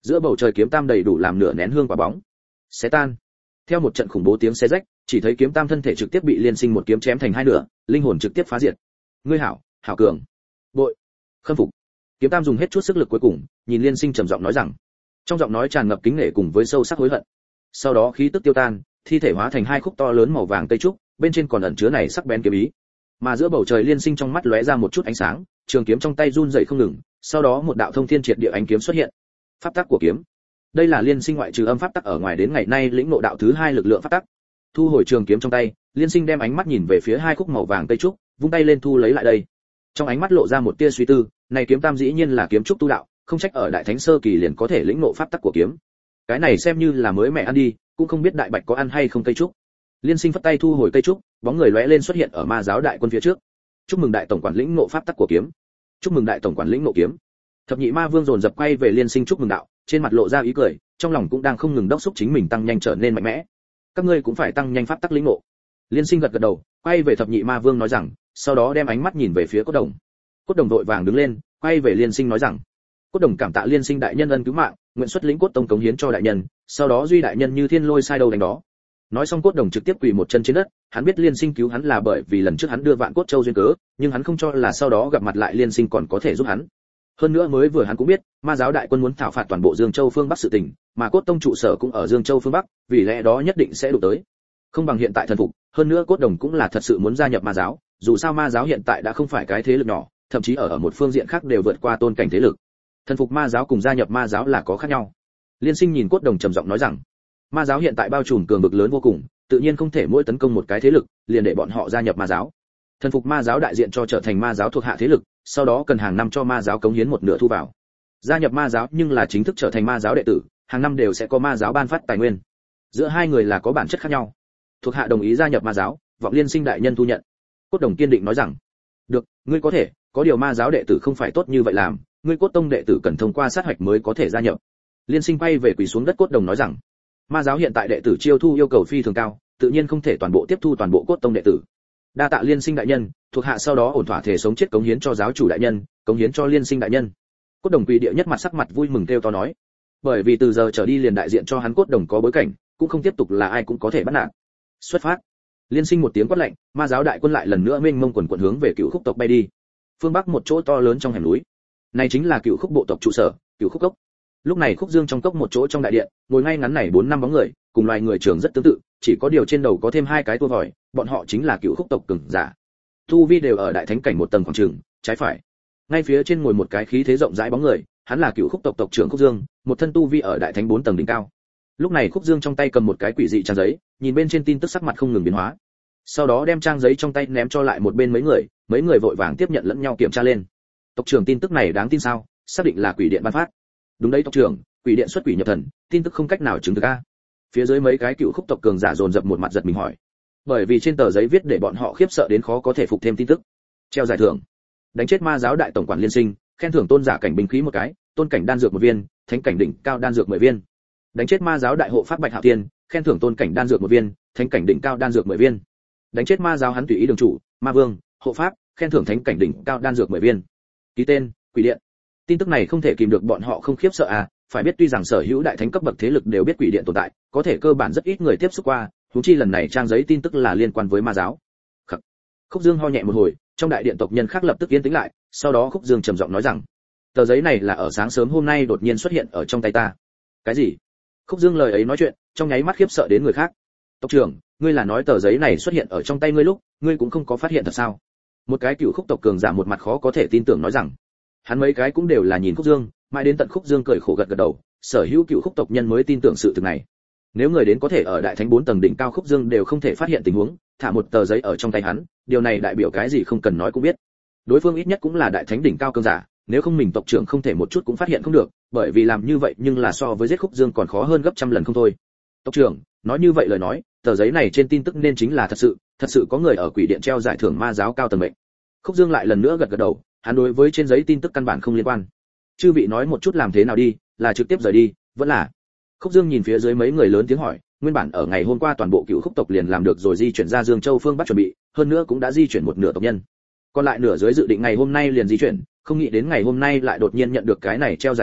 Giữa bầu trời kiếm tam đầy đủ làm nửa nén hương quả bóng xé tan. Theo một trận khủng bố tiếng xé rách, chỉ thấy kiếm tam thân thể trực tiếp bị Liên Sinh một kiếm chém thành hai nửa, linh hồn trực tiếp phá diệt. Ngươi hảo, hảo cường. Bội, khâm phục. Kiếm tam dùng hết chút sức lực cuối cùng, nhìn Liên Sinh trầm giọng nói rằng, trong giọng nói tràn ngập kính nể cùng với sâu sắc hối hận. Sau đó khí tức tiêu tan, thi thể hóa thành hai khúc to lớn màu vàng cây trúc, bên trên còn ẩn chứa này sắc bén kiếm ý. Mà giữa bầu trời Liên Sinh trong mắt lóe ra một chút ánh sáng, trường kiếm trong tay run rẩy không ngừng, sau đó một đạo thông thiên triệt địa ánh kiếm xuất hiện. Pháp tắc của kiếm. Đây là Liên Sinh ngoại trừ âm pháp tắc ở ngoài đến ngày nay lĩnh ngộ đạo thứ hai lực lượng pháp tắc. Thu hồi trường kiếm trong tay, Liên Sinh đem ánh mắt nhìn về phía hai khúc màu vàng cây trúc, vung tay lên thu lấy lại đây. Trong ánh mắt lộ ra một tia suy tư, này kiếm tam dĩ nhiên là kiếm trúc tu đạo, không trách ở đại thánh sơ kỳ liền có thể lĩnh ngộ pháp tắc của kiếm. Cái này xem như là mới mẹ ăn đi, cũng không biết đại bạch có ăn hay không cây trúc. Liên Sinh phất tay thu hồi cây trúc, bóng người lóe lên xuất hiện ở ma giáo đại quân phía trước. Chúc mừng đại tổng quản lĩnh ngộ pháp tắc của kiếm. Chúc mừng đại tổng quản lĩnh ngộ kiếm. Thập nhị ma vương dồn dập quay về Liên Sinh chúc mừng đạo, trên mặt lộ ra ý cười, trong lòng cũng đang không ngừng đốc thúc chính mình tăng nhanh trở nên mạnh mẽ. Các ngươi cũng phải tăng nhanh pháp tắc lĩnh ngộ. Liên Sinh gật gật đầu, quay về thập nhị ma vương nói rằng, sau đó đem ánh mắt nhìn về phía Cốt Đồng. Cốt Đồng vội vàng đứng lên, quay về Liên Sinh nói rằng, Cốt Đồng cảm tạ Liên Sinh đại nhân ân cứu mạng, nguyện xuất lĩnh cốt tông cống hiến cho đại nhân, sau đó duy đại nhân như thiên lôi sai đầu đánh đó. Nói xong Cốt Đồng trực tiếp quỳ một chân trên đất, hắn biết Liên Sinh cứu hắn là bởi vì lần trước hắn đưa Vạn Cốt Châu duyên cớ, nhưng hắn không cho là sau đó gặp mặt lại Liên Sinh còn có thể giúp hắn. Hơn nữa mới vừa hắn cũng biết, ma giáo đại quân muốn thảo phạt toàn bộ Dương Châu phương Bắc sự tình, mà Cốt Tông trụ sở cũng ở Dương Châu phương Bắc, vì lẽ đó nhất định sẽ đụng tới. Không bằng hiện tại thần phục, hơn nữa Cốt Đồng cũng là thật sự muốn gia nhập ma giáo, dù sao ma giáo hiện tại đã không phải cái thế lực nhỏ, thậm chí ở một phương diện khác đều vượt qua tôn cảnh thế lực. Thần phục ma giáo cùng gia nhập ma giáo là có khác nhau. Liên Sinh nhìn Cốt Đồng trầm giọng nói rằng, ma giáo hiện tại bao trùm cường vực lớn vô cùng, tự nhiên không thể mỗi tấn công một cái thế lực, liền để bọn họ gia nhập ma giáo. Thần phục ma giáo đại diện cho trở thành ma giáo thuộc hạ thế lực, sau đó cần hàng năm cho ma giáo cống hiến một nửa thu vào. Gia nhập ma giáo nhưng là chính thức trở thành ma giáo đệ tử, hàng năm đều sẽ có ma giáo ban phát tài nguyên. Giữa hai người là có bản chất khác nhau. Thuộc hạ đồng ý gia nhập ma giáo, vọng Liên Sinh đại nhân thu nhận. Cốt Đồng kiên định nói rằng, được, ngươi có thể, có điều ma giáo đệ tử không phải tốt như vậy làm, ngươi Cốt Tông đệ tử cần thông qua sát hạch mới có thể gia nhập. Liên Sinh bay về quỳ xuống đất Cốt Đồng nói rằng, ma giáo hiện tại đệ tử chiêu thu yêu cầu phi thường cao, tự nhiên không thể toàn bộ tiếp thu toàn bộ Cốt Tông đệ tử. Đa tạ Liên Sinh đại nhân, thuộc hạ sau đó ổn thỏa thể sống chết cống hiến cho giáo chủ đại nhân, cống hiến cho Liên Sinh đại nhân. Cốt Đồng quỳ địa nhất mặt sắc mặt vui mừng kêu to nói, bởi vì từ giờ trở đi liền đại diện cho hắn Cốt Đồng có bối cảnh, cũng không tiếp tục là ai cũng có thể bắt nạt. Xuất phát. Liên Sinh một tiếng quát lệnh, ma giáo đại quân lại lần nữa mênh mông quần quần hướng về Cựu Khúc tộc bay đi. Phương Bắc một chỗ to lớn trong hẻm núi. Này chính là Cựu Khúc bộ tộc trụ sở, Cựu Khúc cốc. Lúc này Khúc Dương trong cốc một chỗ trong đại điện, ngồi ngay ngắn này 4-5 bóng người, cùng loài người trưởng rất tương tự, chỉ có điều trên đầu có thêm hai cái tua vòi, bọn họ chính là Cựu Khúc tộc cường giả. Tu vi đều ở đại thánh cảnh một tầng khoảng chừng, trái phải. Ngay phía trên ngồi một cái khí thế rộng rãi bóng người, hắn là Cựu Khúc tộc tộc trưởng Khúc Dương, một thân tu vi ở đại thánh 4 tầng đỉnh cao. Lúc này Khúc Dương trong tay cầm một cái quỷ dị trang giấy, nhìn bên trên tin tức sắc mặt không ngừng biến hóa. Sau đó đem trang giấy trong tay ném cho lại một bên mấy người vội vàng tiếp nhận lẫn nhau kiểm tra lên. Tộc trưởng tin tức này đáng tin sao? Xác định là quỷ điện ban phát. Đúng đấy tộc trưởng, quỷ điện xuất quỷ nhập thần, tin tức không cách nào chứng thực a. Phía dưới mấy cái Cựu Khúc tộc cường giả dồn dập một mặt giật mình hỏi. Bởi vì trên tờ giấy viết để bọn họ khiếp sợ đến khó có thể phục thêm tin tức. Treo giải thưởng. Đánh chết ma giáo đại tổng quản Liên Sinh, khen thưởng tôn giả cảnh binh khí một cái, tôn cảnh đan dược một viên, thánh cảnh đỉnh cao đan dược 10 viên. Đánh chết ma giáo đại hộ pháp Bạch Hạo Tiên, khen thưởng tôn cảnh đan dược một viên, thánh cảnh đỉnh cao đan dược 10 viên. Đánh chết ma giáo hắn tùy ý đường chủ, ma vương, hộ pháp, khen thưởng thánh cảnh đỉnh cao đan dược 10 viên. Ký tên, quỷ điện. Tin tức này không thể kìm được bọn họ không khiếp sợ à, phải biết tuy rằng sở hữu đại thánh cấp bậc thế lực đều biết quỷ điện tồn tại, có thể cơ bản rất ít người tiếp xúc qua, huống chi lần này trang giấy tin tức là liên quan với ma giáo. Khúc Dương ho nhẹ một hồi, trong đại điện tộc nhân khác lập tức yên tĩnh lại, sau đó Khúc Dương trầm giọng nói rằng, tờ giấy này là ở sáng sớm hôm nay đột nhiên xuất hiện ở trong tay ta. Cái gì? Khúc Dương lời ấy nói chuyện, trong nháy mắt khiếp sợ đến người khác. Tộc trưởng, ngươi là nói tờ giấy này xuất hiện ở trong tay ngươi lúc, ngươi cũng không có phát hiện thật sao? Một cái Cựu Khúc tộc cường giả một mặt khó có thể tin tưởng nói rằng, hắn mấy cái cũng đều là nhìn Khúc Dương, mãi đến tận Khúc Dương cười khổ gật gật đầu, sở hữu Cựu Khúc tộc nhân mới tin tưởng sự thực này. Nếu người đến có thể ở đại thánh 4 tầng đỉnh cao Khúc Dương đều không thể phát hiện tình huống, thả một tờ giấy ở trong tay hắn, điều này đại biểu cái gì không cần nói cũng biết. Đối phương ít nhất cũng là đại thánh đỉnh cao cường giả, nếu không mình tộc trưởng không thể một chút cũng phát hiện không được, bởi vì làm như vậy nhưng là so với giết Khúc Dương còn khó hơn gấp trăm lần không thôi. Tộc trưởng, nói như vậy lời nói, tờ giấy này trên tin tức nên chính là thật sự có người ở quỷ điện treo giải thưởng ma giáo cao tầng mệnh. Khúc Dương lại lần nữa gật gật đầu, hắn đối với trên giấy tin tức căn bản không liên quan. Chư vị nói một chút làm thế nào đi, là trực tiếp rời đi, vẫn là? Khúc Dương nhìn phía dưới mấy người lớn tiếng hỏi, nguyên bản ở ngày hôm qua toàn bộ Cựu Khúc tộc liền làm được rồi di chuyển ra Dương Châu phương Bắc chuẩn bị, hơn nữa cũng đã di chuyển một nửa tộc nhân. Còn lại nửa dưới dự định ngày hôm nay liền di chuyển, không nghĩ đến ngày hôm nay lại đột nhiên nhận được cái này treo giải thưởng,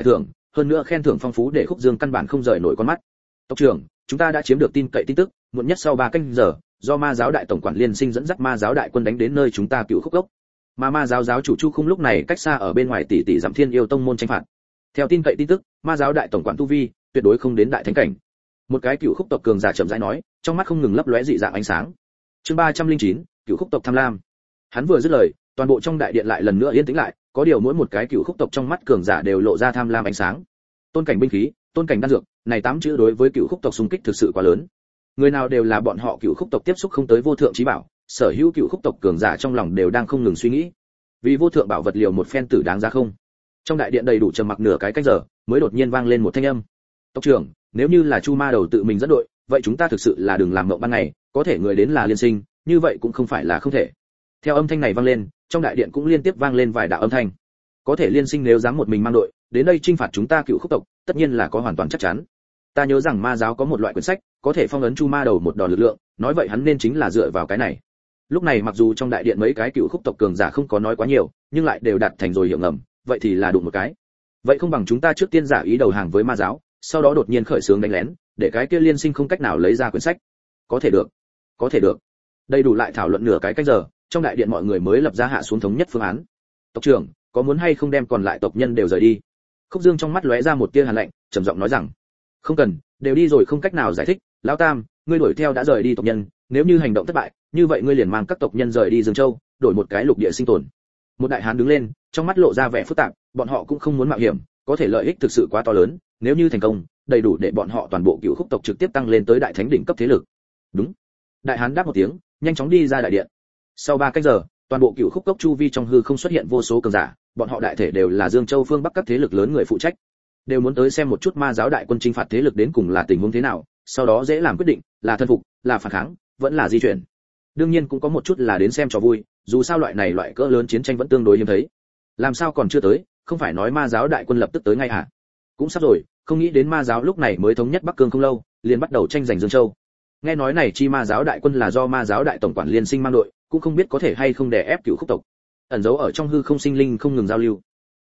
hơn nữa khen thưởng phong phú để Khúc Dương căn bản không rời nổi con mắt. Tộc trưởng, chúng ta đã chiếm được tin cậy tin tức, muộn nhất sau 3 canh giờ, do ma giáo đại tổng quản liên sinh dẫn dắt ma giáo đại quân đánh đến nơi chúng ta Cựu Khúc Cốc. Mà ma giáo giáo chủ Chu Khung lúc này cách xa ở bên ngoài tỷ tỷ dặm Thiên Yêu tông môn tranh phạt. Theo tin cậy tin tức, ma giáo đại tổng quản tu vi tuyệt đối không đến đại thánh cảnh. Một cái Cựu Khúc tộc cường giả chậm rãi nói, trong mắt không ngừng lấp lóe dị dạng ánh sáng. Chương 309, Cựu Khúc tộc tham lam. Hắn vừa dứt lời, toàn bộ trong đại điện lại lần nữa yên tĩnh lại, có điều mỗi một cái Cựu Khúc tộc trong mắt cường giả đều lộ ra tham lam ánh sáng. Tôn cảnh binh khí, tôn cảnh đan dược, này 8 chữ đối với Cựu Khúc tộc xung kích thực sự quá lớn. Người nào đều là bọn họ Cựu Khúc tộc tiếp xúc không tới vô thượng chí bảo, sở hữu Cựu Khúc tộc cường giả trong lòng đều đang không ngừng suy nghĩ, vì vô thượng bảo vật liều một phen tử đáng giá không. Trong đại điện đầy đủ trầm mặc nửa cái canh giờ, mới đột nhiên vang lên một thanh âm. Tộc trưởng, nếu như là Chu Ma đầu tự mình dẫn đội, vậy chúng ta thực sự là đừng làm mộng ban ngày, có thể người đến là liên sinh, như vậy cũng không phải là không thể. Theo âm thanh này vang lên, trong đại điện cũng liên tiếp vang lên vài đạo âm thanh. Có thể liên sinh nếu dám một mình mang đội đến đây chinh phạt chúng ta Cựu Khúc tộc, tất nhiên là có hoàn toàn chắc chắn. Ta nhớ rằng ma giáo có một loại quyển sách, có thể phong ấn Chu Ma đầu một đòn lực lượng, nói vậy hắn nên chính là dựa vào cái này. Lúc này mặc dù trong đại điện mấy cái Cựu Khúc tộc cường giả không có nói quá nhiều, nhưng lại đều đạt thành rồi hiệu ngầm, vậy thì là đụng một cái. Vậy không bằng chúng ta trước tiên giả ý đầu hàng với ma giáo, sau đó đột nhiên khởi xướng đánh lén, để cái kia liên sinh không cách nào lấy ra quyển sách. Có thể được, có thể được. Đầy đủ lại thảo luận nửa cái canh giờ, trong đại điện mọi người mới lập ra hạ xuống thống nhất phương án. Tộc trưởng, có muốn hay không đem còn lại tộc nhân đều rời đi? Khúc Dương trong mắt lóe ra một tia hàn lạnh, trầm giọng nói rằng, không cần, đều đi rồi không cách nào giải thích. Lão Tam, ngươi đuổi theo đã rời đi tộc nhân, nếu như hành động thất bại, như vậy ngươi liền mang các tộc nhân rời đi Dương Châu, đổi một cái lục địa sinh tồn. Một đại hán đứng lên, trong mắt lộ ra vẻ phức tạp, bọn họ cũng không muốn mạo hiểm, có thể lợi ích thực sự quá to lớn, nếu như thành công, đầy đủ để bọn họ toàn bộ Cựu Khúc tộc trực tiếp tăng lên tới đại thánh đỉnh cấp thế lực. Đúng. Đại hán đáp một tiếng, nhanh chóng đi ra đại điện. Sau 3 canh giờ, toàn bộ Cựu Khúc cốc chu vi trong hư không xuất hiện vô số cường giả, bọn họ đại thể đều là Dương Châu phương Bắc các thế lực lớn người phụ trách, đều muốn tới xem một chút ma giáo đại quân chinh phạt thế lực đến cùng là tình huống thế nào, sau đó dễ làm quyết định, là thân phục, là phản kháng, vẫn là di chuyển. Đương nhiên cũng có một chút là đến xem trò vui, dù sao loại này loại cỡ lớn chiến tranh vẫn tương đối hiếm thấy. Làm sao còn chưa tới, không phải nói ma giáo đại quân lập tức tới ngay à? Cũng sắp rồi, không nghĩ đến ma giáo lúc này mới thống nhất Bắc Cương không lâu, liền bắt đầu tranh giành Dương Châu. Nghe nói này chi ma giáo đại quân là do ma giáo đại tổng quản liên sinh mang đội, cũng không biết có thể hay không đè ép Cựu Khúc tộc. Ẩn giấu ở trong hư không sinh linh không ngừng giao lưu.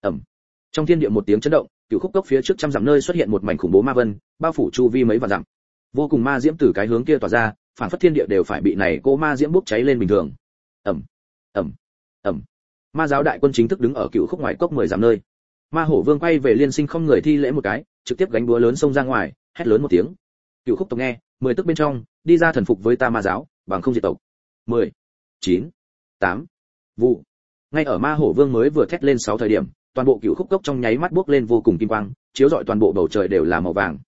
Trong thiên địa một tiếng chấn động, Cựu Khúc cốc phía trước trăm dặm nơi xuất hiện một mảnh khủng bố ma vân, bao phủ chu vi mấy vạn dặm. Vô cùng ma diễm từ cái hướng kia tỏa ra, phản phất thiên địa đều phải bị này cỗ ma diễm bốc cháy lên bình thường. Ầm. Ma giáo đại quân chính thức đứng ở Cựu Khúc ngoài cốc 10 dặm nơi. Ma Hổ Vương quay về liên sinh không người thi lễ một cái, trực tiếp gánh búa lớn xông ra ngoài, hét lớn một tiếng. Cựu Khúc tộc nghe, 10 tức bên trong, đi ra thần phục với ta ma giáo, bằng không diệt tộc. 10, 9, 8. Vụ. Ngay ở Ma Hổ Vương mới vừa thét lên 6 thời điểm, toàn bộ Cựu Khúc cốc trong nháy mắt bốc lên vô cùng kim quang, chiếu rọi toàn bộ bầu trời đều là màu vàng.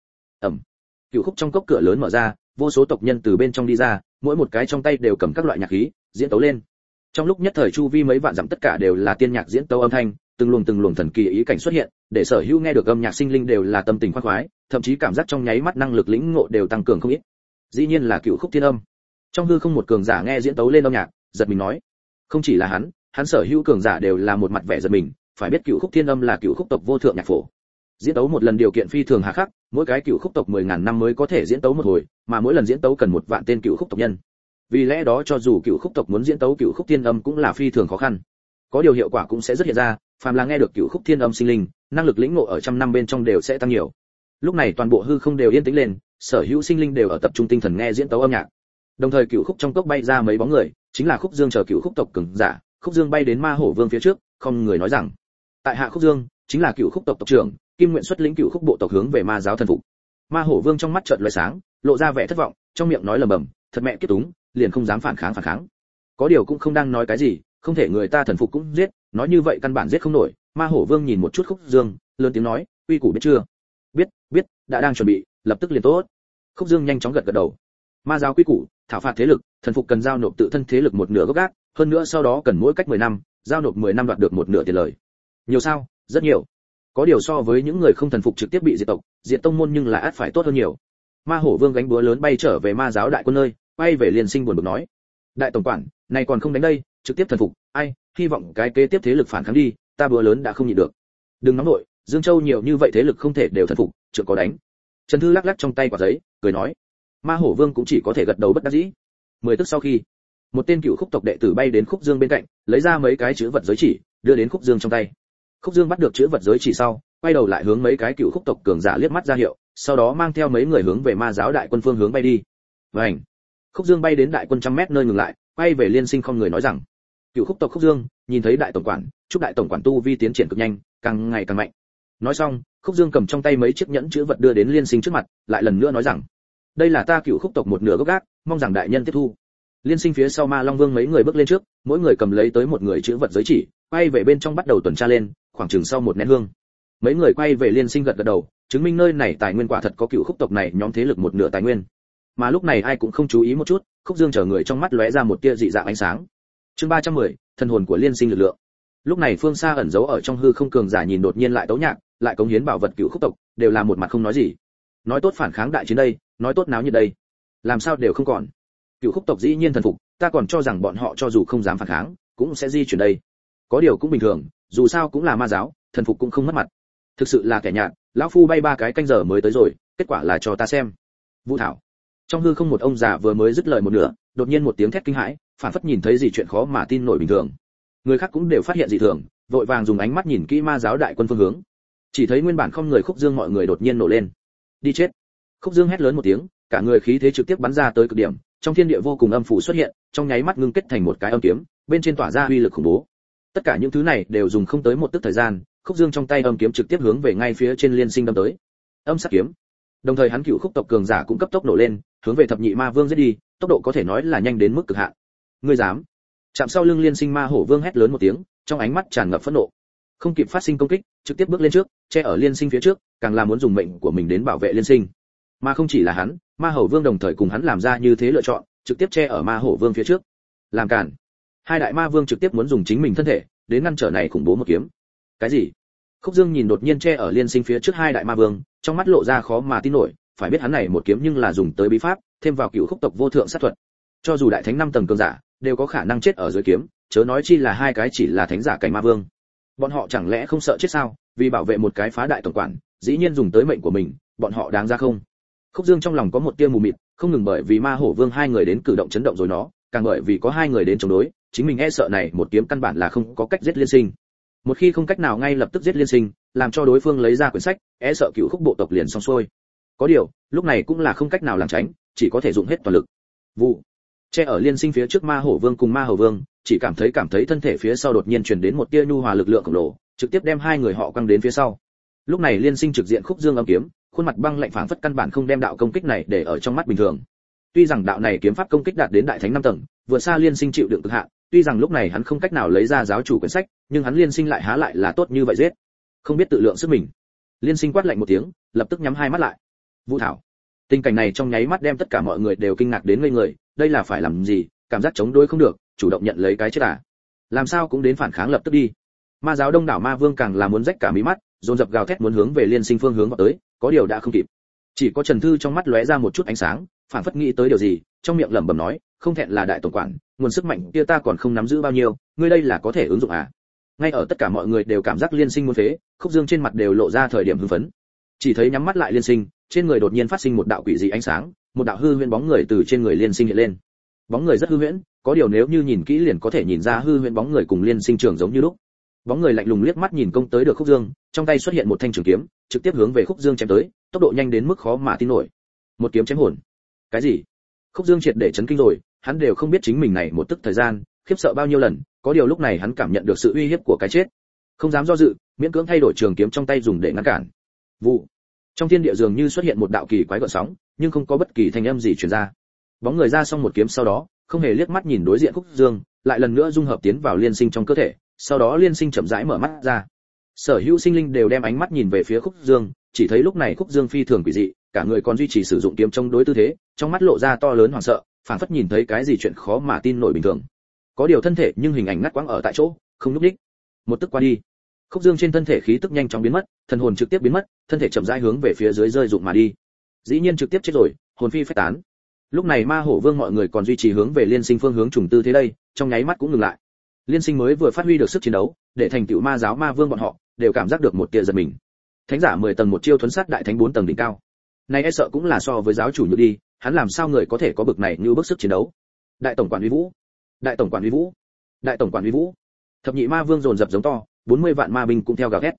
Cựu Khúc trong cốc cửa lớn mở ra, vô số tộc nhân từ bên trong đi ra, mỗi một cái trong tay đều cầm các loại nhạc khí, diễn tấu lên. Trong lúc nhất thời chu vi mấy vạn dặm tất cả đều là tiên nhạc diễn tấu âm thanh, từng luồng thần kỳ ý cảnh xuất hiện, để sở hữu nghe được âm nhạc sinh linh đều là tâm tình khoái khoái, thậm chí cảm giác trong nháy mắt năng lực lĩnh ngộ đều tăng cường không ít. Dĩ nhiên là Cựu Khúc Thiên Âm. Trong hư không một cường giả nghe diễn tấu lên âm nhạc, giật mình nói, không chỉ là hắn sở hữu cường giả đều là một mặt vẻ giật mình, phải biết Cựu Khúc Thiên Âm là Cựu Khúc tộc vô thượng nhạc phổ. Diễn tấu một lần điều kiện phi thường hà khắc, mỗi cái Cựu Khúc tộc 10.000 năm mới có thể diễn tấu một hồi, mà mỗi lần diễn tấu cần 1 vạn tên Cựu Khúc tộc nhân. Vì lẽ đó cho dù Cựu Khúc tộc muốn diễn tấu Cựu Khúc Thiên Âm cũng là phi thường khó khăn. Có điều hiệu quả cũng sẽ rất hiện ra, phàm là nghe được Cựu Khúc Thiên Âm sinh linh, năng lực lĩnh ngộ ở trăm năm bên trong đều sẽ tăng nhiều. Lúc này toàn bộ hư không đều yên tĩnh lên, sở hữu sinh linh đều ở tập trung tinh thần nghe diễn tấu âm nhạc. Đồng thời Cựu Khúc trong cốc bay ra mấy bóng người, chính là Khúc Dương chờ Cựu Khúc tộc cường giả. Khúc Dương bay đến Ma Hổ Vương phía trước, không người nói rằng, tại hạ Khúc Dương chính là Cựu Khúc tộc tộc trưởng, Kim nguyện xuất lĩnh Cựu Khúc bộ tộc hướng về ma giáo thần phục. Ma Hổ Vương trong mắt chợt lóe sáng, lộ ra vẻ thất vọng, trong miệng nói lẩm bẩm, thật mẹ kiếp túng, liền không dám phản kháng. Có điều cũng không đang nói cái gì, không thể người ta thần phục cũng giết, nói như vậy căn bản giết không nổi. Ma Hổ Vương nhìn một chút Khúc Dương, lớn tiếng nói, uy củ biết chưa? Biết, đã đang chuẩn bị, lập tức liền tốt. Khúc Dương nhanh chóng gật đầu. Ma giáo quy củ, thảo phạt thế lực, thần phục cần giao nộp tự thân thế lực một nửa gốc gác, hơn nữa sau đó cần mỗi cách 10 năm, giao nộp 10 năm đoạt được một nửa tiền lời. Nhiều sao? Rất nhiều. Có điều so với những người không thần phục trực tiếp bị diệt tộc, diệt tông môn nhưng là ắt phải tốt hơn nhiều. Ma Hổ Vương gánh búa lớn bay trở về ma giáo đại quân nơi, quay về liên sinh buồn bực nói, đại tổng quản, này còn không đánh đây, trực tiếp thần phục, ai, hy vọng cái kế tiếp thế lực phản kháng đi, ta búa lớn đã không nhịn được. Đừng nóng nội, Dương Châu nhiều như vậy thế lực không thể đều thần phục, chưa có đánh. Trần Thư lắc lắc trong tay quả giấy, cười nói. Ma Hổ Vương cũng chỉ có thể gật đầu bất đắc dĩ. 10 tức sau khi, một tên Cựu Khúc tộc đệ tử bay đến Khúc Dương bên cạnh, lấy ra mấy cái chữ vật giới chỉ, đưa đến Khúc Dương trong tay. Khúc Dương bắt được chữ vật giới chỉ sau, quay đầu lại hướng mấy cái cựu khúc tộc cường giả liếc mắt ra hiệu, sau đó mang theo mấy người hướng về ma giáo đại quân phương hướng bay đi. Vành. Khúc Dương bay đến đại quân trăm mét nơi ngừng lại, quay về Liên Sinh không người nói rằng: "Cựu khúc tộc Khúc Dương, nhìn thấy đại tổng quản, chúc đại tổng quản tu vi tiến triển cực nhanh, càng ngày càng mạnh." Nói xong, Khúc Dương cầm trong tay mấy chiếc nhẫn chữ vật đưa đến Liên Sinh trước mặt, lại lần nữa nói rằng: "Đây là ta Cựu khúc tộc một nửa gốc gác, mong rằng đại nhân tiếp thu." Liên Sinh phía sau Ma Long Vương mấy người bước lên trước, mỗi người cầm lấy tới một người chữ vật giới chỉ, quay về bên trong bắt đầu tuần tra lên, khoảng chừng sau một nén hương. Mấy người quay về Liên Sinh gật gật đầu, chứng minh nơi này tài nguyên quả thật có Cựu khúc tộc này nhóm thế lực một nửa tài nguyên. Mà lúc này ai cũng không chú ý một chút, Khúc Dương chờ người trong mắt lóe ra một tia dị dạng ánh sáng. Chương 310, thần hồn của Liên Sinh lực lượng. Lúc này phương xa ẩn giấu ở trong hư không cường giả nhìn đột nhiên lại tấu nhạc, lại cống hiến bảo vật Cựu khúc tộc, đều là một mặt không nói gì. Nói tốt phản kháng đại chiến đây, nói tốt náo như đây, làm sao đều không còn. Cựu khúc tộc dĩ nhiên thần phục, ta còn cho rằng bọn họ cho dù không dám phản kháng, cũng sẽ di chuyển đây. Có điều cũng bình thường, dù sao cũng là ma giáo, thần phục cũng không mất mặt. Thực sự là kẻ nhạt, lão phu bay 3 cái canh giờ mới tới rồi, kết quả là cho ta xem. Vũ Thảo. Trong hư không một ông già vừa mới dứt lời một nửa, đột nhiên một tiếng thét kinh hãi, phản phất nhìn thấy gì chuyện khó mà tin nổi bình thường. Người khác cũng đều phát hiện dị thường, vội vàng dùng ánh mắt nhìn kỹ ma giáo đại quân phương hướng. Chỉ thấy nguyên bản không người Khúc Dương mọi người đột nhiên nổ lên. Đi chết. Khúc Dương hét lớn một tiếng, cả người khí thế trực tiếp bắn ra tới cực điểm, trong thiên địa vô cùng âm phủ xuất hiện, trong nháy mắt ngưng kết thành một cái âm kiếm, bên trên tỏa ra uy lực khủng bố. Tất cả những thứ này đều dùng không tới một tức thời gian, Khúc Dương trong tay âm kiếm trực tiếp hướng về ngay phía trên Liên Sinh đâm tới. Âm sát kiếm. Đồng thời hắn Cựu khúc tộc cường giả cũng cấp tốc nổ lên, hướng về thập nhị ma vương giết đi, tốc độ có thể nói là nhanh đến mức cực hạn. Ngươi dám? Chạm sau lưng Liên Sinh ma hổ vương hét lớn một tiếng, trong ánh mắt tràn ngập phẫn nộ. Không kịp phát sinh công kích, trực tiếp bước lên trước, che ở Liên Sinh phía trước, càng là muốn dùng mệnh của mình đến bảo vệ Liên Sinh. Mà không chỉ là hắn, ma hổ vương đồng thời cùng hắn làm ra như thế lựa chọn, trực tiếp che ở ma hổ vương phía trước. Làm cản. Hai đại ma vương trực tiếp muốn dùng chính mình thân thể đến ngăn trở này khủng bố một kiếm. Cái gì? Khúc Dương nhìn đột nhiên che ở Liên Sinh phía trước hai đại ma vương, trong mắt lộ ra khó mà tin nổi, phải biết hắn này một kiếm nhưng là dùng tới bí pháp, thêm vào Cựu khúc tộc vô thượng sát thuật. Cho dù đại thánh 5 tầng cường giả, đều có khả năng chết ở dưới kiếm, chớ nói chi là hai cái chỉ là thánh giả cảnh ma vương. Bọn họ chẳng lẽ không sợ chết sao? Vì bảo vệ một cái phá đại tổng quản, dĩ nhiên dùng tới mệnh của mình, bọn họ đáng ra không? Khúc Dương trong lòng có một tia mù mịt, không ngừng bởi vì ma hổ vương hai người đến cử động chấn động rồi nó, càng bởi vì có hai người đến chống đối, chính mình e sợ này một kiếm căn bản là không có cách giết Liên Sinh. Một khi không cách nào ngay lập tức giết Liên Sinh, làm cho đối phương lấy ra quyển sách, e sợ Cựu khúc bộ tộc liền xong xuôi. Có điều, lúc này cũng là không cách nào làm tránh, chỉ có thể dùng hết toàn lực. Vụ. Che ở Liên Sinh phía trước ma hổ vương cùng ma hổ vương, chỉ cảm thấy thân thể phía sau đột nhiên truyền đến một tia nhu hòa lực lượng khổng lồ, trực tiếp đem hai người họ quăng đến phía sau. Lúc này Liên Sinh trực diện Khúc Dương âm kiếm, khuôn mặt băng lạnh phảng phất căn bản không đem đạo công kích này để ở trong mắt bình thường. Tuy rằng đạo này kiếm pháp công kích đạt đến đại thánh 5 tầng, vượt xa Liên Sinh chịu đựng cực hạn, tuy rằng lúc này hắn không cách nào lấy ra giáo chủ quyển sách, nhưng hắn Liên Sinh lại há lại là tốt như vậy giết. Không biết tự lượng sức mình. Liên Sinh quát lạnh một tiếng, lập tức nhắm hai mắt lại. Vũ Thảo. Tình cảnh này trong nháy mắt đem tất cả mọi người đều kinh ngạc đến ngây người, đây là phải làm gì, cảm giác chống đối không được, chủ động nhận lấy cái chết à? Làm sao cũng đến phản kháng lập tức đi. Ma giáo đông đảo ma vương càng là muốn rách cả mí mắt, dồn dập gào thét muốn hướng về Liên Sinh phương hướng vào tới, có điều đã không kịp. Chỉ có Trần Thư trong mắt lóe ra một chút ánh sáng, phản phất nghĩ tới điều gì, trong miệng lẩm bẩm nói, không thẹn là đại tổng quản, nguồn sức mạnh kia ta còn không nắm giữ bao nhiêu, ngươi đây là có thể ứng dụng à? Ngay ở tất cả mọi người đều cảm giác Liên Sinh muốn phế, Khúc Dương trên mặt đều lộ ra thời điểm hưng phấn. Chỉ thấy nhắm mắt lại Liên Sinh, trên người đột nhiên phát sinh một đạo quỷ dị ánh sáng, một đạo hư huyễn bóng người từ trên người Liên Sinh hiện lên. Bóng người rất hư huyễn, có điều nếu như nhìn kỹ liền có thể nhìn ra hư huyễn bóng người cùng Liên Sinh trường giống như lúc. Bóng người lạnh lùng liếc mắt nhìn công tới được Khúc Dương, trong tay xuất hiện một thanh trường kiếm, trực tiếp hướng về Khúc Dương chém tới, tốc độ nhanh đến mức khó mà tin nổi. Một kiếm chém hồn. Cái gì? Khúc Dương triệt để chấn kinh rồi, hắn đều không biết chính mình này một tức thời gian, khiếp sợ bao nhiêu lần, có điều lúc này hắn cảm nhận được sự uy hiếp của cái chết. Không dám do dự, miễn cưỡng thay đổi trường kiếm trong tay dùng để ngăn cản. Vụ. Trong thiên địa dường như xuất hiện một đạo kỳ quái gợn sóng, nhưng không có bất kỳ thanh âm gì truyền ra. Bóng người ra xong một kiếm sau đó, không hề liếc mắt nhìn đối diện Khúc Dương, lại lần nữa dung hợp tiến vào Liên Sinh trong cơ thể, sau đó Liên Sinh chậm rãi mở mắt ra. Sở hữu sinh linh đều đem ánh mắt nhìn về phía Khúc Dương, chỉ thấy lúc này Khúc Dương phi thường quỷ dị, cả người còn duy trì sử dụng kiếm chống đối tư thế, trong mắt lộ ra to lớn hoảng sợ, phảng phất nhìn thấy cái gì chuyện khó mà tin nổi bình thường. Có điều thân thể nhưng hình ảnh ngắt quãng ở tại chỗ, không lúc đích. Một tức qua đi, Khúc Dương trên thân thể khí tức nhanh chóng biến mất, thần hồn trực tiếp biến mất, thân thể chậm rãi hướng về phía dưới rơi rụng mà đi. Dĩ nhiên trực tiếp chết rồi, hồn phi phách tán. Lúc này Ma Hổ Vương mọi người còn duy trì hướng về Liên Sinh phương hướng trùng tư thế đây, trong nháy mắt cũng ngừng lại. Liên Sinh mới vừa phát huy được sức chiến đấu, để thành tựu ma giáo ma vương bọn họ đều cảm giác được một tia giật mình. Thánh giả 10 tầng một chiêu thuấn sát đại thánh 4 tầng đỉnh cao. Này e sợ cũng là so với giáo chủ nhược đi, hắn làm sao người có thể có bực này như bức sức chiến đấu. Đại tổng quản uy vũ, đại tổng quản uy vũ, đại tổng quản uy vũ. Thập nhị ma vương dồn dập giống to, 40 vạn ma binh cũng theo gào thét.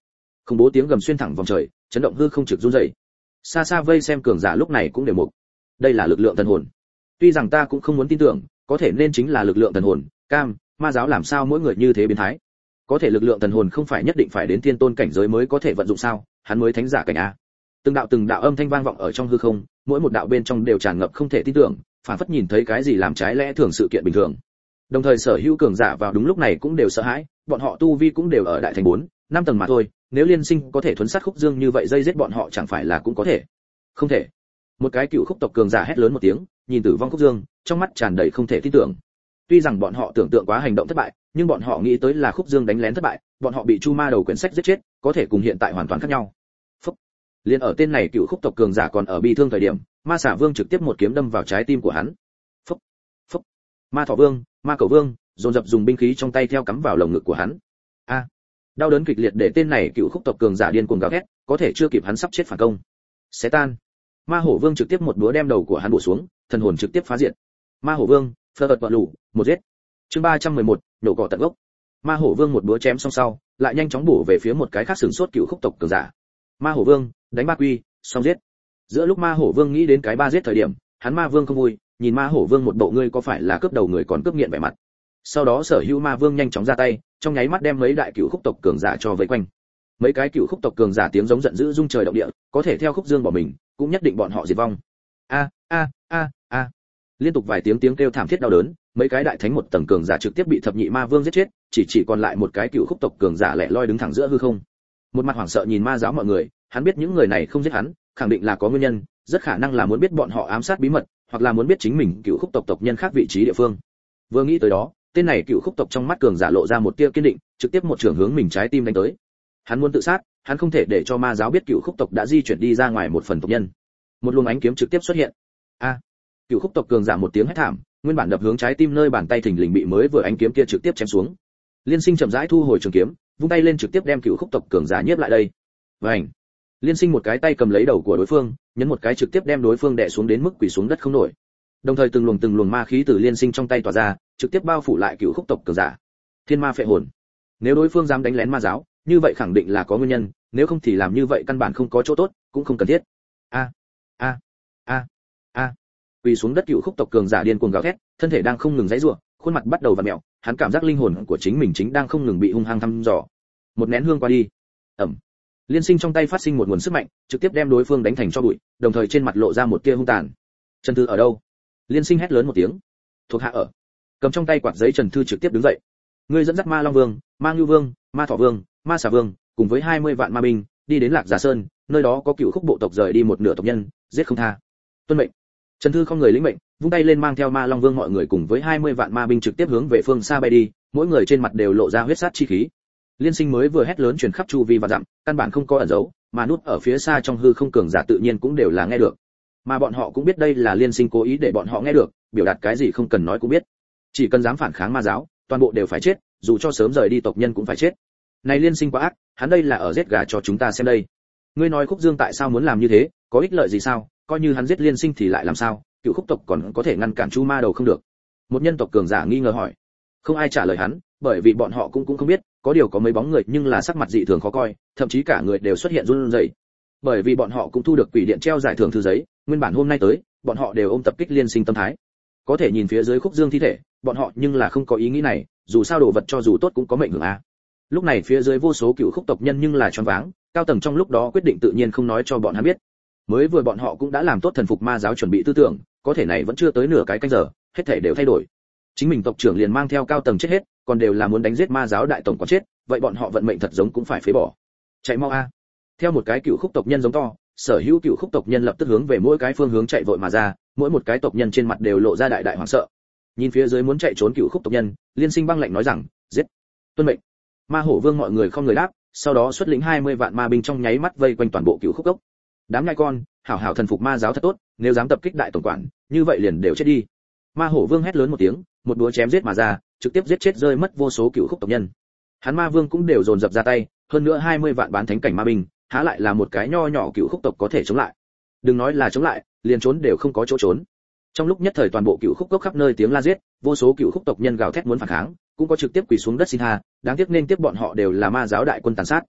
Khủng bố tiếng gầm xuyên thẳng vòng trời, chấn động hư không trực run rẩy. Xa xa vây xem cường giả lúc này cũng đều mục. Đây là lực lượng thần hồn. Tuy rằng ta cũng không muốn tin tưởng, có thể nên chính là lực lượng thần hồn. Cam, ma giáo làm sao mỗi người như thế biến thái? Có thể lực lượng thần hồn không phải nhất định phải đến thiên tôn cảnh giới mới có thể vận dụng sao? Hắn mới thánh giả cảnh a. Từng đạo âm thanh vang vọng ở trong hư không, mỗi một đạo bên trong đều tràn ngập không thể tin tưởng, phản phất nhìn thấy cái gì làm trái lẽ thường sự kiện bình thường. Đồng thời sở hữu cường giả vào đúng lúc này cũng đều sợ hãi, bọn họ tu vi cũng đều ở đại thành 4, 5 tầng mà thôi, nếu Liên Sinh có thể thuấn sát Khúc Dương như vậy dây giết bọn họ chẳng phải là cũng có thể. Không thể. Một cái cựu khúc tộc cường giả hét lớn một tiếng, nhìn tử vong Khúc Dương, trong mắt tràn đầy không thể tin tưởng. Tuy rằng bọn họ tưởng tượng quá hành động thất bại, nhưng bọn họ nghĩ tới là Khúc Dương đánh lén thất bại, bọn họ bị Chu Ma đầu quyển sách giết chết, có thể cùng hiện tại hoàn toàn khác nhau. Phúc. Liên ở tên này cựu khúc tộc cường giả còn ở bi thương thời điểm, Ma Xà Vương trực tiếp một kiếm đâm vào trái tim của hắn. Phúc. Phúc. Ma Thỏ Vương, Ma Cẩu Vương, dồn dập dùng binh khí trong tay theo cắm vào lồng ngực của hắn. A. Đau đớn kịch liệt để tên này cựu khúc tộc cường giả điên cuồng gào thét, có thể chưa kịp hắn sắp chết phản công. Xé tan. Ma Hổ Vương trực tiếp một búa đem đầu của hắn bổ xuống, thần hồn trực tiếp phá diệt. Ma Hổ Vương, phơ vật lũ, một giết. Chương 311, nổ cỏ tận gốc. Ma Hổ Vương một búa chém xong sau, lại nhanh chóng bổ về phía một cái khác sừng sốt cựu khúc tộc cường giả. Ma Hổ Vương, đánh ba quy, xong giết. Giữa lúc Ma Hổ Vương nghĩ đến cái ba giết thời điểm, hắn Ma Vương không vui, nhìn Ma Hổ Vương một bộ ngươi có phải là cướp đầu người còn cướp nghiện vẻ mặt. Sau đó sở hữu Ma Vương nhanh chóng ra tay, trong nháy mắt đem mấy đại cựu khúc tộc cường giả cho vây quanh. Mấy cái cựu khúc tộc cường giả tiếng giống giận dữ rung trời động địa, có thể theo Khúc Dương bỏ mình, cũng nhất định bọn họ diệt vong. A a a a. Liên tục vài tiếng kêu thảm thiết đau đớn, mấy cái đại thánh một tầng cường giả trực tiếp bị thập nhị Ma Vương giết chết, chỉ còn lại một cái cựu khúc tộc cường giả lẻ loi đứng thẳng giữa hư không. Một mặt hoảng sợ nhìn Ma giáo mọi người, hắn biết những người này không giết hắn, khẳng định là có nguyên nhân, rất khả năng là muốn biết bọn họ ám sát bí mật, hoặc là muốn biết chính mình cựu khúc tộc nhân khác vị trí địa phương. Vừa nghĩ tới đó, tên này cựu khúc tộc trong mắt cường giả lộ ra một tia kiên định, trực tiếp một trường hướng mình trái tim đánh tới. Hắn muốn tự sát, hắn không thể để cho Ma giáo biết cựu khúc tộc đã di chuyển đi ra ngoài một phần tộc nhân. Một luồng ánh kiếm trực tiếp xuất hiện. A! Cựu khúc tộc cường giả một tiếng hét thảm, nguyên bản đập hướng trái tim nơi bàn tay thình lình bị mới vừa ánh kiếm kia trực tiếp chém xuống. Liên Sinh chậm rãi thu hồi trường kiếm, vung tay lên trực tiếp đem cựu khúc tộc cường giả nhiếp lại đây. Vành! Liên Sinh một cái tay cầm lấy đầu của đối phương, nhấn một cái trực tiếp đem đối phương đè xuống đến mức quỳ xuống đất không nổi. Đồng thời từng luồng ma khí từ Liên Sinh trong tay tỏa ra, trực tiếp bao phủ lại cựu khúc tộc cường giả. Thiên ma phệ hồn. Nếu đối phương dám đánh lén Ma giáo, như vậy khẳng định là có nguyên nhân, nếu không thì làm như vậy căn bản không có chỗ tốt, cũng không cần thiết. A a a a. Quỳ xuống đất cựu khúc tộc cường giả điên cuồng gào thét, thân thể đang không ngừng giãy giụa, khuôn mặt bắt đầu vặn mèo, hắn cảm giác linh hồn của chính mình chính đang không ngừng bị hung hăng thăm dò. Một nén hương qua đi. Ầm. Liên Sinh trong tay phát sinh một nguồn sức mạnh, trực tiếp đem đối phương đánh thành tro bụi, đồng thời trên mặt lộ ra một tia hung tàn. Trần Thư ở đâu? Liên Sinh hét lớn một tiếng. Thuộc hạ ở. Cầm trong tay quạt giấy Trần Thư trực tiếp đứng dậy. Ngươi dẫn dắt Ma Long Vương, Ma Ngưu Vương, Ma Thỏ Vương, Ma Xà Vương, cùng với 20 vạn ma binh, đi đến Lạc Giả Sơn, nơi đó có cựu khúc bộ tộc rời đi một nửa tộc nhân, giết không tha. Tuân mệnh. Trần Thư không người lĩnh mệnh, vung tay lên mang theo Ma Long Vương mọi người cùng với 20 vạn ma binh trực tiếp hướng về phương xa bay đi, mỗi người trên mặt đều lộ ra huyết sát chi khí. Liên Sinh mới vừa hét lớn truyền khắp chu vi và dặm, căn bản không có ẩn giấu, mà núp ở phía xa trong hư không cường giả tự nhiên cũng đều là nghe được. Mà bọn họ cũng biết đây là Liên Sinh cố ý để bọn họ nghe được, biểu đạt cái gì không cần nói cũng biết. Chỉ cần dám phản kháng Ma giáo, toàn bộ đều phải chết, dù cho sớm rời đi tộc nhân cũng phải chết. Này Liên Sinh quá ác, hắn đây là ở giết gà cho chúng ta xem đây. Ngươi nói Khúc Dương tại sao muốn làm như thế, có ích lợi gì sao? Coi như hắn giết Liên Sinh thì lại làm sao? Cựu khúc tộc còn có thể ngăn cản Chu Ma đầu không được? Một nhân tộc cường giả nghi ngờ hỏi. Không ai trả lời hắn, bởi vì bọn họ cũng không biết, có điều có mấy bóng người nhưng là sắc mặt dị thường khó coi, thậm chí cả người đều xuất hiện run rẩy. Bởi vì bọn họ cũng thu được quỷ điện treo giải thưởng thư giấy, nguyên bản hôm nay tới, bọn họ đều ôm tập kích Liên Sinh tâm thái. Có thể nhìn phía dưới Khúc Dương thi thể, bọn họ nhưng là không có ý nghĩ này, dù sao đồ vật cho dù tốt cũng có mệnh hưởng a. Lúc này phía dưới vô số cựu khúc tộc nhân nhưng là choáng váng, cao tầng trong lúc đó quyết định tự nhiên không nói cho bọn hắn biết. Mới vừa bọn họ cũng đã làm tốt thần phục Ma giáo chuẩn bị tư tưởng, có thể này vẫn chưa tới nửa cái canh giờ, hết thảy đều thay đổi. Chính mình tộc trưởng liền mang theo cao tầng chết hết, còn đều là muốn đánh giết Ma giáo đại tổng có chết, vậy bọn họ vận mệnh thật giống cũng phải phế bỏ. Chạy mau a. Theo một cái cựu khúc tộc nhân giống to, sở hữu cựu khúc tộc nhân lập tức hướng về mỗi cái phương hướng chạy vội mà ra, mỗi một cái tộc nhân trên mặt đều lộ ra đại đại hoảng sợ. Nhìn phía dưới muốn chạy trốn cựu khúc tộc nhân, Liên Sinh băng lạnh nói rằng, giết. Tuân mệnh. Ma Hổ Vương mọi người không người đáp, sau đó xuất lĩnh 20 vạn ma binh trong nháy mắt vây quanh toàn bộ cựu khúc cốc. Đám ngai con, hảo hảo thần phục Ma giáo thật tốt, nếu dám tập kích đại tổng quản, như vậy liền đều chết đi. Ma Hổ Vương hét lớn một tiếng, một đũa chém giết mà ra, trực tiếp giết chết rơi mất vô số cựu khúc tộc nhân. Hắn Ma Vương cũng đều dồn dập ra tay, hơn nữa 20 vạn bán thánh cảnh ma binh, há lại là một cái nho nhỏ cựu khúc tộc có thể chống lại. Đừng nói là chống lại, liền trốn đều không có chỗ trốn. Trong lúc nhất thời toàn bộ cựu khúc cốc khắp nơi tiếng la giết, vô số cựu khúc tộc nhân gào thét muốn phản kháng, cũng có trực tiếp quỳ xuống đất xin tha, đáng tiếc nên tiếp bọn họ đều là Ma giáo đại quân tàn sát.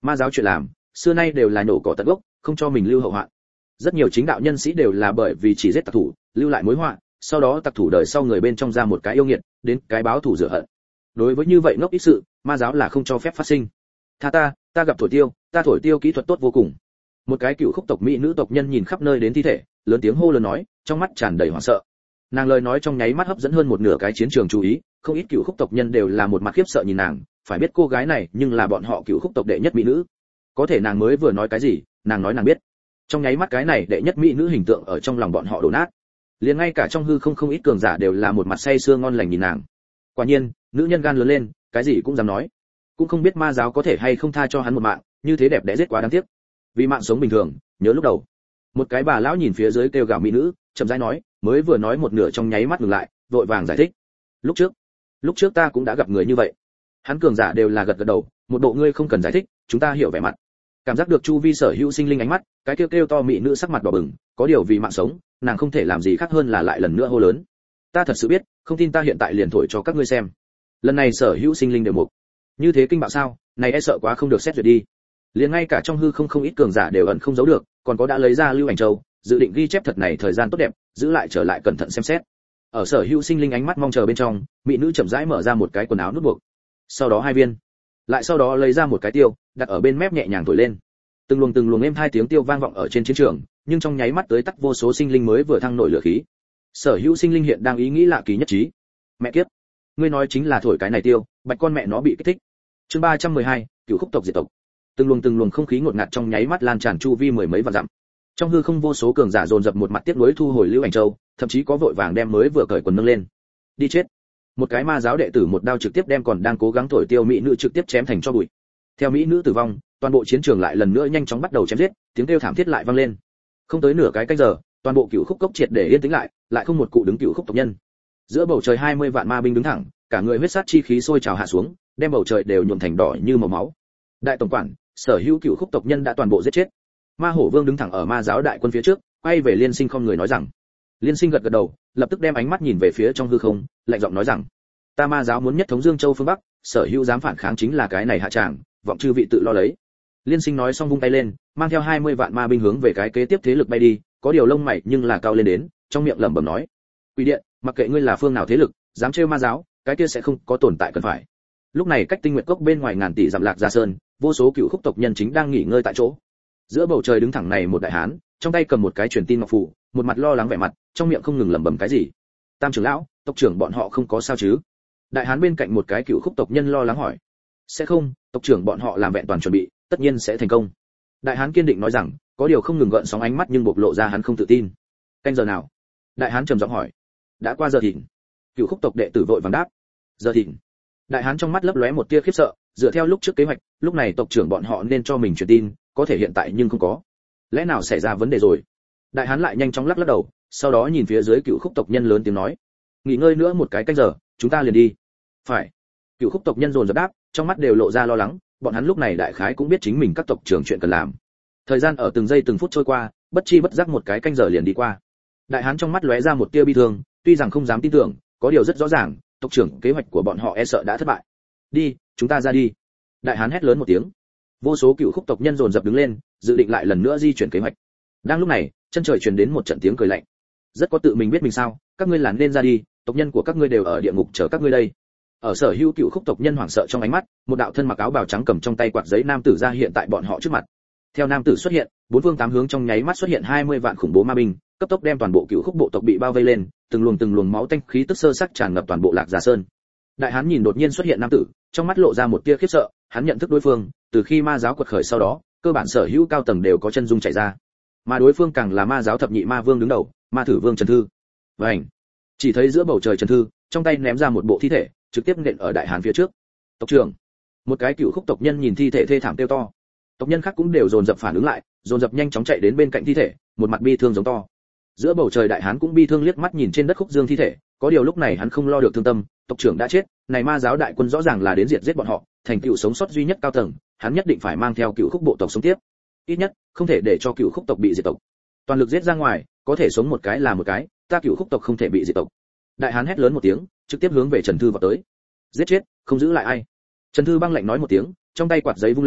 Ma giáo chuyện làm xưa nay đều là nổ cỏ tận gốc, không cho mình lưu hậu họa. Rất nhiều chính đạo nhân sĩ đều là bởi vì chỉ giết tặc thủ lưu lại mối họa, sau đó tặc thủ đời sau người bên trong ra một cái yêu nghiệt, đến cái báo thù rửa hận. Đối với như vậy ngốc ít sự, ma giáo là không cho phép phát sinh. Tha ta gặp thổi tiêu, ta thổi tiêu kỹ thuật tốt vô cùng. Một cái cựu khúc tộc mỹ nữ tộc nhân nhìn khắp nơi đến thi thể, lớn tiếng hô lớn nói, trong mắt tràn đầy hoảng sợ. Nàng lời nói trong nháy mắt hấp dẫn hơn một nửa cái chiến trường chú ý, không ít cựu khúc tộc nhân đều là một mặt khiếp sợ nhìn nàng, phải biết cô gái này nhưng là bọn họ cựu khúc tộc đệ nhất mỹ nữ. Có thể nàng mới vừa nói cái gì, nàng nói nàng biết. Trong nháy mắt cái này đệ nhất mỹ nữ hình tượng ở trong lòng bọn họ đổ nát. Liền ngay cả trong hư không ít cường giả đều là một mặt say sưa ngon lành nhìn nàng. Quả nhiên, nữ nhân gan lớn lên, cái gì cũng dám nói. Cũng không biết ma giáo có thể hay không tha cho hắn một mạng, như thế đẹp đẽ giết quá đáng tiếc. Vì mạng sống bình thường, nhớ lúc đầu. Một cái bà lão nhìn phía dưới kêu gào mỹ nữ, chậm rãi nói, mới vừa nói một nửa trong nháy mắt ngừng lại, vội vàng giải thích. Lúc trước ta cũng đã gặp người như vậy. Hắn cường giả đều là gật gật đầu, một bộ ngươi không cần giải thích, chúng ta hiểu vẻ mặt. Cảm giác được chu vi sở hữu sinh linh ánh mắt, cái kêu to mỹ nữ sắc mặt đỏ bừng, có điều vì mạng sống, nàng không thể làm gì khác hơn là lại lần nữa hô lớn. Ta thật sự biết, không tin ta hiện tại liền thổi cho các ngươi xem. Lần này sở hữu sinh linh đều mục. Như thế kinh bạo sao, này e sợ quá không được xét duyệt đi. Liền ngay cả trong hư không ít cường giả đều ẩn không giấu được, còn có đã lấy ra lưu ảnh châu, dự định ghi chép thật này thời gian tốt đẹp, giữ lại trở lại cẩn thận xem xét. Ở sở hữu sinh linh ánh mắt mong chờ bên trong, mỹ nữ chậm rãi mở ra một cái quần áo nút buộc. Sau đó 2 viên, lại sau đó lấy ra một cái tiêu, đặt ở bên mép nhẹ nhàng thổi lên. Từng luồng êm 2 tiếng tiêu vang vọng ở trên chiến trường, nhưng trong nháy mắt tới tắt vô số sinh linh mới vừa thăng nổi lửa khí. Sở hữu sinh linh hiện đang ý nghĩ lạ kỳ nhất trí. Mẹ kiếp, ngươi nói chính là thổi cái này tiêu, bạch con mẹ nó bị kích thích. Chương 312, cửu khúc tộc diệt tộc. Từng luồng không khí ngột ngạt trong nháy mắt lan tràn chu vi mười mấy vạn dặm. Trong hư không vô số cường giả dồn dập một mặt tiếc nuối thu hồi lưu ảnh châu, thậm chí có vội vàng đem mới vừa cởi quần nâng lên. Đi chết. Một cái ma giáo đệ tử một đao trực tiếp đem còn đang cố gắng thổi tiêu mỹ nữ trực tiếp chém thành cho bụi. Theo mỹ nữ tử vong, toàn bộ chiến trường lại lần nữa nhanh chóng bắt đầu chém giết, tiếng kêu thảm thiết lại vang lên. Không tới nửa cái canh giờ, toàn bộ cửu khúc cốc triệt để yên tĩnh lại không một cụ đứng cửu khúc tộc nhân. Giữa bầu trời 20 vạn ma binh đứng thẳng, cả người huyết sát chi khí sôi trào hạ xuống, đem bầu trời đều nhuộm thành đỏ như màu máu. Đại tổng quản, sở hữu cửu khúc tộc nhân đã toàn bộ giết chết. Ma hổ vương đứng thẳng ở ma giáo đại quân phía trước, quay về liên sinh không người nói rằng. Liên sinh gật gật đầu, lập tức đem ánh mắt nhìn về phía trong hư không, lạnh giọng nói rằng: ta ma giáo muốn nhất thống Dương Châu phương Bắc, sở hữu dám phản kháng chính là cái này hạ tràng, vọng chư vị tự lo lấy. Liên sinh nói xong vung tay lên, mang theo 20 vạn ma binh hướng về cái kế tiếp thế lực bay đi, có điều lông mày nhưng là cao lên đến, trong miệng lẩm bẩm nói: quỷ điện, mặc kệ ngươi là phương nào thế lực, dám trêu ma giáo, cái kia sẽ không có tồn tại cần phải. Lúc này cách Tinh Nguyệt Cốc bên ngoài ngàn tỷ dặm Lạc Gia Sơn, vô số cựu khúc tộc nhân chính đang nghỉ ngơi tại chỗ. Giữa bầu trời đứng thẳng này một đại hán, trong tay cầm một cái truyền tin ngọc phù, một mặt lo lắng vẻ mặt, trong miệng không ngừng lẩm bẩm cái gì. Tam trưởng lão, tộc trưởng bọn họ không có sao chứ? Đại hán bên cạnh một cái cựu khúc tộc nhân lo lắng hỏi. Sẽ không, tộc trưởng bọn họ làm vẹn toàn chuẩn bị, tất nhiên sẽ thành công. Đại hán kiên định nói rằng, có điều không ngừng gợn sóng ánh mắt nhưng bộc lộ ra hắn không tự tin. Canh giờ nào? Đại hán trầm giọng hỏi. Đã qua giờ thìn. Cựu khúc tộc đệ tử vội vàng đáp. Giờ thìn. Đại hán trong mắt lấp lóe một tia khiếp sợ, dựa theo lúc trước kế hoạch, lúc này tộc trưởng bọn họ nên cho mình truyền tin, có thể hiện tại nhưng không có. Lẽ nào xảy ra vấn đề rồi? Đại hán lại nhanh chóng lắc đầu, sau đó nhìn phía dưới cựu khúc tộc nhân lớn tiếng nói: nghỉ ngơi nữa một cái canh giờ, chúng ta liền đi. Phải. Cựu khúc tộc nhân dồn dập đáp, trong mắt đều lộ ra lo lắng, bọn hắn lúc này đại khái cũng biết chính mình các tộc trưởng chuyện cần làm. Thời gian ở từng giây từng phút trôi qua, bất chi bất giác một cái canh giờ liền đi qua. Đại hán trong mắt lóe ra một tia bi thương, tuy rằng không dám tin tưởng, có điều rất rõ ràng, tộc trưởng kế hoạch của bọn họ e sợ đã thất bại. Đi, chúng ta ra đi. Đại hán hét lớn một tiếng. Vô số cựu khúc tộc nhân dồn dập đứng lên, dự định lại lần nữa di chuyển kế hoạch. Đang lúc này, chân trời truyền đến một trận tiếng cười lạnh. Rất có tự mình biết mình sao, các ngươi là nên ra đi, tộc nhân của các ngươi đều ở địa ngục chờ các ngươi đây. Ở sở hữu cựu khúc tộc nhân hoảng sợ trong ánh mắt, một đạo thân mặc áo bào trắng cầm trong tay quạt giấy nam tử ra hiện tại bọn họ trước mặt. Theo nam tử xuất hiện, bốn phương tám hướng trong nháy mắt xuất hiện 20 vạn khủng bố ma binh, cấp tốc đem toàn bộ cựu khúc bộ tộc bị bao vây lên, từng luồng máu tanh khí tức sơ sắc tràn ngập toàn bộ Lạc Gia Sơn. Đại hán nhìn đột nhiên xuất hiện nam tử, trong mắt lộ ra một tia khiếp sợ, hắn nhận thức đối phương, từ khi ma giáo quật khởi sau đó, cơ bản sở hữu cao tầng đều có chân dung chạy ra, mà đối phương càng là ma giáo thập nhị ma vương đứng đầu, ma thử vương Trần Thư. Vành, chỉ thấy giữa bầu trời Trần Thư, trong tay ném ra một bộ thi thể, trực tiếp nện ở đại hán phía trước. Tộc trưởng, một cái cựu khúc tộc nhân nhìn thi thể thê thảm kêu to. Tộc nhân khác cũng đều dồn dập phản ứng lại, dồn dập nhanh chóng chạy đến bên cạnh thi thể, một mặt bi thương giống to. Giữa bầu trời đại hán cũng bi thương liếc mắt nhìn trên đất khúc dương thi thể, có điều lúc này hắn không lo được thương tâm, tộc trưởng đã chết, này ma giáo đại quân rõ ràng là đến diệt giết bọn họ, thành cựu sống sót duy nhất cao tầng, hắn nhất định phải mang theo cựu khúc bộ tộc sống tiếp. Ít nhất, không thể để cho cựu khúc tộc bị diệt tộc. Toàn lực giết ra ngoài, có thể sống một cái là một cái, ta cựu khúc tộc không thể bị diệt tộc. Đại hán hét lớn một tiếng, trực tiếp hướng về Trần Thư vọt tới. Giết chết, không giữ lại ai. Trần Thư băng lạnh nói một tiếng, trong tay quạt giấy vung lên,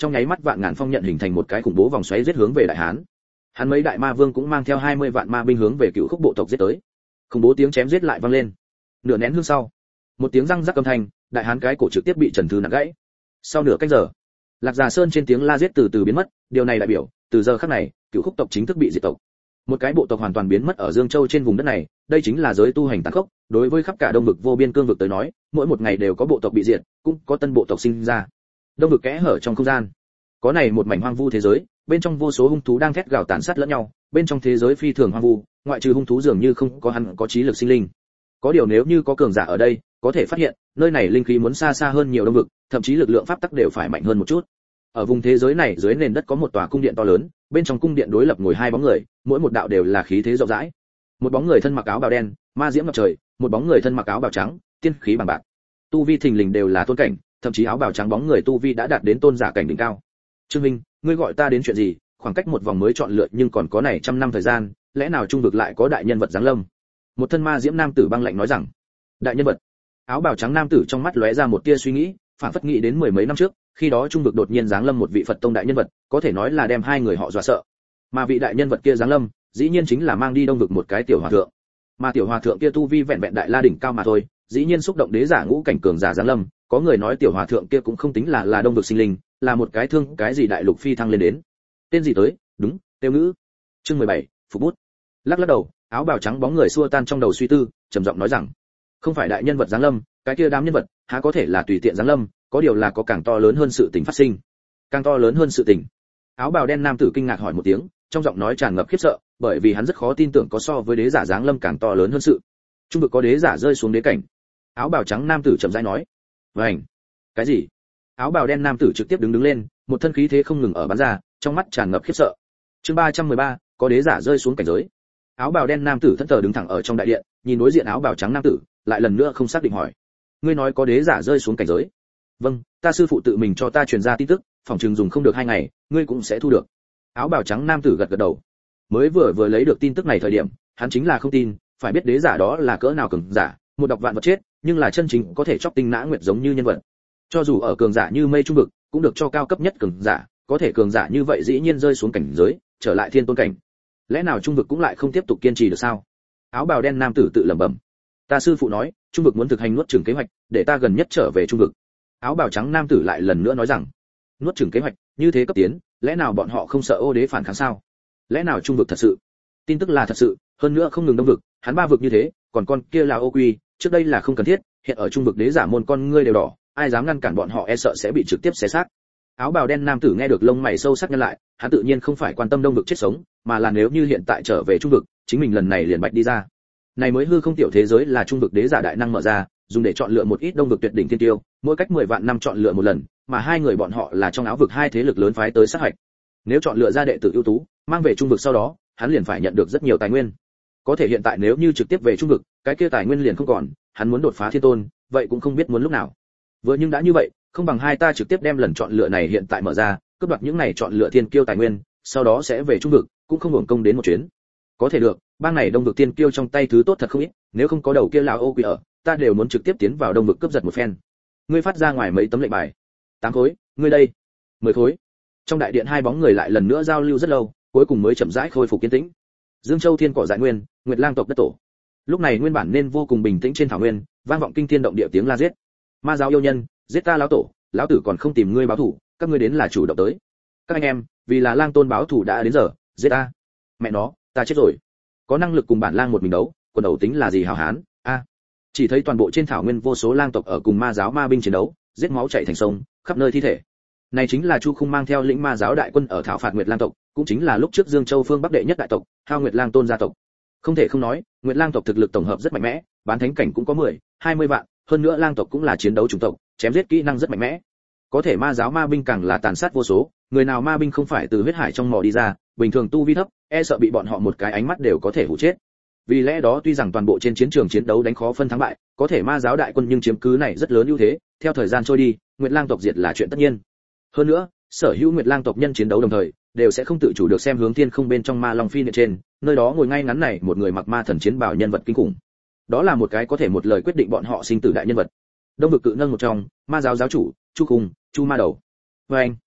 trong nháy mắt vạn ngàn phong nhận hình thành một cái khủng bố vòng xoáy giết hướng về đại hán. Hắn mấy đại ma vương cũng mang theo 20 vạn ma binh hướng về Cựu Khúc bộ tộc giết tới. Khủng bố tiếng chém giết lại vang lên. Nửa nén hương sau, một tiếng răng rắc âm thanh, đại hán cái cổ trực tiếp bị Trần Thư nặng gãy. Sau nửa canh giờ, Lạc Già Sơn trên tiếng la giết từ từ biến mất, điều này đại biểu, từ giờ khắc này, Cựu Khúc tộc chính thức bị diệt tộc. Một cái bộ tộc hoàn toàn biến mất ở Dương Châu trên vùng đất này, đây chính là giới tu hành tàn khốc, đối với khắp cả Đông vực vô biên cương vực tới nói, mỗi một ngày đều có bộ tộc bị diệt, cũng có tân bộ tộc sinh ra. Đông vực kẽ hở trong không gian, có này một mảnh hoang vu thế giới, bên trong vô số hung thú đang thét gào tàn sát lẫn nhau, bên trong thế giới phi thường hoang vu, ngoại trừ hung thú dường như không có hắn có trí lực sinh linh. Có điều nếu như có cường giả ở đây, có thể phát hiện, nơi này linh khí muốn xa xa hơn nhiều Đông vực, thậm chí lực lượng pháp tắc đều phải mạnh hơn một chút. Ở vùng thế giới này dưới nền đất có một tòa cung điện to lớn, bên trong cung điện đối lập ngồi hai bóng người, mỗi một đạo đều là khí thế rộng rãi. Một bóng người thân mặc áo bào đen, ma diễm ngập trời, một bóng người thân mặc áo bào trắng, tiên khí bằng bạc. Tu vi thình lình đều là tôn cảnh, thậm chí áo bào trắng bóng người tu vi đã đạt đến tôn giả cảnh đỉnh cao. Trương Minh, ngươi gọi ta đến chuyện gì? Khoảng cách một vòng mới chọn lựa nhưng còn có này trăm năm thời gian, lẽ nào trung vực lại có đại nhân vật giáng lâm? Một thân ma diễm nam tử băng lạnh nói rằng. Đại nhân vật? Áo bào trắng nam tử trong mắt lóe ra một tia suy nghĩ, phản phất nghĩ đến mười mấy năm trước, khi đó trung vực đột nhiên giáng lâm một vị Phật tông đại nhân vật, có thể nói là đem hai người họ dọa sợ. Mà vị đại nhân vật kia giáng lâm, dĩ nhiên chính là mang đi Đông vực một cái tiểu hòa thượng. Mà tiểu hòa thượng kia tu vi vẹn vẹn đại la đỉnh cao mà thôi, dĩ nhiên xúc động đế giả ngũ cảnh cường giả giáng lâm, có người nói tiểu hòa thượng kia cũng không tính là Đông vực sinh linh, là một cái thương cái gì đại lục phi thăng lên đến. Tên gì tới? Đúng, tiêu ngữ. Chương 17, phục bút. Lắc lắc đầu, áo bào trắng bóng người xua tan trong đầu suy tư, trầm giọng nói rằng, không phải đại nhân vật giáng lâm, cái kia đám nhân vật, há có thể là tùy tiện giáng lâm, có điều là có càng to lớn hơn sự tình phát sinh. Càng to lớn hơn sự tình. Áo bào đen nam tử kinh ngạc hỏi một tiếng, trong giọng nói tràn ngập khiếp sợ, bởi vì hắn rất khó tin tưởng có so với đế giả giáng lâm càng to lớn hơn sự. Trung vực có đế giả rơi xuống đế cảnh. Áo bào trắng nam tử chậm rãi nói. Vành. Cái gì? Áo bào đen nam tử trực tiếp đứng lên, một thân khí thế không ngừng ở bắn ra, trong mắt tràn ngập khiếp sợ. Chương 313, có đế giả rơi xuống cảnh giới. Áo bào đen nam tử thẫn thờ đứng thẳng ở trong đại điện, nhìn đối diện áo bào trắng nam tử, lại lần nữa không xác định hỏi. Ngươi nói có đế giả rơi xuống cảnh giới? Vâng, ta sư phụ tự mình cho ta truyền ra tin tức, phòng trường dùng không được 2 ngày, ngươi cũng sẽ thu được. Áo bào trắng nam tử gật gật đầu. Mới vừa lấy được tin tức này thời điểm, hắn chính là không tin, phải biết đế giả đó là cỡ nào cường giả, một độc vạn vật chết, nhưng là chân chính có thể chọc tinh nã nguyệt giống như nhân vật. Cho dù ở cường giả như mây trung vực, cũng được cho cao cấp nhất cường giả, có thể cường giả như vậy dĩ nhiên rơi xuống cảnh giới, trở lại thiên tôn cảnh. Lẽ nào trung vực cũng lại không tiếp tục kiên trì được sao? Áo bào đen nam tử tự lẩm bẩm. Ta sư phụ nói, trung vực muốn thực hành nuốt chửng kế hoạch, để ta gần nhất trở về trung vực. Áo bào trắng nam tử lại lần nữa nói rằng, nuốt chửng kế hoạch, như thế cấp tiến, lẽ nào bọn họ không sợ ô đế phản kháng sao? Lẽ nào trung vực thật sự? Tin tức là thật sự, hơn nữa không ngừng đông vực, hắn ba vực như thế, còn con kia là ô quy, trước đây là không cần thiết, hiện ở trung vực đế giả môn con ngươi đều đỏ, ai dám ngăn cản bọn họ e sợ sẽ bị trực tiếp xé xác. Áo bào đen nam tử nghe được lông mày sâu sắc nhăn lại, hắn tự nhiên không phải quan tâm đông vực chết sống, mà là nếu như hiện tại trở về trung vực, chính mình lần này liền bạch đi ra. Này mới hư không tiểu thế giới là trung vực đế giả đại năng mở ra, dùng để chọn lựa một ít đông vực tuyệt đỉnh thiên tiêu, mỗi cách 10 vạn năm chọn lựa một lần, mà hai người bọn họ là trong áo vực hai thế lực lớn phái tới sát hạch. Nếu chọn lựa ra đệ tử ưu tú, mang về trung vực sau đó, hắn liền phải nhận được rất nhiều tài nguyên. Có thể hiện tại nếu như trực tiếp về trung vực, cái kia tài nguyên liền không còn, hắn muốn đột phá thiên tôn, vậy cũng không biết muốn lúc nào. Vừa nhưng đã như vậy, không bằng hai ta trực tiếp đem lần chọn lựa này hiện tại mở ra, cướp đoạt những này chọn lựa thiên kiêu tài nguyên, sau đó sẽ về trung vực, cũng không hưởng công đến một chuyến. Có thể được, bang này đông vực tiên kiêu trong tay thứ tốt thật không ít, nếu không có đầu kia lão ô quỷ ở, ta đều muốn trực tiếp tiến vào đông vực cướp giật một phen. Ngươi phát ra ngoài mấy tấm lệnh bài? 8 khối, ngươi đây? 10 khối. Trong đại điện hai bóng người lại lần nữa giao lưu rất lâu, cuối cùng mới chậm rãi khôi phục kiên tĩnh. Dương Châu thiên cỏ dại nguyên, Nguyệt Lang tộc đất tổ. Lúc này nguyên bản nên vô cùng bình tĩnh trên thảo nguyên, vang vọng kinh thiên động địa tiếng la giết. Ma giáo yêu nhân, giết ta lão tổ, lão tử còn không tìm ngươi báo thù, các ngươi đến là chủ động tới. Các anh em, vì là lang tôn báo thù đã đến giờ, giết ta. Mẹ nó, ta chết rồi. Có năng lực cùng bản lang một mình đấu, quần đầu tính là gì hào hán? A. Chỉ thấy toàn bộ trên thảo nguyên vô số lang tộc ở cùng ma giáo ma binh chiến đấu, giết máu chảy thành sông, khắp nơi thi thể. Này chính là Chu Khung mang theo lĩnh ma giáo đại quân ở thảo phạt Nguyệt Lang tộc, cũng chính là lúc trước Dương Châu phương Bắc đệ nhất đại tộc, Hao Nguyệt Lang tôn gia tộc. Không thể không nói, Nguyệt Lang tộc thực lực tổng hợp rất mạnh mẽ, bán thánh cảnh cũng có 10, 20 vạn, hơn nữa lang tộc cũng là chiến đấu chủng tộc, chém giết kỹ năng rất mạnh mẽ. Có thể ma giáo ma binh càng là tàn sát vô số, người nào ma binh không phải từ huyết hải trong mỏ đi ra, bình thường tu vi thấp, e sợ bị bọn họ một cái ánh mắt đều có thể hủ chết. Vì lẽ đó tuy rằng toàn bộ trên chiến trường chiến đấu đánh khó phân thắng bại, có thể ma giáo đại quân nhưng chiếm cứ này rất lớn ưu thế, theo thời gian trôi đi, Nguyệt Lang tộc diệt là chuyện tất nhiên. Hơn nữa, sở hữu Nguyệt Lang tộc nhân chiến đấu đồng thời, đều sẽ không tự chủ được xem hướng thiên không bên trong ma long phi điện trên, nơi đó ngồi ngay ngắn này một người mặc ma thần chiến bào nhân vật kinh khủng. Đó là một cái có thể một lời quyết định bọn họ sinh tử đại nhân vật. Đông vực cự nâng một trong, ma giáo giáo chủ, Chu Khung, Chu Ma Đầu. Và anh,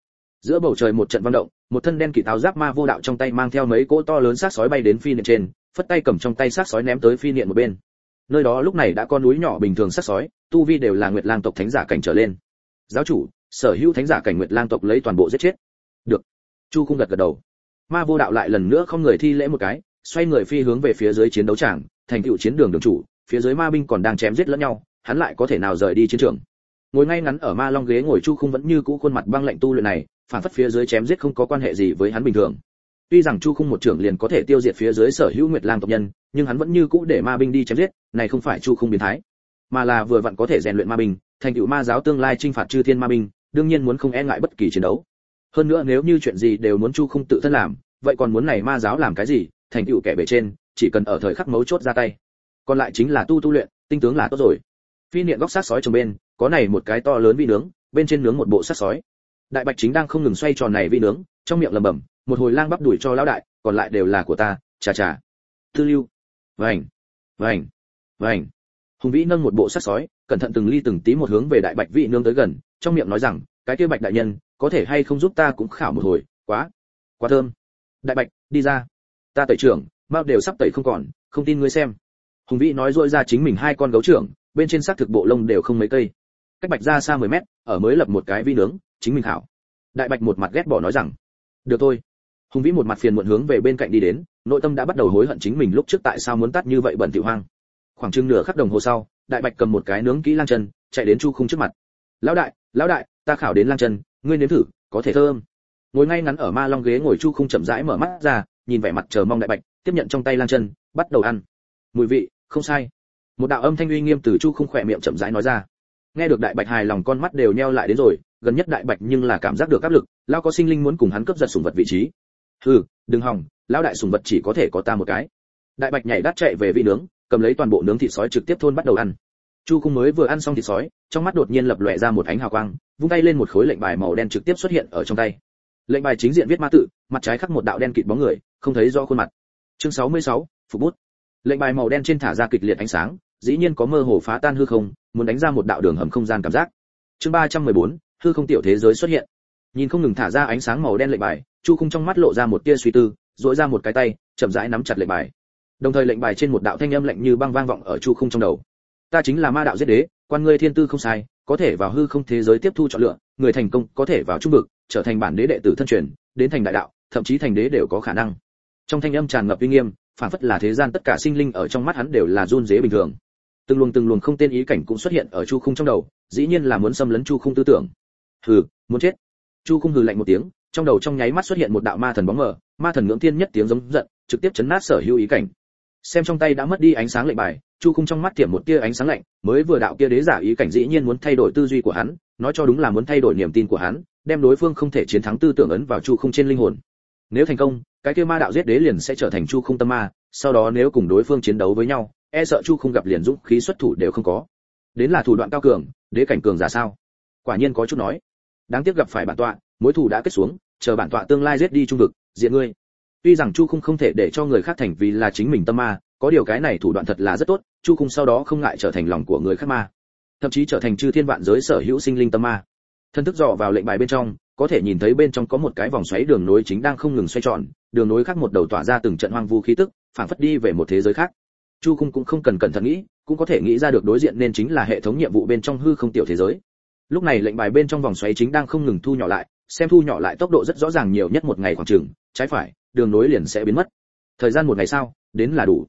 Giữa bầu trời một trận vang động, một thân đen kịt áo giáp ma vô đạo trong tay mang theo mấy cỗ to lớn xác sói bay đến phi niệm trên, phất tay cầm trong tay xác sói ném tới phi niệm một bên. Nơi đó lúc này đã có núi nhỏ bình thường xác sói, tu vi đều là Nguyệt Lang tộc thánh giả cảnh trở lên. Giáo chủ, sở hữu thánh giả cảnh Nguyệt Lang tộc lấy toàn bộ giết chết. Được. Chu Khung gật gật đầu. Ma vô đạo lại lần nữa không người thi lễ một cái, xoay người phi hướng về phía dưới chiến đấu tràng, thành tựu chiến đường đường chủ, phía dưới ma binh còn đang chém giết lẫn nhau, hắn lại có thể nào rời đi chiến trường. Ngồi ngay ngắn ở ma long ghế ngồi Chu Khung vẫn như cũ khuôn mặt băng lạnh tu luyện này, phản phất phía dưới chém giết không có quan hệ gì với hắn bình thường. Tuy rằng Chu Khung một trưởng liền có thể tiêu diệt phía dưới sở hữu Nguyệt Lang tộc nhân, nhưng hắn vẫn như cũ để ma binh đi chém giết, này không phải Chu Khung biến thái, mà là vừa vặn có thể rèn luyện ma binh, thành tựu ma giáo tương lai chinh phạt chư thiên ma binh, đương nhiên muốn không e ngại bất kỳ chiến đấu. Hơn nữa nếu như chuyện gì đều muốn Chu Khung tự thân làm, vậy còn muốn này ma giáo làm cái gì, thành tựu kẻ bề trên, chỉ cần ở thời khắc mấu chốt ra tay. Còn lại chính là tu luyện, tinh tướng là tốt rồi. Phi niệm góc sát sói trong bên, có này một cái to lớn vị nướng, bên trên nướng một bộ sát sói. Đại Bạch chính đang không ngừng xoay tròn này vị nướng, trong miệng lẩm bẩm, một hồi lang bắp đuổi cho lão đại, còn lại đều là của ta, chà chà. Tư lưu. Vành, vành, vành. Hùng Vĩ nâng một bộ sát sói, cẩn thận từng ly từng tí một hướng về Đại Bạch vị nướng tới gần, trong miệng nói rằng, cái kia Bạch đại nhân, có thể hay không giúp ta cũng khảo một hồi, quá thơm. Đại Bạch, đi ra. Ta tẩy trưởng, mao đều sắp tẩy không còn, không tin ngươi xem. Hùng Vĩ nói rỗi ra chính mình hai con gấu trưởng, bên trên xác thực bộ lông đều không mấy cây. Cách Bạch ra xa 10 mét, ở mới lập một cái vi nướng, chính mình khảo. Đại Bạch một mặt ghét bỏ nói rằng, được thôi. Hùng Vĩ một mặt phiền muộn hướng về bên cạnh đi đến, nội tâm đã bắt đầu hối hận chính mình lúc trước tại sao muốn tắt như vậy bẩn thỉu hoang. Khoảng chừng nửa khắc đồng hồ sau, Đại Bạch cầm một cái nướng kỹ lang chân, chạy đến Chu Khung trước mặt. Lão đại, ta khảo đến lang chân, ngươi nếm thử, có thể thơm. Ngồi ngay ngắn ở ma long ghế ngồi Chu Khung chậm rãi mở mắt ra, nhìn vẻ mặt chờ mong Đại Bạch, tiếp nhận trong tay lang chân, bắt đầu ăn. Mùi vị, không sai. Một đạo âm thanh uy nghiêm từ Chu Khung khỏe miệng chậm rãi nói ra. Nghe được Đại Bạch hài lòng con mắt đều nheo lại đến rồi, gần nhất Đại Bạch nhưng là cảm giác được áp lực, lão có sinh linh muốn cùng hắn cướp giật sủng vật vị trí. Hừ, đừng hòng, lão đại sủng vật chỉ có thể có ta một cái. Đại Bạch nhảy đắt chạy về vị nướng, cầm lấy toàn bộ nướng thịt sói trực tiếp thôn bắt đầu ăn. Chu Khung mới vừa ăn xong thịt sói, trong mắt đột nhiên lập lòe ra một ánh hào quang, vung tay lên một khối lệnh bài màu đen trực tiếp xuất hiện ở trong tay. Lệnh bài chính diện viết ma tự, mặt trái khắc một đạo đen kịt bóng người, không thấy rõ khuôn mặt. Chương 66, phục bút. Lệnh bài màu đen trên thả ra kịch liệt ánh sáng, dĩ nhiên có mơ hồ phá tan hư không, muốn đánh ra một đạo đường hầm không gian cảm giác. Chương 314, hư không tiểu thế giới xuất hiện. Nhìn không ngừng thả ra ánh sáng màu đen lệnh bài, Chu Khung trong mắt lộ ra một tia suy tư, duỗi ra một cái tay, chậm rãi nắm chặt lệnh bài. Đồng thời lệnh bài trên một đạo thanh âm lạnh như băng vang vọng ở Chu Khung trong đầu. Ta chính là ma đạo giết đế, quan ngươi thiên tư không sai, có thể vào hư không thế giới tiếp thu chọn lựa, người thành công có thể vào trung vực, trở thành bản đế đệ tử thân truyền, đến thành đại đạo, thậm chí thành đế đều có khả năng. Trong thanh âm tràn ngập uy nghiêm, phản phất là thế gian tất cả sinh linh ở trong mắt hắn đều là run rế bình thường. Từng luồng không tên ý cảnh cũng xuất hiện ở Chu Khung trong đầu, dĩ nhiên là muốn xâm lấn Chu Khung tư tưởng. Hừ, muốn chết. Chu Khung hừ lạnh một tiếng, trong đầu trong nháy mắt xuất hiện một đạo ma thần bóng mờ, ma thần ngưỡng thiên nhất tiếng giống giận, trực tiếp chấn nát sở hữu ý cảnh. Xem trong tay đã mất đi ánh sáng lệnh bài, Chu Khung trong mắt tiệm một tia ánh sáng lạnh, mới vừa đạo kia đế giả ý cảnh dĩ nhiên muốn thay đổi tư duy của hắn, nói cho đúng là muốn thay đổi niềm tin của hắn, đem đối phương không thể chiến thắng tư tưởng ấn vào Chu Khung trên linh hồn. Nếu thành công, cái kia ma đạo giết đế liền sẽ trở thành Chu Khung tâm ma, sau đó nếu cùng đối phương chiến đấu với nhau, e sợ Chu Khung gặp liền dũng khí xuất thủ đều không có. Đến là thủ đoạn cao cường, đế cảnh cường giả sao? Quả nhiên có chút nói. Đáng tiếc gặp phải bản tọa, mối thù đã kết xuống, chờ bản tọa tương lai giết đi trung vực, diện ngươi. Tuy rằng Chu Khung không thể để cho người khác thành vì là chính mình tâm ma, có điều cái này thủ đoạn thật là rất tốt, Chu Khung sau đó không ngại trở thành lòng của người khác ma, thậm chí trở thành chư thiên vạn giới sở hữu sinh linh tâm ma. Thân thức dò vào lệnh bài bên trong, có thể nhìn thấy bên trong có một cái vòng xoáy đường nối chính đang không ngừng xoay tròn, đường nối khác một đầu tỏa ra từng trận hoang vu khí tức, phảng phất đi về một thế giới khác. Chu Khung cũng không cần cẩn thận nghĩ, cũng có thể nghĩ ra được đối diện nên chính là hệ thống nhiệm vụ bên trong hư không tiểu thế giới. Lúc này lệnh bài bên trong vòng xoáy chính đang không ngừng thu nhỏ lại, xem thu nhỏ lại tốc độ rất rõ ràng, nhiều nhất một ngày khoảng chừng, trái phải, đường nối liền sẽ biến mất. Thời gian một ngày sau, đến là đủ.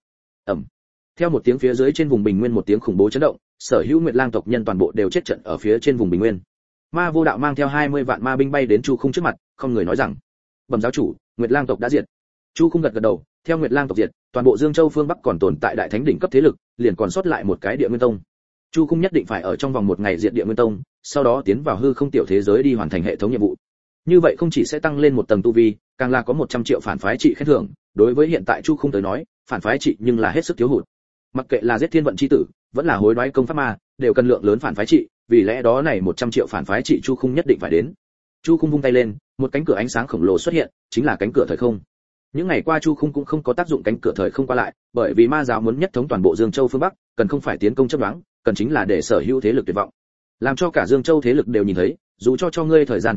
Theo một tiếng phía dưới trên vùng bình nguyên một tiếng khủng bố chấn động, sở hữu Nguyệt Lang tộc nhân toàn bộ đều chết trận ở phía trên vùng bình nguyên. Ma vô đạo mang theo 20 vạn ma binh bay đến Chu Khung trước mặt, không người nói rằng: "Bẩm giáo chủ, Nguyệt Lang tộc đã diệt." Chu Khung gật gật đầu, theo Nguyệt Lang tộc diệt, toàn bộ Dương Châu phương Bắc còn tồn tại đại thánh đỉnh cấp thế lực, liền còn sót lại một cái Địa Nguyên Tông. Chu Khung nhất định phải ở trong vòng một ngày diệt Địa Nguyên Tông, sau đó tiến vào hư không tiểu thế giới đi hoàn thành hệ thống nhiệm vụ. Như vậy không chỉ sẽ tăng lên một tầng tu vi, càng là có 100 triệu phản phái trị khen thưởng, đối với hiện tại Chu Khung tới nói, phản phái trị nhưng là hết sức thiếu hụt. Mặc kệ là giết thiên vận chi tử, vẫn là hối đoái công pháp ma, đều cần lượng lớn phản phái trị, vì lẽ đó này 100 triệu phản phái trị Chu Khung nhất định phải đến. Chu Khung vung tay lên, một cánh cửa ánh sáng khổng lồ xuất hiện, chính là cánh cửa thời không. Những ngày qua Chu Khung cũng không có tác dụng cánh cửa thời không qua lại, bởi vì ma giáo muốn nhất thống toàn bộ Dương Châu phương Bắc, cần không phải tiến công chấp đoán, cần chính là để sở hữu thế lực tuyệt vọng, làm cho cả Dương Châu thế lực đều nhìn thấy, dù cho ngươi thời gian chuẩn bị,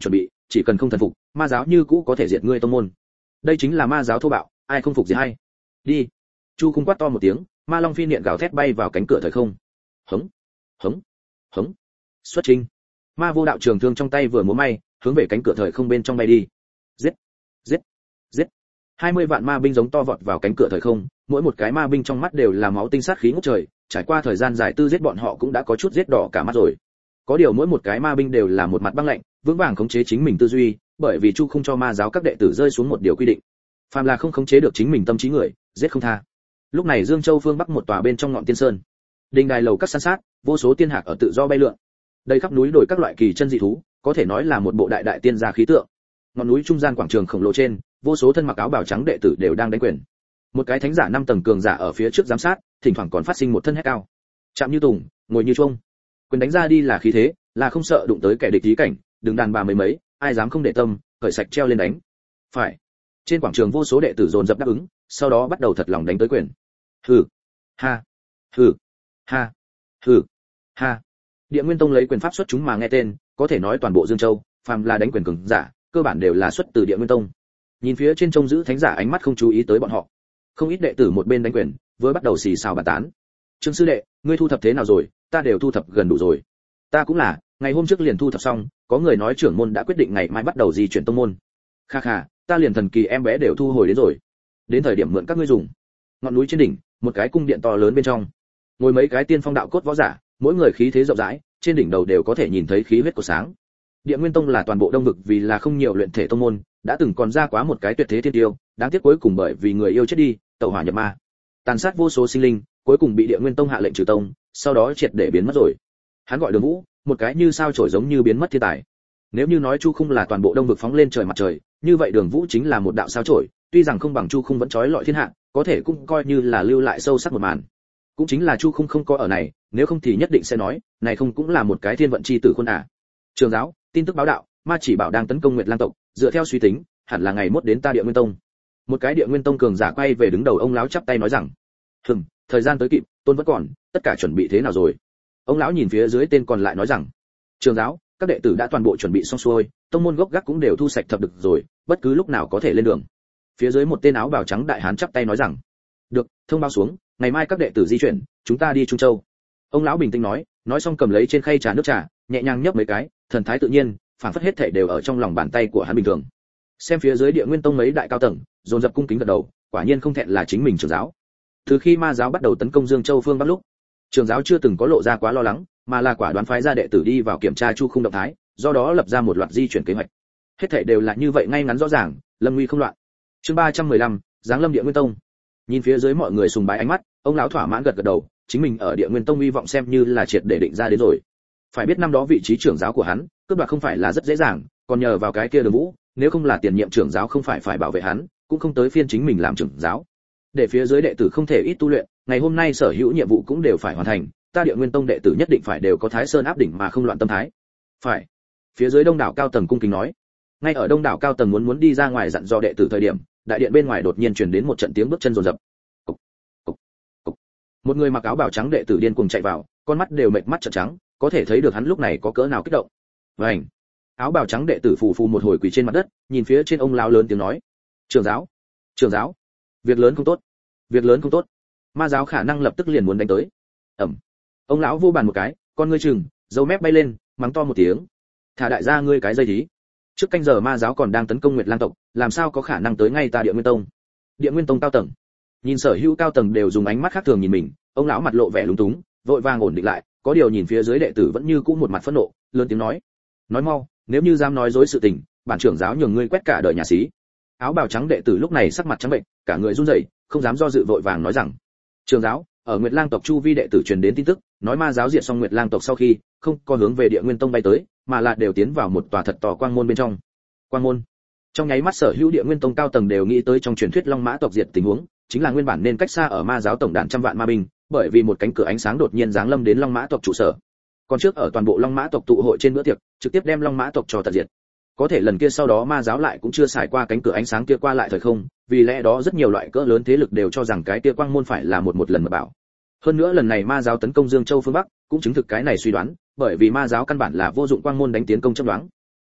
chỉ cần không thần phục, ma giáo như cũ có thể diệt ngươi tông môn. Đây chính là ma giáo thô bạo, ai không phục gì hay. Đi. Chu Khung quát to một tiếng, ma long phi niệm gào thét bay vào cánh cửa thời không. Hống, hống, hống. Xuất trình. Ma vô đạo trường thương trong tay vừa múa may, hướng về cánh cửa thời không bên trong bay đi. Giết, giết, giết. 20 vạn ma binh giống to vọt vào cánh cửa thời không, mỗi một cái ma binh trong mắt đều là máu tinh sát khí ngút trời, trải qua thời gian dài tư giết bọn họ cũng đã có chút giết đỏ cả mắt rồi. Có điều mỗi một cái ma binh đều là một mặt băng lạnh, vững vàng khống chế chính mình tư duy, bởi vì Chu không cho ma giáo các đệ tử rơi xuống một điều quy định. Phàm là không khống chế được chính mình tâm trí người, giết không tha. Lúc này Dương Châu phương bắc một tòa bên trong ngọn tiên sơn, đình đài lầu các san sát, vô số tiên hạc ở tự do bay lượn. Đây khắp núi đồi các loại kỳ chân dị thú, có thể nói là một bộ đại đại tiên gia khí tượng. Ngọn núi trung gian quảng trường khổng lồ trên, vô số thân mặc áo bào trắng đệ tử đều đang đánh quyền. Một cái thánh giả 5 tầng cường giả ở phía trước giám sát, thỉnh thoảng còn phát sinh một thân hét cao. Chạm như tùng, ngồi như chuông. Quyền đánh ra đi là khí thế, là không sợ đụng tới kẻ địch tí cảnh, đừng đàn bà mấy mấy, ai dám không để tâm, cởi sạch treo lên đánh. Phải. Trên quảng trường vô số đệ tử dồn dập đáp ứng, sau đó bắt đầu thật lòng đánh tới quyền. Hừ. Ha. Hừ. Ha. Hừ. Ha. Địa Nguyên Tông lấy quyền pháp xuất chúng mà nghe tên, có thể nói toàn bộ Dương Châu, phàm là đánh quyền cường giả, cơ bản đều là xuất từ Địa Nguyên Tông. Nhìn phía trên trông giữ thánh giả ánh mắt không chú ý tới bọn họ. Không ít đệ tử một bên đánh quyền, vừa bắt đầu xì xào bàn tán. Trương sư đệ, ngươi thu thập thế nào rồi? Ta đều thu thập gần đủ rồi. Ta cũng là, ngày hôm trước liền thu thập xong, có người nói trưởng môn đã quyết định ngày mai bắt đầu di chuyển tông môn. Kha kha, ta liền thần kỳ em bé đều thu hồi đến rồi. Đến thời điểm mượn các ngươi dùng. Ngọn núi trên đỉnh, một cái cung điện to lớn bên trong, ngồi mấy cái tiên phong đạo cốt võ giả, mỗi người khí thế rộng rãi, trên đỉnh đầu đều có thể nhìn thấy khí huyết của sáng. Địa Nguyên Tông là toàn bộ đông vực vì là không nhiều luyện thể tông môn, đã từng còn ra quá một cái tuyệt thế thiên tiêu, đáng tiếc cuối cùng bởi vì người yêu chết đi, tẩu hỏa nhập ma, tàn sát vô số sinh linh, cuối cùng bị Địa Nguyên Tông hạ lệnh trừ tông, sau đó triệt để biến mất rồi. Hắn gọi Đường Vũ, một cái như sao chổi giống như biến mất thiên tài. Nếu như nói Chu Khung là toàn bộ đông vực phóng lên trời mặt trời, như vậy Đường Vũ chính là một đạo sao chổi, tuy rằng không bằng Chu Khung vẫn chói lọi thiên hạ, có thể cũng coi như là lưu lại sâu sắc một màn. Cũng chính là Chu Khung không có ở này, nếu không thì nhất định sẽ nói, này không cũng là một cái thiên vận chi tử khuôn à. Trường giáo, tin tức báo đạo, ma chỉ bảo đang tấn công Nguyệt Lang tộc, dựa theo suy tính, hẳn là ngày mốt đến ta Địa Nguyên Tông. Một cái Địa Nguyên Tông cường giả quay về đứng đầu ông lão chắp tay nói rằng, thời gian tới kịp, tôn vẫn còn, tất cả chuẩn bị thế nào rồi? Ông lão nhìn phía dưới tên còn lại nói rằng, trường giáo, các đệ tử đã toàn bộ chuẩn bị xong xuôi, tông môn gốc gác cũng đều thu sạch thập được rồi, bất cứ lúc nào có thể lên đường. Phía dưới một tên áo bào trắng đại hán chắp tay nói rằng, được, thông báo xuống, ngày mai các đệ tử di chuyển, chúng ta đi Trung Châu. Ông lão bình tĩnh nói xong cầm lấy trên khay trà nước trà, nhẹ nhàng nhấp mấy cái, thần thái tự nhiên, phảng phất hết thảy đều ở trong lòng bàn tay của hắn bình thường. Xem phía dưới Địa Nguyên Tông mấy đại cao tầng, dồn dập cung kính gật đầu, quả nhiên không thẹn là chính mình trưởng giáo. Từ khi ma giáo bắt đầu tấn công Dương Châu phương Bắc lúc, trưởng giáo chưa từng có lộ ra quá lo lắng, mà là quả đoán phái ra đệ tử đi vào kiểm tra Chu Khung động thái, do đó lập ra một loạt di chuyển kế hoạch. Hết thảy đều là như vậy ngay ngắn rõ ràng, lâm nguy không loạn. Chương 315, Giáng lâm Địa Nguyên Tông. Nhìn phía dưới mọi người sùng bái ánh mắt, ông lão thỏa mãn gật gật đầu, chính mình ở Địa Nguyên Tông hy vọng xem như là triệt để định ra đến rồi. Phải biết năm đó vị trí trưởng giáo của hắn, cướp đoạt không phải là rất dễ dàng, còn nhờ vào cái kia Đường Vũ, nếu không là tiền nhiệm trưởng giáo không phải bảo vệ hắn, cũng không tới phiên chính mình làm trưởng giáo. Để phía dưới đệ tử không thể ít tu luyện, ngày hôm nay sở hữu nhiệm vụ cũng đều phải hoàn thành, ta Địa Nguyên Tông đệ tử nhất định phải đều có Thái Sơn áp đỉnh mà không loạn tâm thái. Phải. Phía dưới đông đảo cao tầng cung kính nói. Ngay ở đông đảo cao tầng muốn đi ra ngoài dặn dò đệ tử thời điểm, đại điện bên ngoài đột nhiên truyền đến một trận tiếng bước chân rồn rập. Cục, cục, cục. Một người mặc áo bào trắng đệ tử điên cuồng chạy vào, con mắt đều mệt mắt trợn trắng, có thể thấy được hắn lúc này có cỡ nào kích động. Vành. Áo bào trắng đệ tử phù phù một hồi quỳ trên mặt đất, nhìn phía trên ông lão lớn tiếng nói: "Trưởng giáo, việc lớn không tốt, việc lớn không tốt." Ma giáo khả năng lập tức liền muốn đánh tới. Ầm. Ông lão vô bàn một cái, con ngươi trừng, râu mép bay lên, mắng to một tiếng: "Thả đại gia ngươi cái dây thí. Trước canh giờ ma giáo còn đang tấn công Nguyệt Lang tộc, làm sao có khả năng tới ngay ta Địa Nguyên Tông?" Địa Nguyên Tông cao tầng, nhìn sở hữu cao tầng đều dùng ánh mắt khác thường nhìn mình, ông lão mặt lộ vẻ lúng túng, vội vàng ổn định lại, có điều nhìn phía dưới đệ tử vẫn như cũ một mặt phẫn nộ, lớn tiếng nói: "Nói mau, nếu như dám nói dối sự tình, bản trưởng giáo nhường ngươi quét cả đời nhà xí." Áo bào trắng đệ tử lúc này sắc mặt trắng bệnh, cả người run rẩy, không dám do dự vội vàng nói rằng: "Trưởng giáo, ở Nguyệt Lang tộc chu vi đệ tử truyền đến tin tức, nói ma giáo diệt xong Nguyệt Lang tộc sau khi, không có hướng về Địa Nguyên Tông bay tới, mà là đều tiến vào một tòa thật to quang môn bên trong." Quang môn. Trong nháy mắt sở hữu Địa Nguyên Tông cao tầng đều nghĩ tới trong truyền thuyết Long Mã tộc diệt tình huống, chính là nguyên bản nên cách xa ở ma giáo tổng đàn trăm vạn ma binh, bởi vì một cánh cửa ánh sáng đột nhiên giáng lâm đến Long Mã tộc trụ sở. Còn trước ở toàn bộ Long Mã tộc tụ hội trên bữa tiệc, trực tiếp đem Long Mã tộc cho tận diệt. Có thể lần kia sau đó ma giáo lại cũng chưa xài qua cánh cửa ánh sáng kia qua lại thời không, vì lẽ đó rất nhiều loại cỡ lớn thế lực đều cho rằng cái kia quang môn phải là một lần mà bảo. Hơn nữa lần này ma giáo tấn công Dương Châu phương Bắc, cũng chứng thực cái này suy đoán, bởi vì ma giáo căn bản là vô dụng quang môn đánh tiến công chấp đoán.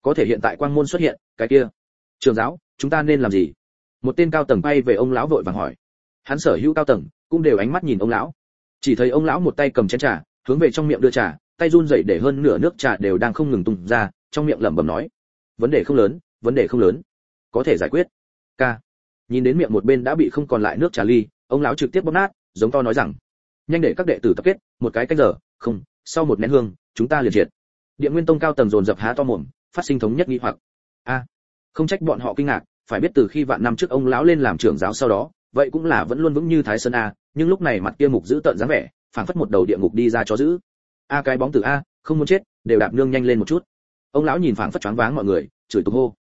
có thể hiện tại quang môn xuất hiện, cái kia, trưởng giáo, chúng ta nên làm gì? Một tên cao tầng bay về ông lão vội vàng hỏi. Hắn sở hữu cao tầng cũng đều ánh mắt nhìn ông lão. Chỉ thấy ông lão một tay cầm chén trà, hướng về trong miệng đưa trà, tay run rẩy để hơn nửa nước trà đều đang không ngừng tung ra, trong miệng lẩm bẩm nói: vấn đề không lớn, vấn đề không lớn, có thể giải quyết. Ca. Nhìn đến miệng một bên đã bị không còn lại nước trà ly, ông lão trực tiếp bóp nát, giống to nói rằng: nhanh để các đệ tử tập kết, một cái canh giờ, không, sau một nén hương, chúng ta liền triệt. Địa Nguyên Tông cao tầng dồn dập há to mồm, phát sinh thống nhất nghi hoặc. A, không trách bọn họ kinh ngạc, phải biết từ khi vạn năm trước ông lão lên làm trưởng giáo sau đó, vậy cũng là vẫn luôn vững như Thái Sơn a, nhưng lúc này mặt kia mục giữ tợn dáng vẻ, phảng phất một đầu địa ngục đi ra cho giữ. A cái bóng tử a, không muốn chết, đều đạp nương nhanh lên một chút. Ông lão nhìn phảng phất choáng váng mọi người, chửi tục hô.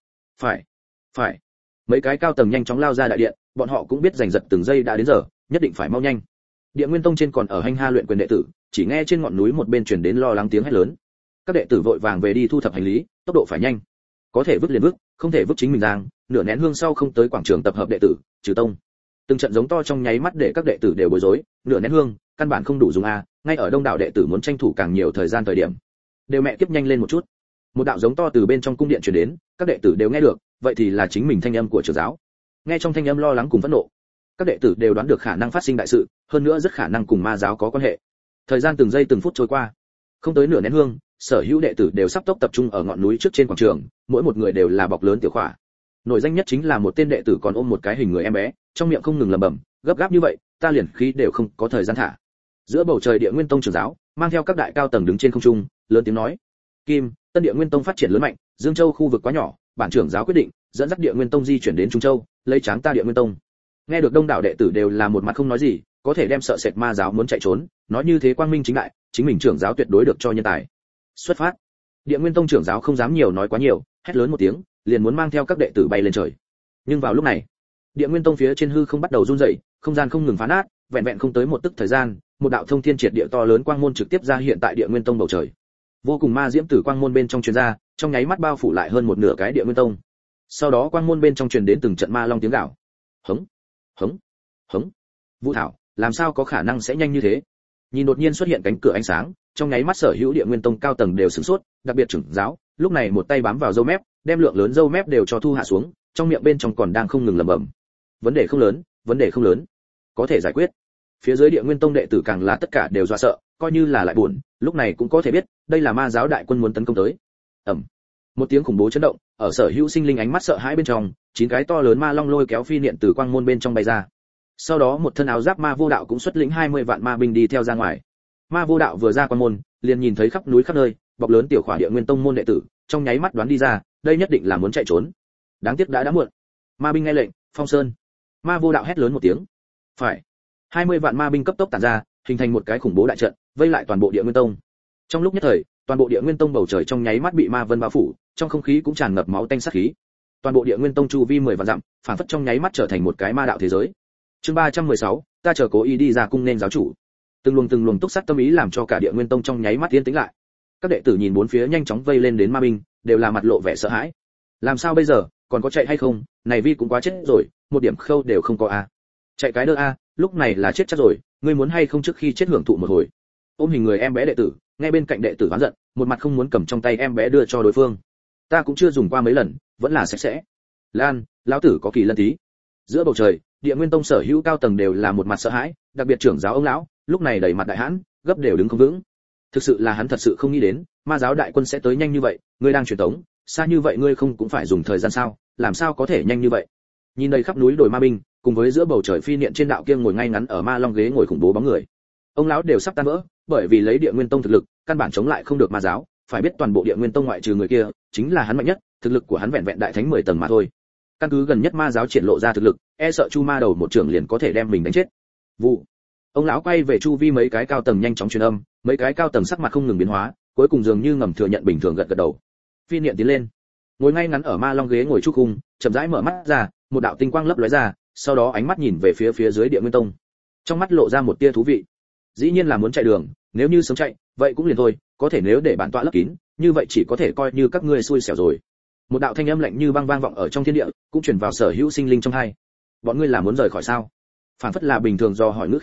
Phải. Mấy cái cao tầng nhanh chóng lao ra đại điện, bọn họ cũng biết giành giật từng giây đã đến giờ, nhất định phải mau nhanh. Địa Nguyên Tông trên còn ở hành ha luyện quyền đệ tử, chỉ nghe trên ngọn núi một bên truyền đến lo lắng tiếng hét lớn. Các đệ tử vội vàng về đi thu thập hành lý, tốc độ phải nhanh. Có thể vứt liền vứt, không thể vứt chính mình giang, nửa nén hương sau không tới quảng trường tập hợp đệ tử, trừ tông. Từng trận giống to trong nháy mắt để các đệ tử đều bối rối, nửa nén hương, căn bản không đủ dùng a, ngay ở đông đảo đệ tử muốn tranh thủ càng nhiều thời gian thời điểm. Đều mẹ tiếp nhanh lên một chút. Một đạo giống to từ bên trong cung điện truyền đến, các đệ tử đều nghe được, vậy thì là chính mình thanh âm của trưởng giáo. Nghe trong thanh âm lo lắng cùng phẫn nộ, các đệ tử đều đoán được khả năng phát sinh đại sự, hơn nữa rất khả năng cùng ma giáo có quan hệ. Thời gian từng giây từng phút trôi qua, không tới nửa nén hương, sở hữu đệ tử đều sắp tốc tập trung ở ngọn núi trước trên quảng trường, mỗi một người đều là bọc lớn tiểu khỏa. Nổi danh nhất chính là một tên đệ tử còn ôm một cái hình người em bé, trong miệng không ngừng lẩm bẩm, gấp gáp như vậy, ta liền khí đều không có thời gian thả. Giữa bầu trời Địa Nguyên Tông trưởng giáo mang theo các đại cao tầng đứng trên không trung, lớn tiếng nói: Kim, Tân Địa Nguyên Tông phát triển lớn mạnh, Dương Châu khu vực quá nhỏ, bản trưởng giáo quyết định dẫn dắt Địa Nguyên Tông di chuyển đến Trung Châu, lấy tráng ta Địa Nguyên Tông. Nghe được đông đảo đệ tử đều là một mặt không nói gì, có thể đem sợ sệt ma giáo muốn chạy trốn, nói như thế quang minh chính đại, chính mình trưởng giáo tuyệt đối được cho nhân tài. Xuất phát. Địa Nguyên Tông trưởng giáo không dám nhiều nói quá nhiều, hét lớn một tiếng, liền muốn mang theo các đệ tử bay lên trời. Nhưng vào lúc này, Địa Nguyên Tông phía trên hư không bắt đầu run rẩy, không gian không ngừng phá nát, vẹn vẹn không tới một tức thời gian, một đạo thông thiên triệt địa to lớn quang môn trực tiếp ra hiện tại Địa Nguyên Tông bầu trời. Vô cùng ma diễm từ quang môn bên trong truyền ra, trong nháy mắt bao phủ lại hơn một nửa cái Địa Nguyên Tông. Sau đó quang môn bên trong truyền đến từng trận ma long tiếng gào. Hống, hống, hống. Vũ Thảo, làm sao có khả năng sẽ nhanh như thế? Nhìn đột nhiên xuất hiện cánh cửa ánh sáng, trong nháy mắt sở hữu Địa Nguyên Tông cao tầng đều sửng sốt, đặc biệt trưởng giáo, lúc này một tay bám vào râu mép, đem lượng lớn râu mép đều cho thu hạ xuống, trong miệng bên trong còn đang không ngừng lẩm bẩm. Vấn đề không lớn, vấn đề không lớn, có thể giải quyết. Phía dưới Địa Nguyên Tông đệ tử càng là tất cả đều dọa sợ, coi như là lại buồn, lúc này cũng có thể biết, đây là ma giáo đại quân muốn tấn công tới. Ầm. Một tiếng khủng bố chấn động, ở sở hữu sinh linh ánh mắt sợ hãi bên trong, 9 cái to lớn ma long lôi kéo phi niệm từ quang môn bên trong bay ra. Sau đó một thân áo giáp ma vô đạo cũng xuất lĩnh 20 vạn ma binh đi theo ra ngoài. Ma vô đạo vừa ra quang môn, liền nhìn thấy khắp núi khắp nơi, bọc lớn tiểu khỏa Địa Nguyên Tông môn đệ tử, trong nháy mắt đoán đi ra, đây nhất định là muốn chạy trốn. Đáng tiếc đã muộn. Ma binh nghe lệnh, phong sơn. Ma vô đạo hét lớn một tiếng. Phải. 20 vạn ma binh cấp tốc tản ra, hình thành một cái khủng bố đại trận, vây lại toàn bộ Địa Nguyên Tông. Trong lúc nhất thời, toàn bộ Địa Nguyên Tông bầu trời trong nháy mắt bị ma vân bao phủ, trong không khí cũng tràn ngập máu tanh sát khí. Toàn bộ Địa Nguyên Tông chu vi 10 vạn dặm, phản phất trong nháy mắt trở thành một cái ma đạo thế giới. Chương 316, ta chờ cố ý đi ra cung nên giáo chủ. Từng luồng túc sát tâm ý làm cho cả Địa Nguyên Tông trong nháy mắt yên tĩnh lại. Các đệ tử nhìn bốn phía nhanh chóng vây lên đến ma binh, đều là mặt lộ vẻ sợ hãi. Làm sao bây giờ, còn có chạy hay không? Này vi cũng quá chết rồi, một điểm khâu đều không có a. Chạy cái đơ a, lúc này là chết chắc rồi, ngươi muốn hay không trước khi chết hưởng thụ một hồi. Ôm hình người em bé đệ tử, nghe bên cạnh đệ tử oán giận, một mặt không muốn cầm trong tay em bé đưa cho đối phương. Ta cũng chưa dùng qua mấy lần, vẫn là sạch sẽ. Lan, lão tử có kỳ lân tí. Giữa bầu trời, Địa Nguyên Tông sở hữu cao tầng đều là một mặt sợ hãi, đặc biệt trưởng giáo ông lão, lúc này đầy mặt đại hãn, gấp đều đứng không vững. Thực sự là hắn thật sự không nghĩ đến, ma giáo đại quân sẽ tới nhanh như vậy, ngươi đang truyền tống, xa như vậy ngươi không cũng phải dùng thời gian sao, làm sao có thể nhanh như vậy? Nhìn đây khắp núi đồi ma binh, cùng với giữa bầu trời phi niệm trên đạo kia ngồi ngay ngắn ở ma long ghế ngồi khủng bố bóng người. Ông lão đều sắp tan vỡ, bởi vì lấy Địa Nguyên Tông thực lực, căn bản chống lại không được ma giáo, phải biết toàn bộ Địa Nguyên Tông ngoại trừ người kia, chính là hắn mạnh nhất, thực lực của hắn vẹn vẹn đại thánh 10 tầng mà thôi. Căn cứ gần nhất ma giáo triển lộ ra thực lực, e sợ chu ma đầu một trưởng liền có thể đem mình đánh chết. Vụ. Ông lão quay về chu vi mấy cái cao tầng nhanh chóng truyền âm, mấy cái cao tầng sắc mặt không ngừng biến hóa, cuối cùng dường như ngầm thừa nhận bình thường gật gật đầu. Phi niệm tiến lên, ngồi ngay ngắn ở ma long ghế ngồi trúc cung, chậm rãi mở mắt ra, một đạo tinh quang lấp lóe ra, sau đó ánh mắt nhìn về phía dưới Địa Nguyên Tông, trong mắt lộ ra một tia thú vị. Dĩ nhiên là muốn chạy đường, nếu như sớm chạy, vậy cũng liền thôi, có thể nếu để bản tọa lấp kín, như vậy chỉ có thể coi như các ngươi xui xẻo rồi. Một đạo thanh âm lạnh như băng vang vọng ở trong thiên địa, cũng truyền vào sở hữu sinh linh trong hai. Bọn ngươi là muốn rời khỏi sao? Phản phất là bình thường do hỏi ngữ khí,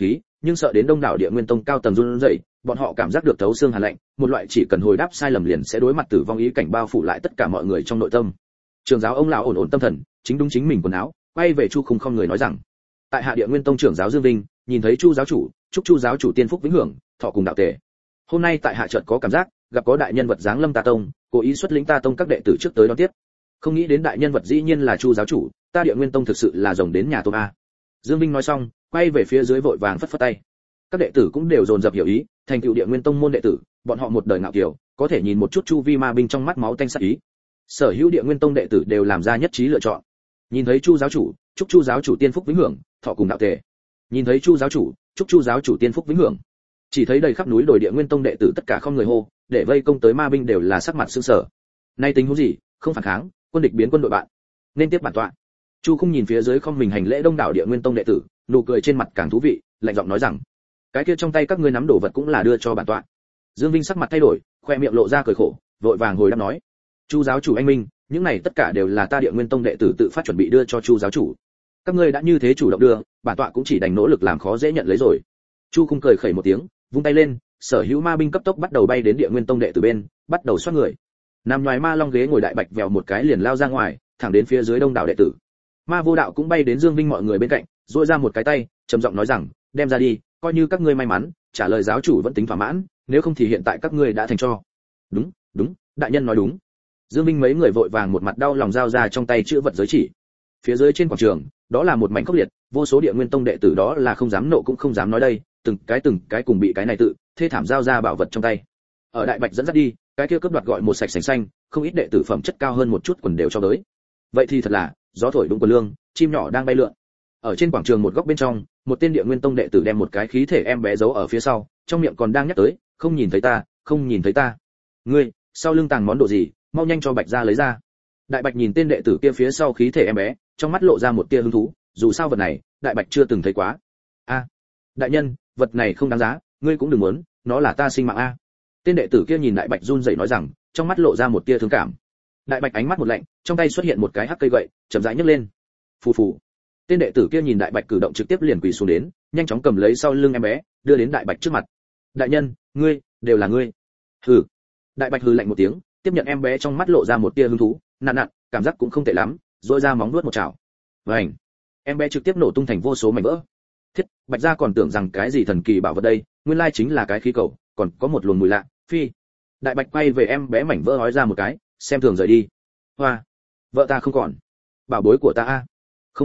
nhưng sợ đến đông đảo Địa Nguyên Tông cao tầng run rẩy, bọn họ cảm giác được thấu xương hàn lạnh, một loại chỉ cần hồi đáp sai lầm liền sẽ đối mặt tử vong ý cảnh bao phủ lại tất cả mọi người trong nội tâm. Trưởng giáo ông lão ổn ổn tâm thần, chính đúng chính mình quần áo, quay về Chu Khung không người nói rằng: tại hạ Địa Nguyên Tông trưởng giáo Dương Vinh, nhìn thấy Chu giáo chủ, chúc Chu giáo chủ tiên phúc vĩnh hưởng, thọ cùng đạo tề. Hôm nay tại hạ chợt có cảm giác, gặp có đại nhân vật giáng lâm ta tông, cố ý xuất lĩnh ta tông các đệ tử trước tới đón tiếp. Không nghĩ đến đại nhân vật dĩ nhiên là Chu giáo chủ, ta Địa Nguyên Tông thực sự là rồng đến nhà tông a. Dương Vinh nói xong, quay về phía dưới vội vàng phất phất tay. Các đệ tử cũng đều dồn dập hiểu ý, thành tựu Địa Nguyên Tông môn đệ tử, bọn họ một đời ngạo kiều, có thể nhìn một chút chu vi ma binh trong mắt máu tanh sắc ý. Sở hữu Địa Nguyên Tông đệ tử đều làm ra nhất trí lựa chọn. Nhìn thấy Chu giáo chủ, chúc Chu giáo chủ tiên phúc vĩnh hưởng, thọ cùng đạo tề. Nhìn thấy Chu giáo chủ, chúc Chu giáo chủ tiên phúc vĩnh hưởng. Chỉ thấy đầy khắp núi đồi Địa Nguyên Tông đệ tử tất cả không người hô, để vây công tới ma binh đều là sắc mặt sững sờ. Nay tình huống gì, không phản kháng, quân địch biến quân đội bạn. Nên tiếp bản tọa. Chu Khung nhìn phía dưới không mình hành lễ đông đảo Địa Nguyên Tông đệ tử, nụ cười trên mặt càng thú vị, lạnh giọng nói rằng: cái kia trong tay các ngươi nắm đồ vật cũng là đưa cho bản tọa. Dương Vinh sắc mặt thay đổi, khoe miệng lộ ra cười khổ, vội vàng hồi đáp nói: Chu giáo chủ anh minh, những này tất cả đều là ta Địa Nguyên Tông đệ tử tự phát chuẩn bị đưa cho Chu giáo chủ. Các ngươi đã như thế chủ động đưa, bản tọa cũng chỉ đành nỗ lực làm khó dễ nhận lấy rồi. Chu Khung cười khẩy một tiếng, vung tay lên, sở hữu ma binh cấp tốc bắt đầu bay đến Địa Nguyên Tông đệ tử bên, bắt đầu xoát người. Nằm ngoài ma long ghế ngồi đại bạch vèo một cái liền lao ra ngoài, thẳng đến phía dưới đông đảo đệ tử. Ma vô đạo cũng bay đến Dương Vinh mọi người bên cạnh, duỗi ra một cái tay, trầm giọng nói rằng: đem ra đi, coi như các ngươi may mắn, trả lời giáo chủ vẫn tính thỏa mãn, nếu không thì hiện tại các ngươi đã thành cho. Đúng, đúng, đại nhân nói đúng. Dương Vinh mấy người vội vàng một mặt đau lòng giao ra trong tay chữ vật giới chỉ. Phía dưới trên quảng trường, đó là một mảnh khốc liệt, vô số Địa Nguyên Tông đệ tử đó là không dám nộ cũng không dám nói đây, từng cái cùng bị cái này tự thê thảm giao ra bảo vật trong tay. Ở đại bạch dẫn dắt đi, cái kia cướp đoạt gọi một sạch sành xanh, không ít đệ tử phẩm chất cao hơn một chút quần đều cho tới. Vậy thì thật là gió thổi đúng quần lương, chim nhỏ đang bay lượn. Ở trên quảng trường một góc bên trong, một tên Địa Nguyên Tông đệ tử đem một cái khí thể em bé giấu ở phía sau, trong miệng còn đang nhắc tới: không nhìn thấy ta, không nhìn thấy ta. Ngươi, sau lưng tàng món đồ gì, mau nhanh cho bạch ra lấy ra. Đại bạch nhìn tên đệ tử kia phía sau khí thể em bé, trong mắt lộ ra một tia hứng thú, dù sao vật này, đại bạch chưa từng thấy quá. A, đại nhân, vật này không đáng giá, ngươi cũng đừng muốn, nó là ta sinh mạng a. Tên đệ tử kia nhìn đại bạch run rẩy nói rằng, trong mắt lộ ra một tia thương cảm. Đại bạch ánh mắt một lạnh, trong tay xuất hiện một cái hắc cây gậy, chậm rãi nhấc lên. Phù phù. Tên đệ tử kia nhìn đại bạch cử động trực tiếp liền quỳ xuống đến, nhanh chóng cầm lấy sau lưng em bé, đưa đến đại bạch trước mặt. Đại nhân, ngươi, đều là ngươi. Hừ. Đại bạch hừ lạnh một tiếng, tiếp nhận em bé, trong mắt lộ ra một tia hứng thú, nặn nặn, cảm giác cũng không tệ lắm, rỗi ra móng nuốt một chảo. Vành. Em bé trực tiếp nổ tung thành vô số mảnh vỡ. Thiết, bạch gia còn tưởng rằng cái gì thần kỳ bảo vật đây, nguyên lai chính là cái khí cầu, còn có một luồng mùi lạ. Phi. Đại bạch quay về em bé mảnh vỡ hói ra một cái, xem thường rời đi. Hoa. Vợ ta không còn. Bảo bối của ta a.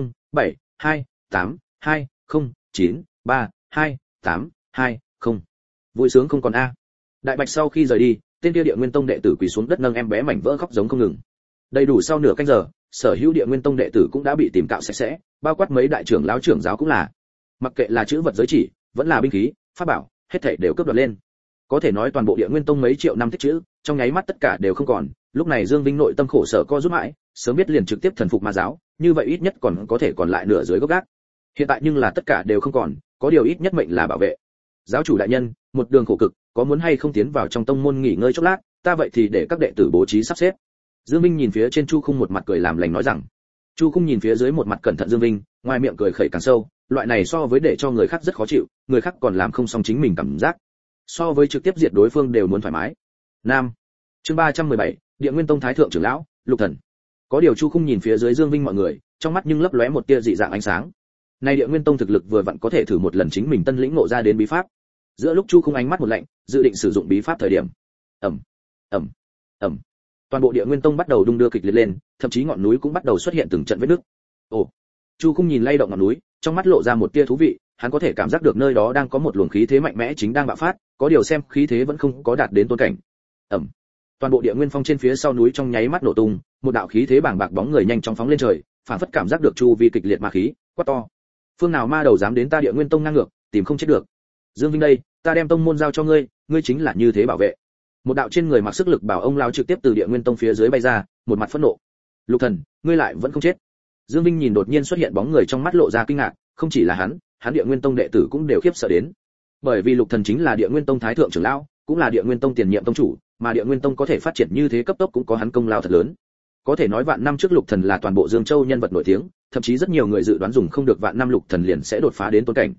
072820932280. Vui sướng không còn a. Đại bạch sau khi rời đi, tên kia Địa Nguyên Tông đệ tử quỳ xuống đất nâng em bé mảnh vỡ khóc giống không ngừng. Đầy đủ sau nửa canh giờ, sở hữu Địa Nguyên Tông đệ tử cũng đã bị tìm cạo sạch sẽ, bao quát mấy đại trưởng lão trưởng giáo cũng là. Mặc kệ là chữ vật giới chỉ, vẫn là binh khí, pháp bảo, hết thảy đều cướp đoạt lên. Có thể nói toàn bộ Địa Nguyên Tông mấy triệu năm tích trữ, trong nháy mắt tất cả đều không còn. Lúc này Dương Vinh nội tâm khổ sở co rút mãi, sớm biết liền trực tiếp thần phục ma giáo, như vậy ít nhất còn có thể còn lại nửa dưới gốc gác. Hiện tại nhưng là tất cả đều không còn, có điều ít nhất mệnh là bảo vệ. Giáo chủ đại nhân, một đường khổ cực, có muốn hay không tiến vào trong tông môn nghỉ ngơi chốc lát, ta vậy thì để các đệ tử bố trí sắp xếp. Dương Vinh nhìn phía trên Chu Khung một mặt cười làm lành nói rằng. Chu Khung nhìn phía dưới một mặt cẩn thận Dương Vinh, ngoài miệng cười khẩy càng sâu, loại này so với để cho người khác rất khó chịu, người khác còn làm không xong chính mình cảm giác. So với trực tiếp diệt đối phương đều muốn thoải mái. Nam. Chương 317, Địa Nguyên Tông thái thượng trưởng lão, Lục Thần. Có điều Chu Khung nhìn phía dưới Dương Vinh mọi người, trong mắt nhưng lấp lóe một tia dị dạng ánh sáng. Này Địa Nguyên Tông thực lực vừa vặn có thể thử một lần chính mình tân lĩnh ngộ ra đến bí pháp. Giữa lúc Chu Khung ánh mắt một lạnh, dự định sử dụng bí pháp thời điểm. Ầm, ầm, ầm. Toàn bộ Địa Nguyên Tông bắt đầu đung đưa kịch liệt lên, thậm chí ngọn núi cũng bắt đầu xuất hiện từng trận vết nứt. Ồ. Chu Khung nhìn lay động ngọn núi, trong mắt lộ ra một tia thú vị, hắn có thể cảm giác được nơi đó đang có một luồng khí thế mạnh mẽ chính đang bạo phát, có điều xem khí thế vẫn không có đạt đến tôn cảnh. Ầm. Toàn bộ Địa Nguyên Phong trên phía sau núi trong nháy mắt nổ tung, một đạo khí thế bàng bạc bóng người nhanh chóng phóng lên trời, phản phất cảm giác được chu vi kịch liệt ma khí, quát to: phương nào ma đầu dám đến ta Địa Nguyên Tông ngang ngược, tìm không chết được. Dương Vinh đây, ta đem tông môn giao cho ngươi, ngươi chính là như thế bảo vệ. Một đạo trên người mặc sức lực bảo ông lão trực tiếp từ Địa Nguyên Tông phía dưới bay ra, một mặt phẫn nộ. Lục Thần, ngươi lại vẫn không chết. Dương Vinh nhìn đột nhiên xuất hiện bóng người trong mắt lộ ra kinh ngạc, không chỉ là hắn Địa Nguyên Tông đệ tử cũng đều khiếp sợ đến. Bởi vì Lục Thần chính là Địa Nguyên Tông thái thượng trưởng lão, cũng là Địa Nguyên Tông tiền nhiệm tông chủ, mà Địa Nguyên Tông có thể phát triển như thế cấp tốc cũng có hắn công lao thật lớn. Có thể nói vạn năm trước Lục Thần là toàn bộ Dương Châu nhân vật nổi tiếng, thậm chí rất nhiều người dự đoán dùng không được vạn năm Lục Thần liền sẽ đột phá đến tôn cảnh.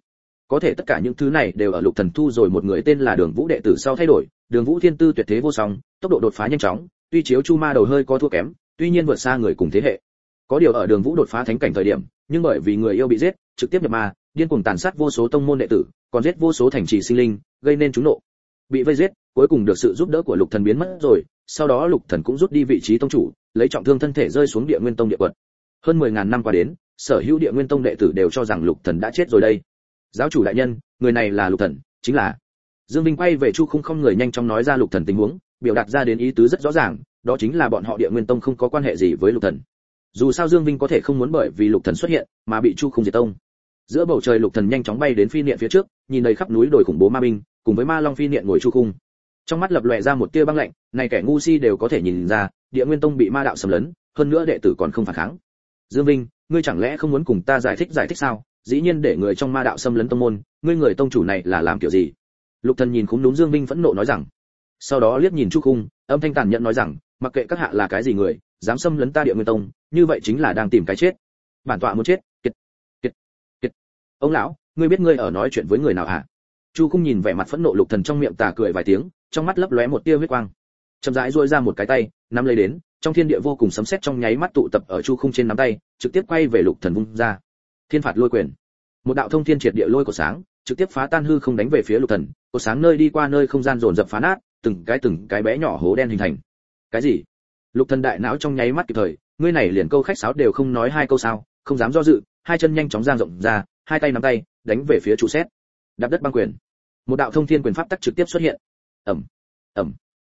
Có thể tất cả những thứ này đều ở Lục Thần thu rồi một người tên là Đường Vũ đệ tử sau thay đổi. Đường Vũ thiên tư tuyệt thế vô song, tốc độ đột phá nhanh chóng, tuy chiếu Chu Ma đầu hơi có thua kém, tuy nhiên vượt xa người cùng thế hệ. Có điều ở Đường Vũ đột phá thánh cảnh thời điểm, nhưng bởi vì người yêu bị giết, trực tiếp nhập ma, điên cuồng tàn sát vô số tông môn đệ tử, còn giết vô số thành trì sinh linh, gây nên chúng nộ. Bị vây giết, cuối cùng được sự giúp đỡ của Lục Thần biến mất rồi, sau đó Lục Thần cũng rút đi vị trí tông chủ, lấy trọng thương thân thể rơi xuống Địa Nguyên Tông địa quật. Hơn 10.000 năm qua đến, sở hữu Địa Nguyên Tông đệ tử đều cho rằng Lục Thần đã chết rồi đây. Giáo chủ đại nhân, người này là Lục Thần, chính là. Dương Vinh quay về Chu Khung không người nhanh chóng nói ra Lục Thần tình huống, biểu đạt ra đến ý tứ rất rõ ràng, đó chính là bọn họ Địa Nguyên Tông không có quan hệ gì với Lục Thần. Dù sao Dương Vinh có thể không muốn bởi vì Lục Thần xuất hiện mà bị Chu Khung diệt tông. Giữa bầu trời Lục Thần nhanh chóng bay đến phi niệm phía trước, nhìn đầy khắp núi đồi khủng bố ma binh, cùng với ma long phi niệm ngồi Chu Khung. Trong mắt lập lòe ra một tia băng lạnh, này kẻ ngu si đều có thể nhìn ra, Địa Nguyên Tông bị ma đạo xâm lấn, hơn nữa đệ tử còn không phản kháng. Dương Vinh, ngươi chẳng lẽ không muốn cùng ta giải thích sao? Dĩ nhiên để người trong ma đạo xâm lấn tông môn, ngươi người tông chủ này là làm kiểu gì? Lục Thần nhìn khúm núm Dương Vinh phẫn nộ nói rằng. Sau đó liếc nhìn Chu Khung, âm thanh tàn nhẫn nói rằng, mặc kệ các hạ là cái gì người, dám xâm lấn ta Địa Nguyên Tông, như vậy chính là đang tìm cái chết. Bản tọa muốn chết. Kiệt. Ông lão, ngươi biết ngươi ở nói chuyện với người nào hả? Chu Khung nhìn vẻ mặt phẫn nộ Lục Thần trong miệng tà cười vài tiếng, trong mắt lấp lóe một tia huyết quang. Chậm rãi duỗi ra một cái tay, nắm lấy đến, trong thiên địa vô cùng sấm sét trong nháy mắt tụ tập ở Chu Khung trên nắm tay, trực tiếp quay về Lục Thần vung ra. Thiên phạt lôi quyền. Một đạo thông thiên triệt địa lôi của sáng, trực tiếp phá tan hư không đánh về phía Lục Thần, của sáng nơi đi qua nơi không gian dồn dập phá nát, từng cái bé nhỏ hố đen hình thành. Cái gì? Lục Thần đại não trong nháy mắt kịp thời, ngươi này liền câu khách sáo đều không nói hai câu sao, không dám do dự, hai chân nhanh chóng dang rộng ra, hai tay nắm tay, đánh về phía trụ sét. Đạp đất băng quyền. Một đạo thông thiên quyền pháp tắc trực tiếp xuất hiện. Ầm.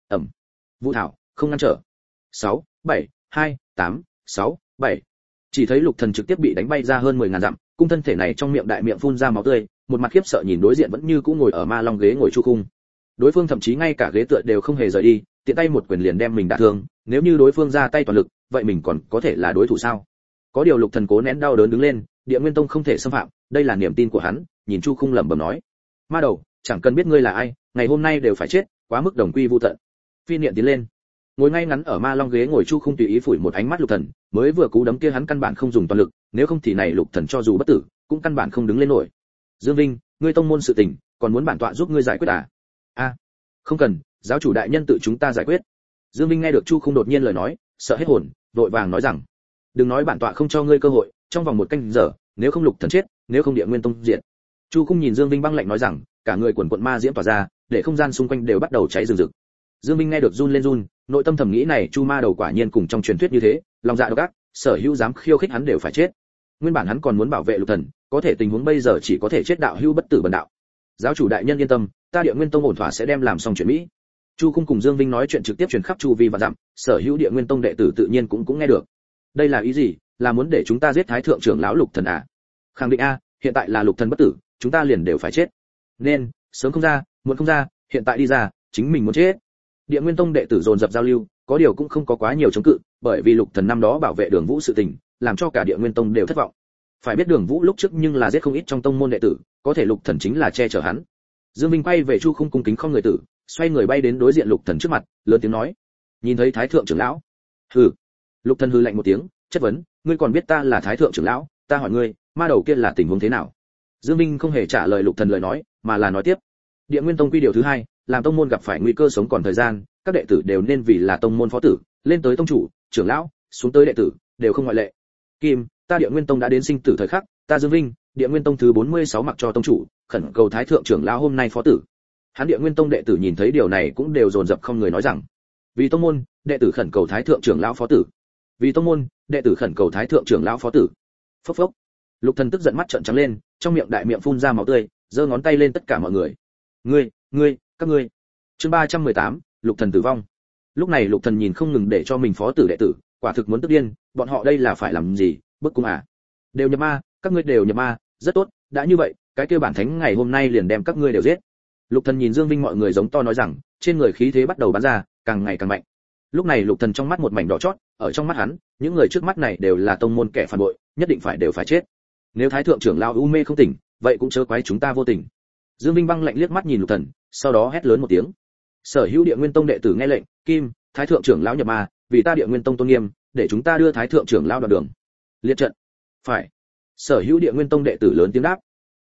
Vũ thảo, không ngăn trở. 6, 7, 2, 8, 6, 7. Chỉ thấy Lục Thần trực tiếp bị đánh bay ra hơn 10.000 dặm, cung thân thể này trong miệng đại miệng phun ra máu tươi, một mặt khiếp sợ nhìn đối diện vẫn như cũ ngồi ở ma long ghế ngồi Chu Khung. Đối phương thậm chí ngay cả ghế tựa đều không hề rời đi, tiện tay một quyền liền đem mình đả thương, nếu như đối phương ra tay toàn lực, vậy mình còn có thể là đối thủ sao? Có điều Lục Thần cố nén đau đớn đứng lên, Địa Nguyên Tông không thể xâm phạm, đây là niềm tin của hắn, nhìn Chu Khung lẩm bẩm nói: "Ma đầu, chẳng cần biết ngươi là ai, ngày hôm nay đều phải chết, quá mức đồng quy vu tận." Phi niệm tiến lên, ngồi ngay ngắn ở ma long ghế ngồi Chu Khung tùy ý phủi một ánh mắt Lục Thần, mới vừa cú đấm kia hắn căn bản không dùng toàn lực, nếu không thì này Lục Thần cho dù bất tử, cũng căn bản không đứng lên nổi. Dương Vinh, ngươi tông môn sự tình, còn muốn bản tọa giúp ngươi giải quyết à? A, không cần, giáo chủ đại nhân tự chúng ta giải quyết. Dương Vinh nghe được Chu Khung đột nhiên lời nói, sợ hết hồn, vội vàng nói rằng, đừng nói bản tọa không cho ngươi cơ hội, trong vòng một canh giờ, nếu không Lục Thần chết, nếu không Địa Nguyên Tông diệt. Chu Khung nhìn Dương Vinh băng lạnh nói rằng, cả người quần quần ma diễm tỏa ra, để không gian xung quanh đều bắt đầu cháy rừng rực. Dương Vinh nghe được run lên run, nội tâm thầm nghĩ này Chu Ma đầu quả nhiên cùng trong truyền thuyết như thế, lòng dạ độc ác, sở hữu dám khiêu khích hắn đều phải chết. Nguyên bản hắn còn muốn bảo vệ Lục Thần, có thể tình huống bây giờ chỉ có thể chết đạo hữu bất tử bần đạo. Giáo chủ đại nhân yên tâm, ta Địa Nguyên Tông ổn thỏa sẽ đem làm xong chuyện mỹ. Chu Khung cùng Dương Vinh nói chuyện trực tiếp truyền khắp chu vi và dặm, sở hữu Địa Nguyên Tông đệ tử tự nhiên cũng nghe được. Đây là ý gì? Là muốn để chúng ta giết Thái thượng trưởng lão Lục Thần à? Khẳng định a, hiện tại là Lục Thần bất tử, chúng ta liền đều phải chết. Nên, sớm không ra, muộn không ra, hiện tại đi ra, chính mình muốn chết. Địa Nguyên Tông đệ tử dồn dập giao lưu, có điều cũng không có quá nhiều chống cự, bởi vì Lục Thần năm đó bảo vệ Đường Vũ sự tình, làm cho cả Địa Nguyên Tông đều thất vọng. Phải biết Đường Vũ lúc trước nhưng là giết không ít trong tông môn đệ tử, có thể Lục Thần chính là che chở hắn. Dương Minh quay về Chu Khung cung kính không người tử, xoay người bay đến đối diện Lục Thần trước mặt, lớn tiếng nói: "Nhìn thấy Thái thượng trưởng lão?" "Hừ." Lục Thần hừ lạnh một tiếng, chất vấn: "Ngươi còn biết ta là Thái thượng trưởng lão, ta hỏi ngươi, ma đầu kia là tình huống thế nào?" Dương Minh không hề trả lời Lục Thần lời nói, mà là nói tiếp: "Địa Nguyên Tông quy điều thứ 2, làm tông môn gặp phải nguy cơ sống còn thời gian, các đệ tử đều nên vì là tông môn phó tử, lên tới tông chủ, trưởng lão, xuống tới đệ tử, đều không ngoại lệ. Kim, ta Địa Nguyên Tông đã đến sinh tử thời khắc, ta Dương Vinh, Địa Nguyên Tông thứ 46 mặc cho tông chủ, khẩn cầu Thái thượng trưởng lão hôm nay phó tử." Hắn Địa Nguyên Tông đệ tử nhìn thấy điều này cũng đều dồn dập không người nói rằng: "Vì tông môn, đệ tử khẩn cầu Thái thượng trưởng lão phó tử. Vì tông môn, đệ tử khẩn cầu Thái thượng trưởng lão phó tử." Phốc phốc. Lục Thần tức giận mắt trợn trắng lên, trong miệng đại miệng phun ra máu tươi, giơ ngón tay lên tất cả mọi người. Ngươi, các ngươi." Chương 318, Lục Thần tử vong. Lúc này Lục Thần nhìn không ngừng để cho mình phó tử đệ tử, quả thực muốn tức điên, bọn họ đây là phải làm gì, bức cung à? Đều nhập ma, các ngươi đều nhập ma, rất tốt, đã như vậy, cái kia bản thánh ngày hôm nay liền đem các ngươi đều giết. Lục Thần nhìn Dương Vinh mọi người giống to nói rằng, trên người khí thế bắt đầu bắn ra, càng ngày càng mạnh. Lúc này Lục Thần trong mắt một mảnh đỏ chót, ở trong mắt hắn, những người trước mắt này đều là tông môn kẻ phản bội, nhất định phải đều phải chết. Nếu Thái thượng trưởng lão u mê không tỉnh, vậy cũng chớ quái chúng ta vô tình. Dương Vinh băng lạnh liếc mắt nhìn Lục Thần, sau đó hét lớn một tiếng. Sở hữu Địa Nguyên Tông đệ tử nghe lệnh, Kim, Thái thượng trưởng lão nhập ma, vì ta Địa Nguyên Tông tôn nghiêm, để chúng ta đưa Thái thượng trưởng lão đoạn đường. Liệt trận. Phải. Sở hữu Địa Nguyên Tông đệ tử lớn tiếng đáp.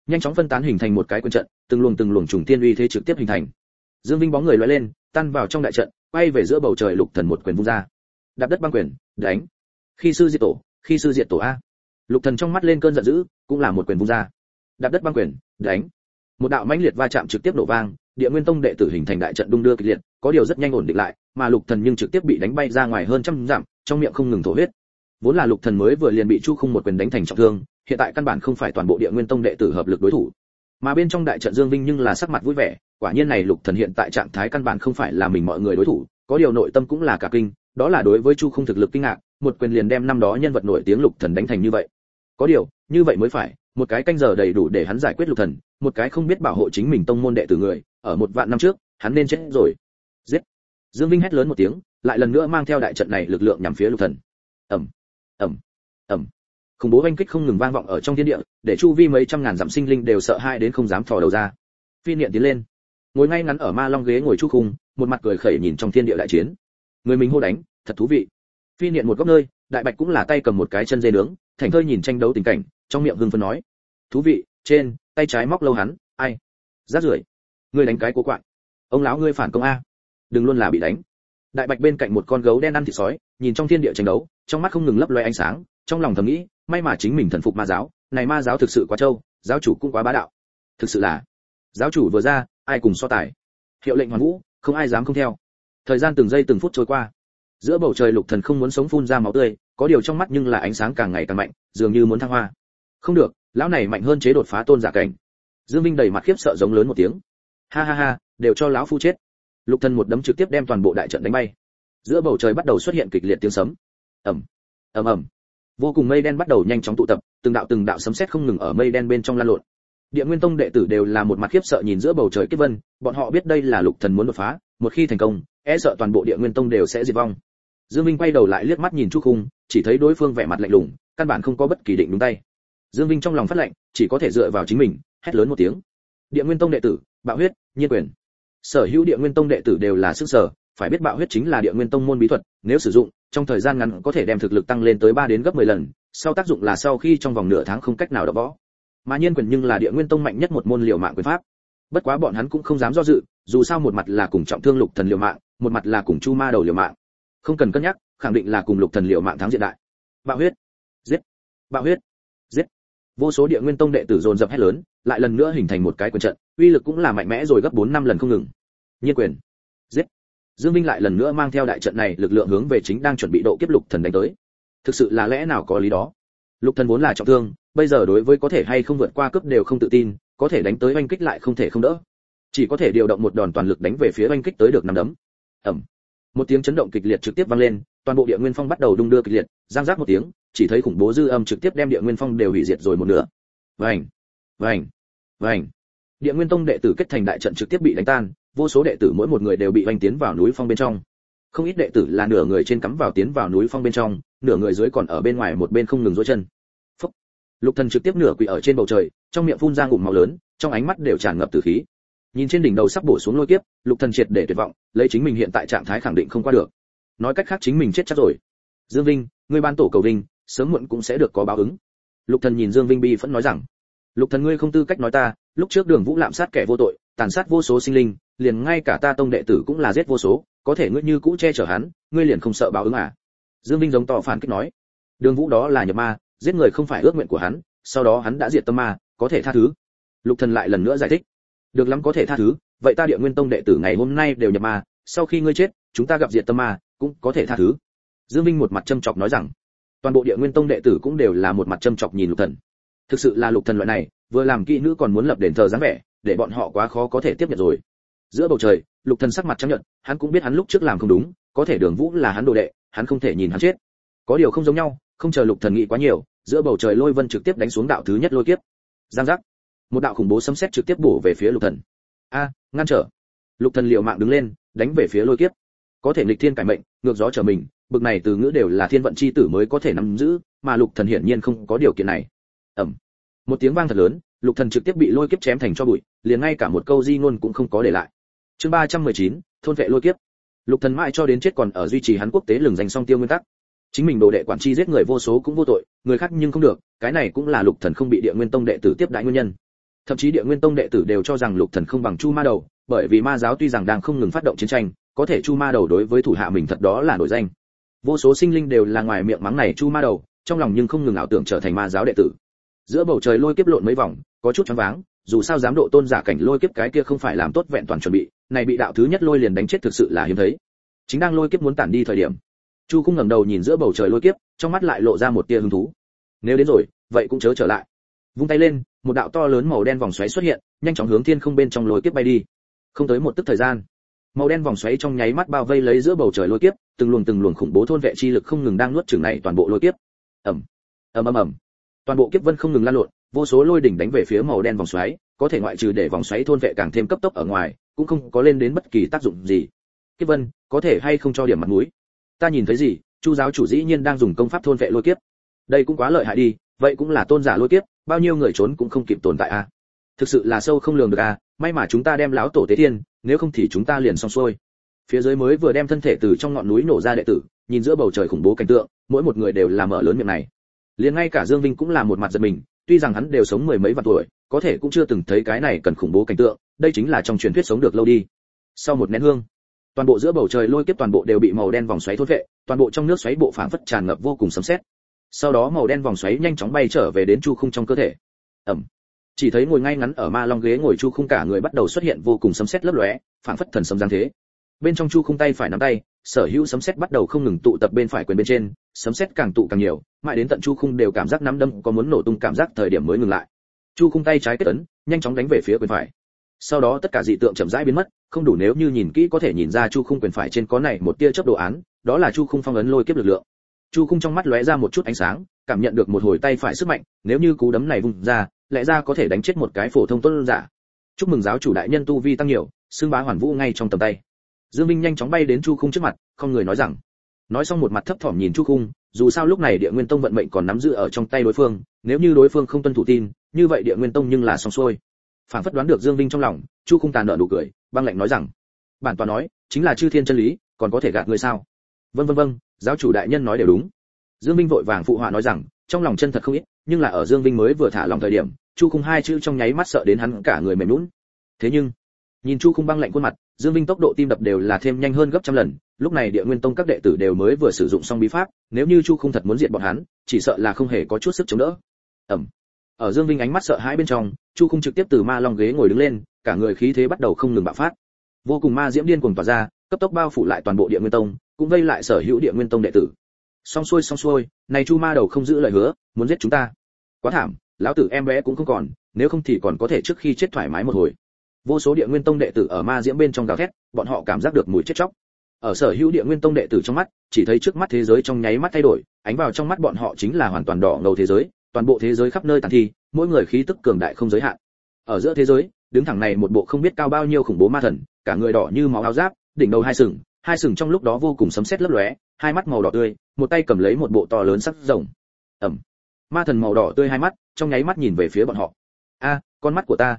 nhanh chóng phân tán hình thành một cái quân trận, từng luồng trùng tiên uy thế trực tiếp hình thành. Dương Vinh bóng người lóe lên, tan vào trong đại trận, quay về giữa bầu trời, Lục Thần một quyền vung ra. Đạp đất băng quyền, đánh. Khi sư diệt tổ a. Lục Thần trong mắt lên cơn giận dữ, cũng là một quyền vung ra. Đạp đất băng quyền, đánh. Một đạo mãnh liệt va chạm trực tiếp nổ vang, Địa Nguyên Tông đệ tử hình thành đại trận đung đưa kịch liệt, có điều rất nhanh ổn định lại, mà Lục Thần nhưng trực tiếp bị đánh bay ra ngoài hơn trăm dặm, trong miệng không ngừng thổ huyết. Vốn là Lục Thần mới vừa liền bị Chu Khung một quyền đánh thành trọng thương, hiện tại căn bản không phải toàn bộ Địa Nguyên Tông đệ tử hợp lực đối thủ. Mà bên trong đại trận Dương Vinh nhưng là sắc mặt vui vẻ, quả nhiên này Lục Thần hiện tại trạng thái căn bản không phải là mình mọi người đối thủ, có điều nội tâm cũng là cả kinh, đó là đối với Chu Khung thực lực kinh ngạc, một quyền liền đem năm đó nhân vật nổi tiếng Lục Thần đánh thành như vậy. Có điều, như vậy mới phải, một cái canh giờ đầy đủ để hắn giải quyết Lục Thần, một cái không biết bảo hộ chính mình tông môn đệ tử người, ở một vạn năm trước, hắn nên chết rồi. Giết! Dương Vinh hét lớn một tiếng, lại lần nữa mang theo đại trận này lực lượng nhắm phía Lục Thần. Ầm, ầm, ầm. Khủng bố oanh kích không ngừng vang vọng ở trong thiên địa, để chu vi mấy trăm ngàn dặm sinh linh đều sợ hãi đến không dám thò đầu ra. Phi Niệm tiến lên, ngồi ngay ngắn ở ma long ghế ngồi Chu Khung, một mặt cười khẩy nhìn trong thiên địa đại chiến. Người mình hô đánh, thật thú vị. Phi Niệm một góc nơi, Đại Bạch cũng là tay cầm một cái chân dê nướng, thảnh thơi nhìn tranh đấu tình cảnh, trong miệng hưng phấn nói: "Thú vị." Trên tay trái móc lâu hắn, "Ai? Rác rưởi. Ngươi đánh cái cố quạng. Ông lão ngươi phản công a. Đừng luôn là bị đánh." Đại Bạch bên cạnh một con gấu đen ăn thịt sói, nhìn trong thiên địa tranh đấu, trong mắt không ngừng lấp loé ánh sáng, trong lòng thầm nghĩ, may mà chính mình thần phục ma giáo, này ma giáo thực sự quá trâu, giáo chủ cũng quá bá đạo. Thực sự là, giáo chủ vừa ra, ai cùng so tài. Hiệu lệnh hoàn vũ, không ai dám không theo. Thời gian từng giây từng phút trôi qua. Giữa bầu trời Lục Thần không muốn sống phun ra máu tươi, có điều trong mắt nhưng là ánh sáng càng ngày càng mạnh, dường như muốn thăng hoa. Không được, lão này mạnh hơn chế đột phá tôn giả cảnh. Dương Vinh đầy mặt khiếp sợ giống lớn một tiếng. Ha ha ha, đều cho lão phu chết. Lục Thần một đấm trực tiếp đem toàn bộ đại trận đánh bay. Giữa bầu trời bắt đầu xuất hiện kịch liệt tiếng sấm. Ầm, ầm ầm. Vô cùng mây đen bắt đầu nhanh chóng tụ tập, từng đạo sấm sét không ngừng ở mây đen bên trong lan lộn. Địa Nguyên Tông đệ tử đều là một mặt khiếp sợ nhìn giữa bầu trời kiếp vân, bọn họ biết đây là Lục Thần muốn đột phá, một khi thành công, e sợ toàn bộ Địa Nguyên Tông đều sẽ diệt vong. Dương Vinh quay đầu lại liếc mắt nhìn Chu Khung, chỉ thấy đối phương vẻ mặt lạnh lùng, căn bản không có bất kỳ định đúng tay. Dương Vinh trong lòng phát lạnh, chỉ có thể dựa vào chính mình, hét lớn một tiếng. Địa Nguyên Tông đệ tử, bạo huyết, nhiên quyền. Sở hữu Địa Nguyên Tông đệ tử đều là sức sở, phải biết bạo huyết chính là Địa Nguyên Tông môn bí thuật, nếu sử dụng, trong thời gian ngắn có thể đem thực lực tăng lên tới 3 đến gấp 10 lần, sau tác dụng là sau khi trong vòng nửa tháng không cách nào đỡ võ. Mà nhiên quyền nhưng là Địa Nguyên Tông mạnh nhất một môn liều mạng quyền pháp. Bất quá bọn hắn cũng không dám do dự, dù sao một mặt là cùng trọng thương Lục Thần liều mạng, một mặt là cùng Chu Ma đầu liều mạng. Không cần cân nhắc, khẳng định là cùng Lục Thần liều mạng thắng diện đại. Bạo huyết, giết! Bạo huyết, giết! Vô số Địa Nguyên Tông đệ tử dồn dập hét lớn, lại lần nữa hình thành một cái quyền trận, uy lực cũng là mạnh mẽ rồi gấp 4-5 lần không ngừng. Nhiên quyền, giết! Dương Vinh lại lần nữa mang theo đại trận này lực lượng hướng về chính đang chuẩn bị độ kiếp Lục Thần đánh tới. Thực sự là lẽ nào có lý đó. Lục Thần vốn là trọng thương, bây giờ đối với có thể hay không vượt qua cướp đều không tự tin, có thể đánh tới oanh kích lại không thể không đỡ. Chỉ có thể điều động một đòn toàn lực đánh về phía oanh kích tới được năm đấm. Ầm. Một tiếng chấn động kịch liệt trực tiếp vang lên, toàn bộ Địa Nguyên Phong bắt đầu đung đưa kịch liệt, giang rác một tiếng, chỉ thấy khủng bố dư âm trực tiếp đem Địa Nguyên Phong đều hủy diệt rồi một nửa. Vành, vành, vành. Địa Nguyên Tông đệ tử kết thành đại trận trực tiếp bị đánh tan, vô số đệ tử mỗi một người đều bị oanh tiến vào núi phong bên trong. Không ít đệ tử là nửa người trên cắm vào tiến vào núi phong bên trong, nửa người dưới còn ở bên ngoài một bên không ngừng duỗi chân. Phốc. Lục Thần trực tiếp nửa quỳ ở trên bầu trời, trong miệng phun ra ngụm máu lớn, trong ánh mắt đều tràn ngập tử khí. Nhìn trên đỉnh đầu sắp bổ xuống lôi kiếp, Lục Thần triệt để tuyệt vọng, lấy chính mình hiện tại trạng thái khẳng định không qua được. Nói cách khác chính mình chết chắc rồi. Dương Vinh, ngươi ban tổ cầu vinh, sớm muộn cũng sẽ được có báo ứng. Lục Thần nhìn Dương Vinh bi phẫn nói rằng, Lục Thần ngươi không tư cách nói ta, lúc trước Đường Vũ lạm sát kẻ vô tội, tàn sát vô số sinh linh, liền ngay cả ta tông đệ tử cũng là giết vô số, có thể ngươi như cũ che chở hắn, ngươi liền không sợ báo ứng à? Dương Vinh giống to phản kích nói, Đường Vũ đó là nhập ma, giết người không phải ước nguyện của hắn, sau đó hắn đã diệt tâm ma, có thể tha thứ. Lục Thần lại lần nữa giải thích, được lắm có thể tha thứ, vậy ta Địa Nguyên Tông đệ tử ngày hôm nay đều nhập ma, sau khi ngươi chết, chúng ta gặp diệt tâm ma, cũng có thể tha thứ. Dương Vinh một mặt châm chọc nói rằng, toàn bộ Địa Nguyên Tông đệ tử cũng đều là một mặt châm chọc nhìn Lục Thần. Thực sự là Lục Thần loại này, vừa làm kỹ nữ còn muốn lập đền thờ dáng vẻ, để bọn họ quá khó có thể tiếp nhận rồi. Giữa bầu trời, Lục Thần sắc mặt trắng nhợt, hắn cũng biết hắn lúc trước làm không đúng, có thể Đường Vũ là hắn đồ đệ, hắn không thể nhìn hắn chết. Có điều không giống nhau, không chờ Lục Thần nghĩ quá nhiều, giữa bầu trời lôi vân trực tiếp đánh xuống đạo thứ nhất lôi kiếp. Giang giác, một đạo khủng bố sấm sét trực tiếp bổ về phía Lục Thần. A, ngăn trở. Lục Thần liều mạng đứng lên, đánh về phía lôi kiếp. Có thể nghịch thiên cải mệnh, ngược gió trở mình, bực này từ ngữ đều là thiên vận chi tử mới có thể nắm giữ, mà Lục Thần hiển nhiên không có điều kiện này. Ầm. Một tiếng vang thật lớn, Lục Thần trực tiếp bị lôi kiếp chém thành tro bụi, liền ngay cả một câu di ngôn cũng không có để lại. Chương 319, thôn vệ lôi kiếp. Lục Thần mãi cho đến chết còn ở duy trì hắn quốc tế lừng danh song tiêu nguyên tắc. Chính mình đồ đệ quản chi giết người vô số cũng vô tội, người khác nhưng không được, cái này cũng là Lục Thần không bị Địa Nguyên Tông đệ tử tiếp đãi nguyên nhân. Thậm chí Địa Nguyên Tông đệ tử đều cho rằng Lục Thần không bằng Chu Ma Đầu, bởi vì ma giáo tuy rằng đang không ngừng phát động chiến tranh, có thể Chu Ma Đầu đối với thủ hạ mình thật đó là nổi danh. Vô số sinh linh đều là ngoài miệng mắng này Chu Ma Đầu, trong lòng nhưng không ngừng ảo tưởng trở thành ma giáo đệ tử. Giữa bầu trời lôi kiếp lộn mấy vòng, có chút choáng váng, dù sao dám độ tôn giả cảnh lôi kiếp cái kia không phải làm tốt vẹn toàn chuẩn bị, này bị đạo thứ nhất lôi liền đánh chết thực sự là hiếm thấy. Chính đang lôi kiếp muốn tản đi thời điểm, Chu Khung ngẩng đầu nhìn giữa bầu trời lôi kiếp, trong mắt lại lộ ra một tia hứng thú. Nếu đến rồi, vậy cũng chớ trở lại. Vung tay lên, một đạo to lớn màu đen vòng xoáy xuất hiện, nhanh chóng hướng thiên không bên trong lôi kiếp bay đi. Không tới một tức thời gian, màu đen vòng xoáy trong nháy mắt bao vây lấy giữa bầu trời lôi kiếp, từng luồng khủng bố thôn vệ chi lực không ngừng đang nuốt chửng này toàn bộ lôi kiếp. ầm ầm, toàn bộ kiếp vân không ngừng lan lộn, vô số lôi đỉnh đánh về phía màu đen vòng xoáy, có thể ngoại trừ để vòng xoáy thôn vệ càng thêm cấp tốc ở ngoài, cũng không có lên đến bất kỳ tác dụng gì. Kiếp vân, có thể hay không cho điểm mặt mũi? Ta nhìn thấy gì? Chu giáo chủ dĩ nhiên đang dùng công pháp thôn vệ lôi kiếp. Đây cũng quá lợi hại đi, vậy cũng là tôn giả lôi kiếp, bao nhiêu người trốn cũng không kịp tồn tại a. Thực sự là sâu không lường được a, may mà chúng ta đem lão tổ tế thiên, nếu không thì chúng ta liền xong xuôi. Phía dưới mới vừa đem thân thể từ trong ngọn núi nổ ra đệ tử, nhìn giữa bầu trời khủng bố cảnh tượng, mỗi một người đều là mở lớn miệng này. Liền ngay cả Dương Vinh cũng là một mặt giật mình, tuy rằng hắn đều sống mười mấy vạn tuổi, có thể cũng chưa từng thấy cái này cần khủng bố cảnh tượng, đây chính là trong truyền thuyết sống được lâu đi. Sau một nén hương, toàn bộ giữa bầu trời lôi kiếp toàn bộ đều bị màu đen vòng xoáy thôn vệ, toàn bộ trong nước xoáy bộ phảng phất tràn ngập vô cùng sấm sét. Sau đó màu đen vòng xoáy nhanh chóng bay trở về đến Chu Khung trong cơ thể. Chỉ thấy ngồi ngay ngắn ở ma long ghế ngồi Chu Khung cả người bắt đầu xuất hiện vô cùng sấm sét lấp lóe, phảng phất thần sấm giáng thế. Bên trong Chu Khung tay phải nắm tay, sở hữu sấm sét bắt đầu không ngừng tụ tập bên phải quyền bên trên, sấm sét càng tụ càng nhiều, mãi đến tận Chu Khung đều cảm giác nắm đâm có muốn nổ tung cảm giác thời điểm mới ngừng lại. Chu Khung tay trái kết ấn, nhanh chóng đánh về phía quyền phải. Sau đó tất cả dị tượng chậm rãi biến mất, không đủ nếu như nhìn kỹ có thể nhìn ra Chu Khung quyền phải trên có này một tia chớp đồ án, đó là Chu Khung phong ấn lôi kiếp lực lượng. Chu Khung trong mắt lóe ra một chút ánh sáng, cảm nhận được một hồi tay phải sức mạnh, nếu như cú đấm này vung ra, lẽ ra có thể đánh chết một cái phổ thông tôn giả. Chúc mừng giáo chủ đại nhân tu vi tăng nhiều, xương bá hoàn vũ ngay trong tầm tay. Dương Vinh nhanh chóng bay đến Chu Khung trước mặt, không người nói rằng. Nói xong một mặt thấp thỏm nhìn Chu Khung, dù sao lúc này Địa Nguyên Tông vận mệnh còn nắm giữ ở trong tay đối phương, nếu như đối phương không tuân thủ tin, như vậy Địa Nguyên Tông nhưng là xong xuôi. Phảng phất đoán được Dương Vinh trong lòng, Chu Khung tàn nở nụ cười, băng lạnh nói rằng: "Bản tọa nói, chính là chư thiên chân lý, còn có thể gạt người sao?" Vâng, giáo chủ đại nhân nói đều đúng. Dương Vinh vội vàng phụ họa nói rằng, trong lòng chân thật không ít, nhưng là ở Dương Vinh mới vừa thả lòng thời điểm, Chu Khung hai chữ trong nháy mắt sợ đến hắn cả người mềm nhũn. Thế nhưng, nhìn Chu Khung băng lạnh khuôn mặt, Dương Vinh tốc độ tim đập đều là thêm nhanh hơn gấp trăm lần, lúc này Địa Nguyên Tông các đệ tử đều mới vừa sử dụng xong bí pháp, nếu như Chu Khung thật muốn diệt bọn hắn, chỉ sợ là không hề có chút sức chống đỡ. Ở Dương Vinh ánh mắt sợ hãi bên trong, Chu Khung trực tiếp từ ma long ghế ngồi đứng lên, cả người khí thế bắt đầu không ngừng bạo phát. Vô cùng ma diễm điên cuồng tỏa ra, cấp tốc bao phủ lại toàn bộ Địa Nguyên Tông, cũng vây lại sở hữu Địa Nguyên Tông đệ tử. Xong xuôi, này Chu Ma đầu không giữ lời hứa, muốn giết chúng ta. Quá thảm, lão tử em bé cũng không còn, nếu không thì còn có thể trước khi chết thoải mái một hồi. Vô số Địa Nguyên Tông đệ tử ở ma diễm bên trong gào thét, bọn họ cảm giác được mùi chết chóc. Ở sở hữu Địa Nguyên Tông đệ tử trong mắt, chỉ thấy trước mắt thế giới trong nháy mắt thay đổi, ánh vào trong mắt bọn họ chính là hoàn toàn đỏ ngầu thế giới, toàn bộ thế giới khắp nơi tàn thi, mỗi người khí tức cường đại không giới hạn. Ở giữa thế giới, đứng thẳng này một bộ không biết cao bao nhiêu khủng bố ma thần, cả người đỏ như máu áo giáp, đỉnh đầu hai sừng trong lúc đó vô cùng sấm sét lấp lóe, hai mắt màu đỏ tươi, một tay cầm lấy một bộ to lớn sắc rồng. Ma thần màu đỏ tươi hai mắt, trong nháy mắt nhìn về phía bọn họ. Con mắt của ta,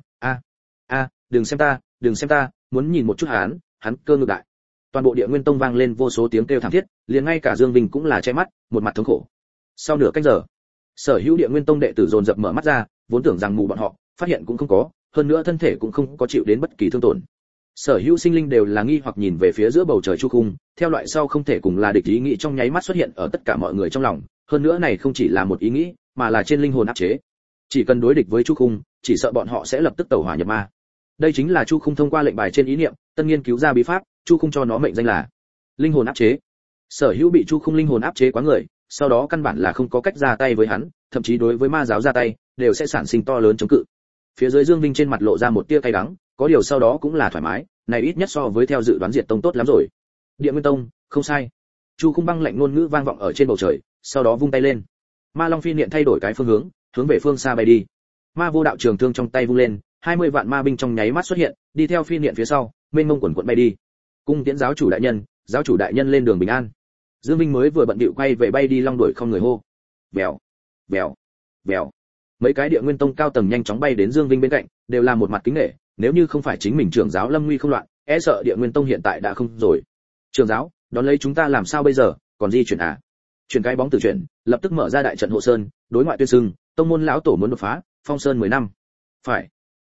đừng xem ta, muốn nhìn một chút hắn cơ ngược đại. Toàn bộ Địa Nguyên Tông vang lên vô số tiếng kêu thảm thiết, liền ngay cả Dương Vinh cũng là che mắt, một mặt thống khổ. Sau nửa canh giờ, sở hữu Địa Nguyên Tông đệ tử dồn dập mở mắt ra, vốn tưởng rằng mù bọn họ, phát hiện cũng không có, hơn nữa thân thể cũng không có chịu đến bất kỳ thương tổn. Sở hữu sinh linh đều là nghi hoặc nhìn về phía giữa bầu trời Chu Khung, theo loại sau không thể cùng là địch ý nghĩ trong nháy mắt xuất hiện ở tất cả mọi người trong lòng, hơn nữa này không chỉ là một ý nghĩ, mà là trên linh hồn áp chế. Chỉ cần đối địch với Chu Khung, chỉ sợ bọn họ sẽ lập tức tẩu hỏa nhập ma. Đây chính là Chu Khung thông qua lệnh bài trên ý niệm, tân nghiên cứu ra bí pháp, Chu Khung cho nó mệnh danh là linh hồn áp chế. Sở hữu bị Chu Khung linh hồn áp chế quá người, sau đó căn bản là không có cách ra tay với hắn, thậm chí đối với ma giáo ra tay, đều sẽ sản sinh to lớn chống cự. Phía dưới Dương Vinh trên mặt lộ ra một tia cay đắng, có điều sau đó cũng là thoải mái, này ít nhất so với theo dự đoán diệt tông tốt lắm rồi. Địa Nguyên Tông, không sai. Chu Khung băng lạnh ngôn ngữ vang vọng ở trên bầu trời, sau đó vung tay lên. Ma Long phi niệm thay đổi cái phương hướng về phương xa bay đi. Ma Vô Đạo trường thương trong tay vung lên, 20 vạn ma binh trong nháy mắt xuất hiện, đi theo phi niệm phía sau, mênh mông quần quần bay đi. Cung tiễn giáo chủ đại nhân lên đường bình an. Dương Vinh mới vừa bận bịu quay về bay đi long đuổi không người hô. Vèo. Mấy cái Địa Nguyên Tông cao tầng nhanh chóng bay đến Dương Vinh bên cạnh, đều là một mặt kính nể, nếu như không phải chính mình trưởng giáo Lâm Nguy không loạn, e sợ Địa Nguyên Tông hiện tại đã không rồi. Trưởng giáo, đón lấy chúng ta làm sao bây giờ, còn di chuyển à? Chuyển cái bóng từ chuyển, lập tức mở ra đại trận hộ sơn, đối ngoại tuyên xưng, tông môn lão tổ muốn đột phá, phong sơn 10 năm. Phải.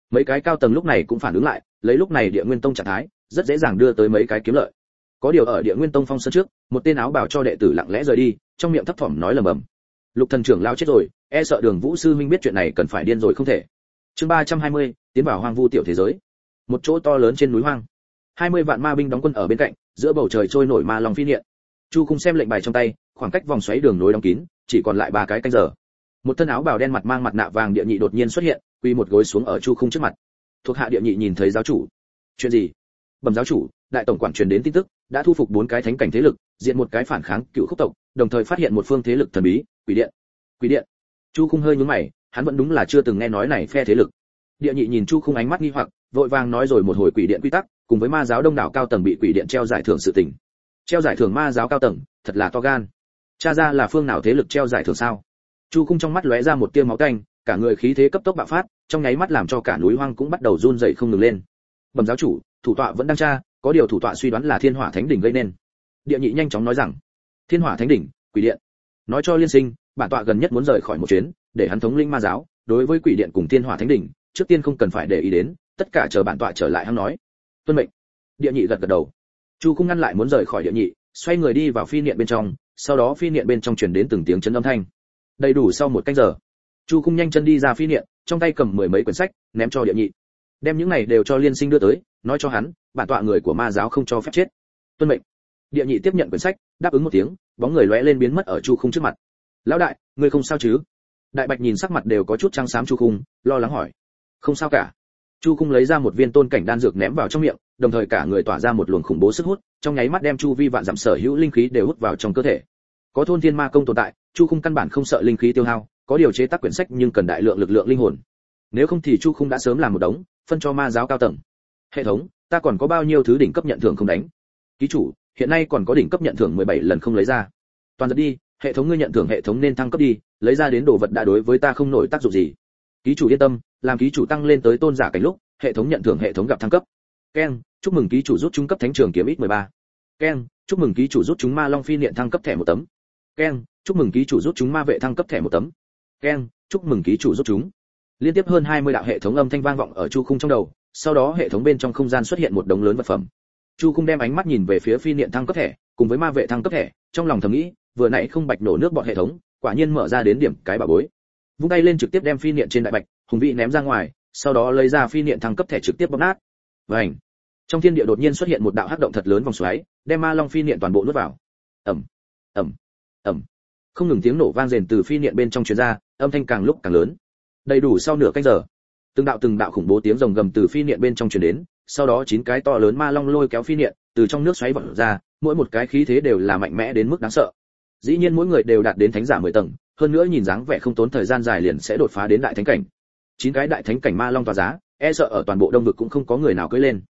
Mấy cái cao tầng lúc này cũng phản ứng lại, lấy lúc này Địa Nguyên Tông trạng thái, rất dễ dàng đưa tới mấy cái kiếm lợi. Có điều ở Địa Nguyên Tông phong sơn trước, một tên áo bào cho đệ tử lặng lẽ rời đi, trong miệng thấp thỏm nói lẩm bẩm. Lục Thần trưởng lão chết rồi, e sợ Đường Vũ sư huynh biết chuyện này cần phải điên rồi không thể. Chương 320, tiến vào hoang vu tiểu thế giới. Một chỗ to lớn trên núi hoang. 20 vạn ma binh đóng quân ở bên cạnh, giữa bầu trời trôi nổi ma long phi niệm. Chu Khung xem lệnh bài trong tay, khoảng cách vòng xoáy đường nối đóng kín, chỉ còn lại 3 cái canh giờ. Một thân áo bào đen mặt mang mặt nạ vàng địa nhị đột nhiên xuất hiện, quỳ một gối xuống ở Chu Khung trước mặt. Thuộc hạ địa nhị nhìn thấy giáo chủ. Chuyện gì? Bẩm giáo chủ, đại tổng quản truyền đến tin tức, đã thu phục 4 cái thánh cảnh thế lực, diện một cái phản kháng cựu khúc tộc, đồng thời phát hiện một phương thế lực thần bí, Quỷ Điện. Quỷ Điện? Chu Khung hơi nhướng mày, hắn vẫn đúng là chưa từng nghe nói này phe thế lực. Địa nhị nhìn Chu Khung ánh mắt nghi hoặc, vội vàng nói rồi một hồi Quỷ Điện quy tắc, cùng với ma giáo đông đảo cao tầng bị Quỷ Điện treo giải thưởng sự tình. Treo giải thưởng ma giáo cao tầng, thật là to gan. Cha ra là phương nào thế lực treo giải thưởng sao? Chu Khung trong mắt lóe ra một tia máu tanh, cả người khí thế cấp tốc bạo phát, trong nháy mắt làm cho cả núi hoang cũng bắt đầu run rẩy không ngừng lên. Bẩm giáo chủ, thủ tọa vẫn đang tra, có điều thủ tọa suy đoán là Thiên Hỏa Thánh đỉnh gây nên. Địa nhị nhanh chóng nói rằng, Thiên Hỏa Thánh đỉnh, Quỷ Điện. Nói cho liên sinh, bản tọa gần nhất muốn rời khỏi một chuyến, để hắn thống lĩnh ma giáo, đối với Quỷ Điện cùng Thiên Hỏa Thánh đỉnh, trước tiên không cần phải để ý đến, tất cả chờ bản tọa trở lại hắn nói. Tuân mệnh. Địa nhị gật gật đầu. Chu Khung ngăn lại muốn rời khỏi địa nhị, xoay người đi vào phi niệm bên trong, sau đó phi niệm bên trong truyền đến từng tiếng chấn âm thanh. Đầy đủ sau một canh giờ, Chu Khung nhanh chân đi ra phi niệm, trong tay cầm 10 mấy quyển sách, ném cho địa nhị. Đem những này đều cho liên sinh đưa tới, nói cho hắn, bản tọa người của ma giáo không cho phép chết. Tuân mệnh. Địa nhị tiếp nhận quyển sách, đáp ứng một tiếng, bóng người lóe lên biến mất ở Chu Khung trước mặt. Lão đại, ngươi không sao chứ? Đại Bạch nhìn sắc mặt đều có chút trắng xám Chu Khung, lo lắng hỏi. Không sao cả. Chu Khung lấy ra một viên tôn cảnh đan dược ném vào trong miệng, đồng thời cả người tỏa ra một luồng khủng bố sức hút, trong nháy mắt đem chu vi vạn dặm sở hữu linh khí đều hút vào trong cơ thể. Có thôn thiên ma công tồn tại, Chu Khung căn bản không sợ linh khí tiêu hao, có điều chế tác quyển sách nhưng cần đại lượng lực lượng linh hồn. Nếu không thì Chu Khung đã sớm làm một đống, phân cho ma giáo cao tầng. Hệ thống, ta còn có bao nhiêu thứ đỉnh cấp nhận thưởng không đánh? Ký chủ, hiện nay còn có đỉnh cấp nhận thưởng 17 lần không lấy ra. Toàn giật đi, hệ thống ngươi nhận thưởng hệ thống nên thăng cấp đi, lấy ra đến đồ vật đã đối với ta không nổi tác dụng gì. Ký chủ yên tâm, làm ký chủ tăng lên tới tôn giả cảnh lúc, hệ thống nhận thưởng hệ thống gặp thăng cấp. Ken, chúc mừng ký chủ rút trúng cấp thánh trường kiếm X13. Ken, chúc mừng ký chủ rút trúng ma long phi niệm thăng cấp thẻ 1 tấm. Ken, chúc mừng ký chủ rút trúng ma vệ thăng cấp thẻ 1 tấm. Ken, chúc mừng ký chủ rút trúng. Liên tiếp hơn 20 đạo hệ thống âm thanh vang vọng ở Chu Khung trong đầu, sau đó hệ thống bên trong không gian xuất hiện một đống lớn vật phẩm. Chu Khung đem ánh mắt nhìn về phía phi niệm thăng cấp thẻ, cùng với ma vệ thăng cấp thẻ, trong lòng thầm nghĩ, vừa nãy không bạch nổ nước bọn hệ thống, quả nhiên mở ra đến điểm cái bảo bối. Vung tay lên trực tiếp đem phi niệm trên đại bạch, hùng vĩ ném ra ngoài, sau đó lấy ra phi niệm thăng cấp thẻ trực tiếp bóp nát. Vành. Trong thiên địa đột nhiên xuất hiện một đạo hắc động thật lớn vòng xoáy, đem ma long phi niệm toàn bộ nuốt vào. Ầm, ầm, ầm. Không ngừng tiếng nổ vang rền từ phi niệm bên trong truyền ra, âm thanh càng lúc càng lớn. Đầy đủ sau nửa canh giờ, từng đạo khủng bố tiếng rồng gầm từ phi niệm bên trong truyền đến, sau đó 9 cái to lớn ma long lôi kéo phi niệm từ trong nước xoáy vọt ra, mỗi một cái khí thế đều là mạnh mẽ đến mức đáng sợ. Dĩ nhiên mỗi người đều đạt đến thánh giả 10 tầng, hơn nữa nhìn dáng vẻ không tốn thời gian dài liền sẽ đột phá đến đại thánh cảnh. 9 cái đại thánh cảnh ma long tỏa giá, e sợ ở toàn bộ đông vực cũng không có người nào cưỡi lên.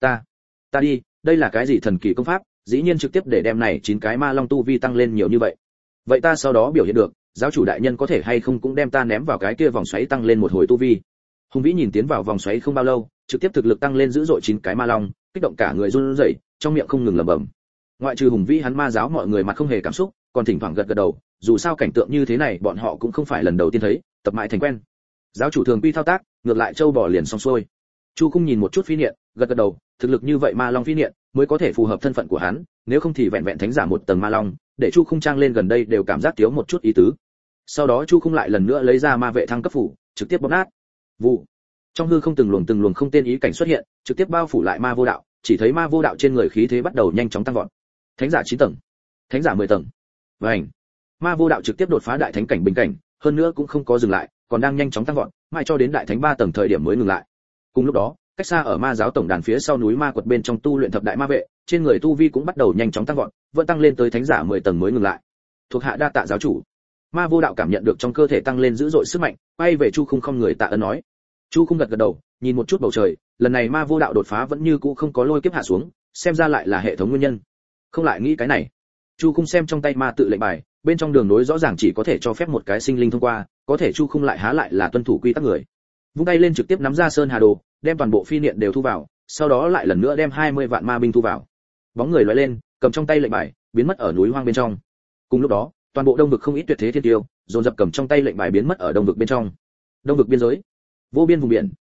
Ta đi, đây là cái gì thần kỳ công pháp, dĩ nhiên trực tiếp để đem này 9 cái ma long tu vi tăng lên nhiều như vậy. Vậy ta sau đó biểu hiện được, giáo chủ đại nhân có thể hay không cũng đem ta ném vào cái kia vòng xoáy tăng lên một hồi tu vi. Hùng Vĩ nhìn tiến vào vòng xoáy không bao lâu, trực tiếp thực lực tăng lên dữ dội 9 cái ma long, kích động cả người run rẩy, trong miệng không ngừng lẩm bẩm. Ngoại trừ Hùng Vĩ hắn ma giáo mọi người mặt không hề cảm xúc, còn thỉnh thoảng gật gật đầu, dù sao cảnh tượng như thế này bọn họ cũng không phải lần đầu tiên thấy, tập mãi thành quen. Giáo chủ thường quy thao tác, ngược lại châu bò liền xong xuôi. Chu Khung nhìn một chút phi niệm, gật gật đầu, thực lực như vậy ma long phi niệm mới có thể phù hợp thân phận của hắn, nếu không thì vẹn vẹn thánh giả 1 tầng ma long, để Chu Khung trang lên gần đây đều cảm giác thiếu một chút ý tứ. Sau đó Chu Khung lại lần nữa lấy ra ma vệ thăng cấp phủ, trực tiếp bóp nát. Vụ. Trong hư không từng luồng không tên ý cảnh xuất hiện, trực tiếp bao phủ lại ma vô đạo, chỉ thấy ma vô đạo trên người khí thế bắt đầu nhanh chóng tăng vọt. Thánh giả 9 tầng, thánh giả 10 tầng. Vành. Ma vô đạo trực tiếp đột phá đại thánh cảnh bình cảnh, hơn nữa cũng không có dừng lại, còn đang nhanh chóng tăng vọt, mãi cho đến đại thánh 3 tầng thời điểm mới ngừng lại. Cùng lúc đó, cách xa ở ma giáo tổng đàn phía sau núi ma quật bên trong tu luyện thập đại ma vệ, trên người tu vi cũng bắt đầu nhanh chóng tăng vọt, vẫn tăng lên tới thánh giả 10 tầng mới ngừng lại. Thuộc hạ đa tạ giáo chủ. Ma vô đạo cảm nhận được trong cơ thể tăng lên dữ dội sức mạnh, quay về Chu Khung không người tạ ơn nói. Chu Khung gật gật đầu, nhìn một chút bầu trời, lần này ma vô đạo đột phá vẫn như cũ không có lôi kiếp hạ xuống, xem ra lại là hệ thống nguyên nhân. Không lại nghĩ cái này. Chu Khung xem trong tay ma tự lệnh bài, bên trong đường nối rõ ràng chỉ có thể cho phép một cái sinh linh thông qua, có thể Chu Khung lại há lại là tuân thủ quy tắc người. Vung tay lên trực tiếp nắm ra sơn hà đồ, đem toàn bộ phi niệm đều thu vào, sau đó lại lần nữa đem 20 vạn ma binh thu vào. Bóng người lóe lên, cầm trong tay lệnh bài, biến mất ở núi hoang bên trong. Cùng lúc đó, toàn bộ đông vực không ít tuyệt thế thiên tiêu, dồn dập cầm trong tay lệnh bài biến mất ở đông vực bên trong. Đông vực biên giới, vô biên vùng biển,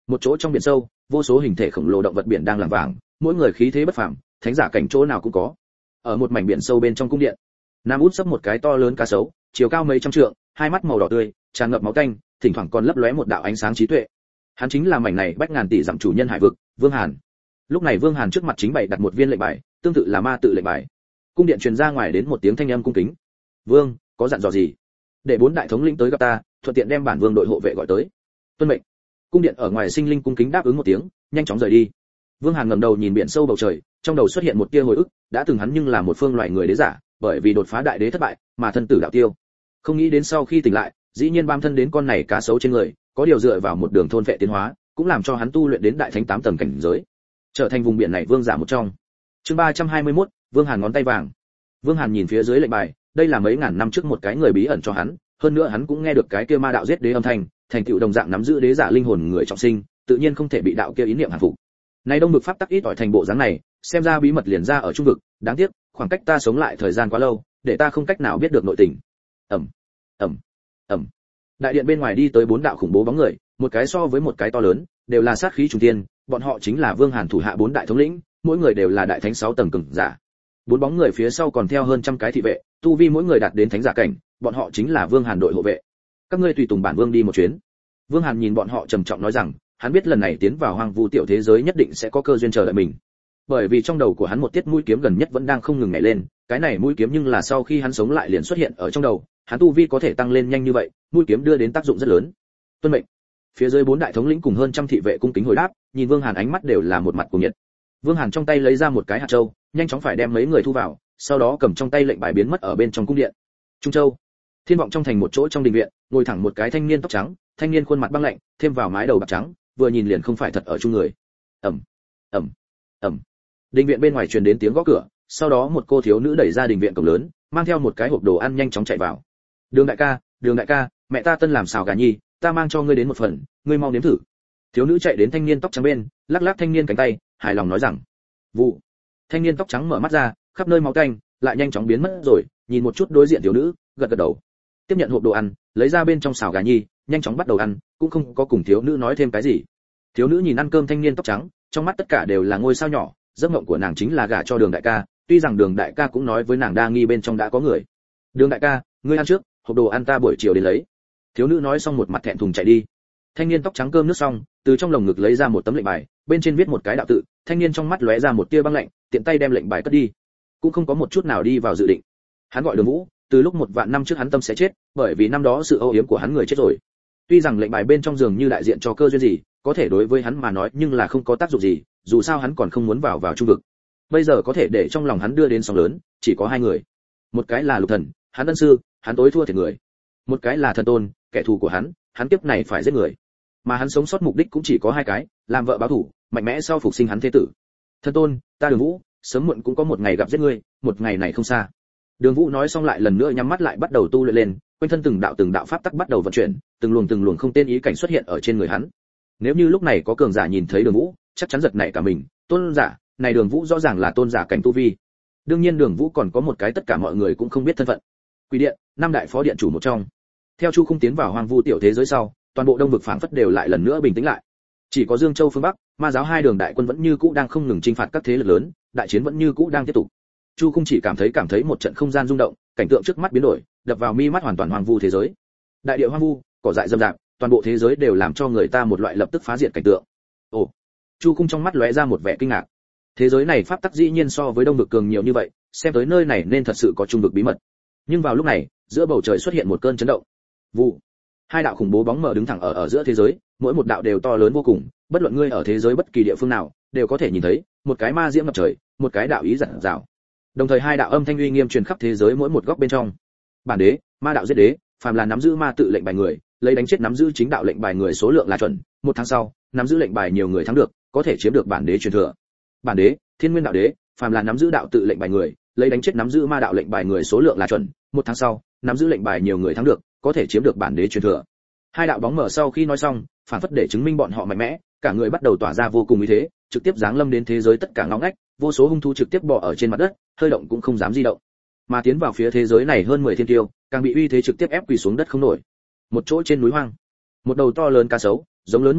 Một chỗ trong biển sâu, vô số hình thể khổng lồ động vật biển đang làm vàng, mỗi người khí thế bất phàm, thánh giả cảnh chỗ nào cũng có. Ở một mảnh biển sâu bên trong cung điện, nam út sấp một cái to lớn cá sấu, chiều cao mấy trăm trượng, hai mắt màu đỏ tươi, tràn ngập máu tanh, thỉnh thoảng còn lấp lóe một đạo ánh sáng trí tuệ. Hắn chính là mảnh này bách ngàn tỷ dặm chủ nhân hải vực, Vương Hàn. Lúc này Vương Hàn trước mặt chính bày đặt một viên lệnh bài, tương tự là ma tự lệnh bài. Cung điện truyền ra ngoài đến một tiếng thanh âm cung kính. Vương, có dặn dò gì? Để 4 đại thống lĩnh tới gặp ta, thuận tiện đem bản vương đội hộ vệ gọi tới. Tuân mệnh. Cung điện ở ngoài sinh linh cung kính đáp ứng một tiếng, nhanh chóng rời đi. Vương Hàn ngẩng đầu nhìn biển sâu bầu trời, trong đầu xuất hiện một tia hồi ức, đã từng hắn nhưng là một phương loài người đế giả, bởi vì đột phá đại đế thất bại, mà thân tử đạo tiêu. Không nghĩ đến sau khi tỉnh lại, dĩ nhiên bám thân đến con này cá sấu trên người, có điều dựa vào một đường thôn vệ tiến hóa, cũng làm cho hắn tu luyện đến đại thánh 8 tầng cảnh giới, trở thành vùng biển này vương giả một trong. Chương 321, Vương Hàn ngón tay vàng. Vương Hàn nhìn phía dưới lệnh bài, đây là mấy ngàn năm trước một cái người bí ẩn cho hắn, hơn nữa hắn cũng nghe được cái kia ma đạo giết đế âm thanh, thành tựu đồng dạng nắm giữ đế giả linh hồn người trọng sinh, tự nhiên không thể bị đạo kia ý niệm hàng phục. Nay đông vực pháp tắc ít ỏi thành bộ dáng này, xem ra bí mật liền ra ở trung vực, đáng tiếc, khoảng cách ta sống lại thời gian quá lâu, để ta không cách nào biết được nội tình. Ầm, ầm, ầm. Đại điện bên ngoài đi tới 4 đạo khủng bố bóng người, một cái so với một cái to lớn, đều là sát khí trùng thiên, bọn họ chính là Vương Hàn thủ hạ 4 đại thống lĩnh, mỗi người đều là đại thánh 6 tầng cường giả. 4 bóng người phía sau còn theo hơn trăm cái thị vệ, tu vi mỗi người đạt đến thánh giả cảnh, bọn họ chính là Vương Hàn đội hộ vệ. Các ngươi tùy tùng bản vương đi một chuyến. Vương Hàn nhìn bọn họ trầm trọng nói rằng, hắn biết lần này tiến vào hoang vu tiểu thế giới nhất định sẽ có cơ duyên chờ đợi mình. Bởi vì trong đầu của hắn một tiết mũi kiếm gần nhất vẫn đang không ngừng nhảy lên, cái này mũi kiếm nhưng là sau khi hắn sống lại liền xuất hiện ở trong đầu, hắn tu vi có thể tăng lên nhanh như vậy, mũi kiếm đưa đến tác dụng rất lớn. Tuân mệnh. Phía dưới 4 đại thống lĩnh cùng hơn trăm thị vệ cung kính hồi đáp, nhìn Vương Hàn ánh mắt đều là một mặt cuồng nhiệt. Vương Hàn trong tay lấy ra một cái hạt châu, nhanh chóng phải đem mấy người thu vào, sau đó cầm trong tay lệnh bài biến mất ở bên trong cung điện. Trung Châu, Thiên vọng trong thành một chỗ trong đình viện, ngồi thẳng một cái thanh niên tóc trắng, thanh niên khuôn mặt băng lạnh, thêm vào mái đầu bạc trắng, vừa nhìn liền không phải thật ở chung người. Ầm, ầm, ầm. Đình viện bên ngoài truyền đến tiếng gõ cửa, sau đó một cô thiếu nữ đẩy ra đình viện cổng lớn, mang theo một cái hộp đồ ăn nhanh chóng chạy vào. Đường đại ca, mẹ ta tân làm xào gà nhi, ta mang cho ngươi đến một phần, ngươi mau nếm thử. Thiếu nữ chạy đến thanh niên tóc trắng bên, lắc lắc thanh niên cánh tay, hài lòng nói rằng. Vụ. Thanh niên tóc trắng mở mắt ra, khắp nơi máu tanh, lại nhanh chóng biến mất rồi, nhìn một chút đối diện thiếu nữ, gật gật đầu. Tiếp nhận hộp đồ ăn, lấy ra bên trong xào gà nhi, nhanh chóng bắt đầu ăn, cũng không có cùng thiếu nữ nói thêm cái gì. Thiếu nữ nhìn ăn cơm thanh niên tóc trắng, trong mắt tất cả đều là ngôi sao nhỏ, giấc mộng của nàng chính là gả cho Đường đại ca, tuy rằng Đường đại ca cũng nói với nàng đa nghi bên trong đã có người. Đường đại ca, ngươi ăn trước, hộp đồ ăn ta buổi chiều đến lấy. Thiếu nữ nói xong một mặt thẹn thùng chạy đi. Thanh niên tóc trắng cơm nước xong, từ trong lồng ngực lấy ra một tấm lệnh bài, bên trên viết một cái đạo tự, thanh niên trong mắt lóe ra một tia băng lạnh, tiện tay đem lệnh bài cất đi, cũng không có một chút nào đi vào dự định. Hắn gọi Đường Vũ, từ lúc 1 vạn năm trước hắn tâm sẽ chết, bởi vì năm đó sự âu yếm của hắn người chết rồi. Tuy rằng lệnh bài bên trong giường như đại diện cho cơ duyên gì, có thể đối với hắn mà nói nhưng là không có tác dụng gì, dù sao hắn còn không muốn vào trung vực. Bây giờ có thể để trong lòng hắn đưa đến sóng lớn, chỉ có 2 người. Một cái là Lục Thần, hắn ân sư, hắn tối thua thiệt người. Một cái là Thần Tôn, kẻ thù của hắn kiếp này phải giết người. Mà hắn sống sót mục đích cũng chỉ có 2 cái, làm vợ báo thù, mạnh mẽ sau phục sinh hắn thế tử. Thần Tôn, ta Đường Vũ, sớm muộn cũng có một ngày gặp giết ngươi, một ngày này không xa. Đường Vũ nói xong lại lần nữa nhắm mắt lại bắt đầu tu luyện lên, quanh thân từng đạo pháp tắc bắt đầu vận chuyển, từng luồng không tên ý cảnh xuất hiện ở trên người hắn. Nếu như lúc này có cường giả nhìn thấy Đường Vũ, chắc chắn giật nảy cả mình, tôn giả, này Đường Vũ rõ ràng là tôn giả cảnh tu vi. Đương nhiên Đường Vũ còn có một cái tất cả mọi người cũng không biết thân phận. Quỷ điện, 5 đại phó điện chủ một trong. Theo Chu Khung tiến vào hoang vu tiểu thế giới sau, toàn bộ đông vực phảng phất đều lại lần nữa bình tĩnh lại. Chỉ có Dương Châu phương Bắc, ma giáo 2 đường đại quân vẫn như cũ đang không ngừng chinh phạt các thế lực lớn, đại chiến vẫn như cũ đang tiếp tục. Chu Khung chỉ cảm thấy một trận không gian rung động, cảnh tượng trước mắt biến đổi, đập vào mi mắt hoàn toàn hoang vu thế giới. Đại địa hoang vu, cỏ dại rậm rạp, toàn bộ thế giới đều làm cho người ta một loại lập tức phá diệt cảnh tượng. Ồ, Chu Khung trong mắt lóe ra một vẻ kinh ngạc. Thế giới này pháp tắc dĩ nhiên so với đông vực cường nhiều như vậy, xem tới nơi này nên thật sự có trung vực bí mật. Nhưng vào lúc này, giữa bầu trời xuất hiện một cơn chấn động. Vụ. 2 đạo khủng bố bóng mờ đứng thẳng ở giữa thế giới, mỗi một đạo đều to lớn vô cùng, bất luận ngươi ở thế giới bất kỳ địa phương nào, đều có thể nhìn thấy, một cái ma diễm ngập trời, một cái đạo ý rạng rào. Đồng thời 2 đạo âm thanh uy nghiêm truyền khắp thế giới mỗi một góc bên trong. Bản đế, ma đạo giết đế, phàm là nắm giữ ma tự lệnh bài người, lấy đánh chết nắm giữ chính đạo lệnh bài người số lượng là chuẩn, 1 tháng sau, nắm giữ lệnh bài nhiều người thắng được, có thể chiếm được bản đế truyền thừa. Bản đế, Thiên Nguyên đạo đế, phàm là nắm giữ đạo tự lệnh bài người, lấy đánh chết nắm giữ ma đạo lệnh bài người số lượng là chuẩn, 1 tháng sau, nắm giữ lệnh bài nhiều người thắng được, có thể chiếm được bản đế truyền thừa. 2 đạo bóng mở sau khi nói xong, phản phất để chứng minh bọn họ mạnh mẽ, cả người bắt đầu tỏa ra vô cùng uy thế, trực tiếp giáng lâm đến thế giới tất cả ngõ ngách, vô số hung thú trực tiếp bò ở trên mặt đất, hơi động cũng không dám di động. Mà tiến vào phía thế giới này hơn 10 thiên tiêu, càng bị uy thế trực tiếp ép quỳ xuống đất không nổi. Một chỗ trên núi hoang, một đầu to lớn cá sấu, giống lớn một tiếng,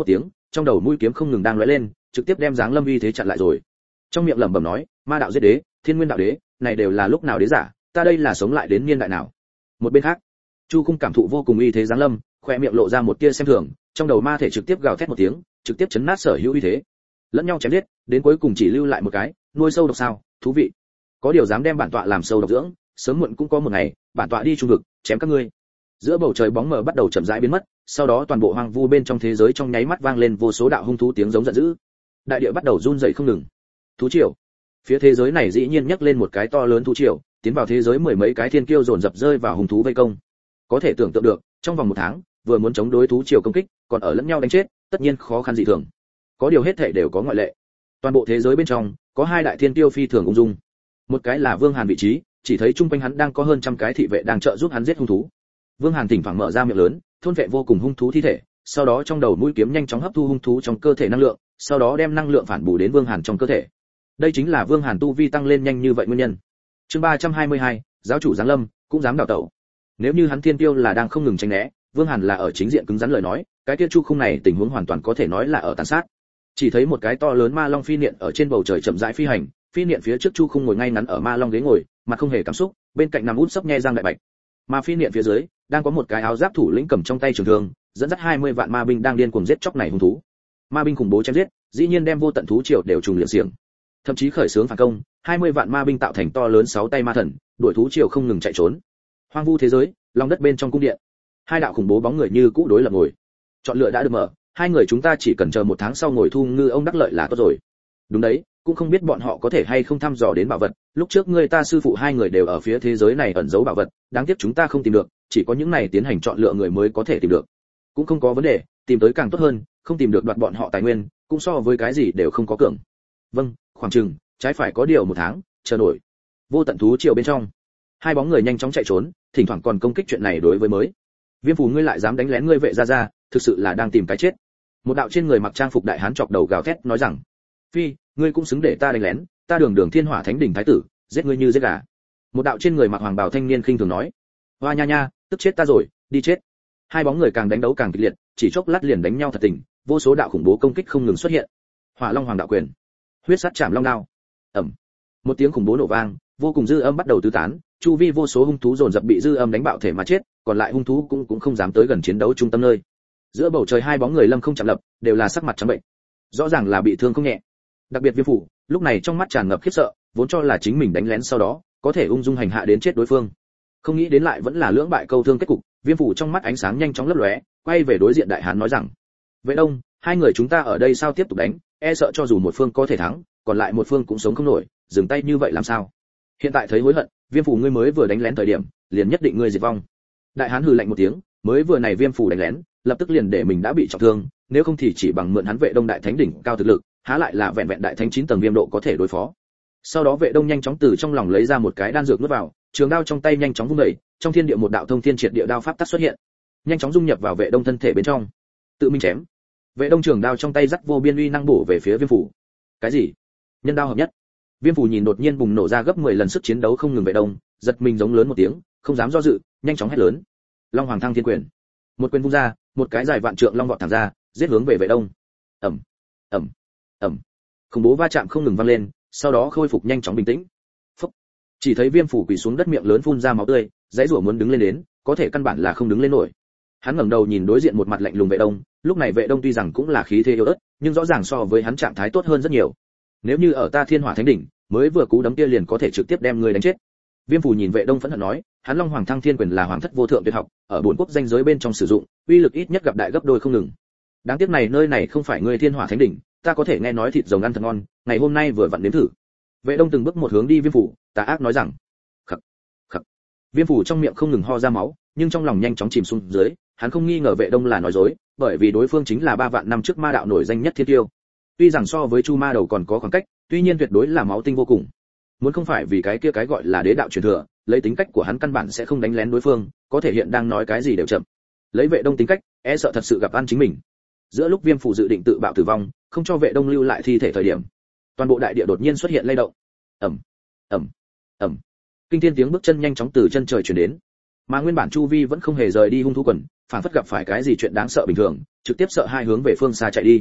trong đầu mũi kiếm không ngừng đang lóe lên, trực tiếp đem Giáng Lâm uy thế chặn lại rồi. Trong miệng lẩm bẩm nói, ma đạo giết đế, thiên nguyên đạo đế, này đều là lúc nào đế giả, ta đây là sống lại đến niên đại nào. Một bên khác, Chu Khung cảm thụ vô cùng uy thế Giáng Lâm, khoe miệng lộ ra một tia xem thường, trong đầu ma thể trực tiếp gào thét một tiếng, trực tiếp chấn nát sở hữu uy thế. Lẫn nhau chém giết, đến cuối cùng chỉ lưu lại một cái, nuôi sâu độc sao, thú vị. Có điều dám đem bản tọa làm sâu độc dưỡng, sớm muộn cũng có một ngày, bản tọa đi trung vực, chém các ngươi. Giữa bầu trời bóng mờ bắt đầu chậm rãi biến mất, sau đó toàn bộ hoang vu bên trong thế giới trong nháy mắt vang lên vô số đạo hung thú tiếng giống giận dữ. Đại địa bắt đầu run rẩy không ngừng. Thú triều. Phía thế giới này dĩ nhiên nhấc lên một cái to lớn thú triều, tiến vào thế giới mười mấy cái thiên kiêu dồn dập rơi vào hung thú vây công. Có thể tưởng tượng được, trong vòng một tháng, vừa muốn chống đối thú triều công kích, còn ở lẫn nhau đánh chết, tất nhiên khó khăn dị thường. Có điều hết thảy đều có ngoại lệ. Toàn bộ thế giới bên trong, có hai đại thiên kiêu phi thường ung dung. Một cái là Vương Hàn vị trí, chỉ thấy trung quanh hắn đang có hơn trăm cái thị vệ đang trợ giúp hắn giết hung thú. Vương Hàn thỉnh thoảng mở ra miệng lớn, thôn vệ vô cùng hung thú thi thể, sau đó trong đầu mũi kiếm nhanh chóng hấp thu hung thú trong cơ thể năng lượng, sau đó đem năng lượng phản bù đến Vương Hàn trong cơ thể. Đây chính là Vương Hàn tu vi tăng lên nhanh như vậy nguyên nhân. Chương 322, giáo chủ Giáng Lâm cũng dám đào tẩu. Nếu như hắn thiên tiêu là đang không ngừng tránh né, Vương Hàn là ở chính diện cứng rắn lời nói, cái kia Chu Khung này tình huống hoàn toàn có thể nói là ở tàn sát. Chỉ thấy một cái to lớn ma long phi niệm ở trên bầu trời chậm rãi phi hành, phi niệm phía trước Chu Khung ngồi ngay ngắn ở ma long ghế ngồi, mặt không hề cảm xúc, bên cạnh nằm út sấp nhe răng đại bạch. Mà phi niệm phía dưới, đang có một cái áo giáp thủ lĩnh cầm trong tay trường thương, dẫn dắt 20 vạn ma binh đang điên cuồng giết chóc này hung thú. Ma binh khủng bố chém giết, dĩ nhiên đem vô tận thú triều đều trùng liệt xiềng. Thậm chí khởi xướng phản công, 20 vạn ma binh tạo thành to lớn 6 tay ma thần, đuổi thú triều không ngừng chạy trốn. Hoang vu thế giới, lòng đất bên trong cung điện. Hai đạo khủng bố bóng người như cũ đối lập ngồi. Chọn lựa đã được mở, hai người chúng ta chỉ cần chờ một tháng sau ngồi thu ngư ông đắc lợi là tốt rồi. Đúng đấy, cũng không biết bọn họ có thể hay không thăm dò đến bảo vật, lúc trước người ta sư phụ hai người đều ở phía thế giới này ẩn giấu bảo vật, đáng tiếc chúng ta không tìm được, chỉ có những này tiến hành chọn lựa người mới có thể tìm được. Cũng không có vấn đề, tìm tới càng tốt hơn, không tìm được đoạt bọn họ tài nguyên, cũng so với cái gì đều không có cường. Vâng, khoảng chừng trái phải có điều một tháng, chờ nổi. Vô tận thú triều bên trong, hai bóng người nhanh chóng chạy trốn, thỉnh thoảng còn công kích chuyện này đối với mới. Viêm Phù ngươi lại dám đánh lén ngươi vệ gia gia, thực sự là đang tìm cái chết. Một đạo trên người mặc trang phục đại hán chọc đầu gào thét nói rằng, phi, ngươi cũng xứng để ta đánh lén, ta đường đường thiên hỏa thánh đỉnh thái tử, giết ngươi như giết gà. Một đạo trên người mặc hoàng bào thanh niên khinh thường nói, hoa nha nha, tức chết ta rồi, đi chết. Hai bóng người càng đánh đấu càng kịch liệt, chỉ chốc lát liền đánh nhau thật tình, vô số đạo khủng bố công kích không ngừng xuất hiện. Hỏa Long Hoàng đạo quyền, huyết sát chạm long đao. Ầm. Một tiếng khủng bố nổ vang, vô cùng dư âm bắt đầu tứ tán, chu vi vô số hung thú dồn dập bị dư âm đánh bạo thể mà chết, còn lại hung thú cũng không dám tới gần chiến đấu trung tâm nơi. Giữa bầu trời hai bóng người lâm không chạm lập, đều là sắc mặt trắng bệnh, rõ ràng là bị thương không nhẹ. Đặc biệt Viêm Phủ, lúc này trong mắt tràn ngập khiếp sợ, vốn cho là chính mình đánh lén sau đó có thể ung dung hành hạ đến chết đối phương, không nghĩ đến lại vẫn là lưỡng bại câu thương kết cục. Viêm Phủ trong mắt ánh sáng nhanh chóng lấp lóe, quay về đối diện đại hán nói rằng, vệ đông, hai người chúng ta ở đây sao tiếp tục đánh, e sợ cho dù một phương có thể thắng, còn lại một phương cũng sống không nổi, dừng tay như vậy làm sao? Hiện tại thấy hối hận, Viêm Phủ ngươi mới vừa đánh lén thời điểm, liền nhất định ngươi diệt vong. Đại hán hừ lạnh một tiếng, mới vừa này Viêm Phủ đánh lén, lập tức liền để mình đã bị trọng thương, nếu không thì chỉ bằng mượn hắn vệ đông đại thánh đỉnh cao thực lực, há lại là vẹn vẹn đại thánh 9 tầng viêm độ có thể đối phó. Sau đó vệ đông nhanh chóng từ trong lòng lấy ra một cái đan dược nuốt vào, trường đao trong tay nhanh chóng vung đẩy, trong thiên địa một đạo thông thiên triệt địa đao pháp tắc xuất hiện, nhanh chóng dung nhập vào vệ đông thân thể bên trong. Tự mình chém. Vệ đông trường đao trong tay dắt vô biên uy năng bổ về phía Viêm Phủ. Cái gì? Nhân đao hợp nhất. Viêm Phủ nhìn đột nhiên bùng nổ ra gấp 10 lần sức chiến đấu không ngừng vệ đông, giật mình giống lớn một tiếng, không dám do dự, nhanh chóng hét lớn. Long Hoàng Thăng Thiên Quyền. Một quyền vung ra, một cái dài vạn trượng long vọt thẳng ra, giết hướng về vệ đông. Ầm, ầm, ầm. Khủng bố va chạm không ngừng vang lên, sau đó khôi phục nhanh chóng bình tĩnh. Phốc. Chỉ thấy Viêm Phủ quỳ xuống đất miệng lớn phun ra máu tươi, dãy rủa muốn đứng lên đến, có thể căn bản là không đứng lên nổi. Hắn ngẩng đầu nhìn đối diện một mặt lạnh lùng vệ đông, lúc này vệ đông tuy rằng cũng là khí thế yếu ớt, nhưng rõ ràng so với hắn trạng thái tốt hơn rất nhiều. Nếu như ở ta Thiên Hỏa Thánh đỉnh, mới vừa cú đấm kia liền có thể trực tiếp đem người đánh chết. Viêm Phủ nhìn vệ đông phẫn hận nói, hắn Long Hoàng Thăng Thiên Quyền là hoàng thất vô thượng tuyệt học, ở bốn quốc danh giới bên trong sử dụng, uy lực ít nhất gặp đại gấp đôi không ngừng. Đáng tiếc này nơi này không phải ngươi Thiên Hỏa Thánh đỉnh, ta có thể nghe nói thịt rồng ăn thật ngon, ngày hôm nay vừa vặn nếm thử. Vệ đông từng bước một hướng đi Viêm Phủ, tà ác nói rằng, khặc, khặc. Viêm Phủ trong miệng không ngừng ho ra máu, nhưng trong lòng nhanh chóng chìm xuống dưới, hắn không nghi ngờ vệ đông là nói dối, bởi vì đối phương chính là 3 vạn năm trước ma đạo nổi danh nhất thiên tiêu. Tuy rằng so với Chu Ma Đầu còn có khoảng cách, tuy nhiên tuyệt đối là máu tinh vô cùng. Muốn không phải vì cái kia cái gọi là đế đạo truyền thừa, lấy tính cách của hắn căn bản sẽ không đánh lén đối phương, có thể hiện đang nói cái gì đều chậm. Lấy vệ đông tính cách, e sợ thật sự gặp ăn chính mình. Giữa lúc Viêm Phủ dự định tự bạo tử vong, không cho vệ đông lưu lại thi thể thời điểm, toàn bộ đại địa đột nhiên xuất hiện lay động. Ầm, ầm, ầm. Kinh thiên tiếng bước chân nhanh chóng từ chân trời truyền đến. Mà nguyên bản chu vi vẫn không hề rời đi hung thú quần, phản phất gặp phải cái gì chuyện đáng sợ bình thường, trực tiếp sợ hai hướng về phương xa chạy đi.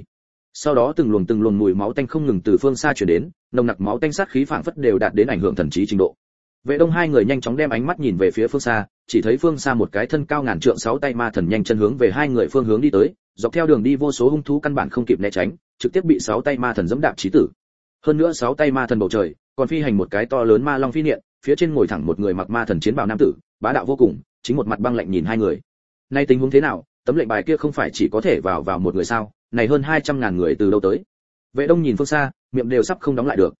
Sau đó từng luồng mùi máu tanh không ngừng từ phương xa truyền đến, nồng nặc máu tanh sát khí phảng phất đều đạt đến ảnh hưởng thần trí trình độ. Vệ Đông hai người nhanh chóng đem ánh mắt nhìn về phía phương xa, chỉ thấy phương xa một cái thân cao ngàn trượng sáu tay ma thần nhanh chân hướng về hai người phương hướng đi tới, dọc theo đường đi vô số hung thú căn bản không kịp né tránh, trực tiếp bị sáu tay ma thần giẫm đạp chí tử. Hơn nữa sáu tay ma thần bầu trời, còn phi hành một cái to lớn ma long phi niệm, phía trên ngồi thẳng một người mặc ma thần chiến bào nam tử, bá đạo vô cùng, chính một mặt băng lạnh nhìn hai người. Nay tình huống thế nào, tấm lệnh bài kia không phải chỉ có thể vào một người sao, này hơn 200.000 người từ đâu tới? Vệ Đông nhìn phương xa, miệng đều sắp không đóng lại được.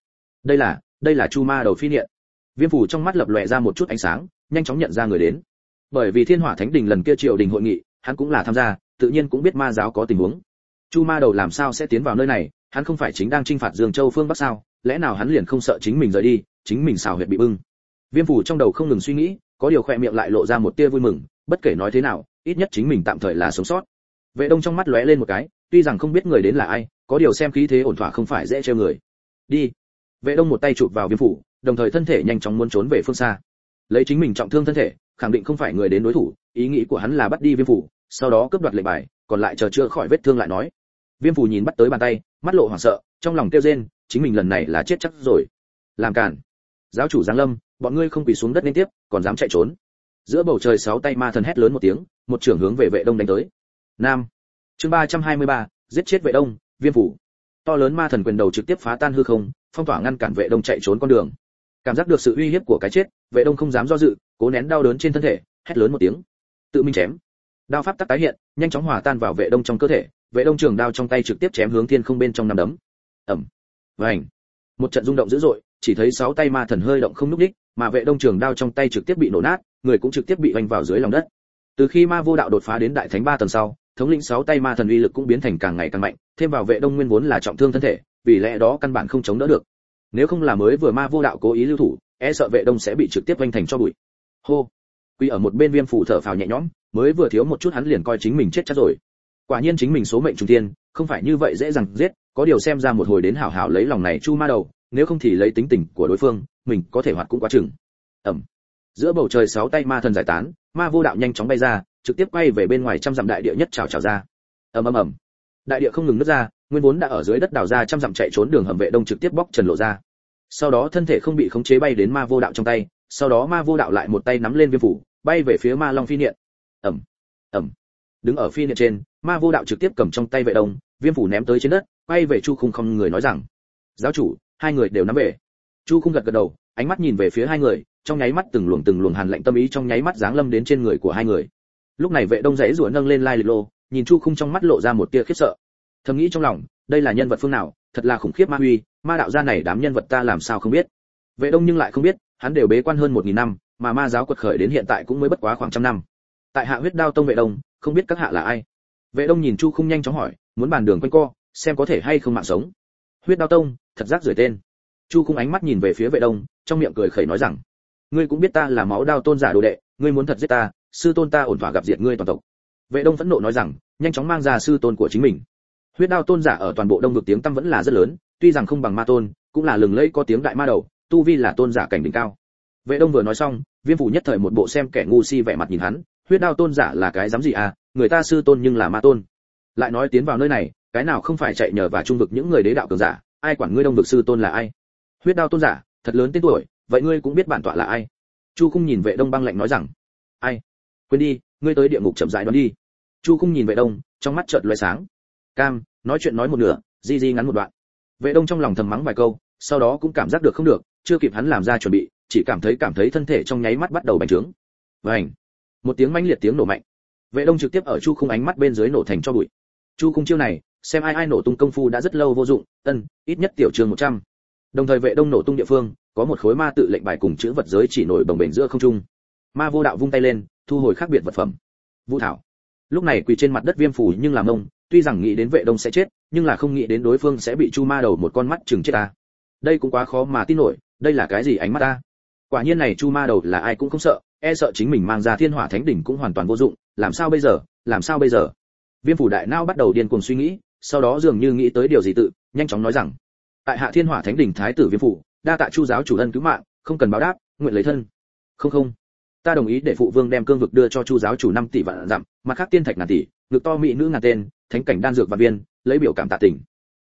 Đây là Chu Ma đầu phi niệm. Viêm Phủ trong mắt lập lòe ra một chút ánh sáng, nhanh chóng nhận ra người đến. Bởi vì Thiên Hỏa Thánh Đình lần kia triều đình hội nghị, hắn cũng là tham gia, tự nhiên cũng biết ma giáo có tình huống. Chu Ma đầu làm sao sẽ tiến vào nơi này, hắn không phải chính đang chinh phạt Dương Châu phương Bắc sao, lẽ nào hắn liền không sợ chính mình rời đi, chính mình xào huyệt bị bưng. Viêm Phủ trong đầu không ngừng suy nghĩ, có điều khỏe miệng lại lộ ra một tia vui mừng, bất kể nói thế nào, ít nhất chính mình tạm thời là sống sót. Vệ Đông trong mắt lóe lên một cái, tuy rằng không biết người đến là ai, có điều xem khí thế ổn thỏa không phải dễ trêu người. Đi. Vệ Đông một tay chụp vào Viêm Phủ, đồng thời thân thể nhanh chóng muốn trốn về phương xa. Lấy chính mình trọng thương thân thể, khẳng định không phải người đến đối thủ, ý nghĩ của hắn là bắt đi Viêm Phủ, sau đó cướp đoạt lệnh bài, còn lại chờ chữa khỏi vết thương lại nói. Viêm Phủ nhìn bắt tới bàn tay, mắt lộ hoảng sợ, trong lòng kêu rên, chính mình lần này là chết chắc rồi. Làm cản. Giáo chủ giáng lâm, bọn ngươi không quỳ xuống đất liên tiếp, còn dám chạy trốn. Giữa bầu trời sáu tay ma thần hét lớn một tiếng, một trưởng hướng về Vệ Đông đánh tới. Nam. Chương 323, giết chết Vệ Đông, Viêm Phủ. To lớn ma thần quyền đầu trực tiếp phá tan hư không, phong tỏa ngăn cản Vệ Đông chạy trốn con đường. Cảm giác được sự uy hiếp của cái chết, Vệ Đông không dám do dự, cố nén đau đớn trên thân thể, hét lớn một tiếng. Tự mình chém. Đao pháp tắc tái hiện, nhanh chóng hòa tan vào Vệ Đông trong cơ thể, Vệ Đông trường đao trong tay trực tiếp chém hướng thiên không bên trong năm đấm. Ầm. Vành. Một trận rung động dữ dội, chỉ thấy sáu tay ma thần hơi động không nhúc nhích, mà Vệ Đông trường đao trong tay trực tiếp bị nổ nát, người cũng trực tiếp bị vành vào dưới lòng đất. Từ khi ma vô đạo đột phá đến đại thánh 3 tầng sau, thống lĩnh sáu tay ma thần uy lực cũng biến thành càng ngày càng mạnh, thêm vào Vệ Đông nguyên vốn là trọng thương thân thể, vì lẽ đó căn bản không chống đỡ được. Nếu không là mới vừa ma vô đạo cố ý lưu thủ, e sợ Vệ Đông sẽ bị trực tiếp vành thành cho bụi. Hô. Quy ở một bên Viêm Phủ thở phào nhẹ nhõm, mới vừa thiếu một chút hắn liền coi chính mình chết chắc rồi. Quả nhiên chính mình số mệnh trùng thiên, không phải như vậy dễ dàng giết, có điều xem ra một hồi đến hảo hảo lấy lòng này Chu Ma đầu, nếu không thì lấy tính tình của đối phương, mình có thể hoạt cũng quá chừng. Ầm. Giữa bầu trời sáu tay ma thần giải tán, ma vô đạo nhanh chóng bay ra, trực tiếp quay về bên ngoài trăm dặm đại địa nhất trào ra. Ầm. Đại địa không ngừng nứt ra, nguyên vốn đã ở dưới đất đào ra trăm dặm chạy trốn đường hầm Vệ Đông trực tiếp bóc trần lộ ra. Sau đó thân thể không bị khống chế bay đến ma vô đạo trong tay, sau đó ma vô đạo lại một tay nắm lên Viêm Phủ, bay về phía ma long phi niệm. Ầm. Đứng ở phi niệm trên, ma vô đạo trực tiếp cầm trong tay Vệ Đông, Viêm Phủ ném tới trên đất, quay về Chu Khung không người nói rằng: "Giáo chủ, hai người đều nắm về." Chu Khung gật gật đầu, ánh mắt nhìn về phía hai người, trong nháy mắt từng luồng hàn lạnh tâm ý trong nháy mắt giáng lâm đến trên người của hai người. Lúc này Vệ Đông giãy giụa nâng lên lai lịch lô, nhìn Chu Khung trong mắt lộ ra một tia khiếp sợ. Thầm nghĩ trong lòng, đây là nhân vật phương nào, thật là khủng khiếp ma huy, ma đạo gia này đám nhân vật ta làm sao không biết. Vệ Đông nhưng lại không biết, hắn đều bế quan hơn 1000 năm, mà ma giáo quật khởi đến hiện tại cũng mới bất quá khoảng trăm năm. Tại Hạ Huyết Đao Tông Vệ Đông, không biết các hạ là ai? Vệ Đông nhìn Chu Khung nhanh chóng hỏi, muốn bàn đường quanh co, xem có thể hay không mạng sống. Huyết Đao Tông, thật rác rưởi tên. Chu Khung ánh mắt nhìn về phía Vệ Đông, trong miệng cười khẩy nói rằng: ngươi cũng biết ta là máu đao tôn giả đồ đệ, ngươi muốn thật giết ta, sư tôn ta ổn thỏa gặp diệt ngươi toàn tộc. Vệ Đông phẫn nộ nói rằng, nhanh chóng mang ra sư tôn của chính mình. Huyết đao tôn giả ở toàn bộ Đông vực tiếng tăm vẫn là rất lớn, tuy rằng không bằng ma tôn, cũng là lừng lẫy có tiếng đại ma đầu, tu vi là tôn giả cảnh đỉnh cao. Vệ Đông vừa nói xong, Viêm Phủ nhất thời một bộ xem kẻ ngu si vẻ mặt nhìn hắn, huyết đao tôn giả là cái dám gì à, người ta sư tôn nhưng là ma tôn. Lại nói tiến vào nơi này, cái nào không phải chạy nhờ vào trung vực những người đế đạo cường giả, ai quản ngươi Đông vực sư tôn là ai? Huyết đao tôn giả, thật lớn tên tuổi, vậy ngươi cũng biết bản tọa là ai? Chu Khung nhìn Vệ Đông băng lạnh nói rằng, ai? Quên đi, ngươi tới địa ngục chậm rãi đoán đi. Chu Khung nhìn Vệ Đông, trong mắt chợt lóe sáng. Cam, nói chuyện nói một nửa, di ngắn một đoạn. Vệ Đông trong lòng thầm mắng vài câu, sau đó cũng cảm giác được không được, chưa kịp hắn làm ra chuẩn bị, chỉ cảm thấy thân thể trong nháy mắt bắt đầu bành trướng. Vành, một tiếng mãnh liệt tiếng nổ mạnh. Vệ Đông trực tiếp ở Chu Khung ánh mắt bên dưới nổ thành tro bụi. Chu Khung chiêu này, xem ai nổ tung công phu đã rất lâu vô dụng, ít nhất tiểu trường 100. Đồng thời Vệ Đông nổ tung địa phương, có một khối ma tự lệnh bài cùng chữ vật giới chỉ nổi bồng bềnh giữa không trung. Ma vô đạo vung tay lên, thu hồi khác biệt vật phẩm. Vũ thảo. Lúc này quỳ trên mặt đất Viêm Phủ nhưng làm mông, tuy rằng nghĩ đến Vệ Đông sẽ chết, nhưng là không nghĩ đến đối phương sẽ bị Chu Ma đầu một con mắt chừng chết ta. Đây cũng quá khó mà tin nổi, đây là cái gì ánh mắt ta? Quả nhiên này Chu Ma đầu là ai cũng không sợ, e sợ chính mình mang ra Thiên Hỏa Thánh đỉnh cũng hoàn toàn vô dụng, làm sao bây giờ? Viêm Phủ đại não bắt đầu điên cuồng suy nghĩ, sau đó dường như nghĩ tới điều gì tự, nhanh chóng nói rằng: tại Hạ Thiên Hỏa Thánh đỉnh thái tử Viêm Phủ, đa tạ Chu giáo chủ ân cứu mạng, không cần báo đáp, nguyện lấy thân. Không, ta đồng ý để phụ vương đem cương vực đưa cho Chu giáo chủ 5 tỷ vạn dặm, mặt khác tiên thạch ngàn tỷ, ngực to mỹ nữ ngàn tên, thánh cảnh đan dược và viên, lấy biểu cảm tạ tình.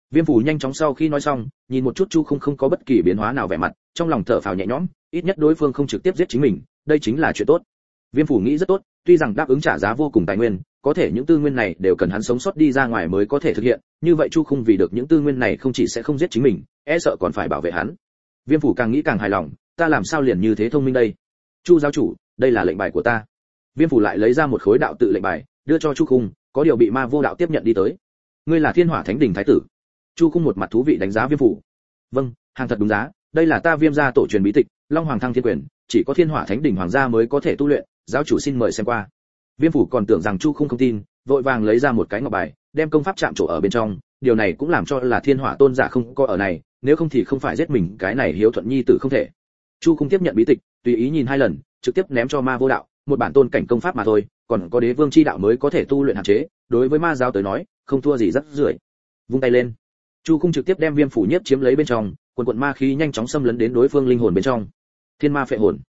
Viêm phủ nhanh chóng sau khi nói xong, nhìn một chút Chu Không không có bất kỳ biến hóa nào vẻ mặt, trong lòng thở phào nhẹ nhõm, ít nhất đối phương không trực tiếp giết chính mình, đây chính là chuyện tốt. Viêm phủ nghĩ rất tốt, tuy rằng đáp ứng trả giá vô cùng tài nguyên, có thể những tư nguyên này đều cần hắn sống sót đi ra ngoài mới có thể thực hiện, như vậy Chu Không vì được những tư nguyên này không chỉ sẽ không giết chính mình, e sợ còn phải bảo vệ hắn. Viêm phủ càng nghĩ càng hài lòng, ta làm sao liền như thế thông minh đây? Chu giáo chủ, đây là lệnh bài của ta. Viêm phủ lại lấy ra một khối đạo tự lệnh bài, đưa cho Chu Không, có điều bị ma vô đạo tiếp nhận đi tới. Ngươi là Thiên Hỏa Thánh Đỉnh thái tử. Chu Không một mặt thú vị đánh giá Viêm phủ. Vâng, hàng thật đúng giá, đây là ta Viêm gia tổ truyền bí tịch, Long Hoàng Thăng Thiên Quyền, chỉ có Thiên Hỏa Thánh Đỉnh hoàng gia mới có thể tu luyện, giáo chủ xin mời xem qua. Viêm phủ còn tưởng rằng Chu không tin, vội vàng lấy ra một cái ngọc bài, đem công pháp chạm trổ ở bên trong, điều này cũng làm cho là Thiên Hỏa tôn giả không có ở này, nếu không thì không phải giết mình cái này hiếu thuận nhi tử không thể. Chu không tiếp nhận bí tịch, tùy ý nhìn 2 lần, trực tiếp ném cho ma vô đạo, một bản tôn cảnh công pháp mà thôi, còn có đế vương chi đạo mới có thể tu luyện hạn chế, đối với ma giáo tới nói, không thua gì rất rưởi. Vung tay lên, Chu không trực tiếp đem Viêm phủ nhiếp chiếm lấy bên trong, quần ma khí nhanh chóng xâm lấn đến đối phương linh hồn bên trong. Thiên ma phệ hồn.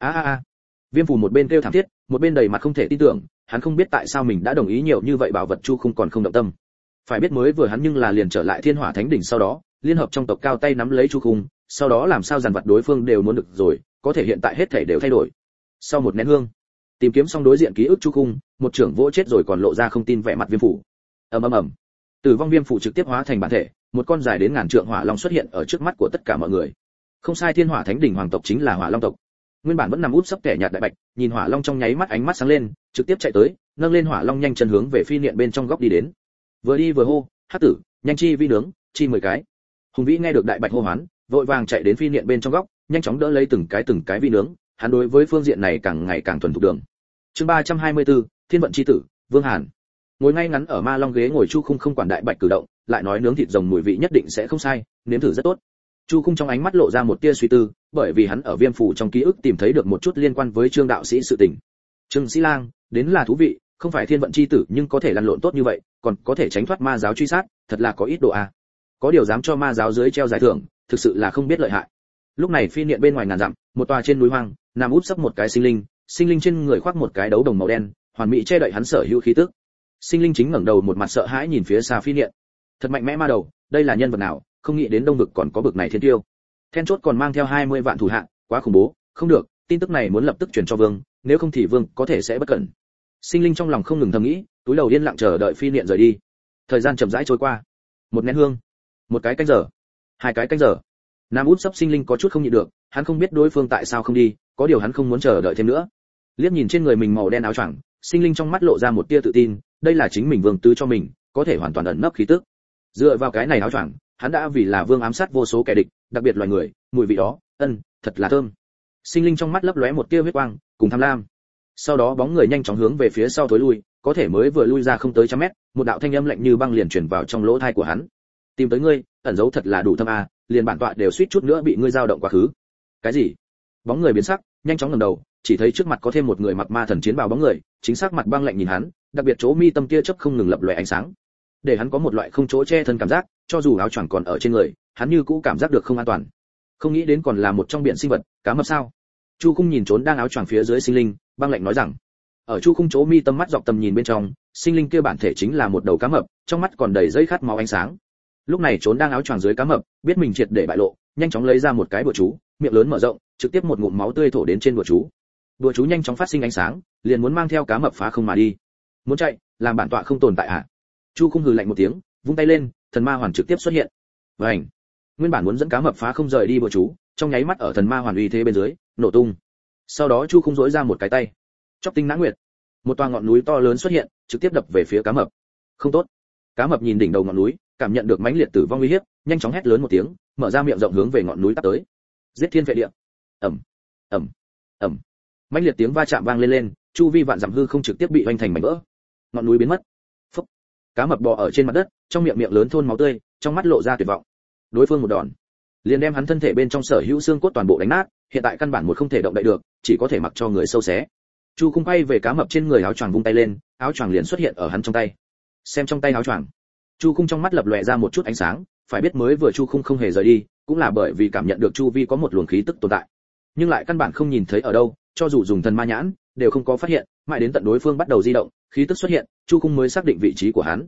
Viêm phủ một bên kêu thảm thiết, một bên đầy mặt không thể tin tưởng, hắn không biết tại sao mình đã đồng ý nhiều như vậy bảo vật Chu không còn không động tâm. Phải biết mới vừa hắn nhưng là liền trở lại Thiên Hỏa Thánh Đỉnh sau đó, liên hợp trong tộc cao tay nắm lấy Chu Không, sau đó làm sao dàn vật đối phương đều muốn được rồi, có thể hiện tại hết thảy đều thay đổi. Sau một nén hương, tìm kiếm xong đối diện ký ức Chu Không, một trưởng vỗ chết rồi còn lộ ra không tin vẻ mặt Viêm phủ. Ầm. Tử vong Viêm phủ trực tiếp hóa thành bản thể, một con dài đến ngàn trượng hỏa long xuất hiện ở trước mắt của tất cả mọi người. Không sai, Thiên Hỏa Thánh Đỉnh hoàng tộc chính là Hỏa Long tộc. Nguyên bản vẫn nằm úp sấp kẻ nhạt đại bạch, nhìn hỏa long trong nháy mắt ánh mắt sáng lên, trực tiếp chạy tới, nâng lên hỏa long nhanh chân hướng về phi niệm bên trong góc đi đến. Vừa đi vừa hô, hắc tử, nhanh chi vi nướng, chi 10 cái. Hùng vĩ nghe được đại bạch hô hoán, vội vàng chạy đến phi niệm bên trong góc, nhanh chóng đỡ lấy từng cái vi nướng, hắn đối với phương diện này càng ngày càng thuần thục đường. Chương 324, Thiên vận chi tử, Vương Hàn. Ngồi ngay ngắn ở ma long ghế ngồi Chu không quản đại bạch cử động, lại nói nướng thịt rồng mùi vị nhất định sẽ không sai, nếm thử rất tốt. Chu Khung trong ánh mắt lộ ra một tia suy tư, bởi vì hắn ở Viêm phủ trong ký ức tìm thấy được một chút liên quan với Trương đạo sĩ sự tình. Trương Sĩ Lang, đến là thú vị, không phải thiên vận chi tử nhưng có thể lăn lộn tốt như vậy, còn có thể tránh thoát ma giáo truy sát, thật là có ít độ a. Có điều dám cho ma giáo dưới treo giải thưởng, thực sự là không biết lợi hại. Lúc này phi niệm bên ngoài ngàn dặm, một tòa trên núi hoang, nằm úp sấp một cái sinh linh trên người khoác một cái đấu đồng màu đen, hoàn mỹ che đậy hắn sở hữu khí tức. Sinh linh chính ngẩng đầu một mặt sợ hãi nhìn phía xa phi niệm. Thật mạnh mẽ ma đầu, đây là nhân vật nào, không nghĩ đến đông vực còn có bực này thiên tiêu. Then chốt còn mang theo 20 vạn thủ hạ, quá khủng bố, không được, tin tức này muốn lập tức truyền cho vương, nếu không thì vương có thể sẽ bất cẩn. Sinh linh trong lòng không ngừng thầm nghĩ, túi đầu yên lặng chờ đợi phi niệm rời đi. Thời gian chậm rãi trôi qua, một nén hương, một cái canh giờ, 2 cái canh giờ. Nam út sắp sinh linh có chút không nhịn được, hắn không biết đối phương tại sao không đi, có điều hắn không muốn chờ đợi thêm nữa. Liếc nhìn trên người mình màu đen áo choàng, sinh linh trong mắt lộ ra một tia tự tin, đây là chính mình vương tứ cho mình, có thể hoàn toàn ẩn nấp khí tức. Dựa vào cái này áo choàng, hắn đã vì là vương ám sát vô số kẻ địch, đặc biệt loài người, mùi vị đó, thật là thơm. Sinh linh trong mắt lấp lóe một tia huyết quang, cùng tham lam. Sau đó bóng người nhanh chóng hướng về phía sau thối lui, có thể mới vừa lui ra không tới trăm mét, một đạo thanh âm lạnh như băng liền truyền vào trong lỗ tai của hắn. Tìm tới ngươi, ẩn giấu thật là đủ thâm a, liền bản tọa đều suýt chút nữa bị ngươi dao động quá khứ. Cái gì? Bóng người biến sắc, nhanh chóng ngẩng đầu, chỉ thấy trước mặt có thêm một người mặc ma thần chiến bào bóng người, chính xác mặt băng lạnh nhìn hắn, đặc biệt chỗ mi tâm tia chớp không ngừng lập lòe ánh sáng, để hắn có một loại không chỗ che thân cảm giác, cho dù áo choàng còn ở trên người, hắn như cũ cảm giác được không an toàn. Không nghĩ đến còn là một trong biển sinh vật, cá mập sao? Chu Khung nhìn trốn đang áo choàng phía dưới sinh linh, băng lạnh nói rằng. Ở Chu Khung chỗ mi tâm mắt dọc tầm nhìn bên trong, sinh linh kia bản thể chính là một đầu cá mập, trong mắt còn đầy dây khát máu ánh sáng. Lúc này trốn đang áo choàng dưới cá mập, biết mình triệt để bại lộ, nhanh chóng lấy ra một cái bùa chú, miệng lớn mở rộng, trực tiếp một ngụm máu tươi thổ đến trên bùa chú. Bùa chú nhanh chóng phát sinh ánh sáng, liền muốn mang theo cá mập phá không mà đi. Muốn chạy, làm bản tọa không tồn tại à? Chu Khung hừ lạnh một tiếng, vung tay lên, thần ma hoàn trực tiếp xuất hiện. Vành. Nguyên bản muốn dẫn cá mập phá không rời đi bùa chú, trong nháy mắt ở thần ma hoàn uy thế bên dưới, nổ tung. Sau đó Chu Khung rỗi ra một cái tay, chọc tinh nã nguyệt, một toa ngọn núi to lớn xuất hiện, trực tiếp đập về phía cá mập. Không tốt. Cá mập nhìn đỉnh đầu ngọn núi, cảm nhận được mãnh liệt tử vong uy hiếp, nhanh chóng hét lớn một tiếng, mở ra miệng rộng hướng về ngọn núi tát tới. Giết thiên vệ địa. Ầm, ầm, ầm. Mãnh liệt tiếng va chạm vang lên, chu vi vạn dặm hư không trực tiếp bị hoành thành mảnh vỡ. Ngọn núi biến mất. Phốc. Cá mập bò ở trên mặt đất, trong miệng lớn thôn máu tươi, trong mắt lộ ra tuyệt vọng. Đối phương một đòn, liền đem hắn thân thể bên trong sở hữu xương cốt toàn bộ đánh nát, hiện tại căn bản một không thể động đậy được, chỉ có thể mặc cho người sâu xé. Chu Khung quay về cá mập trên người áo choàng vung tay lên, áo choàng liền xuất hiện ở hắn trong tay. Xem trong tay áo choàng, Chu Khung trong mắt lập lòe ra một chút ánh sáng, phải biết mới vừa Chu Khung không hề rời đi, cũng là bởi vì cảm nhận được chu vi có một luồng khí tức tồn tại, nhưng lại căn bản không nhìn thấy ở đâu, cho dù dùng thần ma nhãn đều không có phát hiện, mãi đến tận đối phương bắt đầu di động, khí tức xuất hiện, Chu Khung mới xác định vị trí của hắn.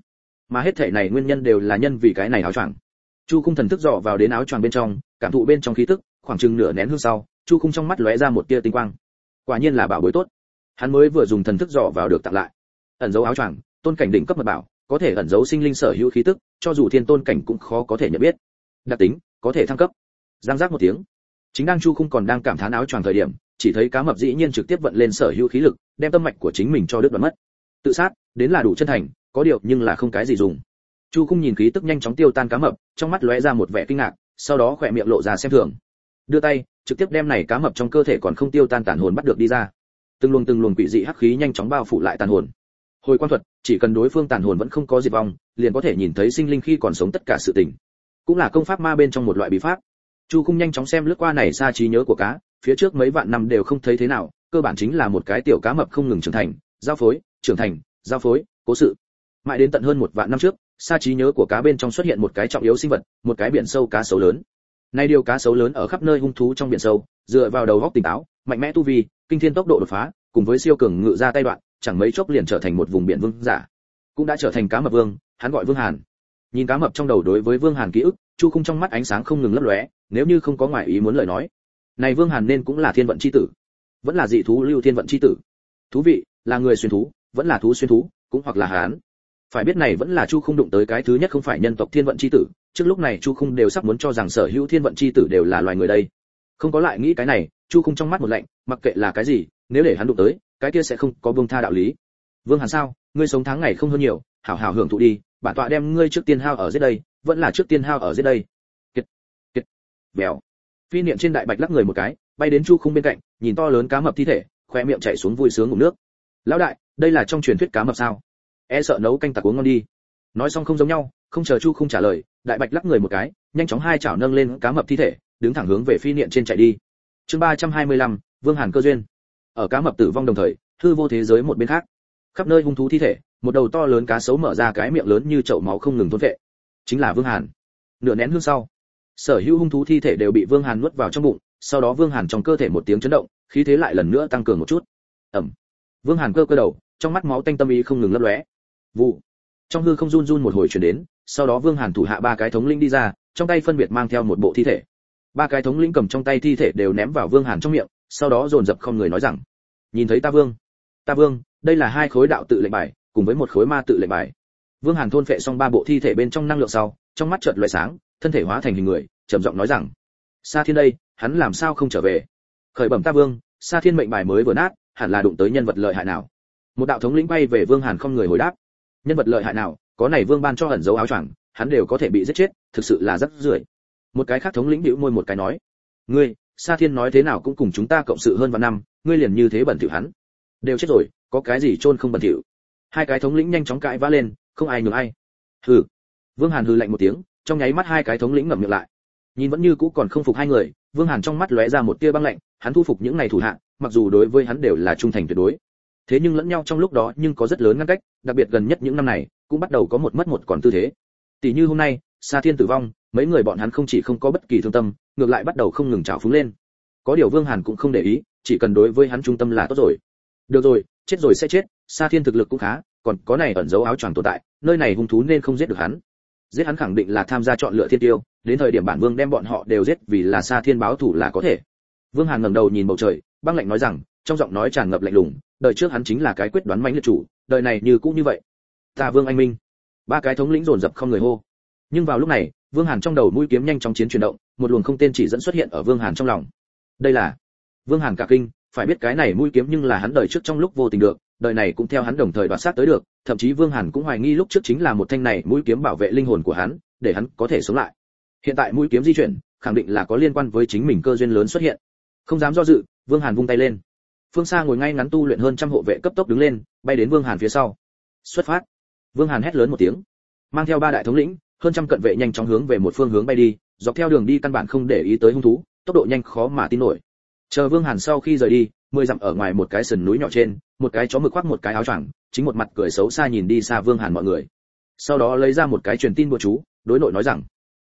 mà hết thảy này nguyên nhân đều là nhân vì cái này áo choàng. Chu Khung thần thức dò vào đến áo choàng bên trong, cảm thụ bên trong khí tức, khoảng chừng nửa nén hương sau, Chu Khung trong mắt lóe ra một tia tinh quang. Quả nhiên là bảo bối tốt. Hắn mới vừa dùng thần thức dò vào được tặng lại. Ẩn dấu áo choàng, tôn cảnh đỉnh cấp mật bảo, có thể ẩn dấu sinh linh sở hữu khí tức, cho dù thiên tôn cảnh cũng khó có thể nhận biết. Đặc tính, có thể thăng cấp. Giang giác một tiếng. Chính đang Chu Khung còn đang cảm thán áo choàng thời điểm, chỉ thấy cá mập dĩ nhiên trực tiếp vận lên sở hữu khí lực, đem tâm mạch của chính mình cho đứt đoạn mất. Tự sát, đến là đủ chân thành, có điều nhưng là không cái gì dùng. Chu Khung nhìn khí tức nhanh chóng tiêu tan cá mập, trong mắt lóe ra một vẻ kinh ngạc, sau đó khỏe miệng lộ ra xem thường. Đưa tay, trực tiếp đem này cá mập trong cơ thể còn không tiêu tan tàn hồn bắt được đi ra. Từng luồng quỷ dị hắc khí nhanh chóng bao phủ lại tàn hồn. Hồi quan thuật, chỉ cần đối phương tàn hồn vẫn không có diệt vong, liền có thể nhìn thấy sinh linh khi còn sống tất cả sự tình. Cũng là công pháp ma bên trong một loại bí pháp. Chu Khung nhanh chóng xem lướt qua này xa trí nhớ của cá, phía trước mấy vạn năm đều không thấy thế nào, cơ bản chính là một cái tiểu cá mập không ngừng trưởng thành, giao phối, trưởng thành, giao phối, cố sự. Mãi đến tận hơn một vạn năm trước, xa trí nhớ của cá bên trong xuất hiện một cái trọng yếu sinh vật, một cái biển sâu cá sấu lớn. Nay điều cá sấu lớn ở khắp nơi hung thú trong biển sâu, dựa vào đầu óc tỉnh táo, mạnh mẽ tu vi, kinh thiên tốc độ đột phá, cùng với siêu cường ngự ra tay đoạn, chẳng mấy chốc liền trở thành một vùng biển vương giả. Cũng đã trở thành cá mập vương, hắn gọi Vương Hàn. Nhìn cá mập trong đầu đối với Vương Hàn ký ức, Chu Khung trong mắt ánh sáng không ngừng lấp lóe, nếu như không có ngoại ý muốn lời nói, này Vương Hàn nên cũng là thiên vận chi tử, vẫn là dị thú lưu thiên vận chi tử. Thú vị, là người xuyên thú, vẫn là thú xuyên thú, cũng hoặc là hán. Phải biết này vẫn là Chu Khung đụng tới cái thứ nhất không phải nhân tộc thiên vận chi tử, trước lúc này Chu Khung đều sắp muốn cho rằng sở hữu thiên vận chi tử đều là loài người đây. Không có lại nghĩ cái này, Chu Khung trong mắt một lạnh, mặc kệ là cái gì, nếu để hắn đụng tới, cái kia sẽ không có buông tha đạo lý. Vương Hàn sao, ngươi sống tháng ngày không hơn nhiều, hảo hảo hưởng thụ đi, bản tọa đem ngươi trước tiên hao ở dưới đây, vẫn là trước tiên hao ở dưới đây. Kiệt, kiệt, bèo. Phi niệm trên đại bạch lắc người một cái, bay đến Chu Khung bên cạnh, nhìn to lớn cá mập thi thể, khóe miệng chảy xuống vui sướng ngụm nước. Lão đại, đây là trong truyền thuyết cá mập sao? E sợ nấu canh tặc uống ngon đi. Nói xong không giống nhau, không chờ Chu Khung trả lời, đại bạch lắc người một cái, nhanh chóng hai chảo nâng lên cá mập thi thể, đứng thẳng hướng về phi niệm trên chạy đi. Chương 325, Vương Hàn cơ duyên. Ở cá mập tử vong đồng thời, hư vô thế giới một bên khác, khắp nơi hung thú thi thể, một đầu to lớn cá sấu mở ra cái miệng lớn như chậu máu không ngừng thôn phệ. Chính là Vương Hàn. Nửa nén hương sau, sở hữu hung thú thi thể đều bị Vương Hàn nuốt vào trong bụng, sau đó Vương Hàn trong cơ thể một tiếng chấn động, khí thế lại lần nữa tăng cường một chút. Ầm. Vương Hàn cơ đầu, trong mắt máu tanh tâm ý không ngừng lấp lóe. Vụ. Trong hư không run run một hồi truyền đến, sau đó Vương Hàn thủ hạ ba cái thống lĩnh đi ra, trong tay phân biệt mang theo một bộ thi thể. Ba cái thống lĩnh cầm trong tay thi thể đều ném vào Vương Hàn trong miệng, sau đó dồn dập không người nói rằng: "Nhìn thấy ta Vương, đây là hai khối đạo tự lệnh bài, cùng với một khối ma tự lệnh bài." Vương Hàn thôn phệ xong ba bộ thi thể bên trong năng lượng sau, trong mắt chợt lóe sáng, thân thể hóa thành hình người, trầm giọng nói rằng: "Sa Thiên đây, hắn làm sao không trở về?" Khởi bẩm ta Vương, Sa Thiên mệnh bài mới vừa nát, hẳn là đụng tới nhân vật lợi hại nào. Một đạo thống lĩnh bay về Vương Hàn không người hồi đáp: "Nhân vật lợi hại nào, có này Vương ban cho ẩn dấu áo choàng, hắn đều có thể bị giết chết, thực sự là rất rưởi." Một cái khác thống lĩnh bĩu môi một cái nói: "Ngươi, Sa Thiên nói thế nào cũng cùng chúng ta cộng sự hơn vạn năm, ngươi liền như thế bẩn thỉu hắn. Đều chết rồi, có cái gì chôn không bẩn thỉu." Hai cái thống lĩnh nhanh chóng cãi vã lên, không ai nhường ai. Hừ. Vương Hàn hừ lạnh một tiếng, trong nháy mắt hai cái thống lĩnh ngậm miệng lại. Nhìn vẫn như cũ còn không phục hai người, Vương Hàn trong mắt lóe ra một tia băng lạnh, hắn thu phục những này thủ hạ, mặc dù đối với hắn đều là trung thành tuyệt đối. Thế nhưng lẫn nhau trong lúc đó nhưng có rất lớn ngăn cách, đặc biệt gần nhất những năm này, cũng bắt đầu có một mất một còn tư thế. Tỷ như hôm nay, Sa Thiên tử vong, mấy người bọn hắn không chỉ không có bất kỳ thương tâm, ngược lại bắt đầu không ngừng trào phúng lên. Có điều Vương Hàn cũng không để ý, chỉ cần đối với hắn trung tâm là tốt rồi. Được rồi, chết rồi sẽ chết, Sa Thiên thực lực cũng khá, còn có này ẩn dấu áo choàng tồn tại, nơi này hung thú nên không giết được hắn. Giết hắn khẳng định là tham gia chọn lựa thiên tiêu, đến thời điểm bản vương đem bọn họ đều giết vì là Sa Thiên báo thù là có thể. Vương Hàn ngẩng đầu nhìn bầu trời, băng lạnh nói rằng, trong giọng nói tràn ngập lạnh lùng, đời trước hắn chính là cái quyết đoán mãnh liệt chủ, đời này như cũng như vậy. Ta Vương anh minh. Ba cái thống lĩnh dồn dập không người hô. Nhưng vào lúc này, Vương Hàn trong đầu mũi kiếm nhanh chóng chiến chuyển động, một luồng không tên chỉ dẫn xuất hiện ở Vương Hàn trong lòng. Đây là Vương Hàn cả kinh, phải biết cái này mũi kiếm nhưng là hắn đời trước trong lúc vô tình được, đời này cũng theo hắn đồng thời đoạt sát tới được, thậm chí Vương Hàn cũng hoài nghi lúc trước chính là một thanh này mũi kiếm bảo vệ linh hồn của hắn, để hắn có thể sống lại. Hiện tại mũi kiếm di chuyển, khẳng định là có liên quan với chính mình cơ duyên lớn xuất hiện. Không dám do dự, Vương Hàn vung tay lên. Phương xa ngồi ngay ngắn tu luyện hơn trăm hộ vệ cấp tốc đứng lên, bay đến Vương Hàn phía sau. Xuất phát. Vương Hàn hét lớn một tiếng, mang theo ba đại thống lĩnh, hơn trăm cận vệ nhanh chóng hướng về một phương hướng bay đi, dọc theo đường đi căn bản không để ý tới hung thú, tốc độ nhanh khó mà tin nổi. Chờ Vương Hàn sau khi rời đi, 10 dặm ở ngoài một cái sườn núi nhỏ trên, một cái chó mực khoác một cái áo choàng, chính một mặt cười xấu xa nhìn đi xa Vương Hàn mọi người. Sau đó lấy ra một cái truyền tin bùa chú, đối nội nói rằng: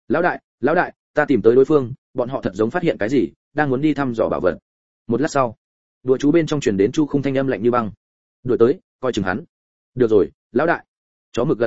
lão đại, ta tìm tới đối phương, bọn họ thật giống phát hiện cái gì, đang muốn đi thăm dò bảo vật." Một lát sau, đùa chú bên trong truyền đến Chu Khung thanh âm lạnh như băng: "Đuổi tới, coi chừng hắn." "Được rồi, lão đại." Chó mực gật gật đầu,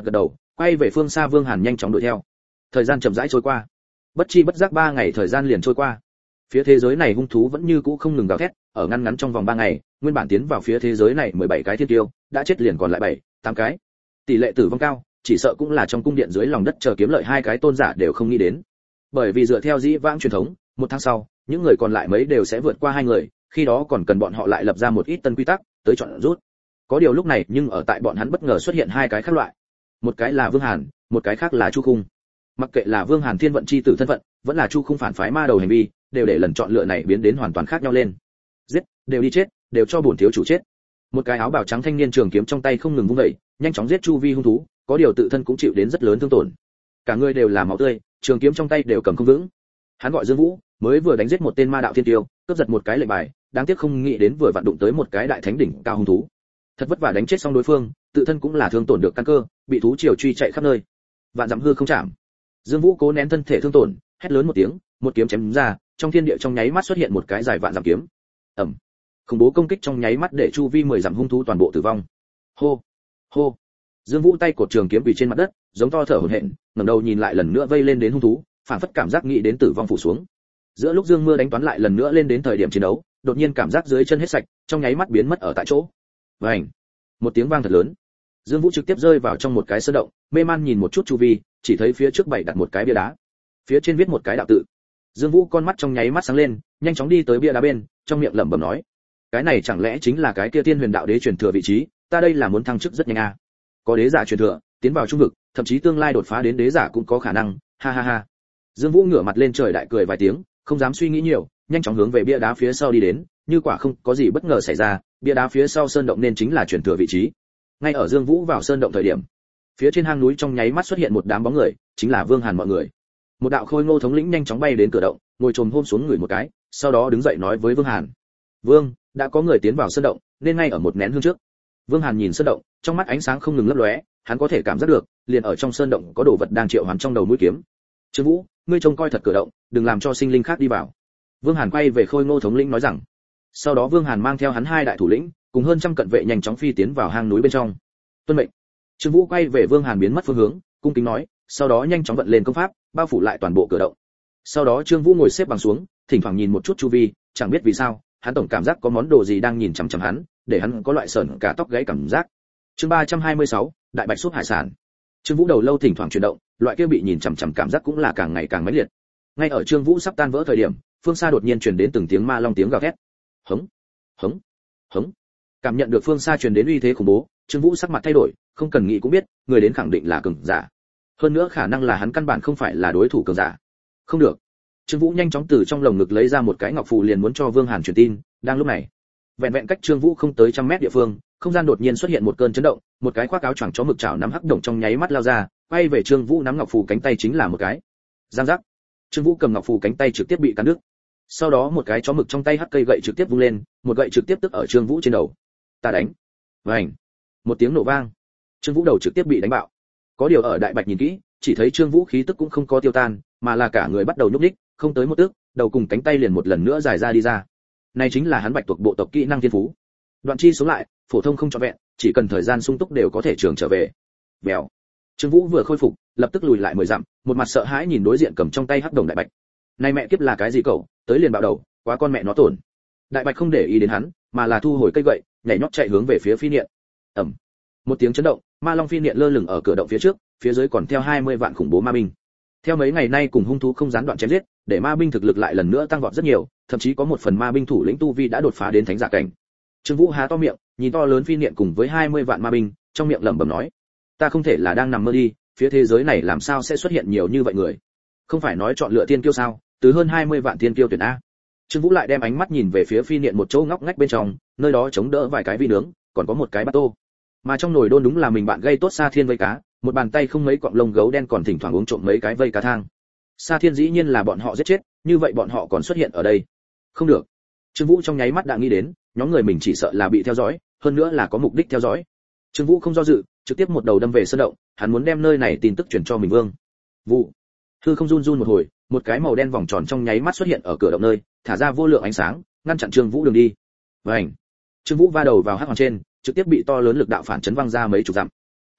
quay về phương xa Vương Hàn nhanh chóng đuổi theo. Thời gian chậm rãi trôi qua, bất chi bất giác 3 ngày thời gian liền trôi qua. Phía thế giới này hung thú vẫn như cũ không ngừng gào thét, ở ngăn ngắn trong vòng 3 ngày, nguyên bản tiến vào phía thế giới này 17 cái thiên tiêu, đã chết liền còn lại 7-8 cái. Tỷ lệ tử vong cao, chỉ sợ cũng là trong cung điện dưới lòng đất chờ kiếm lợi 2 cái tôn giả đều không nghĩ đến. Bởi vì dựa theo dĩ vãng truyền thống, 1 tháng sau, những người còn lại mấy đều sẽ vượt qua 2 người, khi đó còn cần bọn họ lại lập ra một ít tân quy tắc, tới chọn rút. Có điều lúc này, nhưng ở tại bọn hắn bất ngờ xuất hiện 2 cái khác loại. Một cái là Vương Hàn, một cái khác là Chu Khung. Mặc kệ là Vương Hàn thiên vận chi tử thân phận, vẫn là Chu Khung phản phái ma đầu hành vi, đều để lần chọn lựa này biến đến hoàn toàn khác nhau lên. Giết, đều đi chết, đều cho bổn thiếu chủ chết. Một cái áo bào trắng thanh niên trường kiếm trong tay không ngừng vung dậy, nhanh chóng giết chu vi hung thú, có điều tự thân cũng chịu đến rất lớn thương tổn. Cả người đều là máu tươi, trường kiếm trong tay đều cầm không vững. Hắn gọi Dương Vũ, mới vừa đánh giết một tên ma đạo thiên tiêu, cướp giật một cái lệnh bài, đáng tiếc không nghĩ đến vừa vặn đụng tới một cái đại thánh đỉnh cao hung thú. Thật vất vả đánh chết xong đối phương, tự thân cũng là thương tổn được căn cơ, bị thú triều truy chạy khắp nơi. Vạn dặm hư không chạm. Dương Vũ cố nén thân thể thương tổn, hét lớn một tiếng, một kiếm chém ra, trong thiên địa trong nháy mắt xuất hiện một cái dài vạn dặm kiếm. Ầm. Khủng bố công kích trong nháy mắt để chu vi 10 dặm hung thú toàn bộ tử vong. Hô, hô. Dương Vũ tay cột trường kiếm quỳ trên mặt đất, giống to thở hổn hển, ngẩng đầu nhìn lại lần nữa vây lên đến hung thú, phản phất cảm giác nghĩ đến tử vong phủ xuống. Giữa lúc Dương Mưa đánh toán lại lần nữa lên đến thời điểm chiến đấu, đột nhiên cảm giác dưới chân hết sạch, trong nháy mắt biến mất ở tại chỗ. Vành. Một tiếng vang thật lớn. Dương Vũ trực tiếp rơi vào trong một cái sơn động, mê man nhìn một chút chu vi, chỉ thấy phía trước bày đặt một cái bia đá. Phía trên viết một cái đạo tự. Dương Vũ con mắt trong nháy mắt sáng lên, nhanh chóng đi tới bia đá bên, trong miệng lẩm bẩm nói: "Cái này chẳng lẽ chính là cái kia Tiên Huyền Đạo Đế truyền thừa vị trí, ta đây là muốn thăng chức rất nhanh a." Có đế giả truyền thừa, tiến vào trung vực, thậm chí tương lai đột phá đến đế giả cũng có khả năng, ha ha ha. Dương Vũ ngửa mặt lên trời đại cười vài tiếng, không dám suy nghĩ nhiều, nhanh chóng hướng về bia đá phía sau đi đến, như quả không có gì bất ngờ xảy ra, bia đá phía sau sơn động nên chính là truyền thừa vị trí. Ngay ở Dương Vũ vào sơn động thời điểm, phía trên hang núi trong nháy mắt xuất hiện một đám bóng người, chính là Vương Hàn mọi người. Một đạo khôi ngô thống lĩnh nhanh chóng bay đến cửa động, ngồi chồm hôm xuống người một cái, sau đó đứng dậy nói với Vương Hàn: "Vương, đã có người tiến vào sơn động, nên ngay ở một nén hương trước." Vương Hàn nhìn sơn động, trong mắt ánh sáng không ngừng lấp lóe, hắn có thể cảm giác được, liền ở trong sơn động có đồ vật đang triệu hoán trong đầu mũi kiếm. "Trương Vũ, ngươi trông coi thật cửa động, đừng làm cho sinh linh khác đi vào." Vương Hàn quay về khôi ngô thống lĩnh nói rằng. Sau đó Vương Hàn mang theo hắn 2 đại thủ lĩnh, cùng hơn trăm cận vệ nhanh chóng phi tiến vào hang núi bên trong. "Tuân mệnh." Trương Vũ quay về Vương Hàn biến mất phương hướng, cung kính nói, sau đó nhanh chóng vận lên công pháp, bao phủ lại toàn bộ cửa động. Sau đó Trương Vũ ngồi xếp bằng xuống, thỉnh thoảng nhìn một chút chu vi, chẳng biết vì sao, hắn tổng cảm giác có món đồ gì đang nhìn chằm chằm hắn, để hắn có loại sởn cả tóc gáy cảm giác. Chương 326, Đại Bạch Súp hải sản. Trương Vũ đầu lâu thỉnh thoảng chuyển động, loại kia bị nhìn chằm chằm cảm giác cũng là càng ngày càng mãnh liệt. Ngay ở Trương Vũ sắp tan vỡ thời điểm, phương xa đột nhiên truyền đến từng tiếng ma long tiếng gào thét. Hống, hống, hống. Cảm nhận được phương xa truyền đến uy thế khủng bố, Trương Vũ sắc mặt thay đổi, không cần nghĩ cũng biết, người đến khẳng định là cường giả. Hơn nữa khả năng là hắn căn bản không phải là đối thủ cường giả. Không được. Trương Vũ nhanh chóng từ trong lồng ngực lấy ra một cái ngọc phù liền muốn cho Vương Hàn truyền tin, đang lúc này, vẹn vẹn cách Trương Vũ không tới trăm mét địa phương, không gian đột nhiên xuất hiện một cơn chấn động, một cái khoác áo choàng chó mực chảo nắm hắc đồng trong nháy mắt lao ra, quay về Trương Vũ nắm ngọc phù cánh tay chính là một cái. Giang giác. Trương Vũ cầm ngọc phù cánh tay trực tiếp bị cắn đứt. Sau đó một cái chó mực trong tay hắc cây gậy trực tiếp vung lên, một gậy trực tiếp tức ở Trương Vũ trên đầu. Ta đánh. Vành. Một tiếng nổ vang. Trương Vũ đầu trực tiếp bị đánh bạo. Có điều ở Đại Bạch nhìn kỹ, chỉ thấy Trương Vũ khí tức cũng không có tiêu tan, mà là cả người bắt đầu nhúc nhích, không tới một tức, đầu cùng cánh tay liền một lần nữa dài ra đi ra. Này chính là hắn Bạch tuộc bộ tộc kỹ năng thiên phú. Đoạn chi sống lại, phổ thông không trọn vẹn, chỉ cần thời gian sung túc đều có thể trường trở về. Bèo. Trương Vũ vừa khôi phục, lập tức lùi lại 10 dặm, một mặt sợ hãi nhìn đối diện cầm trong tay hắc đồng Đại Bạch. Này mẹ kiếp là cái gì cậu, tới liền bạo đầu, quá con mẹ nó tổn. Đại Bạch không để ý đến hắn, mà là thu hồi cây gậy, nhảy nhót chạy hướng về phía phi niệm. Ầm. Một tiếng chấn động, ma long phi niệm lơ lửng ở cửa động phía trước, phía dưới còn theo 20 vạn khủng bố ma binh. Theo mấy ngày nay cùng hung thú không gián đoạn chém giết, để ma binh thực lực lại lần nữa tăng vọt rất nhiều, thậm chí có một phần ma binh thủ lĩnh tu vi đã đột phá đến thánh giả cảnh. Trương Vũ há to miệng, nhìn to lớn phi niệm cùng với 20 vạn ma binh, trong miệng lẩm bẩm nói: "Ta không thể là đang nằm mơ đi, phía thế giới này làm sao sẽ xuất hiện nhiều như vậy người? Không phải nói chọn lựa tiên kiêu sao, từ hơn 20 vạn tiên kiêu tuyển a." Trương Vũ lại đem ánh mắt nhìn về phía phi niệm một chỗ ngóc ngách bên trong, nơi đó chống đỡ vài cái vi nướng, còn có một cái bát tô. Mà trong nồi đôn đúng là mình bạn gây tốt Sa Thiên vây cá, một bàn tay không mấy cọng lông gấu đen còn thỉnh thoảng uống trộm mấy cái vây cá thang. Sa Thiên dĩ nhiên là bọn họ giết chết, như vậy bọn họ còn xuất hiện ở đây. Không được. Trương Vũ trong nháy mắt đã nghĩ đến, nhóm người mình chỉ sợ là bị theo dõi, hơn nữa là có mục đích theo dõi. Trương Vũ không do dự, trực tiếp một đầu đâm về sơn động, hắn muốn đem nơi này tin tức truyền cho mình Vương. Vụ. Hư không run run một hồi, một cái màu đen vòng tròn trong nháy mắt xuất hiện ở cửa động nơi, thả ra vô lượng ánh sáng, ngăn chặn Trương Vũ đường đi. Vành. Trương Vũ va đầu vào hắc hoàng trên, trực tiếp bị to lớn lực đạo phản chấn văng ra mấy chục dặm.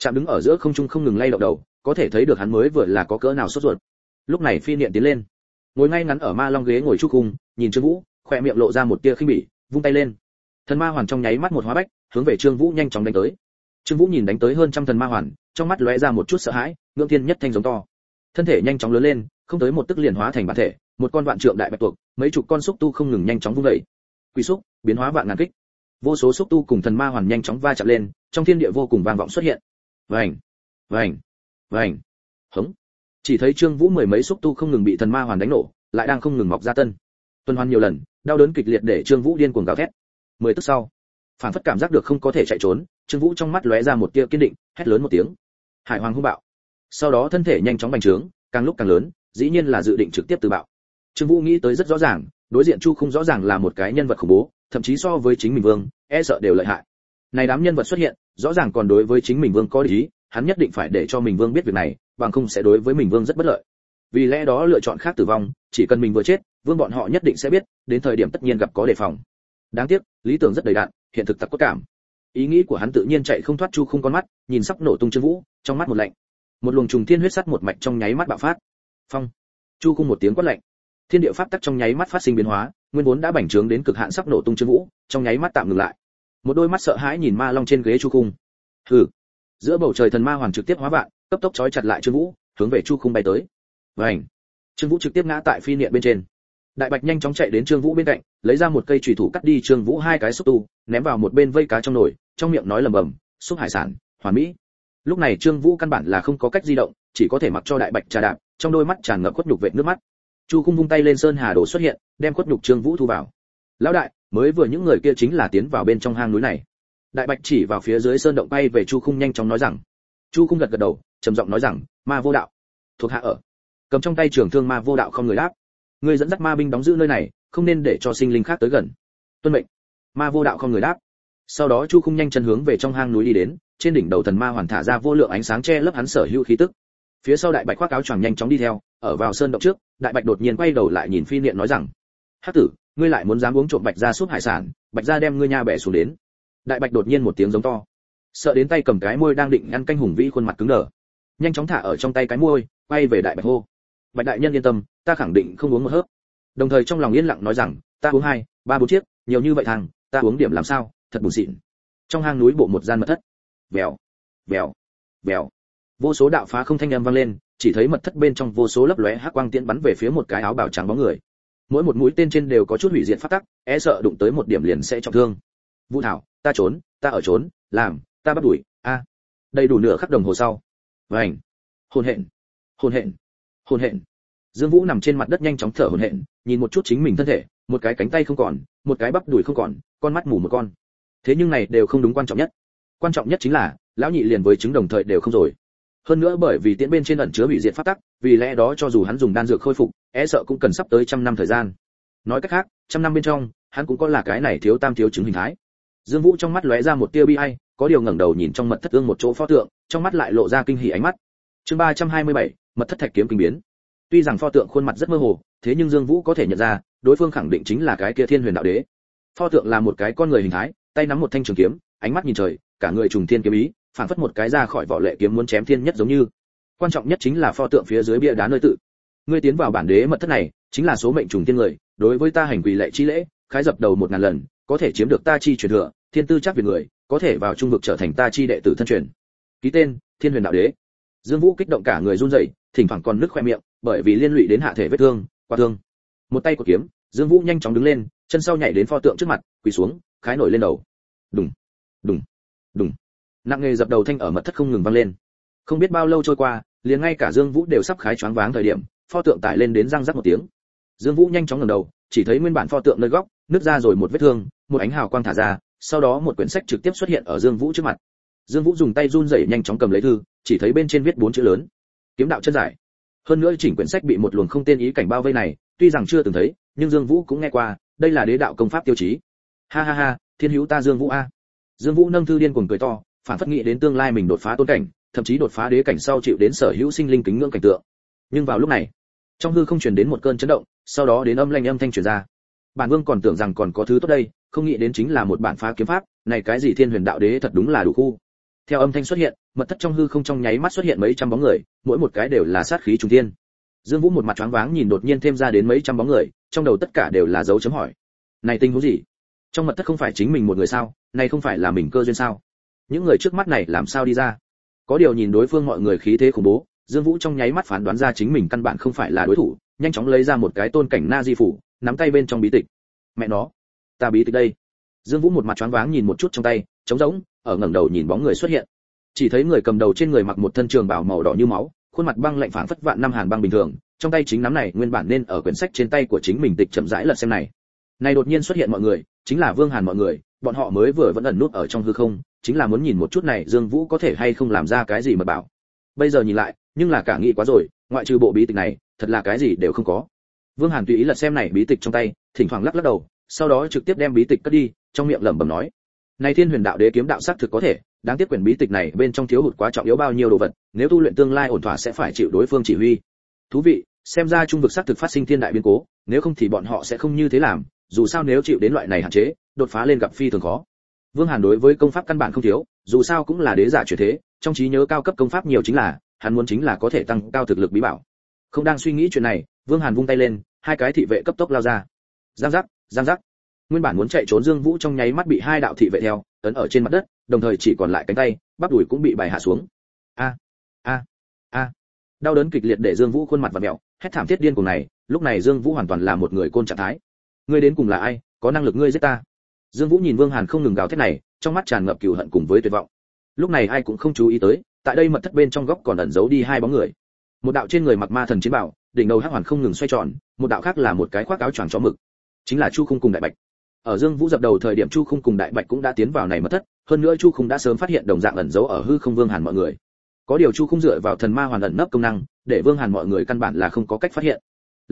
Chạm đứng ở giữa không trung không ngừng lay động đầu, có thể thấy được hắn mới vừa là có cỡ nào sốt ruột. Lúc này phi niệm tiến lên, ngồi ngay ngắn ở ma long ghế ngồi chu khung, nhìn Trương Vũ, khóe miệng lộ ra một tia khinh bỉ, vung tay lên. Thần ma hoàn trong nháy mắt một hóa bách, hướng về Trương Vũ nhanh chóng đánh tới. Trương Vũ nhìn đánh tới hơn trăm thần ma hoàn, trong mắt lóe ra một chút sợ hãi, ngưỡng thiên nhất thanh giống to. Thân thể nhanh chóng lớn lên, không tới một tức liền hóa thành bản thể, một con vạn trượng đại bạch tuộc, mấy chục con xúc tu không ngừng nhanh chóng vung dậy. Quỷ xúc, biến hóa vạn ngàn kích. Vô số xúc tu cùng thần ma hoàn nhanh chóng va chạm lên, trong thiên địa vô cùng vang vọng xuất hiện. Vành, vành, vành. Hống. Chỉ thấy Trương Vũ mười mấy xúc tu không ngừng bị thần ma hoàn đánh nổ, lại đang không ngừng mọc ra tân. Tuần hoàn nhiều lần, đau đớn kịch liệt để Trương Vũ điên cuồng gào thét. 10 tức sau, phản phất cảm giác được không có thể chạy trốn, Trương Vũ trong mắt lóe ra một tia kiên định, hét lớn một tiếng. Hải Hoàng hung bạo. Sau đó thân thể nhanh chóng bành trướng, càng lúc càng lớn, dĩ nhiên là dự định trực tiếp từ bạo. Trương Vũ nghĩ tới rất rõ ràng, đối diện Chu Khung rõ ràng là một cái nhân vật khủng bố, thậm chí so với chính mình vương, e sợ đều lợi hại. Này đám nhân vật xuất hiện, rõ ràng còn đối với chính mình vương có ý, hắn nhất định phải để cho mình vương biết việc này, bằng không sẽ đối với mình vương rất bất lợi. Vì lẽ đó lựa chọn khác tử vong, chỉ cần mình vừa chết, vương bọn họ nhất định sẽ biết, đến thời điểm tất nhiên gặp có đề phòng. Đáng tiếc, lý tưởng rất đầy đặn, hiện thực tặc cốt cảm. Ý nghĩ của hắn tự nhiên chạy không thoát Chu Khung con mắt, nhìn sắp nổ tung Trương Vũ, trong mắt một lạnh. Một luồng trùng thiên huyết sắt một mạch trong nháy mắt bạo phát. Phong. Chu Khung một tiếng quát lạnh. Thiên địa pháp tắc trong nháy mắt phát sinh biến hóa, nguyên vốn đã bành trướng đến cực hạn sắp nổ tung Trương Vũ, trong nháy mắt tạm ngừng lại. Một đôi mắt sợ hãi nhìn ma long trên ghế Chu Khung. Hừ. Giữa bầu trời thần ma hoàng trực tiếp hóa vạn, cấp tốc chói chặt lại Trương Vũ, hướng về Chu Khung bay tới. Vành. Trương Vũ trực tiếp ngã tại phi niệm bên trên. Đại Bạch nhanh chóng chạy đến Trương Vũ bên cạnh, lấy ra một cây chùy thủ cắt đi Trương Vũ hai cái xúc tu, ném vào một bên vây cá trong nồi, trong miệng nói lẩm bẩm, xúc hải sản, hoàn mỹ. Lúc này Trương Vũ căn bản là không có cách di động, chỉ có thể mặc cho Đại Bạch trà đạp, trong đôi mắt tràn ngập khuất nhục vệt nước mắt. Chu Khung vung tay lên sơn hà đồ xuất hiện, đem khuất nhục Trương Vũ thu vào. Lão đại, mới vừa những người kia chính là tiến vào bên trong hang núi này. Đại Bạch chỉ vào phía dưới sơn động bay về Chu Khung nhanh chóng nói rằng. Chu Khung gật gật đầu, trầm giọng nói rằng, ma vô đạo, thuộc hạ ở. Cầm trong tay trường thương ma vô đạo không người đáp. Ngươi dẫn dắt ma binh đóng giữ nơi này, không nên để cho sinh linh khác tới gần. Tuân mệnh. Ma vô đạo không người đáp. Sau đó Chu Khung nhanh chân hướng về trong hang núi đi đến, trên đỉnh đầu thần ma hoàn thả ra vô lượng ánh sáng che lấp hắn sở hữu khí tức. Phía sau Đại Bạch khoác áo choàng nhanh chóng đi theo, ở vào sơn động trước, Đại Bạch đột nhiên quay đầu lại nhìn phi niệm nói rằng: "Hắc tử, ngươi lại muốn dám uống trộm Bạch gia súp hải sản, Bạch gia đem ngươi nha bẻ xuống đến." Đại Bạch đột nhiên một tiếng giống to, sợ đến tay cầm cái môi đang định ăn canh hùng vĩ khuôn mặt cứng đờ, nhanh chóng thả ở trong tay cái môi, quay về Đại Bạch hô: "Bạch đại nhân yên tâm, ta khẳng định không uống một hớp." Đồng thời trong lòng yên lặng nói rằng: "Ta uống 2, 3, 4 chiếc, nhiều như vậy thằng, ta uống điểm làm sao, thật buồn xịn." Trong hang núi bộ một gian mật thất. Vèo, vèo, vèo. Vô số đạo phá không thanh âm vang lên, chỉ thấy mật thất bên trong vô số lấp lóe hắc quang tiễn bắn về phía một cái áo bào trắng bóng người. Mỗi một mũi tên trên đều có chút hủy diệt pháp tắc, e sợ đụng tới một điểm liền sẽ trọng thương. Vũ Thảo, ta trốn, ta ở trốn, làm, ta bắt đuổi, a. Đầy đủ nửa khắc đồng hồ sau. Vành. Hồn hện, hồn hện, hồn hện. Dương Vũ nằm trên mặt đất nhanh chóng thở hổn hển, nhìn một chút chính mình thân thể, một cái cánh tay không còn, một cái bắp đùi không còn, con mắt mù một con. Thế nhưng này đều không đúng quan trọng nhất. Quan trọng nhất chính là, lão nhị liền với trứng đồng thời đều không rồi. Hơn nữa bởi vì tiễn bên trên ẩn chứa hủy diệt pháp tắc, vì lẽ đó cho dù hắn dùng đan dược khôi phục, e sợ cũng cần sắp tới 100 năm thời gian. Nói cách khác, 100 năm bên trong, hắn cũng có là cái này thiếu tam thiếu chứng hình thái. Dương Vũ trong mắt lóe ra một tia bi ai, có điều ngẩng đầu nhìn trong mật thất ương một chỗ pho tượng, trong mắt lại lộ ra kinh hỉ ánh mắt. Chương 327, mật thất thạch kiếm kinh biến. Tuy rằng pho tượng khuôn mặt rất mơ hồ, thế nhưng Dương Vũ có thể nhận ra, đối phương khẳng định chính là cái kia Thiên Huyền Đạo Đế. Pho tượng là một cái con người hình thái, tay nắm một thanh trường kiếm, ánh mắt nhìn trời, cả người trùng thiên kiếm ý, phản phất một cái ra khỏi vỏ lệ kiếm muốn chém thiên nhất giống như. Quan trọng nhất chính là pho tượng phía dưới bia đá nơi tự. Ngươi tiến vào bản đế mật thất này, chính là số mệnh trùng thiên người, đối với ta hành quỳ lệ chi lễ, khái dập đầu 1000 lần, có thể chiếm được ta chi truyền thừa, thiên tư chắc về người, có thể vào trung vực trở thành ta chi đệ tử thân truyền. Ký tên, Thiên Huyền Đạo Đế. Dương Vũ kích động cả người run rẩy, thỉnh thoảng còn nứt khoe miệng, bởi vì liên lụy đến hạ thể vết thương, qua thương. Một tay của kiếm, Dương Vũ nhanh chóng đứng lên, chân sau nhảy đến pho tượng trước mặt, quỳ xuống, khái nổi lên đầu. Đùng, đùng, đùng. Nặng nghề dập đầu thanh ở mật thất không ngừng vang lên. Không biết bao lâu trôi qua, liền ngay cả Dương Vũ đều sắp khái choáng váng thời điểm, pho tượng tải lên đến răng rắc một tiếng. Dương Vũ nhanh chóng ngẩng đầu, chỉ thấy nguyên bản pho tượng nơi góc, nứt ra rồi một vết thương, một ánh hào quang thả ra, sau đó một quyển sách trực tiếp xuất hiện ở Dương Vũ trước mặt. Dương Vũ dùng tay run rẩy nhanh chóng cầm lấy thư, chỉ thấy bên trên viết 4 chữ lớn: Kiếm đạo chân giải. Hơn nữa chỉnh quyển sách bị một luồng không tên ý cảnh bao vây này, tuy rằng chưa từng thấy, nhưng Dương Vũ cũng nghe qua, đây là đế đạo công pháp tiêu chí. Ha ha ha, thiên hữu ta Dương Vũ a. Dương Vũ nâng thư điên cuồng cười to, phản phất nghĩ đến tương lai mình đột phá tôn cảnh, thậm chí đột phá đế cảnh sau chịu đến sở hữu sinh linh kính ngưỡng cảnh tượng. Nhưng vào lúc này, trong hư không truyền đến một cơn chấn động, sau đó đến âm lanh âm thanh truyền ra. Bản vương còn tưởng rằng còn có thứ tốt đây, không nghĩ đến chính là một bản phá kiếm pháp, này cái gì Thiên Huyền Đạo Đế thật đúng là đủ khu. Theo âm thanh xuất hiện, mật thất trong hư không trong nháy mắt xuất hiện mấy trăm bóng người, mỗi một cái đều là sát khí trùng thiên. Dương Vũ một mặt choáng váng nhìn đột nhiên thêm ra đến mấy trăm bóng người, trong đầu tất cả đều là dấu chấm hỏi. Này tình huống gì? Trong mật thất không phải chính mình một người sao? Này không phải là mình cơ duyên sao? Những người trước mắt này làm sao đi ra? Có điều nhìn đối phương mọi người khí thế khủng bố, Dương Vũ trong nháy mắt phán đoán ra chính mình căn bản không phải là đối thủ, nhanh chóng lấy ra một cái tôn cảnh na di phủ, nắm tay bên trong bí tịch. Mẹ nó, ta bí tịch đây. Dương Vũ một mặt choáng váng nhìn một chút trong tay, trống rỗng, ở ngẩng đầu nhìn bóng người xuất hiện. Chỉ thấy người cầm đầu trên người mặc một thân trường bào màu đỏ như máu, khuôn mặt băng lạnh phảng phất vạn năm hàn băng bình thường, trong tay chính nắm này nguyên bản nên ở quyển sách trên tay của chính mình tịch chậm rãi lật xem này. Này đột nhiên xuất hiện mọi người, chính là Vương Hàn mọi người, bọn họ mới vừa vẫn ẩn nút ở trong hư không, chính là muốn nhìn một chút này Dương Vũ có thể hay không làm ra cái gì mà bảo. Bây giờ nhìn lại, nhưng là cả nghĩ quá rồi, ngoại trừ bộ bí tịch này, thật là cái gì đều không có. Vương Hàn tùy ý lật xem này bí tịch trong tay, thỉnh thoảng lắc lắc đầu, sau đó trực tiếp đem bí tịch cất đi, trong miệng lẩm bẩm nói: "Này Thiên Huyền Đạo Đế kiếm đạo xác thực có thể, đáng tiếc quyển bí tịch này bên trong thiếu hụt quá trọng yếu bao nhiêu đồ vật, nếu tu luyện tương lai ổn thỏa sẽ phải chịu đối phương chỉ huy. Thú vị, xem ra trung vực xác thực phát sinh thiên đại biến cố, nếu không thì bọn họ sẽ không như thế làm, dù sao nếu chịu đến loại này hạn chế, đột phá lên gặp phi thường khó." Vương Hàn đối với công pháp căn bản không thiếu, dù sao cũng là đế giả chuyển thế, trong trí nhớ cao cấp công pháp nhiều chính là, hắn muốn chính là có thể tăng cao thực lực bí bảo. Không đang suy nghĩ chuyện này, Vương Hàn vung tay lên, hai cái thị vệ cấp tốc lao ra. Giang giác, giang giác. Nguyên bản muốn chạy trốn Dương Vũ trong nháy mắt bị hai đạo thị vệ theo, ấn ở trên mặt đất, đồng thời chỉ còn lại cánh tay, bắp đùi cũng bị bài hạ xuống. A, a, a. Đau đớn kịch liệt để Dương Vũ khuôn mặt vặn mèo, hét thảm thiết điên cuồng này, lúc này Dương Vũ hoàn toàn là một người côn trạng thái. Ngươi đến cùng là ai, có năng lực ngươi giết ta? Dương Vũ nhìn Vương Hàn không ngừng gào thét này, trong mắt tràn ngập cừu hận cùng với tuyệt vọng. Lúc này ai cũng không chú ý tới, tại đây mật thất bên trong góc còn ẩn giấu đi hai bóng người. Một đạo trên người mặc ma thần chiến bào, đỉnh đầu hắc hoàn không ngừng xoay tròn, một đạo khác là một cái khoác áo choàng chó mực, chính là Chu Khung cùng Đại Bạch. Ở Dương Vũ dập đầu thời điểm Chu Khung cùng Đại Bạch cũng đã tiến vào này mật thất, hơn nữa Chu Khung đã sớm phát hiện đồng dạng ẩn giấu ở hư không Vương Hàn mọi người. Có điều Chu Khung dựa vào thần ma hoàn ẩn nấp công năng, để Vương Hàn mọi người căn bản là không có cách phát hiện.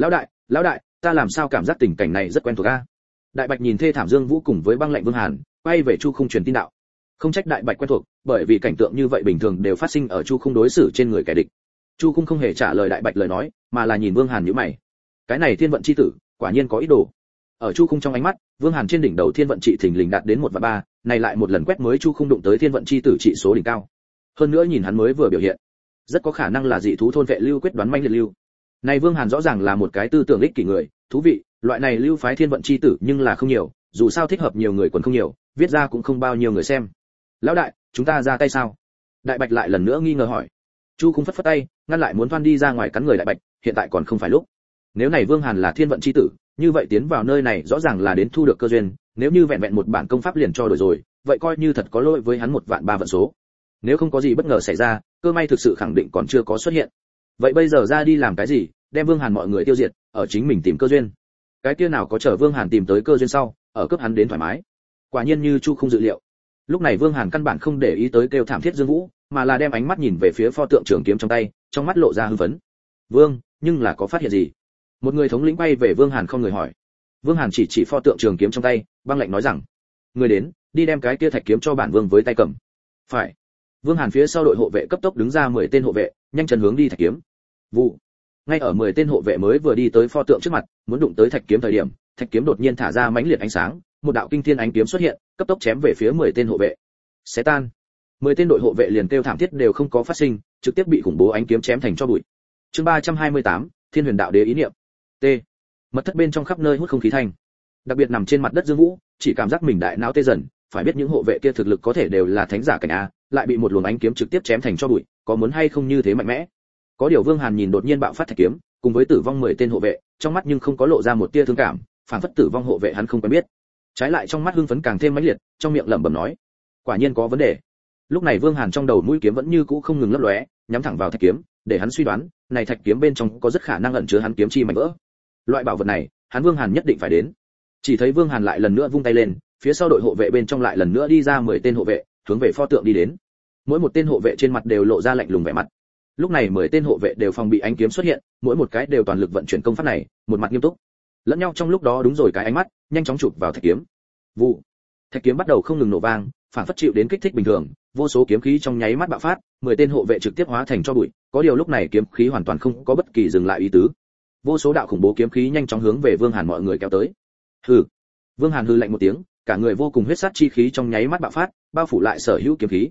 Lão đại, ta làm sao cảm giác tình cảnh này rất quen thuộc a? Đại Bạch nhìn thê thảm Dương Vũ cùng với băng lạnh Vương Hàn, quay về Chu Khung truyền tin đạo. Không trách Đại Bạch quen thuộc, bởi vì cảnh tượng như vậy bình thường đều phát sinh ở Chu Khung đối xử trên người kẻ địch. Chu Khung không hề trả lời Đại Bạch lời nói, mà là nhìn Vương Hàn nhíu mày. Cái này thiên vận chi tử, quả nhiên có ý đồ. Ở Chu Khung trong ánh mắt, Vương Hàn trên đỉnh đầu thiên vận trị thình lình đạt đến 1 và 3, này lại một lần quét mới Chu Khung đụng tới thiên vận chi tử trị số đỉnh cao. Hơn nữa nhìn hắn mới vừa biểu hiện, rất có khả năng là dị thú thôn vệ lưu quyết đoán manh liệt lưu. Này Vương Hàn rõ ràng là một cái tư tưởng ích kỷ người, thú vị, loại này lưu phái thiên vận chi tử nhưng là không nhiều, dù sao thích hợp nhiều người còn không nhiều, viết ra cũng không bao nhiêu người xem. Lão đại, chúng ta ra tay sao? Đại Bạch lại lần nữa nghi ngờ hỏi. Chu Khung phất phất tay, ngăn lại muốn thoăn đi ra ngoài cắn người Đại Bạch, hiện tại còn không phải lúc. Nếu này Vương Hàn là thiên vận chi tử, như vậy tiến vào nơi này rõ ràng là đến thu được cơ duyên, nếu như vẹn vẹn một bản công pháp liền cho đổi rồi, vậy coi như thật có lỗi với hắn 1 vạn 3 vận số. Nếu không có gì bất ngờ xảy ra, cơ may thực sự khẳng định còn chưa có xuất hiện. Vậy bây giờ ra đi làm cái gì, đem Vương Hàn mọi người tiêu diệt, ở chính mình tìm cơ duyên. Cái kia nào có chờ Vương Hàn tìm tới cơ duyên sau, ở cướp hắn đến thoải mái. Quả nhiên như Chu không dự liệu. Lúc này Vương Hàn căn bản không để ý tới kêu thảm thiết Dương Vũ, mà là đem ánh mắt nhìn về phía pho tượng trường kiếm trong tay, trong mắt lộ ra hưng phấn. "Vương, nhưng là có phát hiện gì?" Một người thống lĩnh bay về Vương Hàn không người hỏi. Vương Hàn chỉ pho tượng trường kiếm trong tay, băng lạnh nói rằng: "Người đến, đi đem cái kia thạch kiếm cho bản vương với tay cầm." "Phải." Vương Hàn phía sau đội hộ vệ cấp tốc đứng ra 10 tên hộ vệ, nhanh chân hướng đi thạch kiếm. Vụ. Ngay ở 10 tên hộ vệ mới vừa đi tới pho tượng trước mặt, muốn đụng tới thạch kiếm thời điểm, thạch kiếm đột nhiên thả ra mãnh liệt ánh sáng, một đạo kinh thiên ánh kiếm xuất hiện, cấp tốc chém về phía 10 tên hộ vệ. Xé tan. 10 tên đội hộ vệ liền kêu thảm thiết đều không có phát sinh, trực tiếp bị khủng bố ánh kiếm chém thành tro bụi. Chương 328, Thiên Huyền Đạo Đế ý niệm. T. Mật thất bên trong khắp nơi hút không khí thanh. Đặc biệt nằm trên mặt đất Dương Vũ, chỉ cảm giác mình đại não tê dần, phải biết những hộ vệ kia thực lực có thể đều là thánh giả cảnh a, lại bị một luồng ánh kiếm trực tiếp chém thành tro bụi, có muốn hay không như thế mạnh mẽ. Có điều Vương Hàn nhìn đột nhiên bạo phát thạch kiếm, cùng với tử vong 10 tên hộ vệ, trong mắt nhưng không có lộ ra một tia thương cảm, phản phất tử vong hộ vệ hắn không quen biết. Trái lại trong mắt hưng phấn càng thêm mãnh liệt, trong miệng lẩm bẩm nói: quả nhiên có vấn đề. Lúc này Vương Hàn trong đầu mũi kiếm vẫn như cũ không ngừng lấp lóe, nhắm thẳng vào thạch kiếm, để hắn suy đoán, này thạch kiếm bên trong có rất khả năng ẩn chứa hắn kiếm chi mảnh vỡ. Loại bảo vật này, hắn Vương Hàn nhất định phải đến. Chỉ thấy Vương Hàn lại lần nữa vung tay lên, phía sau đội hộ vệ bên trong lại lần nữa đi ra 10 tên hộ vệ, hướng về pho tượng đi đến. Mỗi một tên hộ vệ trên mặt đều lộ ra lạnh lùng vẻ mặt. Lúc này 10 tên hộ vệ đều phòng bị ánh kiếm xuất hiện, mỗi một cái đều toàn lực vận chuyển công pháp này, một mặt nghiêm túc. Lẫn nhau trong lúc đó đúng rồi cái ánh mắt, nhanh chóng chụp vào thạch kiếm. Vụ. Thạch kiếm bắt đầu không ngừng nổ vang, phản phất chịu đến kích thích bình thường, vô số kiếm khí trong nháy mắt bạo phát, 10 tên hộ vệ trực tiếp hóa thành tro bụi, có điều lúc này kiếm khí hoàn toàn không có bất kỳ dừng lại ý tứ. Vô số đạo khủng bố kiếm khí nhanh chóng hướng về Vương Hàn mọi người kéo tới. Hừ. Vương Hàn hừ lạnh một tiếng, cả người vô cùng huyết sát chi khí trong nháy mắt bạo phát, bao phủ lại sở hữu kiếm khí.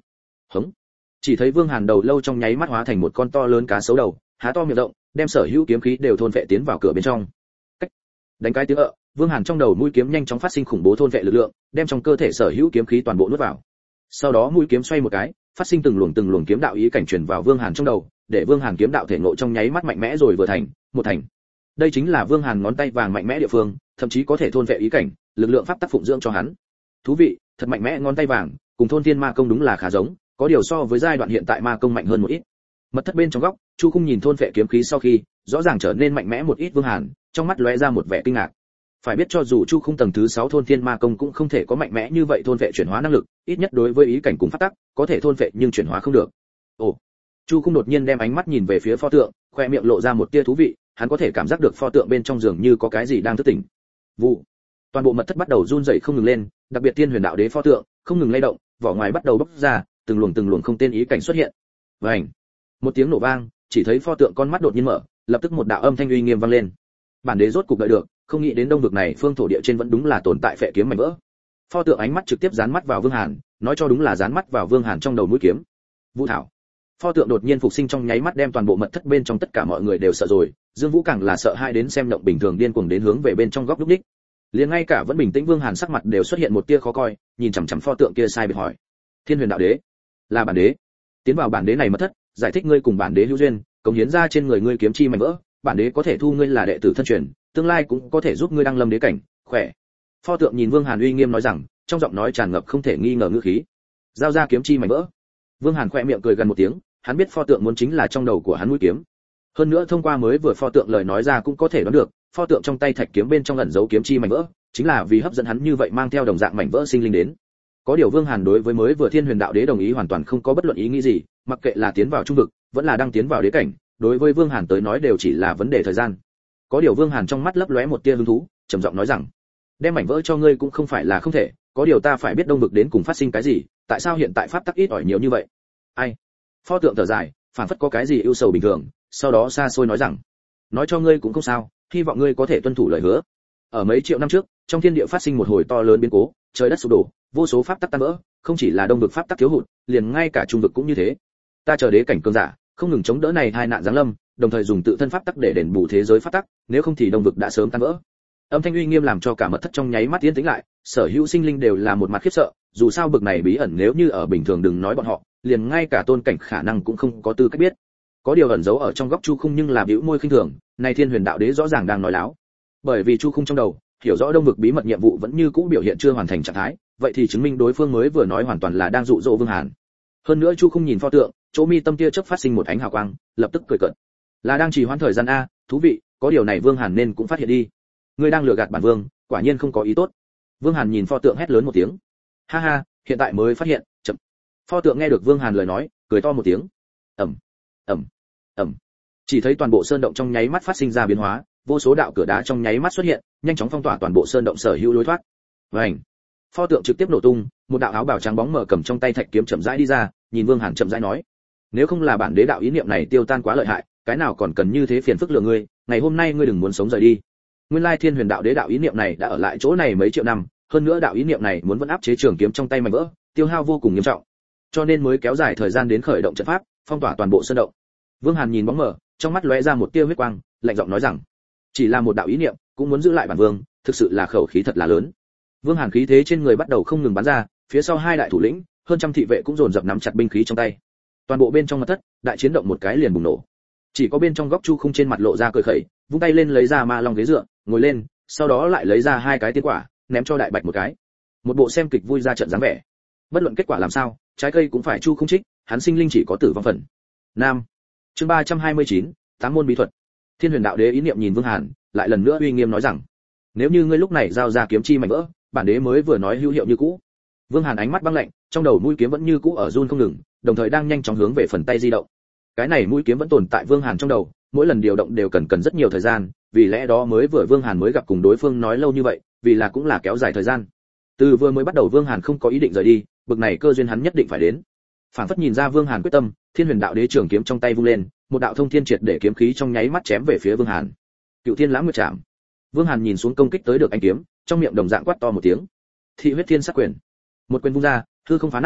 Hống. Chỉ thấy Vương Hàn đầu lâu trong nháy mắt hóa thành một con to lớn cá sấu đầu, há to miệng rộng, đem sở hữu kiếm khí đều thôn phệ tiến vào cửa bên trong. Cách. Đánh cái tiếng ợ, Vương Hàn trong đầu mũi kiếm nhanh chóng phát sinh khủng bố thôn phệ lực lượng, đem trong cơ thể sở hữu kiếm khí toàn bộ nuốt vào. Sau đó mũi kiếm xoay một cái, phát sinh từng luồng kiếm đạo ý cảnh truyền vào Vương Hàn trong đầu, để Vương Hàn kiếm đạo thể ngộ trong nháy mắt mạnh mẽ rồi vừa thành, một thành. Đây chính là Vương Hàn ngón tay vàng mạnh mẽ địa phương, thậm chí có thể thôn phệ ý cảnh, lực lượng pháp tắc phụng dưỡng cho hắn. Thú vị, thật mạnh mẽ ngón tay vàng, cùng thôn thiên ma công đúng là khá giống, có điều so với giai đoạn hiện tại ma công mạnh hơn một ít. Mật thất bên trong góc, Chu Khung nhìn thôn phệ kiếm khí sau khi, rõ ràng trở nên mạnh mẽ một ít Vương Hàn, trong mắt lóe ra một vẻ kinh ngạc. Phải biết cho dù Chu Khung tầng thứ 6 thôn thiên ma công cũng không thể có mạnh mẽ như vậy thôn phệ chuyển hóa năng lực, ít nhất đối với ý cảnh cùng pháp tắc, có thể thôn phệ nhưng chuyển hóa không được. Ồ. Chu Khung đột nhiên đem ánh mắt nhìn về phía pho tượng, khoe miệng lộ ra một tia thú vị, hắn có thể cảm giác được pho tượng bên trong giường như có cái gì đang thức tỉnh. Vụ. Toàn bộ mật thất bắt đầu run rẩy không ngừng lên, đặc biệt Thiên Huyền Đạo Đế pho tượng không ngừng lay động, vỏ ngoài bắt đầu bốc ra, từng luồng không tên ý cảnh xuất hiện. Vành. Một tiếng nổ vang, chỉ thấy pho tượng con mắt đột nhiên mở, lập tức một đạo âm thanh uy nghiêm vang lên. Bản đế rốt cục đợi được, không nghĩ đến đông vực này phương thổ địa trên vẫn đúng là tồn tại phệ kiếm mảnh vỡ. Pho tượng ánh mắt trực tiếp dán mắt vào Vương Hàn, nói cho đúng là dán mắt vào Vương Hàn trong đầu mũi kiếm. Vũ thảo. Pho tượng đột nhiên phục sinh trong nháy mắt đem toàn bộ mật thất bên trong tất cả mọi người đều sợ rồi, Dương Vũ càng là sợ hai đến xem động bình thường điên cuồng đến hướng về bên trong góc lúc đích. Liền ngay cả vẫn bình tĩnh Vương Hàn sắc mặt đều xuất hiện một tia khó coi, nhìn chằm chằm pho tượng kia sai biệt hỏi: Thiên Huyền Đạo Đế, là bản đế, tiến vào bản đế này mật thất, giải thích ngươi cùng bản đế hữu duyên, cống hiến ra trên người ngươi kiếm chi mảnh vỡ, bản đế có thể thu ngươi là đệ tử thân truyền, tương lai cũng có thể giúp ngươi đăng lâm đế cảnh, khỏe. Pho tượng nhìn Vương Hàn uy nghiêm nói rằng, trong giọng nói tràn ngập không thể nghi ngờ ngữ khí. Giao ra kiếm chi mảnh vỡ. Vương Hàn khẽ miệng cười gần một tiếng, hắn biết pho tượng muốn chính là trong đầu của hắn mũi kiếm. Hơn nữa thông qua mới vừa pho tượng lời nói ra cũng có thể đoán được, pho tượng trong tay thạch kiếm bên trong ẩn giấu kiếm chi mảnh vỡ, chính là vì hấp dẫn hắn như vậy mang theo đồng dạng mảnh vỡ sinh linh đến. Có điều Vương Hàn đối với mới vừa Thiên Huyền Đạo Đế đồng ý hoàn toàn không có bất luận ý nghĩ gì, mặc kệ là tiến vào trung vực, vẫn là đang tiến vào đế cảnh, đối với Vương Hàn tới nói đều chỉ là vấn đề thời gian. Có điều Vương Hàn trong mắt lấp lóe một tia hứng thú, trầm giọng nói rằng: đem mảnh vỡ cho ngươi cũng không phải là không thể, có điều ta phải biết đông vực đến cùng phát sinh cái gì, tại sao hiện tại pháp tắc ít ỏi nhiều như vậy. Ai? Pho tượng thở dài, phản phất có cái gì ưu sầu bình thường, sau đó xa xôi nói rằng: nói cho ngươi cũng không sao, hy vọng ngươi có thể tuân thủ lời hứa. Ở mấy triệu năm trước, trong thiên địa phát sinh một hồi to lớn biến cố, trời đất sụp đổ, vô số pháp tắc tan vỡ, không chỉ là đông vực pháp tắc thiếu hụt, liền ngay cả trung vực cũng như thế. Ta chờ đế cảnh cường giả, không ngừng chống đỡ này hai nạn giáng lâm, đồng thời dùng tự thân pháp tắc để đền bù thế giới pháp tắc, nếu không thì đông vực đã sớm tan vỡ. Âm thanh uy nghiêm làm cho cả mật thất trong nháy mắt yên tĩnh lại, sở hữu sinh linh đều là một mặt khiếp sợ, dù sao bực này bí ẩn nếu như ở bình thường đừng nói bọn họ, liền ngay cả tôn cảnh khả năng cũng không có tư cách biết. Có điều ẩn giấu ở trong góc Chu Khung nhưng là bĩu môi khinh thường, này Thiên Huyền Đạo Đế rõ ràng đang nói láo. Bởi vì Chu Khung trong đầu hiểu rõ đông vực bí mật nhiệm vụ vẫn như cũ biểu hiện chưa hoàn thành trạng thái, vậy thì chứng minh đối phương mới vừa nói hoàn toàn là đang dụ dỗ Vương Hàn. Hơn nữa Chu Khung nhìn pho tượng, chỗ mi tâm kia chớp phát sinh một ánh hào quang, lập tức cười cợt. Là đang trì hoãn thời gian a, thú vị, có điều này Vương Hàn nên cũng phát hiện đi. Ngươi đang lừa gạt bản vương, quả nhiên không có ý tốt. Vương Hàn nhìn pho tượng hét lớn một tiếng. Ha ha, hiện tại mới phát hiện, chậm. Pho tượng nghe được Vương Hàn lời nói, cười to một tiếng. Ầm, ầm, ầm. Chỉ thấy toàn bộ sơn động trong nháy mắt phát sinh ra biến hóa, vô số đạo cửa đá trong nháy mắt xuất hiện, nhanh chóng phong tỏa toàn bộ sơn động sở hữu lối thoát. Vành. Pho tượng trực tiếp nổ tung, một đạo áo bào trắng bóng mờ cầm trong tay thạch kiếm chậm rãi đi ra, nhìn Vương Hàn chậm rãi nói: nếu không là bản đế đạo ý niệm này tiêu tan quá lợi hại, cái nào còn cần như thế phiền phức lừa ngươi, ngày hôm nay ngươi đừng muốn sống rời đi. Nguyên lai Thiên Huyền Đạo Đế đạo ý niệm này đã ở lại chỗ này mấy triệu năm, hơn nữa đạo ý niệm này muốn vẫn áp chế trường kiếm trong tay mảnh vỡ, tiêu hao vô cùng nghiêm trọng, cho nên mới kéo dài thời gian đến khởi động trận pháp, phong tỏa toàn bộ sơn động. Vương Hàn nhìn bóng mờ, trong mắt lóe ra một tia huyết quang, lạnh giọng nói rằng: chỉ là một đạo ý niệm, cũng muốn giữ lại bản vương, thực sự là khẩu khí thật là lớn. Vương Hàn khí thế trên người bắt đầu không ngừng bắn ra, phía sau hai đại thủ lĩnh, hơn trăm thị vệ cũng dồn dập nắm chặt binh khí trong tay. Toàn bộ bên trong mật thất, đại chiến động một cái liền bùng nổ. Chỉ có bên trong góc Chu Khung trên mặt lộ ra cười khẩy, vung tay lên lấy ra ma long ghế dựa, ngồi lên, sau đó lại lấy ra hai cái tiên quả, ném cho Đại Bạch một cái. Một bộ xem kịch vui ra trận dáng vẻ. Bất luận kết quả làm sao, trái cây cũng phải Chu Khung trích, hắn sinh linh chỉ có tử vong phần. Nam. Chương 329, tám môn bí thuật. Thiên Huyền Đạo Đế ý niệm nhìn Vương Hàn, lại lần nữa uy nghiêm nói rằng: nếu như ngươi lúc này giao ra kiếm chi mảnh vỡ, bản đế mới vừa nói hữu hiệu như cũ. Vương Hàn ánh mắt băng lạnh, trong đầu mũi kiếm vẫn như cũ ở run không ngừng, đồng thời đang nhanh chóng hướng về phần tay di động. Cái này mũi kiếm vẫn tồn tại Vương Hàn trong đầu, mỗi lần điều động đều cần rất nhiều thời gian, vì lẽ đó mới vừa Vương Hàn mới gặp cùng đối phương nói lâu như vậy, vì là cũng là kéo dài thời gian. Từ vừa mới bắt đầu Vương Hàn không có ý định rời đi, bực này cơ duyên hắn nhất định phải đến. Phản phất nhìn ra Vương Hàn quyết tâm, Thiên Huyền Đạo Đế trường kiếm trong tay vung lên, một đạo thông thiên triệt để kiếm khí trong nháy mắt chém về phía Vương Hàn. Cựu Thiên Lãng Nguyệt Trảm. Vương Hàn nhìn xuống công kích tới được ánh kiếm, trong miệng đồng dạng quát to một tiếng: Thị huyết thiên sát quyền. Một quyền vung ra, hư không phá nát,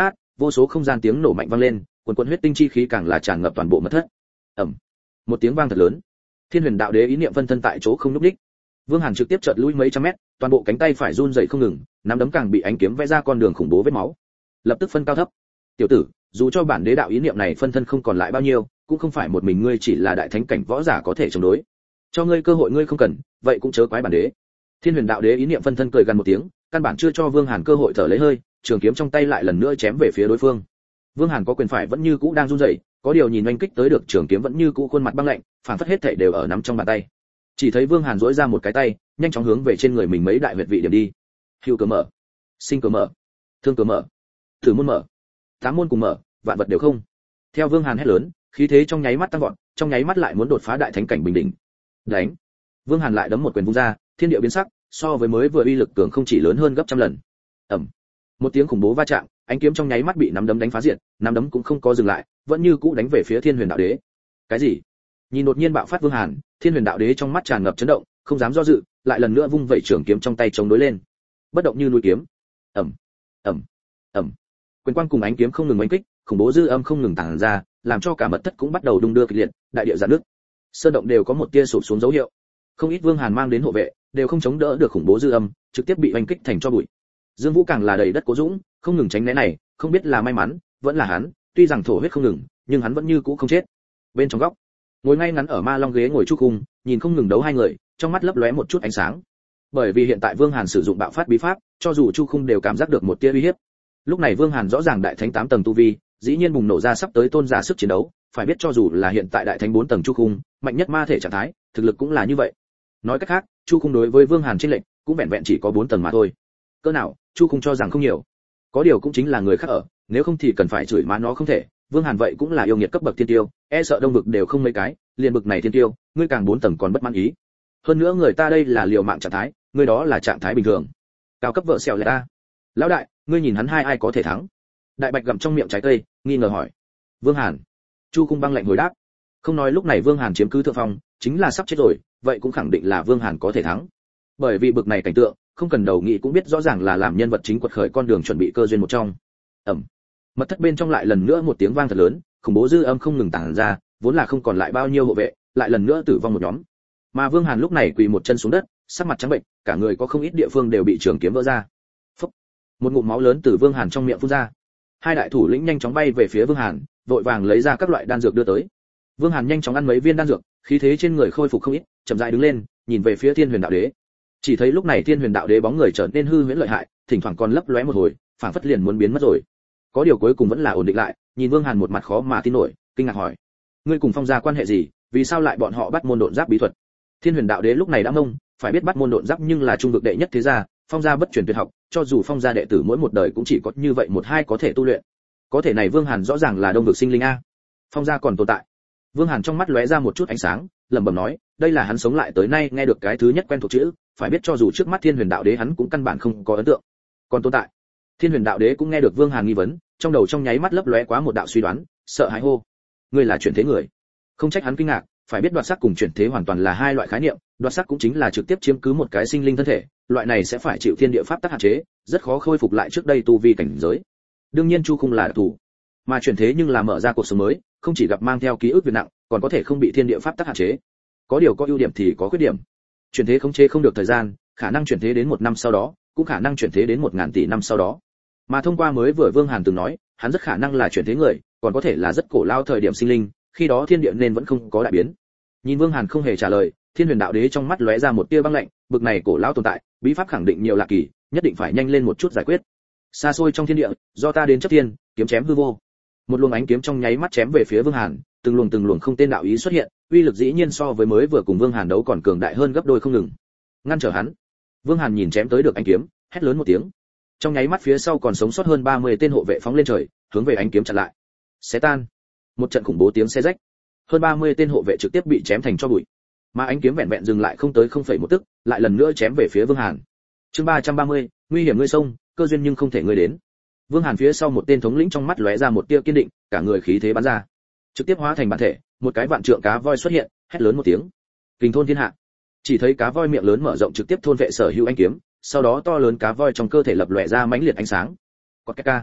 vô số không gian tiếng nổ mạnh vang lên, quần quần huyết tinh chi khí càng là tràn ngập toàn bộ mật thất. Ầm, một tiếng vang thật lớn. Thiên Huyền Đạo Đế ý niệm phân thân tại chỗ không lúc đích. Vương Hàn trực tiếp chợt lui mấy trăm mét, toàn bộ cánh tay phải run rẩy không ngừng, nắm đấm càng bị ánh kiếm vẽ ra con đường khủng bố vết máu. Lập tức phân cao thấp. Tiểu tử, dù cho bản đế đạo ý niệm này phân thân không còn lại bao nhiêu, cũng không phải một mình ngươi chỉ là đại thánh cảnh võ giả có thể chống đối. Cho ngươi cơ hội ngươi không cần, vậy cũng chớ quái bản đế. Thiên Huyền Đạo Đế ý niệm phân thân cười gần một tiếng, căn bản chưa cho Vương Hàn cơ hội thở lấy hơi, trường kiếm trong tay lại lần nữa chém về phía đối phương. Vương Hàn có quyền phải vẫn như cũ đang run rẩy, có điều nhìn oanh kích tới được trường kiếm vẫn như cũ khuôn mặt băng lạnh, phản phất hết thảy đều ở nắm trong bàn tay. Chỉ thấy Vương Hàn duỗi ra một cái tay, nhanh chóng hướng về trên người mình mấy đại huyệt vị điểm đi. Hưu cửa mở, sinh cửa mở, thương cửa mở, thử môn mở, tám môn cùng mở, vạn vật đều không. Theo Vương Hàn hét lớn, khí thế trong nháy mắt tăng vọt, trong nháy mắt lại muốn đột phá đại thánh cảnh bình đỉnh. Đánh! Vương Hàn lại đấm một quyền vung ra, thiên địa biến sắc, so với mới vừa uy lực cường không chỉ lớn hơn gấp trăm lần. Ầm! Một tiếng khủng bố va chạm, ánh kiếm trong nháy mắt bị nắm đấm đánh phá diệt, nắm đấm cũng không có dừng lại, vẫn như cũ đánh về phía Thiên Huyền Đạo Đế. Cái gì? Nhìn đột nhiên bạo phát Vương Hàn, Thiên Huyền Đạo Đế trong mắt tràn ngập chấn động, không dám do dự, lại lần nữa vung vẩy trường kiếm trong tay chống đối lên. Bất động như núi kiếm. Ầm, ầm, ầm. Quyền quang cùng ánh kiếm không ngừng oanh kích, khủng bố dư âm không ngừng tản ra, làm cho cả mật thất cũng bắt đầu đung đưa kịch liệt, đại địa giãn nước. Sơn động đều có một tia sụp xuống dấu hiệu. Không ít Vương Hàn mang đến hộ vệ, đều không chống đỡ được khủng bố dư âm, trực tiếp bị oanh kích thành tro bụi. Dương Vũ càng là đầy đất cố dũng, không ngừng tránh né này, không biết là may mắn, vẫn là hắn, tuy rằng thổ huyết không ngừng, nhưng hắn vẫn như cũ không chết. Bên trong góc, ngồi ngay ngắn ở ma long ghế ngồi Chu Khung, nhìn không ngừng đấu hai người, trong mắt lấp lóe một chút ánh sáng. Bởi vì hiện tại Vương Hàn sử dụng bạo phát bí pháp, cho dù Chu Khung đều cảm giác được một tia uy hiếp. Lúc này Vương Hàn rõ ràng đại thánh 8 tầng tu vi, dĩ nhiên bùng nổ ra sắp tới tôn giả sức chiến đấu, phải biết cho dù là hiện tại đại thánh 4 tầng Chu Khung, mạnh nhất ma thể trạng thái, thực lực cũng là như vậy. Nói cách khác, Chu Khung đối với Vương Hàn chênh lệch, cũng vẹn vẹn chỉ có 4 tầng mà thôi. Cỡ nào, Chu Khung cho rằng không nhiều. Có điều cũng chính là người khác ở, nếu không thì cần phải chửi má nó không thể. Vương Hàn vậy cũng là yêu nghiệt cấp bậc thiên tiêu, e sợ đông vực đều không mấy cái, liền bực này thiên tiêu, ngươi càng 4 tầng còn bất mãn ý. Hơn nữa người ta đây là liều mạng trạng thái, ngươi đó là trạng thái bình thường. Cao cấp vợ xẻo lại ta. Lão đại, ngươi nhìn hắn hai ai có thể thắng? Đại Bạch gặm trong miệng trái cây, nghi ngờ hỏi. Vương Hàn. Chu Khung băng lạnh hồi đáp. Không nói lúc này Vương Hàn chiếm cứ thượng phong, chính là sắp chết rồi, vậy cũng khẳng định là Vương Hàn có thể thắng. Bởi vì bực này cảnh tượng, không cần đầu nghĩ cũng biết rõ ràng là làm nhân vật chính quật khởi con đường chuẩn bị cơ duyên một trong. Ầm. Mật thất bên trong lại lần nữa một tiếng vang thật lớn, khủng bố dư âm không ngừng tản ra, vốn là không còn lại bao nhiêu hộ vệ, lại lần nữa tử vong một nhóm. Mà Vương Hàn lúc này quỳ một chân xuống đất, sắc mặt trắng bệnh, cả người có không ít địa phương đều bị trường kiếm vỡ ra. Phốc. Một ngụm máu lớn từ Vương Hàn trong miệng phun ra. Hai đại thủ lĩnh nhanh chóng bay về phía Vương Hàn, vội vàng lấy ra các loại đan dược đưa tới. Vương Hàn nhanh chóng ăn mấy viên đan dược, khí thế trên người khôi phục không ít, chậm rãi đứng lên, nhìn về phía Thiên Huyền Đạo Đế. Chỉ thấy lúc này Thiên Huyền Đạo Đế bóng người trở nên hư huyễn lợi hại, thỉnh thoảng còn lấp lóe một hồi, phảng phất liền muốn biến mất rồi. Có điều cuối cùng vẫn là ổn định lại, nhìn Vương Hàn một mặt khó mà tin nổi, kinh ngạc hỏi: "Ngươi cùng Phong gia quan hệ gì? Vì sao lại bọn họ bắt môn độn giáp bí thuật?" Thiên Huyền Đạo Đế lúc này đã ngông, phải biết bắt môn độn giáp nhưng là trung vực đệ nhất thế gia, Phong gia bất truyền tuyệt học, cho dù Phong gia đệ tử mỗi một đời cũng chỉ có như vậy một hai có thể tu luyện. Có thể này Vương Hàn rõ ràng là đông vực sinh linh a. Phong gia còn tồn tại. Vương Hàn trong mắt lóe ra một chút ánh sáng, lẩm bẩm nói, đây là hắn sống lại tới nay nghe được cái thứ nhất quen thuộc chữ, phải biết cho dù trước mắt Thiên Huyền Đạo Đế hắn cũng căn bản không có ấn tượng. Còn tồn tại. Thiên Huyền Đạo Đế cũng nghe được Vương Hàn nghi vấn, trong đầu trong nháy mắt lấp lóe quá một đạo suy đoán, sợ hãi hô: "Ngươi là chuyển thế người?" Không trách hắn kinh ngạc, phải biết đoạt sắc cùng chuyển thế hoàn toàn là hai loại khái niệm, đoạt sắc cũng chính là trực tiếp chiếm cứ một cái sinh linh thân thể, loại này sẽ phải chịu thiên địa pháp tắc hạn chế, rất khó khôi phục lại trước đây tu vi cảnh giới. Đương nhiên Chu Khung là đặc thù, mà chuyển thế nhưng là mở ra cuộc sống mới, không chỉ gặp mang theo ký ức việt nặng, còn có thể không bị thiên địa pháp tắc hạn chế. Có điều có ưu điểm thì có khuyết điểm. Chuyển thế khống chế không được thời gian, khả năng chuyển thế đến 1 năm sau đó, cũng khả năng chuyển thế đến 1000 tỷ năm sau đó. Mà thông qua mới vừa Vương Hàn từng nói, hắn rất khả năng là chuyển thế người, còn có thể là rất cổ lao thời điểm sinh linh, khi đó thiên địa nên vẫn không có đại biến. Nhìn Vương Hàn không hề trả lời, Thiên Huyền Đạo Đế trong mắt lóe ra một tia băng lạnh, bực này cổ lao tồn tại, bí pháp khẳng định nhiều lạ kỳ, nhất định phải nhanh lên một chút giải quyết. Xa xôi trong thiên địa, do ta đến chấp thiên, kiếm chém hư vô. Một luồng ánh kiếm trong nháy mắt chém về phía Vương Hàn, từng luồng không tên đạo ý xuất hiện, uy lực dĩ nhiên so với mới vừa cùng Vương Hàn đấu còn cường đại hơn gấp đôi không ngừng. Ngăn trở hắn. Vương Hàn nhìn chém tới được ánh kiếm, hét lớn một tiếng. Trong nháy mắt phía sau còn sống sót hơn 30 tên hộ vệ phóng lên trời, hướng về ánh kiếm chặn lại. Xé tan. Một trận khủng bố tiếng xé rách. Hơn 30 tên hộ vệ trực tiếp bị chém thành tro bụi. Mà ánh kiếm vẹn vẹn dừng lại không tới 0,1 tức, lại lần nữa chém về phía Vương Hàn. Chương 330, nguy hiểm ngươi sông, cơ duyên nhưng không thể ngươi đến. Vương Hàn phía sau một tên thống lĩnh trong mắt lóe ra một tia kiên định, cả người khí thế bắn ra, trực tiếp hóa thành bản thể, một cái vạn trượng cá voi xuất hiện, hét lớn một tiếng, kình thôn thiên hạ. Chỉ thấy cá voi miệng lớn mở rộng trực tiếp thôn vệ sở hữu ánh kiếm, sau đó to lớn cá voi trong cơ thể lập lòe ra mãnh liệt ánh sáng. Cọt ca.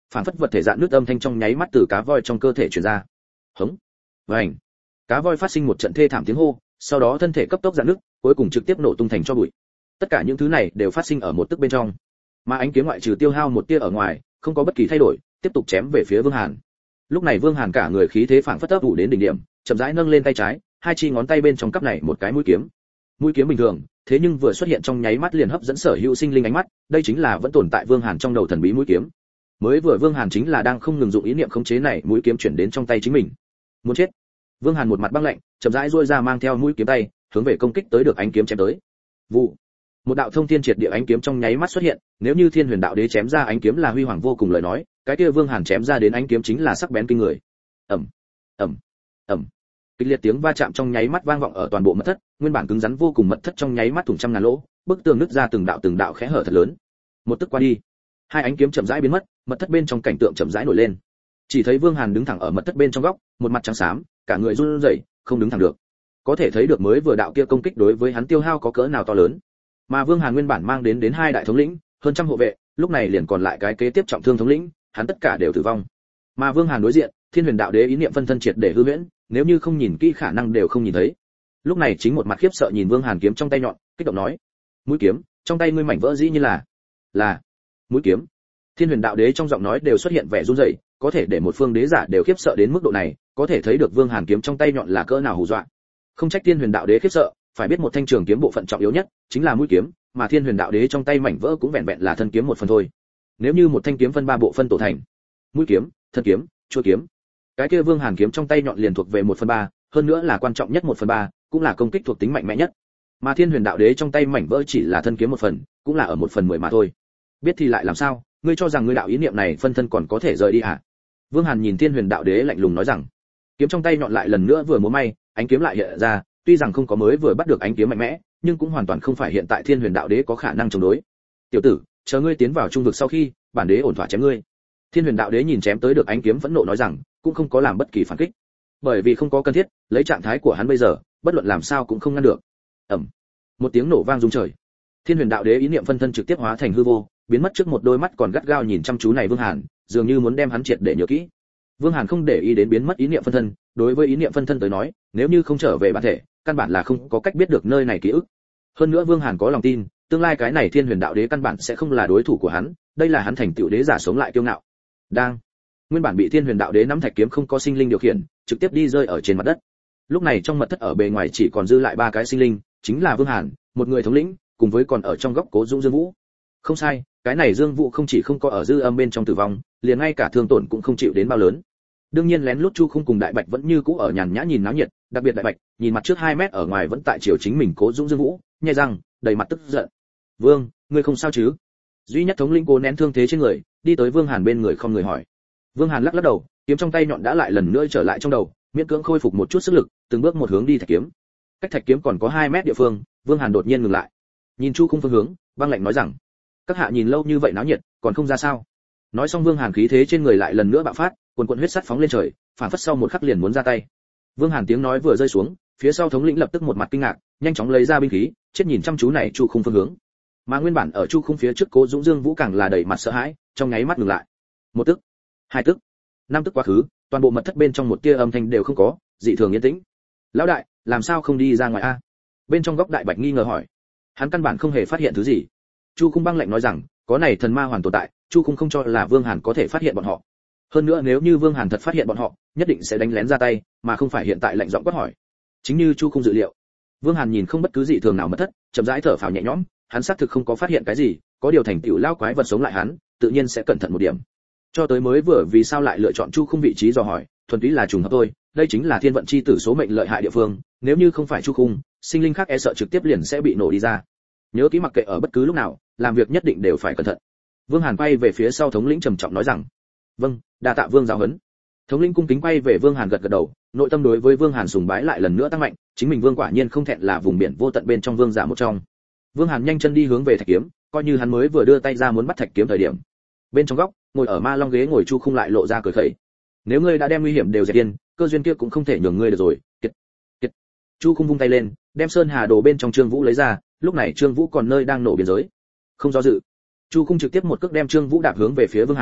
phản phất vật thể dạn nước âm thanh trong nháy mắt từ cá voi trong cơ thể truyền ra. Hống, vành, cá voi phát sinh một trận thê thảm tiếng hô, sau đó thân thể cấp tốc dạn nước, cuối cùng trực tiếp nổ tung thành tro bụi. Tất cả những thứ này đều phát sinh ở một tức bên trong, mà ánh kiếm ngoại trừ tiêu hao một tia ở ngoài, không có bất kỳ thay đổi, tiếp tục chém về phía Vương Hàn. Lúc này Vương Hàn cả người khí thế phảng phất ấp ủ đến đỉnh điểm, chậm rãi nâng lên tay trái, hai chi ngón tay bên trong cắp này một cái mũi kiếm. Mũi kiếm bình thường, thế nhưng vừa xuất hiện trong nháy mắt liền hấp dẫn sở hữu sinh linh ánh mắt, đây chính là vẫn tồn tại Vương Hàn trong đầu thần bí mũi kiếm. Mới vừa Vương Hàn chính là đang không ngừng dụng ý niệm khống chế này mũi kiếm chuyển đến trong tay chính mình. Muốn chết. Vương Hàn một mặt băng lạnh, chậm rãi duỗi ra mang theo mũi kiếm tay, hướng về công kích tới được ánh kiếm chém tới. Vụ. Một đạo thông thiên triệt địa ánh kiếm trong nháy mắt xuất hiện, nếu như Thiên Huyền Đạo Đế chém ra ánh kiếm là huy hoàng vô cùng lời nói, cái kia Vương Hàn chém ra đến ánh kiếm chính là sắc bén kinh người. Ầm, ầm, ầm. Kịch liệt tiếng va chạm trong nháy mắt vang vọng ở toàn bộ mật thất, nguyên bản cứng rắn vô cùng mật thất trong nháy mắt thủng trăm ngàn lỗ, bức tường nứt ra từng đạo khẽ hở thật lớn. Một tức qua đi, hai ánh kiếm chậm rãi biến mất, mật thất bên trong cảnh tượng chậm rãi nổi lên. Chỉ thấy Vương Hàn đứng thẳng ở mật thất bên trong góc, một mặt trắng xám, cả người run rẩy, không đứng thẳng được. Có thể thấy được mới vừa đạo kia công kích đối với hắn tiêu hao có cỡ nào to lớn. Mà Vương Hàn nguyên bản mang đến hai đại thống lĩnh, hơn trăm hộ vệ, lúc này liền còn lại cái kế tiếp trọng thương thống lĩnh, hắn tất cả đều tử vong. Mà Vương Hàn đối diện, Thiên Huyền Đạo Đế ý niệm phân thân triệt để hư huyễn, nếu như không nhìn kỹ khả năng đều không nhìn thấy. Lúc này chính một mặt khiếp sợ nhìn Vương Hàn kiếm trong tay nhọn, kích động nói: "Mũi kiếm, trong tay ngươi mảnh vỡ dĩ như là mũi kiếm." Thiên Huyền Đạo Đế trong giọng nói đều xuất hiện vẻ run rẩy, có thể để một phương đế giả đều khiếp sợ đến mức độ này, có thể thấy được Vương Hàn kiếm trong tay nhọn là cỡ nào hù dọa. Không trách Thiên Huyền Đạo Đế khiếp sợ, phải biết một thanh trường kiếm bộ phận trọng yếu nhất chính là mũi kiếm, mà Thiên Huyền Đạo Đế trong tay mảnh vỡ cũng vẹn vẹn là thân kiếm một phần thôi. Nếu như một thanh kiếm phân ba bộ phân tổ thành, mũi kiếm, thân kiếm, chuôi kiếm, cái kia Vương Hàn kiếm trong tay nhọn liền thuộc về 1/3, hơn nữa là quan trọng nhất 1/3, cũng là công kích thuộc tính mạnh mẽ nhất. Mà Thiên Huyền Đạo Đế trong tay mảnh vỡ chỉ là thân kiếm một phần, cũng là ở 1/10 mà thôi. Biết thì lại làm sao, ngươi cho rằng ngươi đạo ý niệm này phân thân còn có thể rời đi à? Vương Hàn nhìn Thiên Huyền Đạo Đế lạnh lùng nói rằng, kiếm trong tay nhọn lại lần nữa vừa múa may, ánh kiếm lại hiện ra, tuy rằng không có mới vừa bắt được ánh kiếm mạnh mẽ, nhưng cũng hoàn toàn không phải hiện tại Thiên Huyền Đạo Đế có khả năng chống đối. Tiểu tử, chờ ngươi tiến vào trung vực sau khi, bản đế ổn thỏa chém ngươi. Thiên Huyền Đạo Đế nhìn chém tới được ánh kiếm phẫn nộ nói rằng, cũng không có làm bất kỳ phản kích, bởi vì không có cần thiết, lấy trạng thái của hắn bây giờ, bất luận làm sao cũng không ngăn được. Ầm, một tiếng nổ vang rung trời. Thiên Huyền Đạo Đế ý niệm phân thân trực tiếp hóa thành hư vô, biến mất trước một đôi mắt còn gắt gao nhìn chăm chú này Vương Hàn, dường như muốn đem hắn triệt để nhớ kỹ. Vương Hàn không để ý đến biến mất ý niệm phân thân, đối với ý niệm phân thân tới nói, nếu như không trở về bản thể, căn bản là không có cách biết được nơi này ký ức. Hơn nữa Vương Hàn có lòng tin, tương lai cái này Thiên Huyền Đạo Đế căn bản sẽ không là đối thủ của hắn, đây là hắn thành tựu đế giả sống lại kiêu ngạo. Đang, nguyên bản bị Thiên Huyền Đạo Đế nắm thạch kiếm không có sinh linh điều khiển, trực tiếp đi rơi ở trên mặt đất. Lúc này trong mật thất ở bề ngoài chỉ còn dư lại ba cái sinh linh, chính là Vương Hàn, một người thống lĩnh, cùng với còn ở trong góc Cố Dũng Dương Vũ. Không sai, cái này Dương Vũ không chỉ không có ở dư âm bên trong tử vong, liền ngay cả thương tổn cũng không chịu đến bao lớn. Đương nhiên lén lút Chu Khung cùng Đại Bạch vẫn như cũ ở nhàn nhã nhìn náo nhiệt, đặc biệt Đại Bạch, nhìn mặt trước 2 mét ở ngoài vẫn tại chiều chính mình Cố Dũng Dương Vũ, nhếch răng, đầy mặt tức giận. "Vương, ngươi không sao chứ?" Duy nhất thống lĩnh cố nén thương thế trên người, đi tới Vương Hàn bên người không người hỏi. Vương Hàn lắc lắc đầu, kiếm trong tay nhọn đã lại lần nữa trở lại trong đầu, miễn cưỡng khôi phục một chút sức lực, từng bước một hướng đi thạch kiếm. Cách thạch kiếm còn có 2 mét địa phương, Vương Hàn đột nhiên ngừng lại. Nhìn Chu Khung phương hướng, băng lạnh nói rằng: "Các hạ nhìn lâu như vậy náo nhiệt, còn không ra sao?" Nói xong Vương Hàn khí thế trên người lại lần nữa bạo phát, cuồn cuộn huyết sắt phóng lên trời, phản phất sau một khắc liền muốn ra tay. Vương Hàn tiếng nói vừa rơi xuống, phía sau thống lĩnh lập tức một mặt kinh ngạc, nhanh chóng lấy ra binh khí, chết nhìn chăm chú này Chu Khung phương hướng. Mà nguyên bản ở Chu Khung phía trước Cố Dũng Dương Vũ càng là đầy mặt sợ hãi, trong nháy mắt ngừng lại. Một tức, 2 tức, 5 tức quá khứ, toàn bộ mật thất bên trong một tia âm thanh đều không có, dị thường yên tĩnh. "Lão đại, làm sao không đi ra ngoài a?" Bên trong góc Đại Bạch nghi ngờ hỏi. Hắn căn bản không hề phát hiện thứ gì. Chu Khung băng lạnh nói rằng, có này thần ma hoàn tồn tại, Chu Khung không cho là Vương Hàn có thể phát hiện bọn họ. Hơn nữa nếu như Vương Hàn thật phát hiện bọn họ, nhất định sẽ đánh lén ra tay, mà không phải hiện tại lạnh giọng quát hỏi. Chính như Chu Khung dự liệu, Vương Hàn nhìn không bất cứ dị thường nào mật thất, chậm rãi thở phào nhẹ nhõm, hắn xác thực không có phát hiện cái gì, có điều thành tựu lao quái vật sống lại hắn, tự nhiên sẽ cẩn thận một điểm. Cho tới mới vừa vì sao lại lựa chọn Chu Khung vị trí dò hỏi, thuần túy là trùng hợp thôi, đây chính là thiên vận chi tử số mệnh lợi hại địa phương, nếu như không phải Chu Khung, sinh linh khác e sợ trực tiếp liền sẽ bị nổ đi ra. Nhớ kỹ mặc kệ ở bất cứ lúc nào, làm việc nhất định đều phải cẩn thận. Vương Hàn quay về phía sau thống lĩnh trầm trọng nói rằng: "Vâng, đa tạ Vương giáo huấn." Thống lĩnh cung kính quay về Vương Hàn gật gật đầu, nội tâm đối với Vương Hàn sùng bái lại lần nữa tăng mạnh, chính mình Vương quả nhiên không thẹn là vùng biển vô tận bên trong vương giả một trong. Vương Hàn nhanh chân đi hướng về thạch kiếm, coi như hắn mới vừa đưa tay ra muốn bắt thạch kiếm thời điểm. Bên trong góc, ngồi ở ma long ghế ngồi Chu Khung lại lộ ra cười khẩy. "Nếu ngươi đã đem nguy hiểm đều dẹp yên, cơ duyên kia cũng không thể nhường ngươi được rồi." Kiệt, kiệt. Chu Khung vung tay lên, đem sơn hà đồ bên trong Trương Vũ lấy ra, lúc này Trương Vũ còn nơi đang nổ biên giới. Không do dự, Chu Khung trực tiếp một cước đem Trương Vũ đạp hướng về phía Vương Hàn,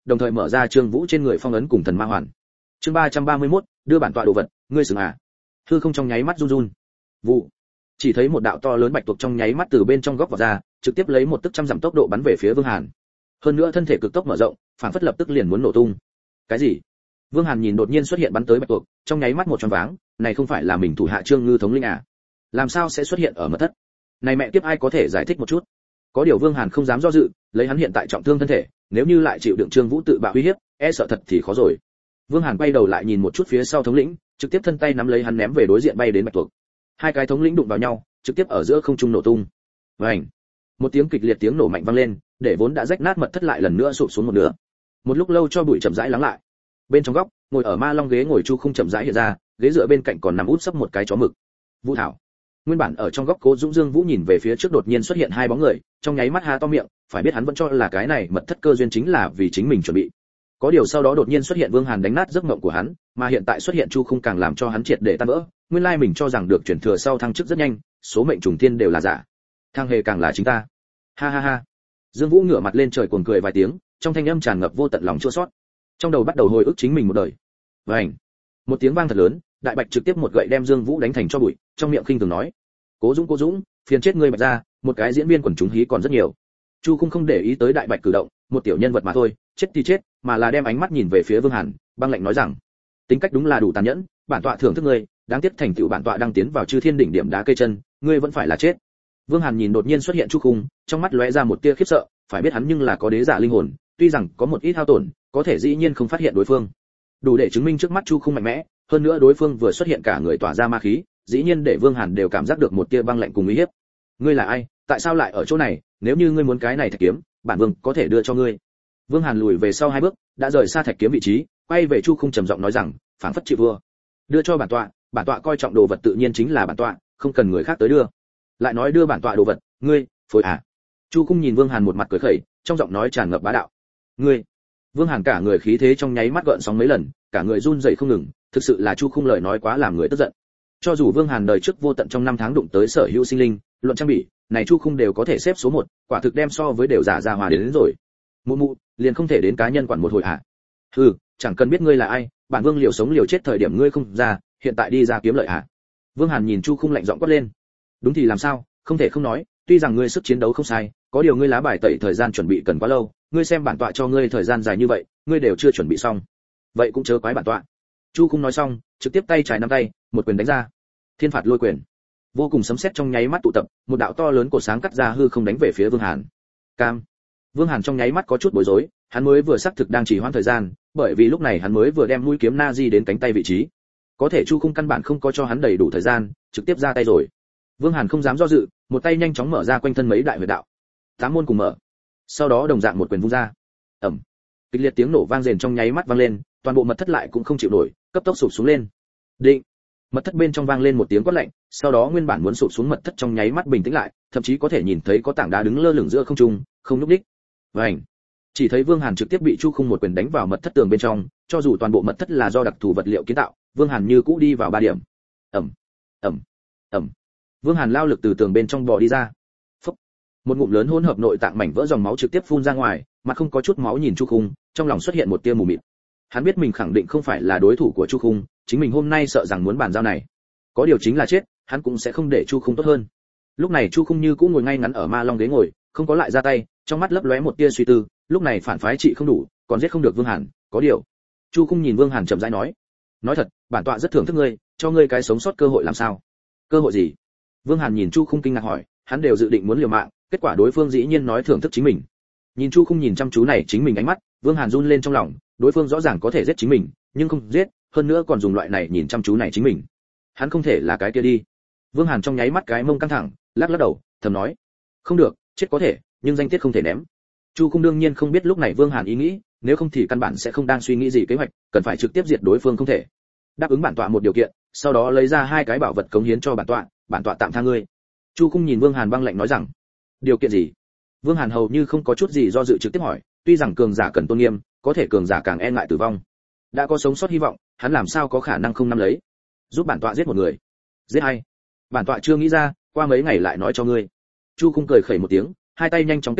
đồng thời mở ra Trương Vũ trên người phong ấn cùng thần ma hoàn. Chương 331, đưa bản tọa đồ vật, ngươi xứng à? Hư không trong nháy mắt run run. Vụ. Chỉ thấy một đạo to lớn bạch tuộc trong nháy mắt từ bên trong góc vào ra, trực tiếp lấy một tức trăm dặm tốc độ bắn về phía Vương Hàn. Hơn nữa thân thể cực tốc mở rộng, phản phất lập tức liền muốn nổ tung. Cái gì? Vương Hàn nhìn đột nhiên xuất hiện bắn tới bạch tuộc, trong nháy mắt một choáng váng, này không phải là mình thủ hạ Trương Ngư thống lĩnh à? Làm sao sẽ xuất hiện ở mật thất? Này mẹ kiếp ai có thể giải thích một chút? Có điều Vương Hàn không dám do dự, lấy hắn hiện tại trọng thương thân thể, nếu như lại chịu đựng Trương Vũ tự bạo uy hiếp, e sợ thật thì khó rồi. Vương Hàn quay đầu lại nhìn một chút phía sau thống lĩnh, trực tiếp thân tay nắm lấy hắn ném về đối diện bay đến bạch tuộc. Hai cái thống lĩnh đụng vào nhau, trực tiếp ở giữa không trung nổ tung. Vành. Một tiếng kịch liệt tiếng nổ mạnh vang lên, để vốn đã rách nát mật thất lại lần nữa sụp xuống một nửa. Một lúc lâu cho bụi chậm rãi lắng lại. Bên trong góc, ngồi ở ma long ghế ngồi Chu Khung chậm rãi hiện ra, ghế dựa bên cạnh còn nằm út sấp một cái chó mực. Vũ Thảo. Nguyên bản ở trong góc Cố Dũng Dương Vũ nhìn về phía trước đột nhiên xuất hiện hai bóng người, trong nháy mắt há to miệng, phải biết hắn vẫn cho là cái này mật thất cơ duyên chính là vì chính mình chuẩn bị. Có điều sau đó đột nhiên xuất hiện Vương Hàn đánh nát giấc mộng của hắn, mà hiện tại xuất hiện Chu Khung càng làm cho hắn triệt để tan vỡ. Nguyên lai mình cho rằng được chuyển thừa sau thăng chức rất nhanh, số mệnh trùng thiên đều là giả. Thăng hề càng là chính ta. Ha ha ha. Dương Vũ ngửa mặt lên trời cuồng cười vài tiếng, trong thanh âm tràn ngập vô tận lòng chua xót. Trong đầu bắt đầu hồi ức chính mình một đời. Vành. Một tiếng vang thật lớn, Đại Bạch trực tiếp một gậy đem Dương Vũ đánh thành tro bụi, trong miệng khinh thường nói: Cố Dũng, phiền chết ngươi Bạch ra, một cái diễn viên quần chúng hí còn rất nhiều. Chu Khung không để ý tới Đại Bạch cử động, một tiểu nhân vật mà thôi, chết thì chết, mà là đem ánh mắt nhìn về phía Vương Hàn, băng lạnh nói rằng: tính cách đúng là đủ tàn nhẫn, bản tọa thưởng thức ngươi, đáng tiếc thành tựu bản tọa đang tiến vào Chư Thiên đỉnh điểm đá cây chân, ngươi vẫn phải là chết. Vương Hàn nhìn đột nhiên xuất hiện Chu Khung, trong mắt lóe ra một tia khiếp sợ, phải biết hắn nhưng là có đế giả linh hồn, tuy rằng có một ít hao tổn, có thể dĩ nhiên không phát hiện đối phương. Đủ để chứng minh trước mắt Chu Khung mạnh mẽ, hơn nữa đối phương vừa xuất hiện cả người tỏa ra ma khí, dĩ nhiên để Vương Hàn đều cảm giác được một tia băng lạnh cùng uy hiếp. Ngươi là ai, tại sao lại ở chỗ này, nếu như ngươi muốn cái này thạch kiếm, bản vương có thể đưa cho ngươi. Vương Hàn lùi về sau hai bước, đã rời xa thạch kiếm vị trí, quay về Chu Khung trầm giọng nói rằng, phảng phất chịu vua. Đưa cho bản tọa coi trọng đồ vật tự nhiên chính là bản tọa, không cần người khác tới đưa. Lại nói đưa bản tọa đồ vật, ngươi, phối à? Chu Khung nhìn Vương Hàn một mặt cười khẩy, trong giọng nói tràn ngập bá đạo. Ngươi. Vương Hàn cả người khí thế trong nháy mắt gợn sóng mấy lần, cả người run rẩy không ngừng, thực sự là Chu Khung lời nói quá làm người tức giận. Cho dù Vương Hàn đời trước vô tận trong năm tháng đụng tới sở hữu sinh linh, luận trang bị, này Chu Khung đều có thể xếp số 1, quả thực đem so với đều giả ra hòa đến rồi. Mụ, liền không thể đến cá nhân quản một hồi à? Hừ, chẳng cần biết ngươi là ai, bản vương liều sống liều chết thời điểm ngươi không ra, hiện tại đi ra kiếm lợi à? Vương Hàn nhìn Chu Khung lạnh giọng quát lên. Đúng thì làm sao, không thể không nói, tuy rằng ngươi sức chiến đấu không sai, có điều ngươi lá bài tẩy thời gian chuẩn bị cần quá lâu, ngươi xem bản tọa cho ngươi thời gian dài như vậy, ngươi đều chưa chuẩn bị xong. Vậy cũng chớ quái bản tọa. Chu Khung nói xong, trực tiếp tay trái nắm tay, một quyền đánh ra. Thiên phạt lôi quyền. Vô cùng sấm sét trong nháy mắt tụ tập, một đạo to lớn cột sáng cắt ra hư không đánh về phía Vương Hàn. Cam. Vương Hàn trong nháy mắt có chút bối rối, hắn mới vừa xác thực đang chỉ hoãn thời gian, bởi vì lúc này hắn mới vừa đem mũi kiếm Nazi đến cánh tay vị trí. Có thể Chu Khung căn bản không có cho hắn đầy đủ thời gian, trực tiếp ra tay rồi. Vương Hàn không dám do dự, một tay nhanh chóng mở ra quanh thân mấy đại huyệt đạo. Tám môn cùng mở. Sau đó đồng dạng một quyền vung ra. Ầm. Kịch liệt tiếng nổ vang rền trong nháy mắt vang lên, toàn bộ mật thất lại cũng không chịu nổi, cấp tốc sụp xuống lên. Định. Mật thất bên trong vang lên một tiếng quát lạnh, sau đó nguyên bản muốn sụp xuống mật thất trong nháy mắt bình tĩnh lại, thậm chí có thể nhìn thấy có tảng đá đứng lơ lửng giữa không trung, không nhúc nhích. Vành. Chỉ thấy Vương Hàn trực tiếp bị Chu Khung một quyền đánh vào mật thất tường bên trong, cho dù toàn bộ mật thất là do đặc thù vật liệu kiến tạo, Vương Hàn như cũ đi vào 3 điểm. Ầm, ầm, ầm. Vương Hàn lao lực từ tường bên trong bò đi ra. Phốc. Một ngụm lớn hỗn hợp nội tạng mảnh vỡ dòng máu trực tiếp phun ra ngoài, mặt không có chút máu nhìn Chu Khung, trong lòng xuất hiện một tia mù mịt. Hắn biết mình khẳng định không phải là đối thủ của Chu Khung, chính mình hôm nay sợ rằng muốn bàn giao này. Có điều chính là chết, hắn cũng sẽ không để Chu Khung tốt hơn. Lúc này Chu Khung như cũ ngồi ngay ngắn ở ma long ghế ngồi, không có lại ra tay, trong mắt lấp lóe một tia suy tư, lúc này phản phái trị không đủ, còn giết không được Vương Hàn, có điều. Chu Khung nhìn Vương Hàn chậm rãi nói thật, bản tọa rất thưởng thức ngươi, cho ngươi cái sống sót cơ hội làm sao? Cơ hội gì? Vương Hàn nhìn Chu Khung kinh ngạc hỏi, hắn đều dự định muốn liều mạng, kết quả đối phương dĩ nhiên nói thưởng thức chính mình. Nhìn Chu Khung nhìn chăm chú này chính mình ánh mắt, Vương Hàn run lên trong lòng, đối phương rõ ràng có thể giết chính mình, nhưng không giết, hơn nữa còn dùng loại này nhìn chăm chú này chính mình. Hắn không thể là cái kia đi. Vương Hàn trong nháy mắt cái mông căng thẳng, lắc đầu, thầm nói, không được, chết có thể, nhưng danh tiết không thể ném. Chu Khung đương nhiên không biết lúc này Vương Hàn ý nghĩ, nếu không thì căn bản sẽ không đang suy nghĩ gì kế hoạch, cần phải trực tiếp diệt đối phương không thể. Đáp ứng bản tọa một điều kiện, sau đó lấy ra 2 cái bảo vật cống hiến cho bản tọa tạm tha ngươi. Chu Khung nhìn Vương Hàn băng lạnh nói rằng, điều kiện gì? Vương Hàn hầu như không có chút gì do dự trực tiếp hỏi, tuy rằng cường giả cần tôn nghiêm, có thể cường giả càng e ngại tử vong. Đã có sống sót hy vọng, hắn làm sao có khả năng không nắm lấy? Giúp bản tọa giết một người. Giết ai? Bản tọa chưa nghĩ ra, qua mấy ngày lại nói cho ngươi. Chu Khung cười khẩy một tiếng, hai tay nhanh chóng kết ấn,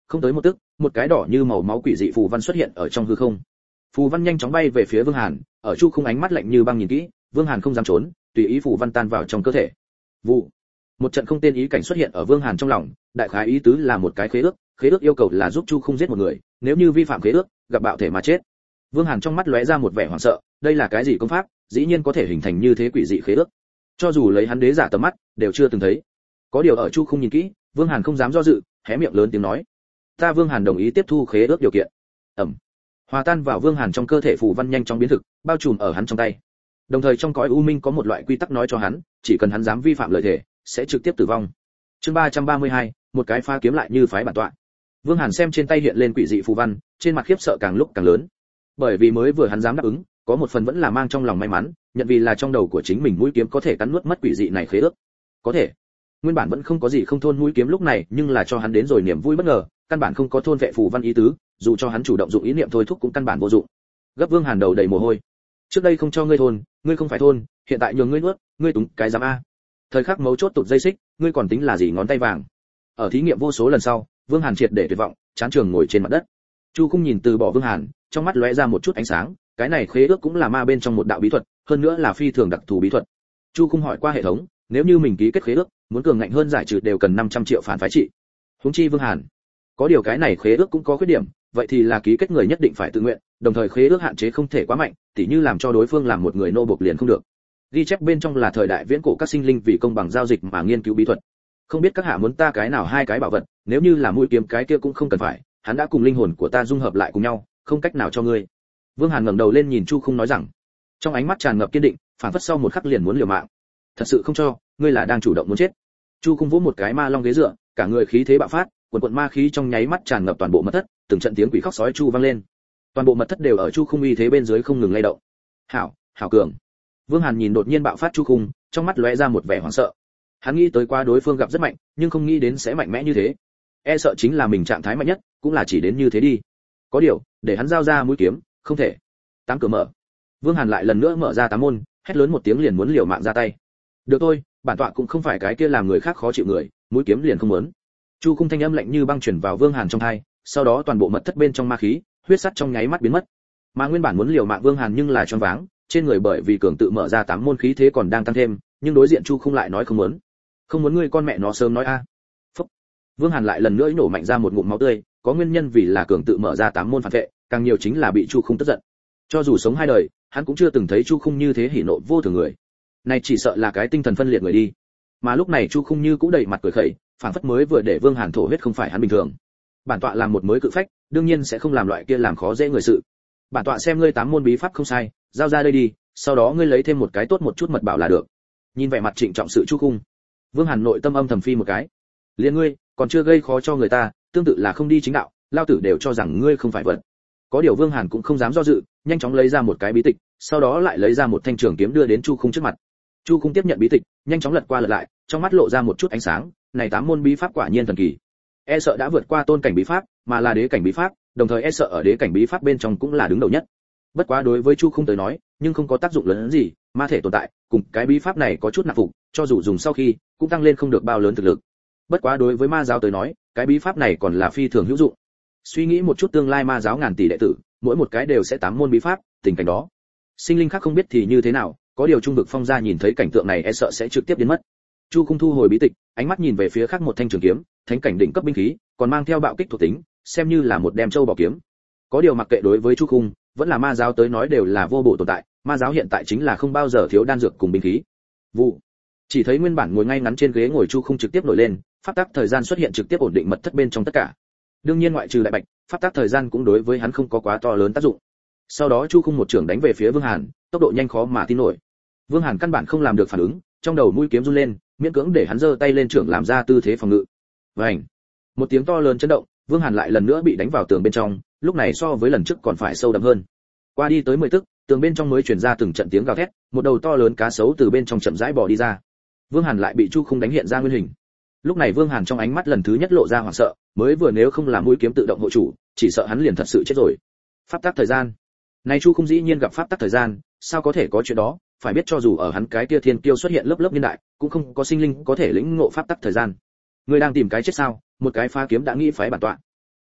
Không tới một tức, một cái đỏ như màu máu quỷ dị phù văn xuất hiện ở trong hư không. Phù văn nhanh chóng bay về phía Vương Hàn, ở Chu Khung ánh mắt lạnh như băng nhìn kỹ, Vương Hàn không dám trốn, tùy ý phù văn tan vào trong cơ thể. Vụ. Một trận không tên ý cảnh xuất hiện ở Vương Hàn trong lòng, đại khái ý tứ là một cái khế ước yêu cầu là giúp Chu Khung giết một người, nếu như vi phạm khế ước, gặp bạo thể mà chết. Vương Hàn trong mắt lóe ra một vẻ hoảng sợ, đây là cái gì công pháp, dĩ nhiên có thể hình thành như thế quỷ dị khế ước. Cho dù lấy hắn đế giả tầm mắt, đều chưa từng thấy. Có điều ở Chu Khung nhìn kỹ, Vương Hàn không dám do dự, hé miệng lớn tiếng nói: "Ta Vương Hàn đồng ý tiếp thu khế ước điều kiện." Ầm. Hòa tan vào Vương Hàn trong cơ thể phù văn nhanh chóng biến thực, bao trùm ở hắn trong tay. Đồng thời trong cõi u minh có một loại quy tắc nói cho hắn, chỉ cần hắn dám vi phạm lời thề, sẽ trực tiếp tử vong. Chương 332, một cái pha kiếm lại như phái bản tọa. Vương Hàn xem trên tay hiện lên quỷ dị phù văn, trên mặt khiếp sợ càng lúc càng lớn. Bởi vì mới vừa hắn dám đáp ứng, có một phần vẫn là mang trong lòng may mắn, nhận vì là trong đầu của chính mình mũi kiếm có thể cắn nuốt mất quỷ dị này khế ước. Có thể. Nguyên bản vẫn không có gì không thôn mũi kiếm lúc này, nhưng là cho hắn đến rồi niềm vui bất ngờ, căn bản không có thôn vệ phù văn ý tứ, dù cho hắn chủ động dụng ý niệm thôi thúc cũng căn bản vô dụng. Gấp Vương Hàn đầu đầy mồ hôi. Trước đây không cho ngươi thôn, ngươi không phải thôn, hiện tại nhường ngươi nuốt, ngươi túng cái dám a. Thời khắc mấu chốt tụt dây xích, ngươi còn tính là gì ngón tay vàng. Ở thí nghiệm vô số lần sau, Vương Hàn triệt để tuyệt vọng, chán trường ngồi trên mặt đất. Chu Khung nhìn từ bỏ Vương Hàn, trong mắt lóe ra một chút ánh sáng, cái này khế ước cũng là ma bên trong một đạo bí thuật, hơn nữa là phi thường đặc thù bí thuật. Chu Khung hỏi qua hệ thống, nếu như mình ký kết khế ước, muốn cường ngạnh hơn giải trừ đều cần 500 triệu phản phái trị. Huống chi Vương Hàn, có điều cái này khế ước cũng có khuyết điểm, vậy thì là ký kết người nhất định phải tự nguyện, đồng thời khế ước hạn chế không thể quá mạnh, tỉ như làm cho đối phương làm một người nô bộc liền không được. Ghi chép bên trong là thời đại viễn cổ các sinh linh vì công bằng giao dịch mà nghiên cứu bí thuật. Không biết các hạ muốn ta cái nào hai cái bảo vật, nếu như là mũi kiếm cái kia cũng không cần phải, hắn đã cùng linh hồn của ta dung hợp lại cùng nhau, không cách nào cho ngươi. Vương Hàn ngẩng đầu lên nhìn Chu Khung nói rằng, trong ánh mắt tràn ngập kiên định, phản phất sau một khắc liền muốn liều mạng. Thật sự không cho, ngươi là đang chủ động muốn chết. Chu Khung vỗ một cái ma long ghế dựa, cả người khí thế bạo phát, quần ma khí trong nháy mắt tràn ngập toàn bộ mật thất, từng trận tiếng quỷ khóc sói chu vang lên. Toàn bộ mật thất đều ở Chu Khung uy thế bên dưới không ngừng lay động. Hảo, hảo cường. Vương Hàn nhìn đột nhiên bạo phát Chu Khung, trong mắt lóe ra một vẻ hoảng sợ. Hắn nghĩ tới qua đối phương gặp rất mạnh, nhưng không nghĩ đến sẽ mạnh mẽ như thế. E sợ chính là mình trạng thái mạnh nhất, cũng là chỉ đến như thế đi. Có điều, để hắn giao ra mũi kiếm, không thể. Tám cửa mở. Vương Hàn lại lần nữa mở ra tám môn, hét lớn một tiếng liền muốn liều mạng ra tay. Được thôi, bản tọa cũng không phải cái kia làm người khác khó chịu người, mũi kiếm liền không muốn. Chu Khung thanh âm lạnh như băng truyền vào Vương Hàn trong tai, sau đó toàn bộ mật thất bên trong ma khí, huyết sắt trong nháy mắt biến mất. Mà nguyên bản muốn liều mạng Vương Hàn nhưng là choáng váng, trên người bởi vì cường tự mở ra tám môn khí thế còn đang tăng thêm, nhưng đối diện Chu Khung lại nói không muốn. Không muốn ngươi con mẹ nó sớm nói a. Phúc. Vương Hàn lại lần nữa nổ mạnh ra một ngụm máu tươi, có nguyên nhân vì là cường tự mở ra tám môn phản vệ, càng nhiều chính là bị Chu Khung tức giận. Cho dù sống hai đời, hắn cũng chưa từng thấy Chu Khung như thế hỉ nộ vô thường người. Này chỉ sợ là cái tinh thần phân liệt người đi. Mà lúc này Chu Khung như cũng đầy mặt cười khẩy, phảng phất mới vừa để Vương Hàn thổ huyết không phải hắn bình thường. Bản tọa làm một mới cự phách, đương nhiên sẽ không làm loại kia làm khó dễ người sự. Bản tọa xem ngươi tám môn bí pháp không sai, giao ra đây đi, sau đó ngươi lấy thêm một cái tốt một chút mật bảo là được. Nhìn vẻ mặt trịnh trọng sự Chu Khung, Vương Hàn nội tâm âm thầm phi một cái. Liên ngươi, còn chưa gây khó cho người ta, tương tự là không đi chính đạo, lao tử đều cho rằng ngươi không phải vật. Có điều Vương Hàn cũng không dám do dự, nhanh chóng lấy ra một cái bí tịch, sau đó lại lấy ra một thanh trường kiếm đưa đến Chu Khung trước mặt. Chu Khung tiếp nhận bí tịch, nhanh chóng lật qua lật lại, trong mắt lộ ra một chút ánh sáng, này tám môn bí pháp quả nhiên thần kỳ. E sợ đã vượt qua tôn cảnh bí pháp, mà là đế cảnh bí pháp, đồng thời e sợ ở đế cảnh bí pháp bên trong cũng là đứng đầu nhất. Bất quá đối với Chu Khung tới nói, nhưng không có tác dụng lớn gì, ma thể tồn tại, cùng cái bí pháp này có chút nạp phục, cho dù dùng sau khi, cũng tăng lên không được bao lớn thực lực. Bất quá đối với ma giáo tới nói, cái bí pháp này còn là phi thường hữu dụng. Suy nghĩ một chút tương lai ma giáo ngàn tỷ đệ tử, mỗi một cái đều sẽ tám môn bí pháp, tình cảnh đó, sinh linh khác không biết thì như thế nào, có điều trung vực phong gia nhìn thấy cảnh tượng này e sợ sẽ trực tiếp biến mất. Chu Khung thu hồi bí tịch, ánh mắt nhìn về phía khác một thanh trường kiếm, thánh cảnh đỉnh cấp binh khí, còn mang theo bạo kích thuộc tính, xem như là một đem châu bảo kiếm. Có điều mặc kệ đối với Chu Khung, vẫn là ma giáo tới nói đều là vô bổ tồn tại, ma giáo hiện tại chính là không bao giờ thiếu đan dược cùng binh khí. Vụ. Chỉ thấy nguyên bản ngồi ngay ngắn trên ghế ngồi Chu Khung trực tiếp nổi lên, pháp tắc thời gian xuất hiện trực tiếp ổn định mật thất bên trong tất cả. Đương nhiên ngoại trừ Đại Bạch, pháp tắc thời gian cũng đối với hắn không có quá to lớn tác dụng. Sau đó Chu Khung một trường đánh về phía Vương Hàn, tốc độ nhanh khó mà tin nổi. Vương Hàn căn bản không làm được phản ứng, trong đầu mũi kiếm run lên, miễn cưỡng để hắn giơ tay lên trưởng làm ra tư thế phòng ngự. Vành. Một tiếng to lớn chấn động, Vương Hàn lại lần nữa bị đánh vào tường bên trong, lúc này so với lần trước còn phải sâu đậm hơn. Qua đi tới 10 tức, tường bên trong mới truyền ra từng trận tiếng gào thét, một đầu to lớn cá sấu từ bên trong chậm rãi bò đi ra. Vương Hàn lại bị Chu Khung đánh hiện ra nguyên hình. Lúc này Vương Hàn trong ánh mắt lần thứ nhất lộ ra hoảng sợ, mới vừa nếu không làm mũi kiếm tự động hộ chủ, chỉ sợ hắn liền thật sự chết rồi. Pháp tắc thời gian. Này Chu Khung dĩ nhiên gặp pháp tắc thời gian, sao có thể có chuyện đó, phải biết cho dù ở hắn cái kia thiên kiêu xuất hiện lớp lớp niên đại, cũng không có sinh linh có thể lĩnh ngộ pháp tắc thời gian. Ngươi đang tìm cái chết sao? Một cái phá kiếm đã nghĩ phái bản tọa.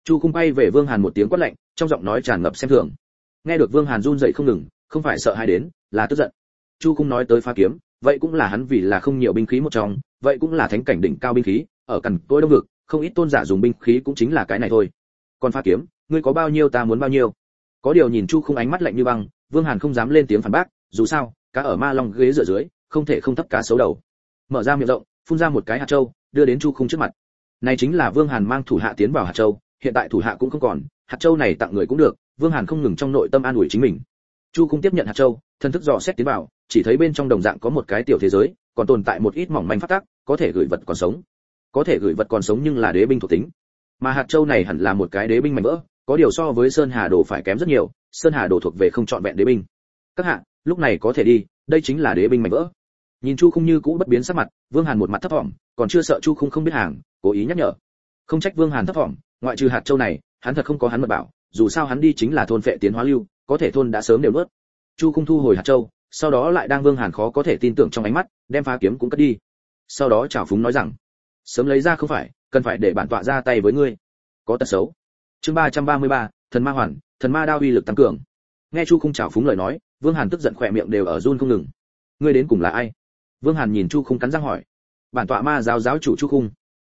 Chu Khung bay về Vương Hàn một tiếng quát lạnh, trong giọng nói tràn ngập xem thường. Nghe được Vương Hàn run rẩy không ngừng, không phải sợ hãi đến, là tức giận. Chu Khung nói tới phá kiếm, vậy cũng là hắn vì là không nhiều binh khí một trong, vậy cũng là thánh cảnh đỉnh cao binh khí, ở cằn cỗi đông vực, không ít tôn giả dùng binh khí cũng chính là cái này thôi. Còn phá kiếm, ngươi có bao nhiêu ta muốn bao nhiêu. Có điều nhìn Chu Khung ánh mắt lạnh như băng, Vương Hàn không dám lên tiếng phản bác, dù sao, cá ở ma long ghế dựa dưới, không thể không thấp cá xấu đầu. Mở ra miệng rộng, phun ra một cái hạt châu, đưa đến Chu Khung trước mặt. Này chính là Vương Hàn mang thủ hạ tiến vào hạt châu, hiện tại thủ hạ cũng không còn, hạt châu này tặng người cũng được, Vương Hàn không ngừng trong nội tâm an ủi chính mình. Chu Khung tiếp nhận hạt châu, thân thức dò xét tiến vào, chỉ thấy bên trong đồng dạng có một cái tiểu thế giới, còn tồn tại một ít mỏng manh phát tác, có thể gửi vật còn sống. Có thể gửi vật còn sống nhưng là đế binh thuộc tính. Mà hạt châu này hẳn là một cái đế binh mảnh vỡ, có điều so với Sơn Hà Đồ phải kém rất nhiều, Sơn Hà Đồ thuộc về không chọn vẹn đế binh. Các hạ, lúc này có thể đi, đây chính là đế binh mảnh vỡ. Nhìn Chu Khung như cũ bất biến sắc mặt, Vương Hàn một mặt thấp vọng, còn chưa sợ Chu Khung không biết hàng, cố ý nhắc nhở. Không trách Vương Hàn thấp vọng, ngoại trừ hạt châu này, hắn thật không có hắn mật bảo, dù sao hắn đi chính là thôn phệ tiến hóa lưu, có thể thôn đã sớm đều nuốt. Chu Khung thu hồi hạt châu, sau đó lại đang Vương Hàn khó có thể tin tưởng trong ánh mắt, đem phá kiếm cũng cất đi. Sau đó chào phúng nói rằng, sớm lấy ra không phải, cần phải để bản tọa ra tay với ngươi. Có tật xấu. Chương 333, Thần Ma Hoàn, Thần Ma Đao uy lực tăng cường. Nghe Chu Khung chào phúng lời nói, Vương Hàn tức giận khỏe miệng đều ở run không ngừng. Ngươi đến cùng là ai? Vương Hàn nhìn Chu Khung cắn răng hỏi. Bản tọa Ma giáo giáo chủ Chu Khung.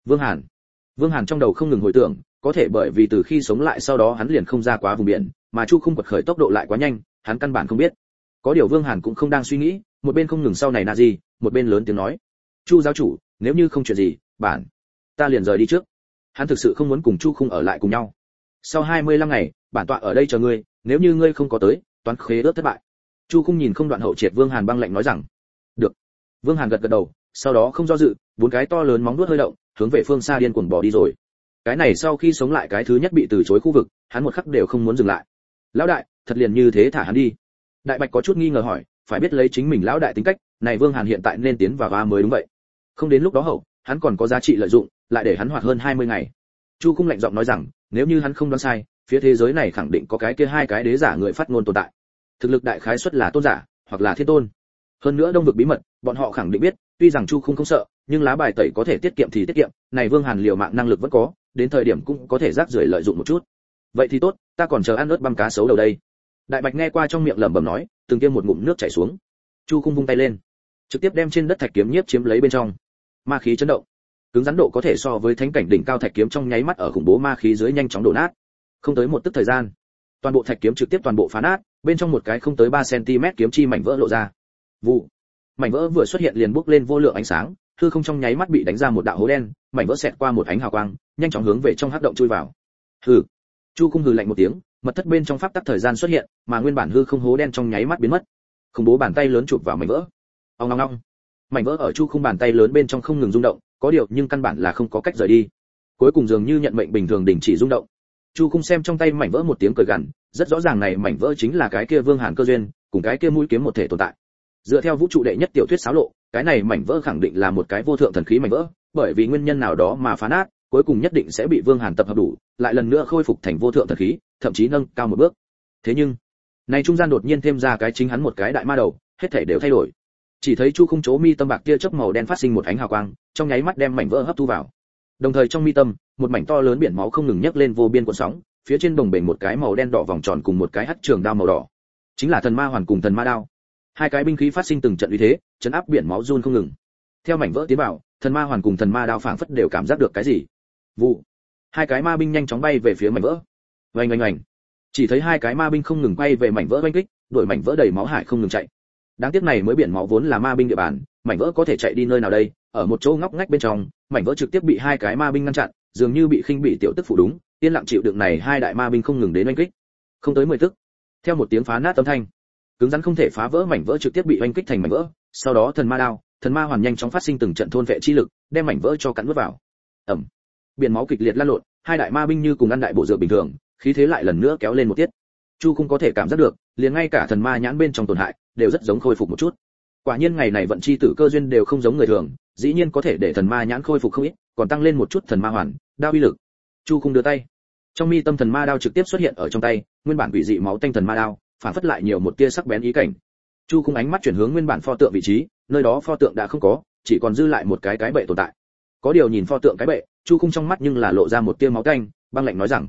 Vương Hàn trong đầu không ngừng hồi tưởng, có thể bởi vì từ khi sống lại sau đó hắn liền không ra quá vùng biển, mà Chu Khung quật khởi tốc độ lại quá nhanh, hắn căn bản không biết. Có điều Vương Hàn cũng không đang suy nghĩ, một bên không ngừng sau này là gì, một bên lớn tiếng nói: "Chu giáo chủ, nếu như không chuyện gì, ta liền rời đi trước." Hắn thực sự không muốn cùng Chu Khung ở lại cùng nhau. Sau 25 ngày, bản tọa ở đây chờ ngươi, nếu như ngươi không có tới, toán khế ước thất bại. Chu Khung nhìn không đoạn hậu triệt Vương Hàn băng lạnh nói rằng: "Được." Vương Hàn gật gật đầu, sau đó không do dự, bốn cái to lớn móng vuốt hơi động, hướng về phương xa điên cuồng bỏ đi rồi. Cái này sau khi sống lại cái thứ nhất bị từ chối khu vực, hắn một khắc đều không muốn dừng lại. "Lão đại, thật liền như thế thả hắn đi?" Đại Bạch có chút nghi ngờ hỏi, phải biết lấy chính mình lão đại tính cách, này Vương Hàn hiện tại nên tiến vào mới đúng vậy. Không đến lúc đó hậu, hắn còn có giá trị lợi dụng, lại để hắn hoạt hơn 20 ngày. Chu Khung lạnh giọng nói rằng, nếu như hắn không đoán sai, phía thế giới này khẳng định có cái kia hai cái đế giả người phát ngôn tồn tại. Thực lực đại khái suất là tôn giả, hoặc là thiên tôn. Hơn nữa đông vực bí mật, bọn họ khẳng định biết, tuy rằng Chu Khung không sợ, nhưng lá bài tẩy có thể tiết kiệm thì tiết kiệm, này Vương Hàn liều mạng năng lực vẫn có, đến thời điểm cũng có thể rác rưởi lợi dụng một chút. Vậy thì tốt, ta còn chờ ăn ớt băm cá xấu đầu đây. Đại Bạch nghe qua trong miệng lẩm bẩm nói, từng tiêm một ngụm nước chảy xuống. Chu Khung vung tay lên, trực tiếp đem trên đất thạch kiếm nhiếp chiếm lấy bên trong. Ma khí chấn động, cứng rắn độ có thể so với thánh cảnh đỉnh cao thạch kiếm trong nháy mắt ở khủng bố ma khí dưới nhanh chóng đổ nát. Không tới một tức thời gian, toàn bộ thạch kiếm trực tiếp toàn bộ phá nát, bên trong một cái không tới 3 cm kiếm chi mảnh vỡ lộ ra. Vụ, mảnh vỡ vừa xuất hiện liền bốc lên vô lượng ánh sáng, hư không trong nháy mắt bị đánh ra một đạo hố đen, mảnh vỡ xẹt qua một ánh hào quang, nhanh chóng hướng về trong hắc động chui vào. Hừ. Chu Khung hừ lạnh một tiếng, mật thất bên trong pháp tắc thời gian xuất hiện, mà nguyên bản hư không hố đen trong nháy mắt biến mất. Khủng bố bàn tay lớn chụp vào mảnh vỡ. Ong ong ong. Mảnh vỡ ở Chu Khung bàn tay lớn bên trong không ngừng rung động, có điều nhưng căn bản là không có cách rời đi. Cuối cùng dường như nhận mệnh bình thường đình chỉ rung động. Chu Khung xem trong tay mảnh vỡ một tiếng cười gằn, rất rõ ràng này mảnh vỡ chính là cái kia Vương Hàn cơ duyên, cùng cái kia mũi kiếm một thể tồn tại. Dựa theo vũ trụ đệ nhất tiểu thuyết xáo lộ, cái này mảnh vỡ khẳng định là một cái vô thượng thần khí mảnh vỡ, bởi vì nguyên nhân nào đó mà phá nát, cuối cùng nhất định sẽ bị Vương Hàn tập hợp đủ, lại lần nữa khôi phục thành vô thượng thần khí, thậm chí nâng cao một bước. Thế nhưng, này trung gian đột nhiên thêm ra cái chính hắn một cái đại ma đầu, hết thảy đều thay đổi. Chỉ thấy Chu Khung chỗ mi tâm bạc kia chớp màu đen phát sinh một ánh hào quang, trong nháy mắt đem mảnh vỡ hấp thu vào. Đồng thời trong mi tâm, một mảnh to lớn biển máu không ngừng nhấc lên vô biên cuộn sóng, phía trên đồng bền một cái màu đen đỏ vòng tròn cùng một cái hắc trường đao màu đỏ. Chính là Thần Ma Hoàn cùng Thần Ma Đao. Hai cái binh khí phát sinh từng trận uy thế, chấn áp biển máu run không ngừng. Theo mảnh vỡ tiến vào, Thần Ma Hoàn cùng Thần Ma Đao phảng phất đều cảm giác được cái gì. Vụ. Hai cái ma binh nhanh chóng bay về phía mảnh vỡ. Oanh oanh oanh. Chỉ thấy hai cái ma binh không ngừng quay về mảnh vỡ oanh kích, đuổi mảnh vỡ đầy máu hải không ngừng chạy. Đáng tiếc này mới biển máu vốn là ma binh địa bàn, mảnh vỡ có thể chạy đi nơi nào đây? Ở một chỗ ngóc ngách bên trong, mảnh vỡ trực tiếp bị hai cái ma binh ngăn chặn, dường như bị khinh bị tiểu tức phụ đúng, yên lặng chịu đựng này hai đại ma binh không ngừng đến oanh kích. Không tới 10 tức, theo một tiếng phá nát âm thanh, cứng rắn không thể phá vỡ mảnh vỡ trực tiếp bị oanh kích thành mảnh vỡ, sau đó Thần Ma Đao, Thần Ma Hoàn nhanh chóng phát sinh từng trận thôn vệ chi lực, đem mảnh vỡ cho cắn nuốt vào. Ầm. Biển máu kịch liệt lan lộn, hai đại ma binh như cùng ăn đại bộ dược bình thường, khí thế lại lần nữa kéo lên một tiết. Chu Khung có thể cảm giác được, liền ngay cả thần ma nhãn bên trong tổn hại, đều rất giống khôi phục một chút. Quả nhiên ngày này vận chi tử cơ duyên đều không giống người thường, dĩ nhiên có thể để thần ma nhãn khôi phục không ít, còn tăng lên một chút Thần Ma Hoàn, đao uy lực. Chu Khung đưa tay, trong mi tâm Thần Ma Đao trực tiếp xuất hiện ở trong tay, nguyên bản quỷ dị máu tanh Thần Ma Đao, phản phất lại nhiều một tia sắc bén ý cảnh. Chu Khung ánh mắt chuyển hướng nguyên bản pho tượng vị trí, nơi đó pho tượng đã không có, chỉ còn dư lại một cái bệ tồn tại. Có điều nhìn pho tượng cái bệ, Chu Khung trong mắt nhưng là lộ ra một tia máu tanh, băng lạnh nói rằng: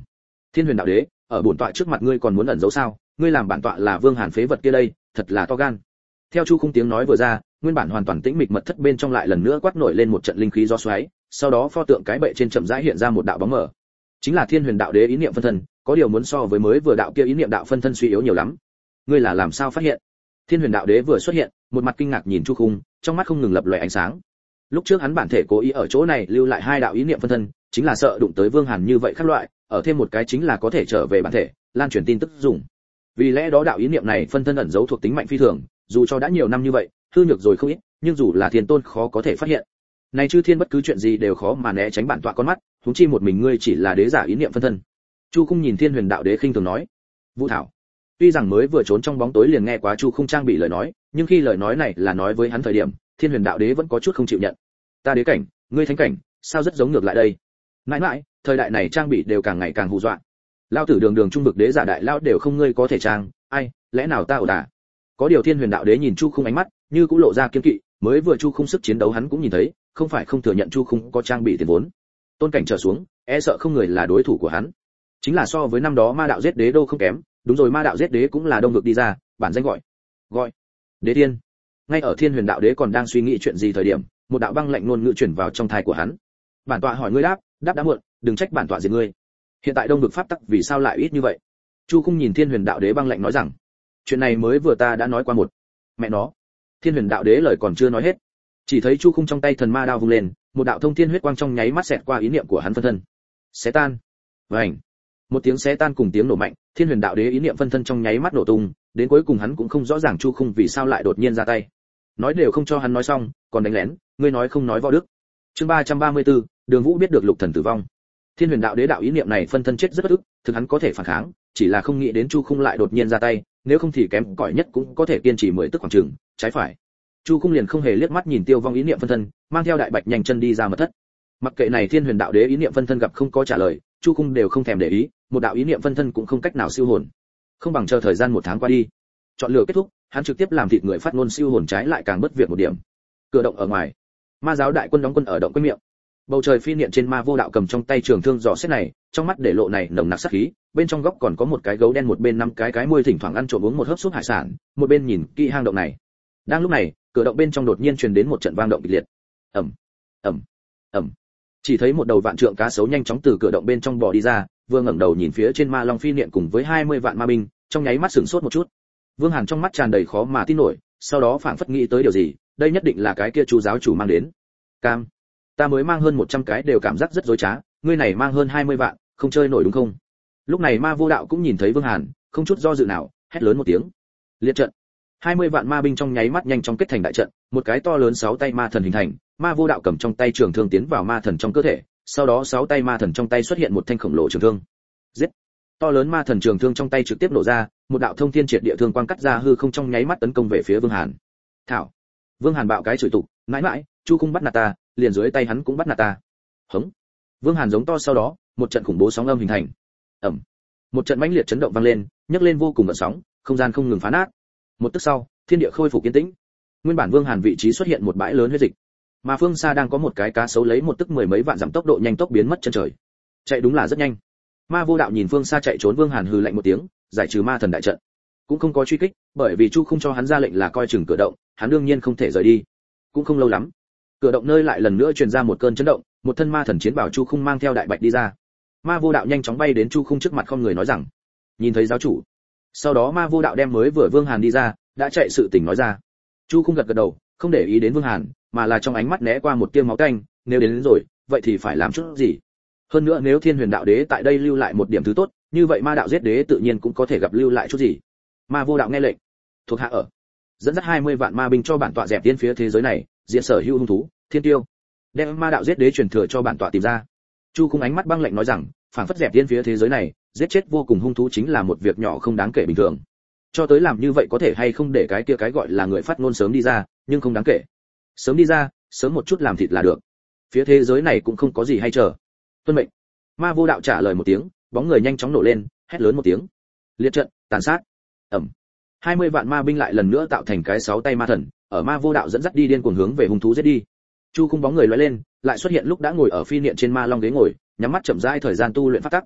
Thiên Huyền đạo đế, ở bổn tọa trước mặt ngươi còn muốn ẩn giấu sao? Ngươi làm bản tọa là Vương Hàn phế vật kia đây, thật là to gan. Theo Chu Khung tiếng nói vừa ra, nguyên bản hoàn toàn tĩnh mịch mật thất bên trong lại lần nữa quát nổi lên một trận linh khí gió xoáy, sau đó pho tượng cái bệ trên chậm rãi hiện ra một đạo bóng mờ. Chính là Thiên Huyền đạo đế ý niệm phân thân, có điều muốn so với mới vừa đạo kia ý niệm đạo phân thân suy yếu nhiều lắm. Ngươi là làm sao phát hiện? Thiên Huyền đạo đế vừa xuất hiện, một mặt kinh ngạc nhìn Chu Khung, trong mắt không ngừng lập lòe ánh sáng. Lúc trước hắn bản thể cố ý ở chỗ này lưu lại hai đạo ý niệm phân thân, chính là sợ đụng tới Vương Hàn như vậy khác loại, ở thêm một cái chính là có thể trở về bản thể, lan truyền tin tức dùng. Vì lẽ đó đạo ý niệm này phân thân ẩn giấu thuộc tính mạnh phi thường, dù cho đã nhiều năm như vậy, hư nhược rồi không ít, nhưng dù là thiên tôn khó có thể phát hiện. Này chư thiên bất cứ chuyện gì đều khó mà né tránh bản tọa con mắt, huống chi một mình ngươi chỉ là đế giả ý niệm phân thân. Chu Khung nhìn Thiên Huyền đạo đế khinh thường nói. Vũ Thảo. Tuy rằng mới vừa trốn trong bóng tối liền nghe quá Chu Khung trang bị lời nói, nhưng khi lời nói này là nói với hắn thời điểm, Thiên Huyền đạo đế vẫn có chút không chịu nhận. Ta đế cảnh, ngươi thánh cảnh, sao rất giống ngược lại đây? Mãi mãi, thời đại này trang bị đều càng ngày càng hù dọa. Lao tử đường đường trung vực đế giả đại lao đều không ngươi có thể trang, ai, lẽ nào ta ẩu đả? Có điều Thiên Huyền đạo đế nhìn Chu Khung ánh mắt, như cũng lộ ra kiên kỵ, mới vừa Chu Khung sức chiến đấu hắn cũng nhìn thấy, không phải không thừa nhận Chu Khung có trang bị tiền vốn. Tôn cảnh trở xuống, e sợ không người là đối thủ của hắn. Chính là so với năm đó ma đạo giết đế đô không kém, đúng rồi ma đạo giết đế cũng là đông vực đi ra, bản danh gọi Đế Thiên. Ngay ở Thiên Huyền đạo đế còn đang suy nghĩ chuyện gì thời điểm, một đạo băng lạnh ngôn ngữ truyền vào trong tai của hắn. Bản tọa hỏi ngươi đáp đã muộn, đừng trách bản tọa giết ngươi. Hiện tại đông vực pháp tắc vì sao lại ít như vậy? Chu Khung nhìn Thiên Huyền đạo đế băng lạnh nói rằng, chuyện này mới vừa ta đã nói qua một. Mẹ nó. Thiên Huyền đạo đế lời còn chưa nói hết, chỉ thấy Chu Khung trong tay thần ma đao vung lên, một đạo thông thiên huyết quang trong nháy mắt xẹt qua ý niệm của hắn phân thân. Xé tan. Vành. Một tiếng xé tan cùng tiếng nổ mạnh, Thiên Huyền đạo đế ý niệm phân thân trong nháy mắt nổ tung, đến cuối cùng hắn cũng không rõ ràng Chu Khung vì sao lại đột nhiên ra tay. Nói đều không cho hắn nói xong, còn đánh lén, ngươi nói không nói võ đức. Chương 334, Đường Vũ biết được lục thần tử vong. Thiên Huyền đạo đế đạo ý niệm này phân thân chết rất bất ức, thực hắn có thể phản kháng, chỉ là không nghĩ đến Chu Khung lại đột nhiên ra tay, nếu không thì kém cỏi nhất cũng có thể kiên trì 10 tức khoảng chừng, trái phải. Chu Khung liền không hề liếc mắt nhìn tiêu vong ý niệm phân thân, mang theo đại bạch nhanh chân đi ra mật thất. Mặc kệ này Thiên Huyền đạo đế ý niệm phân thân gặp không có trả lời, Chu Khung đều không thèm để ý, một đạo ý niệm phân thân cũng không cách nào siêu hồn. Không bằng chờ thời gian 1 tháng qua đi. Chọn lựa kết thúc, hắn trực tiếp làm thịt người phát ngôn siêu hồn trái lại càng bất việc một điểm. Cửa động ở ngoài, ma giáo đại quân đóng quân ở động quanh miệng. Bầu trời phi niệm trên ma vô đạo cầm trong tay trường thương dò xét này, trong mắt để lộ này nồng nặc sát khí, bên trong góc còn có một cái gấu đen một bên 5 cái môi thỉnh thoảng ăn trộm uống một hớp súp hải sản, một bên nhìn kỹ hang động này. Đang lúc này, cửa động bên trong đột nhiên truyền đến một trận vang động kịch liệt. Ầm, ầm, ầm. Chỉ thấy một đầu vạn trượng cá sấu nhanh chóng từ cửa động bên trong bò đi ra, vừa ngẩng đầu nhìn phía trên ma long phi niệm cùng với 20 vạn ma binh, trong nháy mắt sửng sốt một chút. Vương Hàn trong mắt tràn đầy khó mà tin nổi, sau đó phảng phất nghĩ tới điều gì, đây nhất định là cái kia chú giáo chủ mang đến. Cam, ta mới mang hơn 100 cái đều cảm giác rất dối trá, ngươi này mang hơn 20 vạn, không chơi nổi đúng không? Lúc này ma vô đạo cũng nhìn thấy Vương Hàn, không chút do dự nào, hét lớn một tiếng. Liệt trận. 20 vạn ma binh trong nháy mắt nhanh chóng kết thành đại trận, một cái to lớn 6 tay ma thần hình thành, ma vô đạo cầm trong tay trường thương tiến vào ma thần trong cơ thể, sau đó 6 tay ma thần trong tay xuất hiện một thanh khổng lồ trường thương. Giết. To lớn ma thần trường thương trong tay trực tiếp nổ ra, một đạo thông thiên triệt địa thương quang cắt ra hư không trong nháy mắt tấn công về phía Vương Hàn. Thảo. Vương Hàn bạo cái chửi tục, mãi mãi, Chu Khung bắt nạt ta, liền dưới tay hắn cũng bắt nạt ta. Hống. Vương Hàn giống to sau đó, một trận khủng bố sóng âm hình thành. Ầm. Một trận mãnh liệt chấn động vang lên, nhấc lên vô cùng gợn sóng, không gian không ngừng phá nát. Một tức sau, thiên địa khôi phục yên tĩnh. Nguyên bản Vương Hàn vị trí xuất hiện một bãi lớn huyết dịch, mà phương xa đang có một cái cá sấu lấy một tức 10 mấy vạn dặm tốc độ nhanh tốc biến mất chân trời. Chạy đúng là rất nhanh. Ma vô đạo nhìn phương xa chạy trốn Vương Hàn hừ lạnh một tiếng, giải trừ ma thần đại trận, cũng không có truy kích, bởi vì Chu không cho hắn ra lệnh là coi chừng cửa động, hắn đương nhiên không thể rời đi. Cũng không lâu lắm, cửa động nơi lại lần nữa truyền ra một cơn chấn động, một thân ma thần chiến bảo Chu Khung mang theo đại bạch đi ra. Ma vô đạo nhanh chóng bay đến Chu Khung trước mặt không người nói rằng, nhìn thấy giáo chủ. Sau đó ma vô đạo đem mới vừa Vương Hàn đi ra, đã chạy sự tình nói ra. Chu Khung gật gật đầu, không để ý đến Vương Hàn, mà là trong ánh mắt né qua một tia máu tanh, nếu đến rồi, vậy thì phải làm chút gì. Hơn nữa nếu Thiên Huyền đạo đế tại đây lưu lại một điểm thứ tốt, như vậy ma đạo giết đế tự nhiên cũng có thể gặp lưu lại chút gì. Ma vô đạo nghe lệnh, thuộc hạ ở, dẫn dắt 20 vạn ma binh cho bản tọa dẹp tiên phía thế giới này, diệt sở hữu hung thú, thiên tiêu, đem ma đạo giết đế truyền thừa cho bản tọa tìm ra. Chu Khung ánh mắt băng lạnh nói rằng, phảng phất dẹp tiên phía thế giới này, giết chết vô cùng hung thú chính là một việc nhỏ không đáng kể bình thường. Cho tới làm như vậy có thể hay không để cái kia cái gọi là người phát ngôn sớm đi ra, nhưng không đáng kể. Sớm đi ra, sớm một chút làm thịt là được. Phía thế giới này cũng không có gì hay chờ. Tuân mệnh. Ma vô đạo trả lời một tiếng, bóng người nhanh chóng nổ lên, hét lớn một tiếng. Liệt trận, tàn sát. Ầm. 20 vạn ma binh lại lần nữa tạo thành cái 6 tay ma thần, ở ma vô đạo dẫn dắt đi điên cuồng hướng về hung thú giết đi. Chu Khung bóng người lóe lên, lại xuất hiện lúc đã ngồi ở phi niệm trên ma long ghế ngồi, nhắm mắt chậm rãi thời gian tu luyện pháp tắc.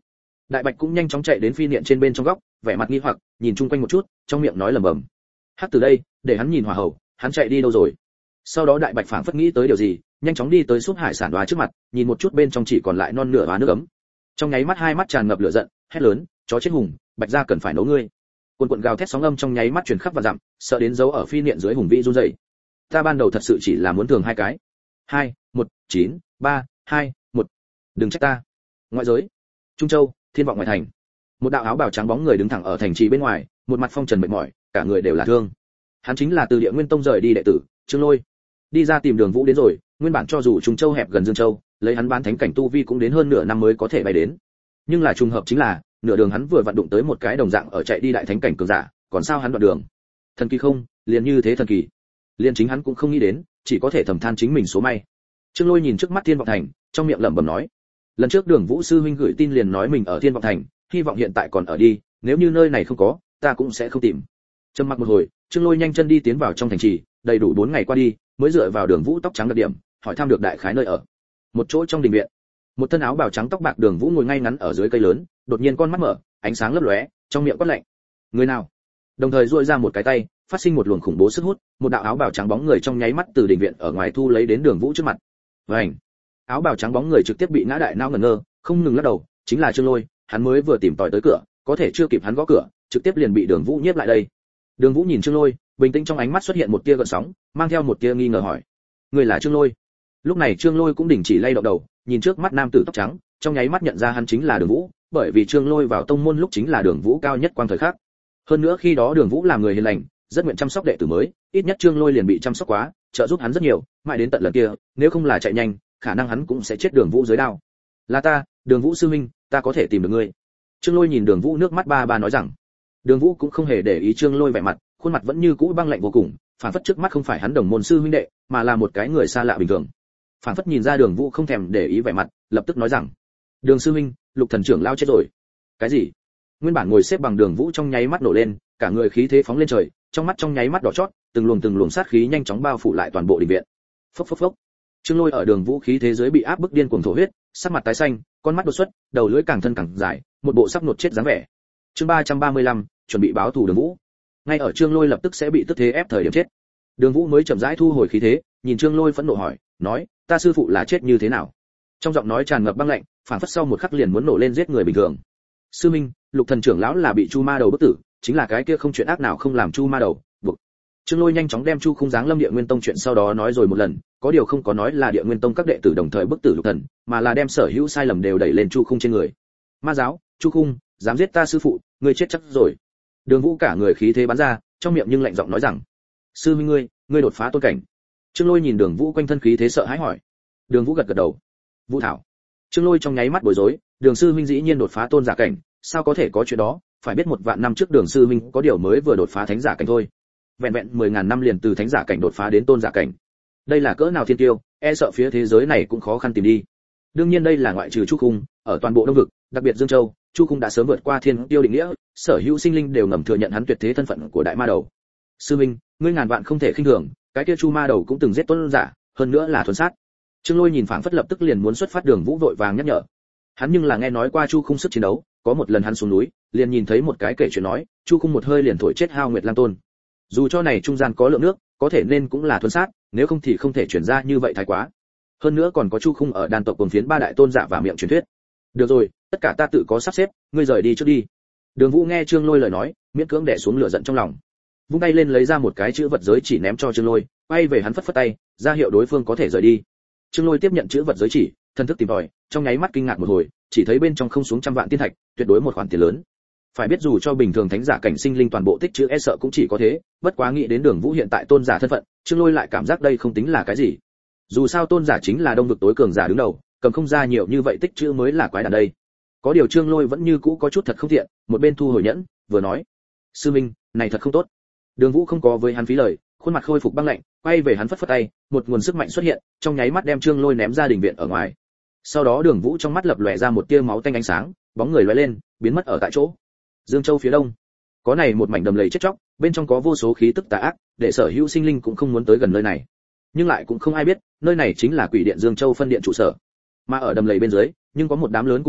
Đại Bạch cũng nhanh chóng chạy đến phi niệm trên bên trong góc, vẻ mặt nghi hoặc, nhìn chung quanh một chút, trong miệng nói lẩm bẩm. Hắc từ đây, để hắn nhìn hỏa hậu, hắn chạy đi đâu rồi? Sau đó Đại Bạch phảng phất nghĩ tới điều gì, nhanh chóng đi tới súp hải sản đoá trước mặt, nhìn một chút bên trong chỉ còn lại non nửa vá nước ấm. Trong nháy mắt hai mắt tràn ngập lửa giận, hét lớn, chó chết hùng, Bạch gia cần phải nấu ngươi. Cuồn cuộn gào thét sóng âm trong nháy mắt truyền khắp và dặm, sợ đến dấu ở phi niệm dưới hùng vĩ run rẩy. Ta ban đầu thật sự chỉ là muốn thường hai cái. 2, 1, 9, 3, 2, 1. Đừng trách ta. Ngoại giới, Trung Châu, Thiên vọng ngoại thành. Một đạo áo bào trắng bóng người đứng thẳng ở thành trì bên ngoài, một mặt phong trần mệt mỏi, cả người đều là thương. Hắn chính là từ Địa Nguyên Tông rời đi đệ tử, Trương Lôi. Đi ra tìm Đường Vũ đến rồi, nguyên bản cho dù Trung Châu hẹp gần Dương Châu, lấy hắn bán thánh cảnh tu vi cũng đến hơn nửa năm mới có thể bay đến. Nhưng là trùng hợp chính là, nửa đường hắn vừa vặn đụng tới một cái đồng dạng ở chạy đi đại thánh cảnh cường giả, còn sao hắn đoạn đường? Thần kỳ không, liền như thế thần kỳ. Liên chính hắn cũng không nghĩ đến, chỉ có thể thầm than chính mình số may. Trương Lôi nhìn trước mắt Thiên vọng thành, trong miệng lẩm bẩm nói: lần trước Đường Vũ sư huynh gửi tin liền nói mình ở Thiên vọng thành, hy vọng hiện tại còn ở đi, nếu như nơi này không có, ta cũng sẽ không tìm. Trầm mặc một hồi, Trương Lôi nhanh chân đi tiến vào trong thành trì, đầy đủ 4 ngày qua đi, mới dựa vào Đường Vũ tóc trắng đặc điểm, hỏi thăm được đại khái nơi ở. Một chỗ trong đình viện, một thân áo bào trắng tóc bạc Đường Vũ ngồi ngay ngắn ở dưới cây lớn, đột nhiên con mắt mở, ánh sáng lấp lóe, trong miệng quát lạnh: người nào? Đồng thời duỗi ra một cái tay, phát sinh một luồng khủng bố sức hút, một đạo áo bào trắng bóng người trong nháy mắt từ đình viện ở ngoài thu lấy đến Đường Vũ trước mặt. Vành, áo bào trắng bóng người trực tiếp bị ngã đại não ngẩn ngơ, không ngừng lắc đầu, chính là Trương Lôi, hắn mới vừa tìm tòi tới cửa, có thể chưa kịp hắn gõ cửa, trực tiếp liền bị Đường Vũ nhiếp lại đây. Đường Vũ nhìn Trương Lôi, bình tĩnh trong ánh mắt xuất hiện một tia gợn sóng, mang theo một tia nghi ngờ hỏi: người là Trương Lôi? Lúc này Trương Lôi cũng đình chỉ lay động đầu, nhìn trước mắt nam tử tóc trắng, trong nháy mắt nhận ra hắn chính là Đường Vũ, bởi vì Trương Lôi vào tông môn lúc chính là Đường Vũ cao nhất quang thời khắc. Hơn nữa khi đó Đường Vũ làm người hiền lành, rất nguyện chăm sóc đệ tử mới, ít nhất Trương Lôi liền bị chăm sóc quá, trợ giúp hắn rất nhiều, mãi đến tận lần kia, nếu không là chạy nhanh, khả năng hắn cũng sẽ chết Đường Vũ dưới đao. Là ta, Đường Vũ sư huynh, ta có thể tìm được ngươi. Trương Lôi nhìn Đường Vũ nước mắt ba ba nói rằng. Đường Vũ cũng không hề để ý Trương Lôi vẻ mặt, khuôn mặt vẫn như cũ băng lạnh vô cùng, phản phất trước mắt không phải hắn đồng môn sư huynh đệ, mà là một cái người xa lạ bình thường. Phản phất nhìn ra Đường Vũ không thèm để ý vẻ mặt, lập tức nói rằng: Đường sư huynh, Lục thần trưởng lao chết rồi. Cái gì? Nguyên bản ngồi xếp bằng Đường Vũ trong nháy mắt nổ lên, cả người khí thế phóng lên trời, trong mắt trong nháy mắt đỏ chót, từng luồng sát khí nhanh chóng bao phủ lại toàn bộ đình viện. Phốc phốc phốc. Trương Lôi ở Đường Vũ khí thế dưới bị áp bức điên cuồng thổ huyết, sắc mặt tái xanh, con mắt đột xuất, đầu lưỡi càng thân càng dài, một bộ sắp nột chết dáng vẻ. Chương 335, chuẩn bị báo thù Đường Vũ. Ngay ở Trương Lôi lập tức sẽ bị tức thế ép thời điểm chết, Đường Vũ mới chậm rãi thu hồi khí thế, nhìn Trương Lôi phẫn nộ hỏi, nói: ta sư phụ là chết như thế nào? Trong giọng nói tràn ngập băng lạnh, phản phất sau một khắc liền muốn nổ lên giết người bình thường. Sư minh, Lục thần trưởng lão là bị Chu Ma Đầu bức tử, chính là cái kia không chuyện ác nào không làm Chu Ma Đầu buộc. Trương Lôi nhanh chóng đem Chu Khung giáng lâm Địa Nguyên Tông chuyện sau đó nói rồi một lần, có điều không có nói là Địa Nguyên Tông các đệ tử đồng thời bức tử Lục thần, mà là đem sở hữu sai lầm đều đẩy lên Chu Khung trên người. Ma giáo, Chu Khung, dám giết ta sư phụ, ngươi chết chắc rồi. Đường Vũ cả người khí thế bắn ra, trong miệng nhưng lạnh giọng nói rằng: sư minh ngươi đột phá tôn cảnh. Trương Lôi nhìn Đường Vũ quanh thân khí thế sợ hãi hỏi. Đường Vũ gật gật đầu. Vũ thảo. Trương Lôi trong nháy mắt bối rối, Đường sư minh dĩ nhiên đột phá tôn giả cảnh, sao có thể có chuyện đó? Phải biết 1 vạn năm trước Đường sư minh có điều mới vừa đột phá thánh giả cảnh thôi, vẹn vẹn 10.000 năm liền từ thánh giả cảnh đột phá đến tôn giả cảnh. Đây là cỡ nào thiên tiêu, e sợ phía thế giới này cũng khó khăn tìm đi. Đương nhiên đây là ngoại trừ Chu Khung, ở toàn bộ Đông vực, đặc biệt Dương Châu, Chu Khung đã sớm vượt qua thiên tiêu định nghĩa, sở hữu sinh linh đều ngầm thừa nhận hắn tuyệt thế thân phận của đại ma đầu. Sư minh, ngươi ngàn vạn không thể khinh thường, cái kia Chu Ma Đầu cũng từng giết tôn giả, hơn nữa là thuần sát. Trương Lôi nhìn phảng phất lập tức liền muốn xuất phát Đường Vũ vội vàng nhắc nhở. Hắn nhưng là nghe nói qua Chu Khung sức chiến đấu, có một lần hắn xuống núi, liền nhìn thấy một cái kể chuyện nói, Chu Khung một hơi liền thổi chết Hao Nguyệt Lam Tôn. Dù cho này trung gian có lượng nước, có thể nên cũng là thuần sát, nếu không thì không thể chuyển ra như vậy thái quá. Hơn nữa còn có Chu Khung ở đan tộc cùng phiến 3 đại tôn giả và miệng truyền thuyết. Được rồi, tất cả ta tự có sắp xếp, ngươi rời đi trước đi. Đường Vũ nghe Trương Lôi lời nói, miễn cưỡng đè xuống lửa giận trong lòng. Vung tay lên lấy ra một cái chữ vật giới chỉ ném cho Trương Lôi, quay về hắn phất phất tay, ra hiệu đối phương có thể rời đi. Trương Lôi tiếp nhận chữ vật giới chỉ, thân thức tìm tòi, trong nháy mắt kinh ngạc một hồi, chỉ thấy bên trong không xuống trăm vạn tiên thạch, tuyệt đối một khoản tiền lớn. Phải biết dù cho bình thường thánh giả cảnh sinh linh toàn bộ tích chữ e sợ cũng chỉ có thế, bất quá nghĩ đến Đường Vũ hiện tại tôn giả thân phận, Trương Lôi lại cảm giác đây không tính là cái gì. Dù sao tôn giả chính là Đông vực tối cường giả đứng đầu, cầm không ra nhiều như vậy tích chữ mới là quái đản đây. Có điều Trương Lôi vẫn như cũ có chút thật không thiện, một bên thu hồi nhẫn, vừa nói: sư minh, này thật không tốt. Đường Vũ không có với hắn phí lời, khuôn mặt khôi phục băng lạnh, quay về hắn phất phất tay, một nguồn sức mạnh xuất hiện, trong nháy mắt đem Trương Lôi ném ra đình viện ở ngoài. Sau đó Đường Vũ trong mắt lập lòe ra một tia máu tanh ánh sáng, bóng người lóe lên, biến mất ở tại chỗ. Dương Châu phía đông, có này một mảnh đầm lầy chết chóc, bên trong có vô số khí tức tà ác, để sở hữu sinh linh cũng không muốn tới gần nơi này. Nhưng lại cũng không ai biết, nơi này chính là Quỷ Điện Dương Châu phân điện trụ sở. Mà ở đầm lầy bên dưới, nhưng có một đám lớn cung điện,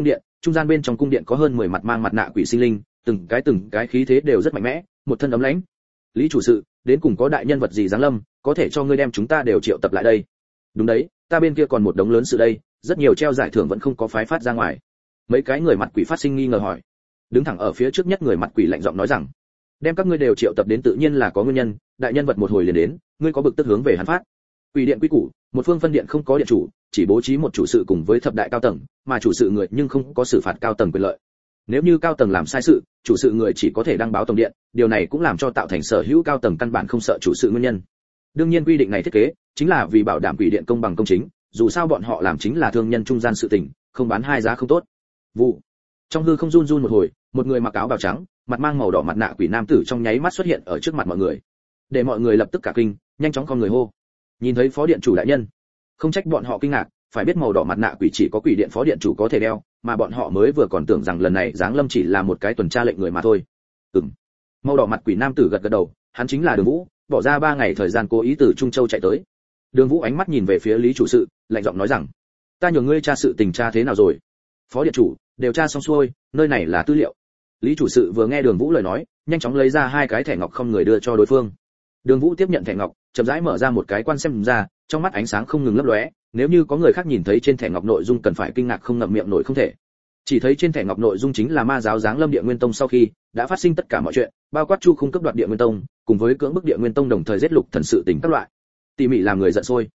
trung gian bên trong cung điện có hơn 10 mặt mang mặt nạ quỷ sinh linh, từng cái khí thế đều rất mạnh mẽ, một thân ấm lãnh. Lý chủ sự, đến cùng có đại nhân vật gì giáng lâm, có thể cho ngươi đem chúng ta đều triệu tập lại đây? Đúng đấy, ta bên kia còn một đống lớn sự đây, rất nhiều treo giải thưởng vẫn không có phái phát ra ngoài. Mấy cái người mặt quỷ phát sinh nghi ngờ hỏi. Đứng thẳng ở phía trước nhất người mặt quỷ lạnh giọng nói rằng, đem các ngươi đều triệu tập đến tự nhiên là có nguyên nhân, đại nhân vật một hồi liền đến, ngươi có bực tức hướng về hắn phát. Quỷ điện quy củ, một phương phân điện không có điện chủ, chỉ bố trí một chủ sự cùng với thập đại cao tầng, mà chủ sự người nhưng không có xử phạt cao tầng quyền lợi. Nếu như cao tầng làm sai sự, chủ sự người chỉ có thể đăng báo tổng điện, điều này cũng làm cho tạo thành sở hữu cao tầng căn bản không sợ chủ sự nguyên nhân. Đương nhiên quy định này thiết kế chính là vì bảo đảm quỷ điện công bằng công chính, dù sao bọn họ làm chính là thương nhân trung gian sự tình, không bán hai giá không tốt. Vụ. Trong hư không run run một hồi, một người mặc áo bào trắng, mặt mang màu đỏ mặt nạ quỷ nam tử trong nháy mắt xuất hiện ở trước mặt mọi người. Để mọi người lập tức cả kinh, nhanh chóng con người hô. Nhìn thấy phó điện chủ đại nhân, không trách bọn họ kinh ngạc, phải biết màu đỏ mặt nạ quỷ chỉ có quỷ điện phó điện chủ có thể đeo, mà bọn họ mới vừa còn tưởng rằng lần này giáng lâm chỉ là một cái tuần tra lệnh người mà thôi. Màu đỏ mặt quỷ nam tử gật gật đầu, hắn chính là Đường Vũ, bỏ ra 3 ngày thời gian cố ý từ Trung Châu chạy tới. Đường Vũ ánh mắt nhìn về phía Lý chủ sự, lạnh giọng nói rằng, ta nhờ ngươi tra sự tình tra thế nào rồi? Phó điện chủ, đều tra xong xuôi, nơi này là tư liệu. Lý chủ sự vừa nghe Đường Vũ lời nói, nhanh chóng lấy ra 2 cái thẻ ngọc không người đưa cho đối phương. Đường Vũ tiếp nhận thẻ ngọc, chậm rãi mở ra một cái quan xem ra, trong mắt ánh sáng không ngừng lấp lóe, nếu như có người khác nhìn thấy trên thẻ ngọc nội dung cần phải kinh ngạc không ngậm miệng nổi không thể. Chỉ thấy trên thẻ ngọc nội dung chính là ma giáo giáng lâm Địa Nguyên Tông sau khi đã phát sinh tất cả mọi chuyện, bao quát Chu Khung cấp đoạt Địa Nguyên Tông, cùng với cưỡng bức Địa Nguyên Tông đồng thời giết Lục Thần sự tình các loại. Tỉ mỉ làm người giận sôi.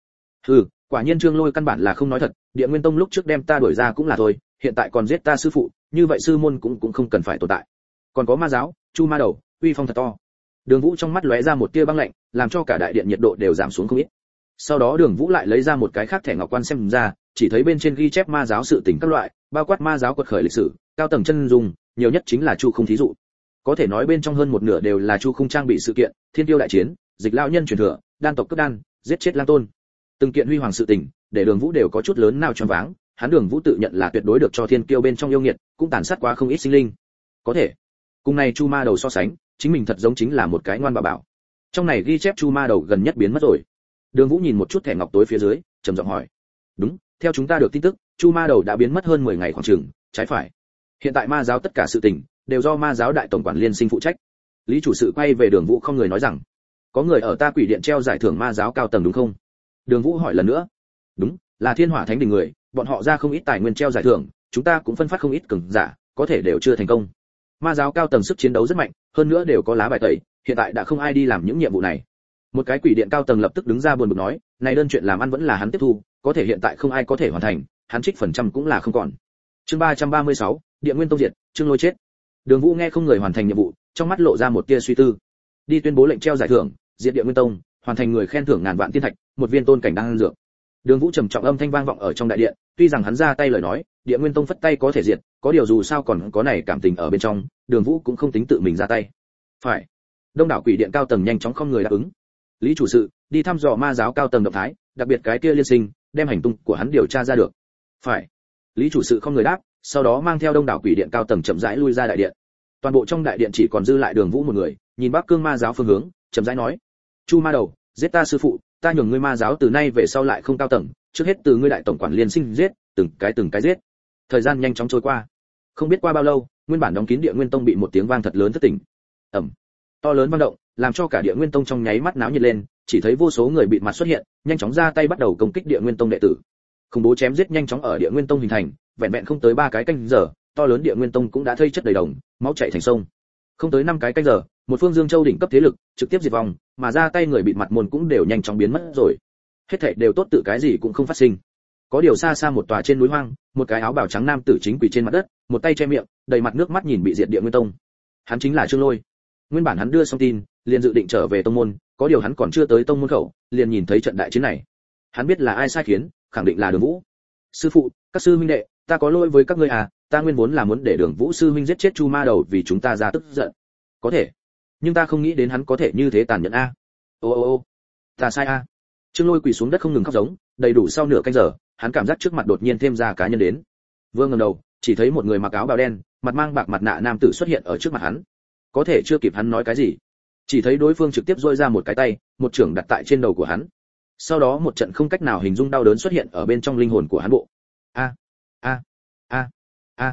Quả nhiên Trương Lôi căn bản là không nói thật, Địa Nguyên Tông lúc trước đem ta đuổi ra cũng là thôi, hiện tại còn giết ta sư phụ, như vậy sư môn cũng không cần phải tồn tại. Còn có ma giáo, Chu Ma Đầu, uy phong thật to. Đường Vũ trong mắt lóe ra một tia băng lạnh, làm cho cả đại điện nhiệt độ đều giảm xuống không ít. Sau đó Đường Vũ lại lấy ra một cái khác thẻ ngọc quan xem ra, chỉ thấy bên trên ghi chép ma giáo sự tình các loại, bao quát ma giáo quật khởi lịch sử, cao tầng chân dung, nhiều nhất chính là Chu Khung thí dụ. Có thể nói bên trong hơn một nửa đều là Chu Khung trang bị sự kiện, Thiên Tiêu đại chiến, dịch lão nhân truyền thừa, đan tộc cướp đan, giết chết lang tôn. Từng kiện huy hoàng sự tình, để Đường Vũ đều có chút lớn nào choáng váng, hắn Đường Vũ tự nhận là tuyệt đối được cho Thiên Kiêu bên trong yêu nghiệt, cũng tàn sát quá không ít sinh linh. Có thể, cùng này Chu Ma Đầu so sánh, chính mình thật giống chính là một cái ngoan bà bảo. Trong này ghi chép Chu Ma Đầu gần nhất biến mất rồi. Đường Vũ nhìn một chút thẻ ngọc tối phía dưới, trầm giọng hỏi. Đúng, theo chúng ta được tin tức, Chu Ma Đầu đã biến mất hơn 10 ngày khoảng chừng, trái phải. Hiện tại ma giáo tất cả sự tình đều do ma giáo đại tổng quản liên sinh phụ trách. Lý chủ sự quay về Đường Vũ không người nói rằng, có người ở ta quỷ điện treo giải thưởng ma giáo cao tầng đúng không? Đường Vũ hỏi lần nữa. Đúng, là Thiên Hỏa Thánh Đình người, bọn họ ra không ít tài nguyên treo giải thưởng, chúng ta cũng phân phát không ít cường giả, có thể đều chưa thành công. Ma giáo cao tầng sức chiến đấu rất mạnh, hơn nữa đều có lá bài tẩy, hiện tại đã không ai đi làm những nhiệm vụ này. Một cái quỷ điện cao tầng lập tức đứng ra buồn bực nói, này đơn chuyện làm ăn vẫn là hắn tiếp thu, có thể hiện tại không ai có thể hoàn thành, hắn trích phần trăm cũng là không còn. Chương 336, Địa Nguyên Tông diệt, Trương Lôi chết. Đường Vũ nghe không người hoàn thành nhiệm vụ, trong mắt lộ ra một tia suy tư. Đi tuyên bố lệnh treo giải thưởng, diệt Địa Nguyên Tông, hoàn thành người khen thưởng ngàn vạn tiên thạch, một viên tôn cảnh đan dược. Đường Vũ trầm trọng âm thanh vang vọng ở trong đại điện, tuy rằng hắn ra tay lời nói, Địa Nguyên Tông phất tay có thể diệt, có điều dù sao còn có này cảm tình ở bên trong, Đường Vũ cũng không tính tự mình ra tay. Phải. Đông đảo quỷ điện cao tầng nhanh chóng không người đáp ứng. Lý chủ sự, đi thăm dò ma giáo cao tầng động thái, đặc biệt cái kia liên sinh, đem hành tung của hắn điều tra ra được. Phải. Lý chủ sự không người đáp, sau đó mang theo đông đảo quỷ điện cao tầng chậm rãi lui ra đại điện. Toàn bộ trong đại điện chỉ còn dư lại Đường Vũ một người, nhìn Bắc Cương ma giáo phương hướng, chậm rãi nói: "Chu Ma Đầu, giết ta sư phụ, ta nhường ngươi ma giáo từ nay về sau lại không cao tầng, trước hết từ ngươi đại tổng quản liên sinh giết, từng cái giết." Thời gian nhanh chóng trôi qua. Không biết qua bao lâu, nguyên bản đóng kín Địa Nguyên Tông bị một tiếng vang thật lớn thất tỉnh. Ầm. To lớn vang động, làm cho cả Địa Nguyên Tông trong nháy mắt náo nhiệt lên, chỉ thấy vô số người bịt mặt xuất hiện, nhanh chóng ra tay bắt đầu công kích Địa Nguyên Tông đệ tử. Khủng bố chém giết nhanh chóng ở Địa Nguyên Tông hình thành, vẹn vẹn không tới 3 cái canh giờ, to lớn Địa Nguyên Tông cũng đã thây chất đầy đồng, máu chảy thành sông. Không tới 5 cái canh giờ, một phương Dương Châu đỉnh cấp thế lực trực tiếp diệt vong, mà ra tay người bịt mặt môn cũng đều nhanh chóng biến mất rồi. Hết thảy đều tốt tự cái gì cũng không phát sinh. Có điều xa xa một tòa trên núi hoang, một cái áo bào trắng nam tử chính quỳ trên mặt đất, một tay che miệng, đầy mặt nước mắt nhìn bị diệt Địa Nguyên Tông. Hắn chính là Trương Lôi. Nguyên bản hắn đưa xong tin, liền dự định trở về tông môn, có điều hắn còn chưa tới tông môn khẩu, liền nhìn thấy trận đại chiến này. Hắn biết là ai sai khiến, khẳng định là Đường Vũ. Sư phụ, các sư huynh đệ, ta có lỗi với các ngươi à, ta nguyên vốn là muốn để Đường Vũ sư huynh giết chết Chu Ma Đầu vì chúng ta ra tức giận. Có thể, nhưng ta không nghĩ đến hắn có thể như thế tàn nhẫn a. Ô, ta sai a. Trương Lôi quỳ xuống đất không ngừng khóc giống, đầy đủ sau nửa canh giờ, hắn cảm giác trước mặt đột nhiên thêm ra cá nhân đến. Vừa ngẩng đầu, chỉ thấy một người mặc áo bào đen, mặt mang bạc mặt nạ nam tử xuất hiện ở trước mặt hắn. Có thể chưa kịp hắn nói cái gì, chỉ thấy đối phương trực tiếp duỗi ra một cái tay, một chưởng đặt tại trên đầu của hắn. Sau đó một trận không cách nào hình dung đau đớn xuất hiện ở bên trong linh hồn của hắn bộ. A.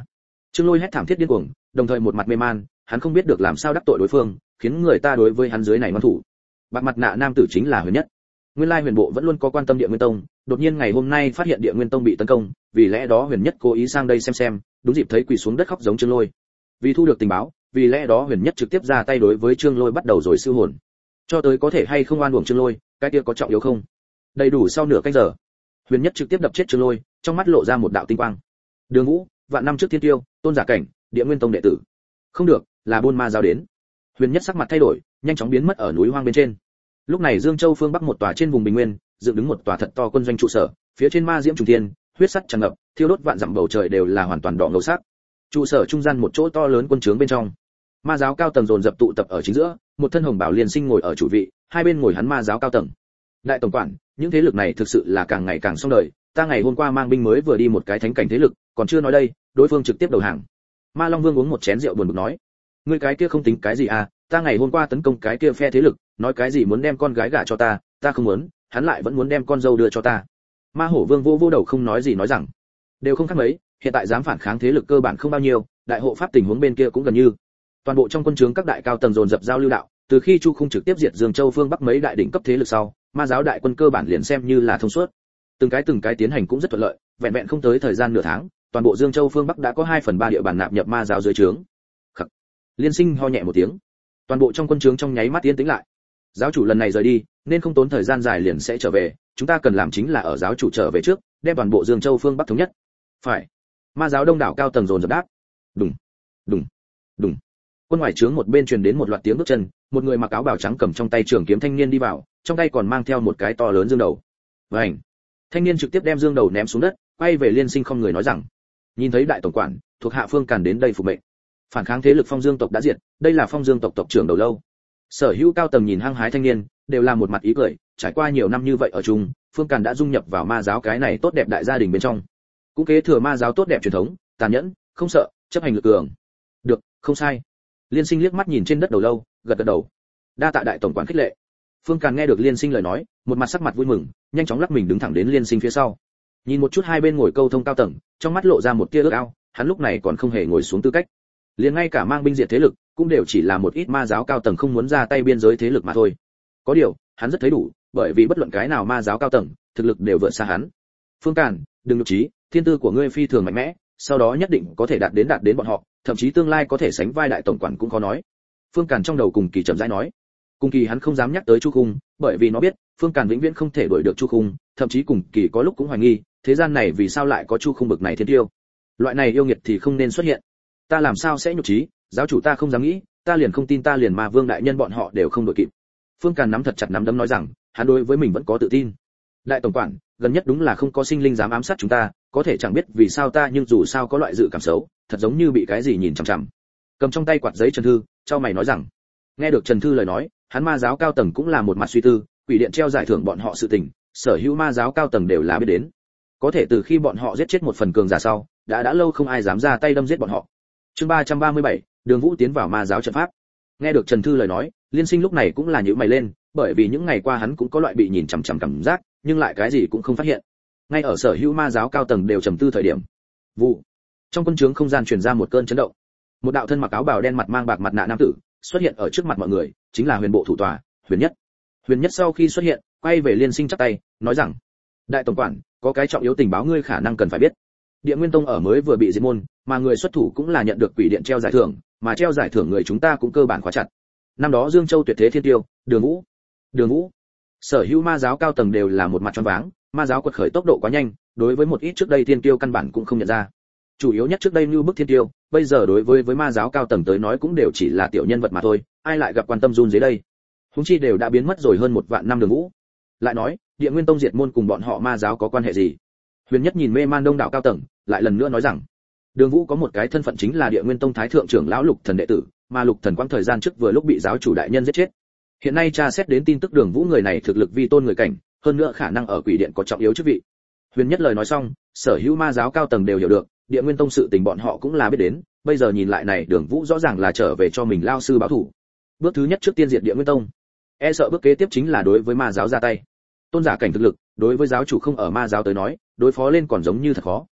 Trương Lôi hét thảm thiết điên cuồng, đồng thời một mặt mê man, hắn không biết được làm sao đắc tội đối phương, khiến người ta đối với hắn dưới này ngoan thủ. Bạc mặt nạ nam tử chính là Huyền Nhất. Nguyên lai Huyền Bộ vẫn luôn có quan tâm Địa Nguyên Tông, đột nhiên ngày hôm nay phát hiện Địa Nguyên Tông bị tấn công, vì lẽ đó Huyền Nhất cố ý sang đây xem, đúng dịp thấy quỳ xuống đất khóc giống Trương Lôi. Vì thu được tình báo, vì lẽ đó Huyền Nhất trực tiếp ra tay đối với Trương Lôi bắt đầu rồi siêu hồn. Cho tới có thể hay không oan uổng Trương Lôi, cái kia có trọng yếu không? Đầy đủ sau nửa canh giờ, Huyền Nhất trực tiếp đập chết Trương Lôi, trong mắt lộ ra một đạo tinh quang. Đường Vũ, vạn năm trước thiên tiêu, tôn giả cảnh, Địa Nguyên Tông đệ tử. Không được, là buôn ma giáo đến. Huyền Nhất sắc mặt thay đổi, nhanh chóng biến mất ở núi hoang bên trên. Lúc này Dương Châu phương bắc một tòa trên vùng bình nguyên, dựng đứng một tòa thật to quân doanh trụ sở, phía trên ma diễm trùng thiên, huyết sắt tràn ngập, thiêu đốt vạn dặm bầu trời đều là hoàn toàn đỏ ngầu sắc. Trụ sở trung gian một chỗ to lớn quân trướng bên trong, ma giáo cao tầng dồn dập tụ tập ở chính giữa, một thân hồng bảo liên sinh ngồi ở chủ vị, hai bên ngồi hắn ma giáo cao tầng. Đại tổng quản, những thế lực này thực sự là càng ngày càng xong đời, ta ngày hôm qua mang binh mới vừa đi một cái thánh cảnh thế lực, còn chưa nói đây, đối phương trực tiếp đầu hàng. Ma Long Vương uống một chén rượu buồn bực nói, ngươi cái kia không tính cái gì à, ta ngày hôm qua tấn công cái kia phe thế lực, nói cái gì muốn đem con gái gả cho ta, ta không muốn, hắn lại vẫn muốn đem con dâu đưa cho ta. Ma Hổ Vương vô đầu không nói gì nói rằng, đều không khác mấy, hiện tại dám phản kháng thế lực cơ bản không bao nhiêu, đại hộ pháp tình huống bên kia cũng gần như. Toàn bộ trong quân trướng các đại cao tầng dồn dập giao lưu đạo, từ khi Chu Khung trực tiếp diệt Dương Châu phương Bắc mấy đại đỉnh cấp thế lực sau, ma giáo đại quân cơ bản liền xem như là thông suốt. Từng cái tiến hành cũng rất thuận lợi, vẹn vẹn không tới thời gian nửa tháng, toàn bộ Dương Châu phương Bắc đã có 2/3 địa bàn nạp nhập ma giáo dưới trướng. Khắc. Liên Sinh ho nhẹ một tiếng. Toàn bộ trong quân trướng trong nháy mắt yên tĩnh lại. Giáo chủ lần này rời đi, nên không tốn thời gian dài liền sẽ trở về, chúng ta cần làm chính là ở giáo chủ trở về trước, đem toàn bộ Dương Châu phương Bắc thống nhất. Phải. Ma giáo đông đảo cao tầng dồn dập đáp. Đùng, đùng, đùng. Quân ngoài trướng một bên truyền đến một loạt tiếng bước chân, một người mặc áo bào trắng cầm trong tay trường kiếm thanh niên đi vào, trong tay còn mang theo một cái to lớn dương đầu. Vành. Thanh niên trực tiếp đem dương đầu ném xuống đất, quay về Liên Sinh không người nói rằng: nhìn thấy đại tổng quản, thuộc hạ Phương Càn đến đây phục mệnh. Phản kháng thế lực Phong Dương tộc đã diệt, đây là Phong Dương tộc tộc trưởng đầu lâu. Sở hữu cao tầng nhìn hăng hái thanh niên, đều là một mặt ý cười, trải qua nhiều năm như vậy ở chung, Phương Càn đã dung nhập vào ma giáo cái này tốt đẹp đại gia đình bên trong. Cũng kế thừa ma giáo tốt đẹp truyền thống, tàn nhẫn, không sợ, chấp hành lực cường. Được, không sai. Liên Sinh liếc mắt nhìn trên đất đầu lâu, gật đầu. Đa tạ đại tổng quản khích lệ. Phương Càn nghe được Liên Sinh lời nói, một mặt sắc mặt vui mừng, nhanh chóng lắc mình đứng thẳng đến Liên Sinh phía sau. Nhìn một chút hai bên ngồi câu thông cao tầng, trong mắt lộ ra một tia ước ao, hắn lúc này còn không hề ngồi xuống tư cách. Liền ngay cả mang binh diệt thế lực, cũng đều chỉ là một ít ma giáo cao tầng không muốn ra tay biên giới thế lực mà thôi. Có điều, hắn rất thấy đủ, bởi vì bất luận cái nào ma giáo cao tầng, thực lực đều vượt xa hắn. Phương Càn, đừng nhục trí, thiên tư của ngươi phi thường mạnh mẽ, sau đó nhất định có thể đạt đến bọn họ, thậm chí tương lai có thể sánh vai đại tổng quản cũng khó nói. Phương Càn trong đầu cùng kỳ chậm rãi nói. Cùng kỳ hắn không dám nhắc tới Chu Khung, bởi vì nó biết, Phương Càn vĩnh viễn không thể đuổi được Chu Khung, thậm chí cùng kỳ có lúc cũng hoài nghi, thế gian này vì sao lại có Chu Khung bực này thiên tiêu. Loại này yêu nghiệt thì không nên xuất hiện. Ta làm sao sẽ nhục trí, giáo chủ ta không dám nghĩ, ta liền không tin ta liền ma vương đại nhân bọn họ đều không đội kịp. Phương Càn nắm thật chặt nắm đấm nói rằng, hắn đối với mình vẫn có tự tin. Đại tổng quản, gần nhất đúng là không có sinh linh dám ám sát chúng ta, có thể chẳng biết vì sao ta nhưng dù sao có loại dự cảm xấu, thật giống như bị cái gì nhìn chằm chằm. Cầm trong tay quạt giấy Trần Thư, trao mày nói rằng. Nghe được Trần Thư lời nói, hắn ma giáo cao tầng cũng là một mặt suy tư, quỷ điện treo giải thưởng bọn họ sự tình, sở hữu ma giáo cao tầng đều là biết đến. Có thể từ khi bọn họ giết chết một phần cường giả sau, đã lâu không ai dám ra tay đâm giết bọn họ. Chương 337, Đường Vũ tiến vào ma giáo trận pháp. Nghe được Trần Thư lời nói, Liên Sinh lúc này cũng là nhíu mày lên, bởi vì những ngày qua hắn cũng có loại bị nhìn chằm chằm cảm giác, nhưng lại cái gì cũng không phát hiện. Ngay ở sở hữu ma giáo cao tầng đều trầm tư thời điểm, vụ trong quân trướng không gian truyền ra một cơn chấn động. Một đạo thân mặc áo bào đen mặt mang bạc mặt nạ nam tử xuất hiện ở trước mặt mọi người, chính là Huyền Bộ thủ tòa, Huyền Nhất. Huyền Nhất sau khi xuất hiện, quay về Liên Sinh chắp tay, nói rằng: đại tổng quản, có cái trọng yếu tình báo ngươi khả năng cần phải biết. Địa Nguyên Tông ở mới vừa bị diệt môn, mà người xuất thủ cũng là nhận được quỷ điện treo giải thưởng, mà treo giải thưởng người chúng ta cũng cơ bản khóa chặt. Năm đó Dương Châu tuyệt thế thiên tiêu, Đường Vũ. Sở hữu ma giáo cao tầng đều là một mặt choáng váng, ma giáo quật khởi tốc độ quá nhanh, đối với một ít trước đây thiên tiêu căn bản cũng không nhận ra. Chủ yếu nhất trước đây như bức thiên tiêu, bây giờ đối với ma giáo cao tầng tới nói cũng đều chỉ là tiểu nhân vật mà thôi, ai lại gặp quan tâm run dưới đây. Huống chi đều đã biến mất rồi hơn 1 vạn năm Đường Vũ. Lại nói, Địa Nguyên Tông diệt môn cùng bọn họ ma giáo có quan hệ gì? Huyền Nhất nhìn mê man đông đảo cao tầng, lại lần nữa nói rằng, Đường Vũ có một cái thân phận chính là Địa Nguyên Tông thái thượng trưởng lão Lục Thần đệ tử, mà Lục Thần quãng thời gian trước vừa lúc bị giáo chủ đại nhân giết chết. Hiện nay tra xét đến tin tức Đường Vũ người này thực lực vi tôn người cảnh, hơn nữa khả năng ở quỷ điện có trọng yếu chức vị. Huyền Nhất lời nói xong, sở hữu ma giáo cao tầng đều hiểu được, Địa Nguyên Tông sự tình bọn họ cũng là biết đến, bây giờ nhìn lại này Đường Vũ rõ ràng là trở về cho mình lao sư báo thủ. Bước thứ nhất trước tiên diệt Địa Nguyên Tông, e sợ bước kế tiếp chính là đối với ma giáo ra tay. Tôn giả cảnh thực lực, đối với giáo chủ không ở ma giáo tới nói, đối phó lên còn giống như thật khó.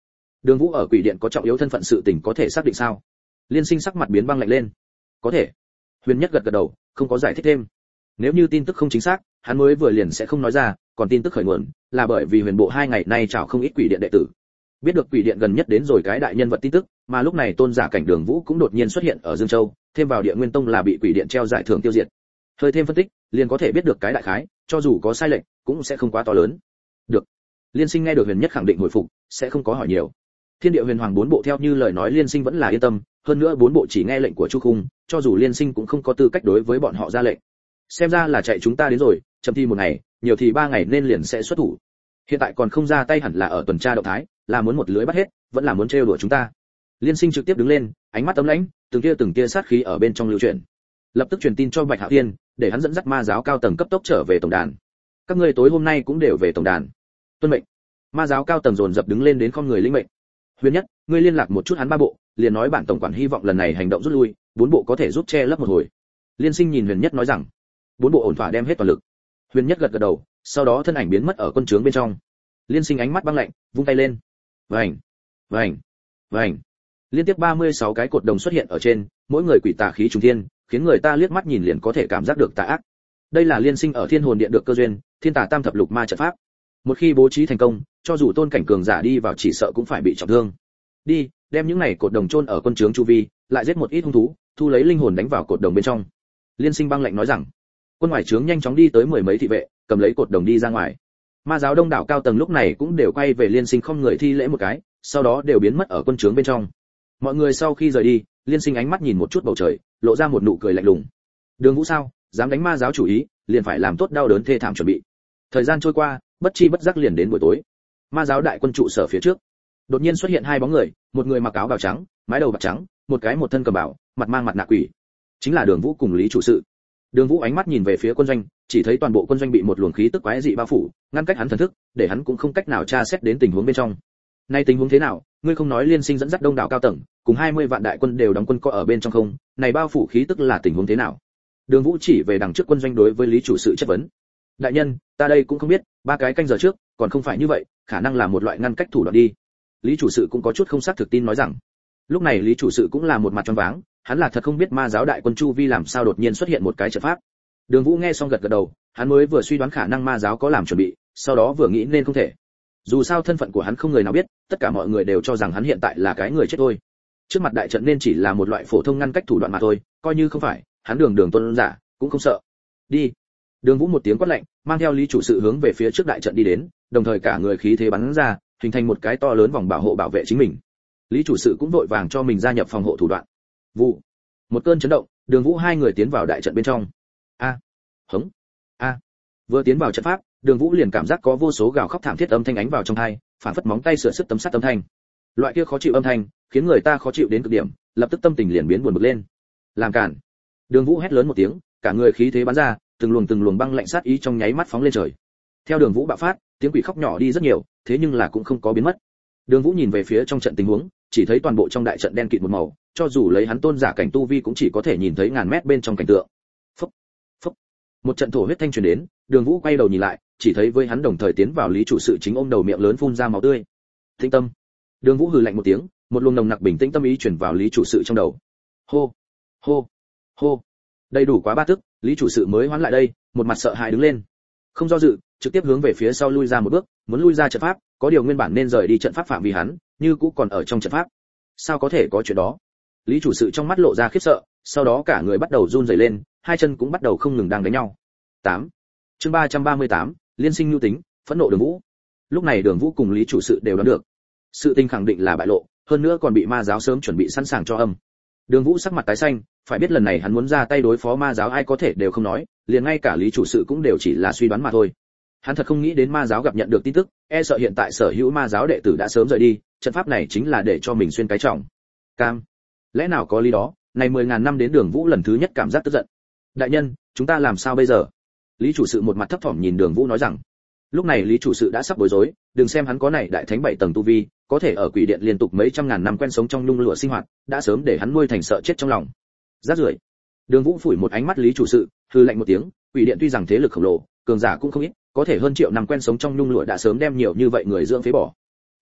Đường Vũ ở quỷ điện có trọng yếu thân phận sự tình có thể xác định sao? Liên Sinh sắc mặt biến băng lạnh lên. Có thể. Huyền Nhất gật gật đầu, không có giải thích thêm. Nếu như tin tức không chính xác, hắn mới vừa liền sẽ không nói ra, còn tin tức khởi nguồn là bởi vì Huyền Bộ 2 ngày nay chào không ít quỷ điện đệ tử. Biết được quỷ điện gần nhất đến rồi cái đại nhân vật tin tức, mà lúc này tôn giả cảnh Đường Vũ cũng đột nhiên xuất hiện ở Dương Châu, thêm vào Địa Nguyên Tông là bị quỷ điện treo giải thưởng tiêu diệt. Hơi thêm phân tích, liền có thể biết được cái đại khái, cho dù có sai lệch, cũng sẽ không quá to lớn. Được. Liên Sinh nghe được Huyền Nhất khẳng định hồi phục, sẽ không có hỏi nhiều. Thiên Địa Huyền Hoàng 4 bộ theo như lời nói Liên Sinh vẫn là yên tâm, hơn nữa 4 bộ chỉ nghe lệnh của Chu Khung, cho dù Liên Sinh cũng không có tư cách đối với bọn họ ra lệnh. Xem ra là chạy chúng ta đến rồi, chậm thì 1 ngày, nhiều thì 3 ngày nên liền sẽ xuất thủ. Hiện tại còn không ra tay hẳn là ở tuần tra động thái, là muốn một lưới bắt hết, vẫn là muốn trêu đùa chúng ta. Liên Sinh trực tiếp đứng lên, ánh mắt ấm lãnh, từng tia sát khí ở bên trong lưu chuyển. Lập tức truyền tin cho Bạch Hạo Thiên, để hắn dẫn dắt ma giáo cao tầng cấp tốc trở về tổng đàn. Các ngươi tối hôm nay cũng đều về tổng đàn. Tuân mệnh. Ma giáo cao tầng dồn dập đứng lên đến con người lĩnh mệnh. Huyền Nhất, ngươi liên lạc một chút hắn 3 bộ, liền nói bản tổng quản hy vọng lần này hành động rút lui, 4 bộ có thể giúp che lấp một hồi. Liên Sinh nhìn Huyền Nhất nói rằng, 4 bộ ổn thỏa đem hết toàn lực. Huyền Nhất gật gật đầu, sau đó thân ảnh biến mất ở quân trướng bên trong. Liên Sinh ánh mắt băng lạnh, vung tay lên. Vành, vành, vành. Liên tiếp 36 cái cột đồng xuất hiện ở trên, mỗi người quỷ tà khí trùng thiên, khiến người ta liếc mắt nhìn liền có thể cảm giác được tà ác. Đây là Liên Sinh ở Thiên Hồn Điện được cơ duyên, Thiên Tà Tam Thập Lục Ma trận pháp. Một khi bố trí thành công, cho dù tôn cảnh cường giả đi vào chỉ sợ cũng phải bị trọng thương. Đi, đem những này cột đồng chôn ở quân trướng chu vi, lại giết một ít hung thú, thu lấy linh hồn đánh vào cột đồng bên trong. Liên Sinh băng lạnh nói rằng. Quân ngoài trướng nhanh chóng đi tới 10 mấy thị vệ, cầm lấy cột đồng đi ra ngoài. Ma giáo đông đảo cao tầng lúc này cũng đều quay về Liên Sinh không người thi lễ một cái, sau đó đều biến mất ở quân trướng bên trong. Mọi người sau khi rời đi, Liên Sinh ánh mắt nhìn một chút bầu trời, lộ ra một nụ cười lạnh lùng. Đường Vũ sao, dám đánh ma giáo chủ ý, liền phải làm tốt đau đớn thê thảm chuẩn bị. Thời gian trôi qua, bất chi bất giác liền đến buổi tối. Ma giáo đại quân trụ sở phía trước, đột nhiên xuất hiện 2 bóng người, một người mặc áo bào trắng, mái đầu bạc trắng, một cái một thân cầm bảo, mặt mang mặt nạ quỷ. Chính là Đường Vũ cùng Lý chủ sự. Đường Vũ ánh mắt nhìn về phía quân doanh, chỉ thấy toàn bộ quân doanh bị một luồng khí tức quái dị bao phủ, ngăn cách hắn thần thức, để hắn cũng không cách nào tra xét đến tình huống bên trong. Nay tình huống thế nào, ngươi không nói Liên Sinh dẫn dắt đông đảo cao tầng, cùng 20 vạn đại quân đều đóng quân có ở bên trong không, này bao phủ khí tức là tình huống thế nào? Đường Vũ chỉ về đằng trước quân doanh đối với Lý chủ sự chất vấn. Đại nhân, ta đây cũng không biết, 3 cái canh giờ trước, còn không phải như vậy, khả năng là một loại ngăn cách thủ đoạn đi. Lý chủ sự cũng có chút không xác thực tin nói rằng. Lúc này Lý chủ sự cũng là một mặt choáng váng, hắn là thật không biết ma giáo đại quân chu vi làm sao đột nhiên xuất hiện một cái trận pháp. Đường Vũ nghe xong gật gật đầu, hắn mới vừa suy đoán khả năng ma giáo có làm chuẩn bị, sau đó vừa nghĩ nên không thể. Dù sao thân phận của hắn không người nào biết, tất cả mọi người đều cho rằng hắn hiện tại là cái người chết thôi. Trước mặt đại trận nên chỉ là một loại phổ thông ngăn cách thủ đoạn mà thôi, coi như không phải, hắn Đường tôn giả cũng không sợ. Đi. Đường Vũ một tiếng quát lạnh, mang theo Lý chủ sự hướng về phía trước đại trận đi đến, đồng thời cả người khí thế bắn ra, hình thành một cái to lớn vòng bảo hộ bảo vệ chính mình. Lý chủ sự cũng vội vàng cho mình gia nhập phòng hộ thủ đoạn. Vụ. Một cơn chấn động, Đường Vũ 2 người tiến vào đại trận bên trong. A. Hống. A. Vừa tiến vào trận pháp, Đường Vũ liền cảm giác có vô số gào khóc thảm thiết âm thanh ánh vào trong tai, phản phất móng tay sửa sức tấm sắt âm thanh. Loại kia khó chịu âm thanh, khiến người ta khó chịu đến cực điểm, lập tức tâm tình liền biến buồn bực lên. Làm cản. Đường Vũ hét lớn một tiếng, cả người khí thế bắn ra, từng luồng băng lạnh sát ý trong nháy mắt phóng lên trời. Theo Đường Vũ bạo phát, tiếng quỷ khóc nhỏ đi rất nhiều, thế nhưng là cũng không có biến mất. Đường Vũ nhìn về phía trong trận tình huống, chỉ thấy toàn bộ trong đại trận đen kịt một màu, cho dù lấy hắn tôn giả cảnh tu vi cũng chỉ có thể nhìn thấy ngàn mét bên trong cảnh tượng. Phốc, phốc. Một trận thổ huyết thanh truyền đến, Đường Vũ quay đầu nhìn lại, chỉ thấy với hắn đồng thời tiến vào Lý chủ sự chính ôm đầu miệng lớn phun ra máu tươi. Tĩnh tâm. Đường Vũ hừ lạnh một tiếng, một luồng nồng nặc bình tĩnh tâm ý truyền vào Lý chủ sự trong đầu. Hô, hô, hô. Đầy đủ quá 3 tức, Lý chủ sự mới hoán lại đây, một mặt sợ hãi đứng lên. Không do dự, trực tiếp hướng về phía sau lui ra một bước, muốn lui ra trận pháp, có điều nguyên bản nên rời đi trận pháp phạm vi hắn, như cũ còn ở trong trận pháp. Sao có thể có chuyện đó? Lý chủ sự trong mắt lộ ra khiếp sợ, sau đó cả người bắt đầu run rẩy lên, 2 chân cũng bắt đầu không ngừng đang đánh nhau. 8. Chương 338, Liên Sinh nhu tính, phẫn nộ Đường Vũ. Lúc này Đường Vũ cùng Lý chủ sự đều đoán được, sự tình khẳng định là bại lộ, hơn nữa còn bị ma giáo sớm chuẩn bị sẵn sàng cho âm. Đường Vũ sắc mặt tái xanh, phải biết lần này hắn muốn ra tay đối phó ma giáo ai có thể đều không nói, liền ngay cả Lý chủ sự cũng đều chỉ là suy đoán mà thôi. Hắn thật không nghĩ đến ma giáo gặp nhận được tin tức, e sợ hiện tại sở hữu ma giáo đệ tử đã sớm rời đi, trận pháp này chính là để cho mình xuyên cái trọng. Cam. Lẽ nào có lý đó, này 10.000 năm đến Đường Vũ lần thứ nhất cảm giác tức giận. Đại nhân, chúng ta làm sao bây giờ? Lý chủ sự một mặt thấp thỏm nhìn Đường Vũ nói rằng. Lúc này Lý chủ sự đã sắp bối rối, đừng xem hắn có này đại thánh 7 tầng tu vi, có thể ở quỷ điện liên tục mấy trăm ngàn năm quen sống trong nhung lụa sinh hoạt, đã sớm để hắn nuôi thành sợ chết trong lòng. Rác rưởi. Đường Vũ phủi một ánh mắt Lý chủ sự, hừ lạnh một tiếng, quỷ điện tuy rằng thế lực khổng lồ, cường giả cũng không ít, có thể hơn triệu năm quen sống trong nhung lụa đã sớm đem nhiều như vậy người dưỡng phế bỏ.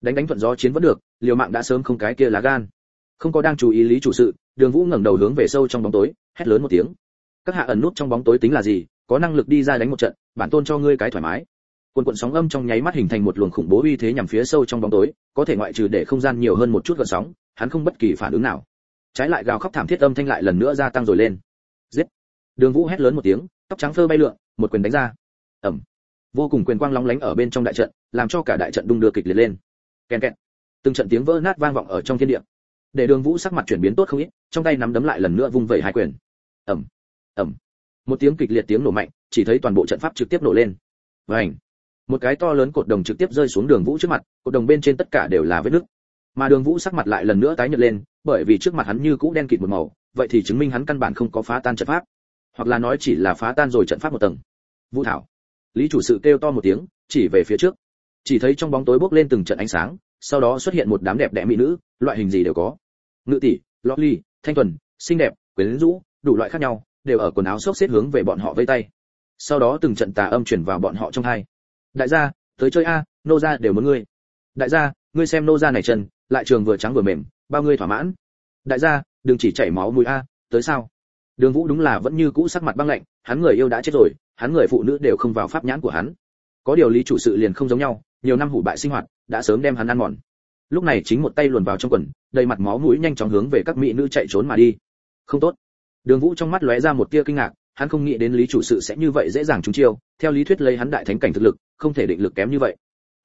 Đánh thuận gió chiến vẫn được, liều mạng đã sớm không cái kia lá gan. Không có đang chú ý Lý chủ sự, Đường Vũ ngẩng đầu hướng về sâu trong bóng tối, hét lớn một tiếng. Các hạ ẩn nút trong bóng tối tính là gì, có năng lực đi ra đánh một trận, bản tôn cho ngươi cái thoải mái. Cuồn cuộn sóng âm trong nháy mắt hình thành một luồng khủng bố uy thế nhằm phía sâu trong bóng tối, có thể ngoại trừ để không gian nhiều hơn một chút gợn sóng, hắn không bất kỳ phản ứng nào. Trái lại gào khóc thảm thiết âm thanh lại lần nữa gia tăng rồi lên. Giết! Đường Vũ hét lớn một tiếng, tóc trắng phơ bay lượn, một quyền đánh ra. Ầm! Vô cùng quyền quang lóng lánh ở bên trong đại trận, làm cho cả đại trận đung đưa kịch liệt lên. Keng keng. Từng trận tiếng vỡ nát vang vọng ở trong thiên địa. Để Đường Vũ sắc mặt chuyển biến tốt không ít, trong tay nắm đấm lại lần nữa vung vẩy hai quyền. Ầm! Ầm! Một tiếng kịch liệt tiếng nổ mạnh, chỉ thấy toàn bộ trận pháp trực tiếp nổ lên. Vành! Một cái to lớn cột đồng trực tiếp rơi xuống Đường Vũ trước mặt, cột đồng bên trên tất cả đều là vết nứt. Mà Đường Vũ sắc mặt lại lần nữa tái nhợt lên, bởi vì trước mặt hắn như cũ đen kịt một màu, vậy thì chứng minh hắn căn bản không có phá tan trận pháp, hoặc là nói chỉ là phá tan rồi trận pháp một tầng. Vũ Thảo! Lý chủ sự kêu to một tiếng, chỉ về phía trước. Chỉ thấy trong bóng tối bốc lên từng trận ánh sáng, sau đó xuất hiện một đám đẹp đẽ mỹ nữ, loại hình gì đều có. Ngự tỷ, Loli, thanh thuần, xinh đẹp, quyến rũ, đủ loại khác nhau, đều ở quần áo xốc xếp hướng về bọn họ vây tay. Sau đó từng trận tà âm truyền vào bọn họ trong tai. Đại gia, tới chơi a, nô gia đều muốn ngươi. Đại gia, ngươi xem nô gia này chân, lại trường vừa trắng vừa mềm, bao ngươi thỏa mãn. Đại gia, đừng chỉ chảy máu mũi a, tới sao? Đường Vũ đúng là vẫn như cũ sắc mặt băng lạnh, hắn người yêu đã chết rồi, hắn người phụ nữ đều không vào pháp nhãn của hắn. Có điều Lý chủ sự liền không giống nhau, nhiều năm hủ bại sinh hoạt, đã sớm đem hắn ăn mòn. Lúc này chính một tay luồn vào trong quần, đầy mặt máu mũi nhanh chóng hướng về các mỹ nữ chạy trốn mà đi. Không tốt. Đường Vũ trong mắt lóe ra một tia kinh ngạc, hắn không nghĩ đến Lý chủ sự sẽ như vậy dễ dàng trúng chiêu, theo lý thuyết lấy hắn đại thánh cảnh thực lực, không thể định lực kém như vậy.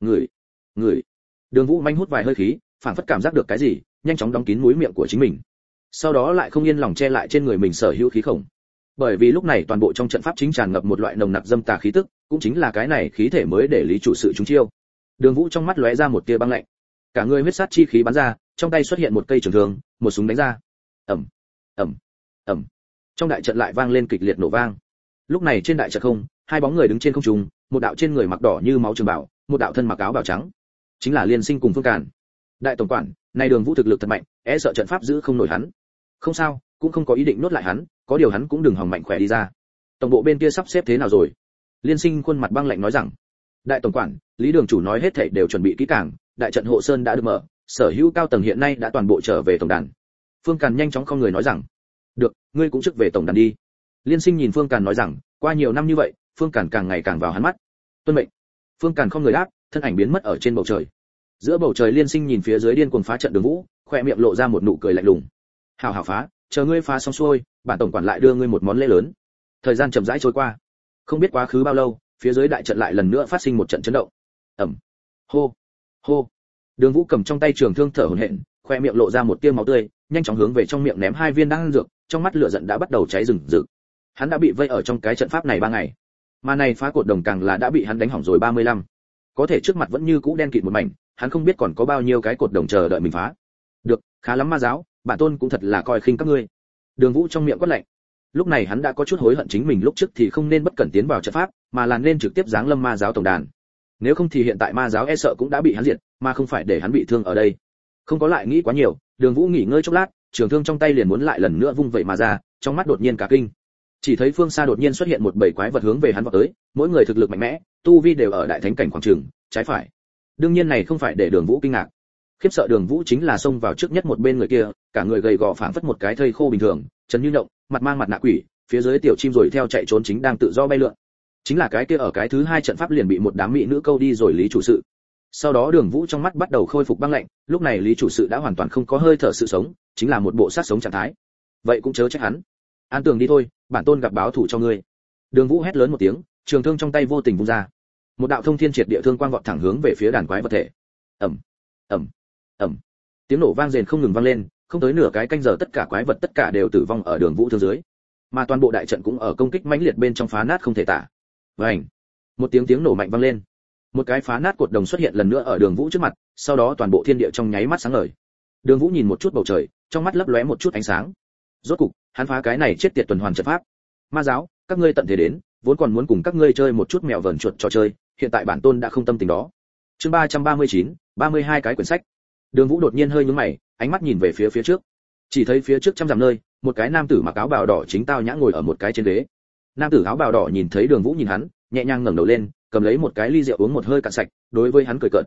Người. Đường Vũ manh hút vài hơi khí, phảng phất cảm giác được cái gì, nhanh chóng đóng kín mũi miệng của chính mình. Sau đó lại không yên lòng che lại trên người mình sở hữu khí khổng. Bởi vì lúc này toàn bộ trong trận pháp chính tràn ngập một loại nồng nặc dâm tà khí tức, cũng chính là cái này khí thể mới để Lý chủ sự trúng chiêu. Đường Vũ trong mắt lóe ra một tia băng lạnh, cả người huyết sát chi khí bắn ra, trong tay xuất hiện một cây trường thương, một súng đánh ra. Ầm, ầm, ầm. Trong đại trận lại vang lên kịch liệt nổ vang. Lúc này trên đại trận không, hai bóng người đứng trên không trung, một đạo trên người mặc đỏ như máu trường bào, một đạo thân mặc áo bào trắng, chính là Liên Sinh cùng Phương Càn. Đại tổng quản, này Đường Vũ thực lực thật mạnh, e sợ trận pháp giữ không nổi hắn. Không sao, cũng không có ý định nuốt lại hắn, có điều hắn cũng đừng hòng mạnh khỏe đi ra. Tổng bộ bên kia sắp xếp thế nào rồi? Liên Sinh khuôn mặt băng lạnh nói rằng. Đại tổng quản, Lý đường chủ nói hết thảy đều chuẩn bị kỹ càng, đại trận hộ sơn đã được mở, sở hữu cao tầng hiện nay đã toàn bộ trở về tổng đàn. Phương Càn nhanh chóng không người nói rằng. Được, ngươi cũng trước về tổng đàn đi. Liên Sinh nhìn Phương Càn nói rằng, qua nhiều năm như vậy, Phương Càn càng ngày càng vào hắn mắt. Tuân mệnh. Phương Càn không người đáp, thân ảnh biến mất ở trên bầu trời. Giữa bầu trời Liên Sinh nhìn phía dưới điên cuồng phá trận Đường Vũ, khóe miệng lộ ra một nụ cười lạnh lùng. Hảo hảo phá, chờ ngươi phá xong xuôi, bản tổng quản lại đưa ngươi một món lễ lớn. Thời gian chậm rãi trôi qua, không biết quá khứ bao lâu, phía dưới đại trận lại lần nữa phát sinh một trận chấn động. Ầm, hô, hô. Đường Vũ cầm trong tay trường thương thở hổn hển, khóe miệng lộ ra một tia máu tươi, nhanh chóng hướng về trong miệng ném hai viên đan dược, trong mắt lửa giận đã bắt đầu cháy rừng rực. Hắn đã bị vây ở trong cái trận pháp này 3 ngày, mà này phá cột đồng càng là đã bị hắn đánh hỏng rồi 35. Có thể trước mặt vẫn như cũ đen kịt một mảnh, hắn không biết còn có bao nhiêu cái cột đồng chờ đợi mình phá. Được, khá lắm ma giáo, bản tôn cũng thật là coi khinh các ngươi. Đường Vũ trong miệng quát lạnh. Lúc này hắn đã có chút hối hận chính mình lúc trước thì không nên bất cẩn tiến vào trận pháp, mà là nên trực tiếp giáng lâm ma giáo tổng đàn. Nếu không thì hiện tại ma giáo e sợ cũng đã bị hắn diệt, mà không phải để hắn bị thương ở đây. Không có lại nghĩ quá nhiều, Đường Vũ nghỉ ngơi chốc lát, trường thương trong tay liền muốn lại lần nữa vung vậy mà ra, trong mắt đột nhiên cả kinh. Chỉ thấy phương xa đột nhiên xuất hiện một bầy quái vật hướng về hắn vọt tới, mỗi người thực lực mạnh mẽ, tu vi đều ở đại thánh cảnh khoảng trường, trái phải. Đương nhiên này không phải để Đường Vũ kinh ngạc. Khiếp sợ Đường Vũ chính là xông vào trước nhất một bên người kia, cả người gầy gò phảng phất một cái thây khô bình thường, trần như nhộng, mặt mang mặt nạ quỷ, phía dưới tiểu chim rồi theo chạy trốn chính đang tự do bay lượn. Chính là cái kia ở cái thứ hai trận pháp liền bị một đám mỹ nữ câu đi rồi Lý chủ sự. Sau đó Đường Vũ trong mắt bắt đầu khôi phục băng lạnh, lúc này Lý chủ sự đã hoàn toàn không có hơi thở sự sống, chính là một bộ sát sống trạng thái. Vậy cũng chớ trách hắn. An tường đi thôi, bản tôn gặp báo thủ cho ngươi. Đường Vũ hét lớn một tiếng, trường thương trong tay vô tình vung ra. Một đạo thông thiên triệt địa thương quang vọt thẳng hướng về phía đàn quái vật thể. Ầm, ầm, ầm. Tiếng nổ vang rền không ngừng vang lên, không tới nửa cái canh giờ tất cả quái vật tất cả đều tử vong ở Đường Vũ thương dưới. Mà toàn bộ đại trận cũng ở công kích mãnh liệt bên trong phá nát không thể tả. Vành. Một tiếng nổ mạnh vang lên. Một cái phá nát cột đồng xuất hiện lần nữa ở Đường Vũ trước mặt, sau đó toàn bộ thiên địa trong nháy mắt sáng ngời. Đường Vũ nhìn một chút bầu trời, trong mắt lấp lóe một chút ánh sáng. Rốt cục, hắn phá cái này chết tiệt tuần hoàn trận pháp. Ma giáo, các ngươi tận thế đến, vốn còn muốn cùng các ngươi chơi một chút mèo vờn chuột trò chơi, hiện tại bản tôn đã không tâm tình đó. Chương 339, 32 cái quyển sách. Đường Vũ đột nhiên hơi nhướng mày, ánh mắt nhìn về phía trước. Chỉ thấy phía trước trăm dặm nơi, một cái nam tử mặc áo bào đỏ chính tao nhã ngồi ở một cái trên ghế. Nam tử áo bào đỏ nhìn thấy Đường Vũ nhìn hắn, nhẹ nhàng ngẩng đầu lên, cầm lấy một cái ly rượu uống một hơi cạn sạch, đối với hắn cười cợt.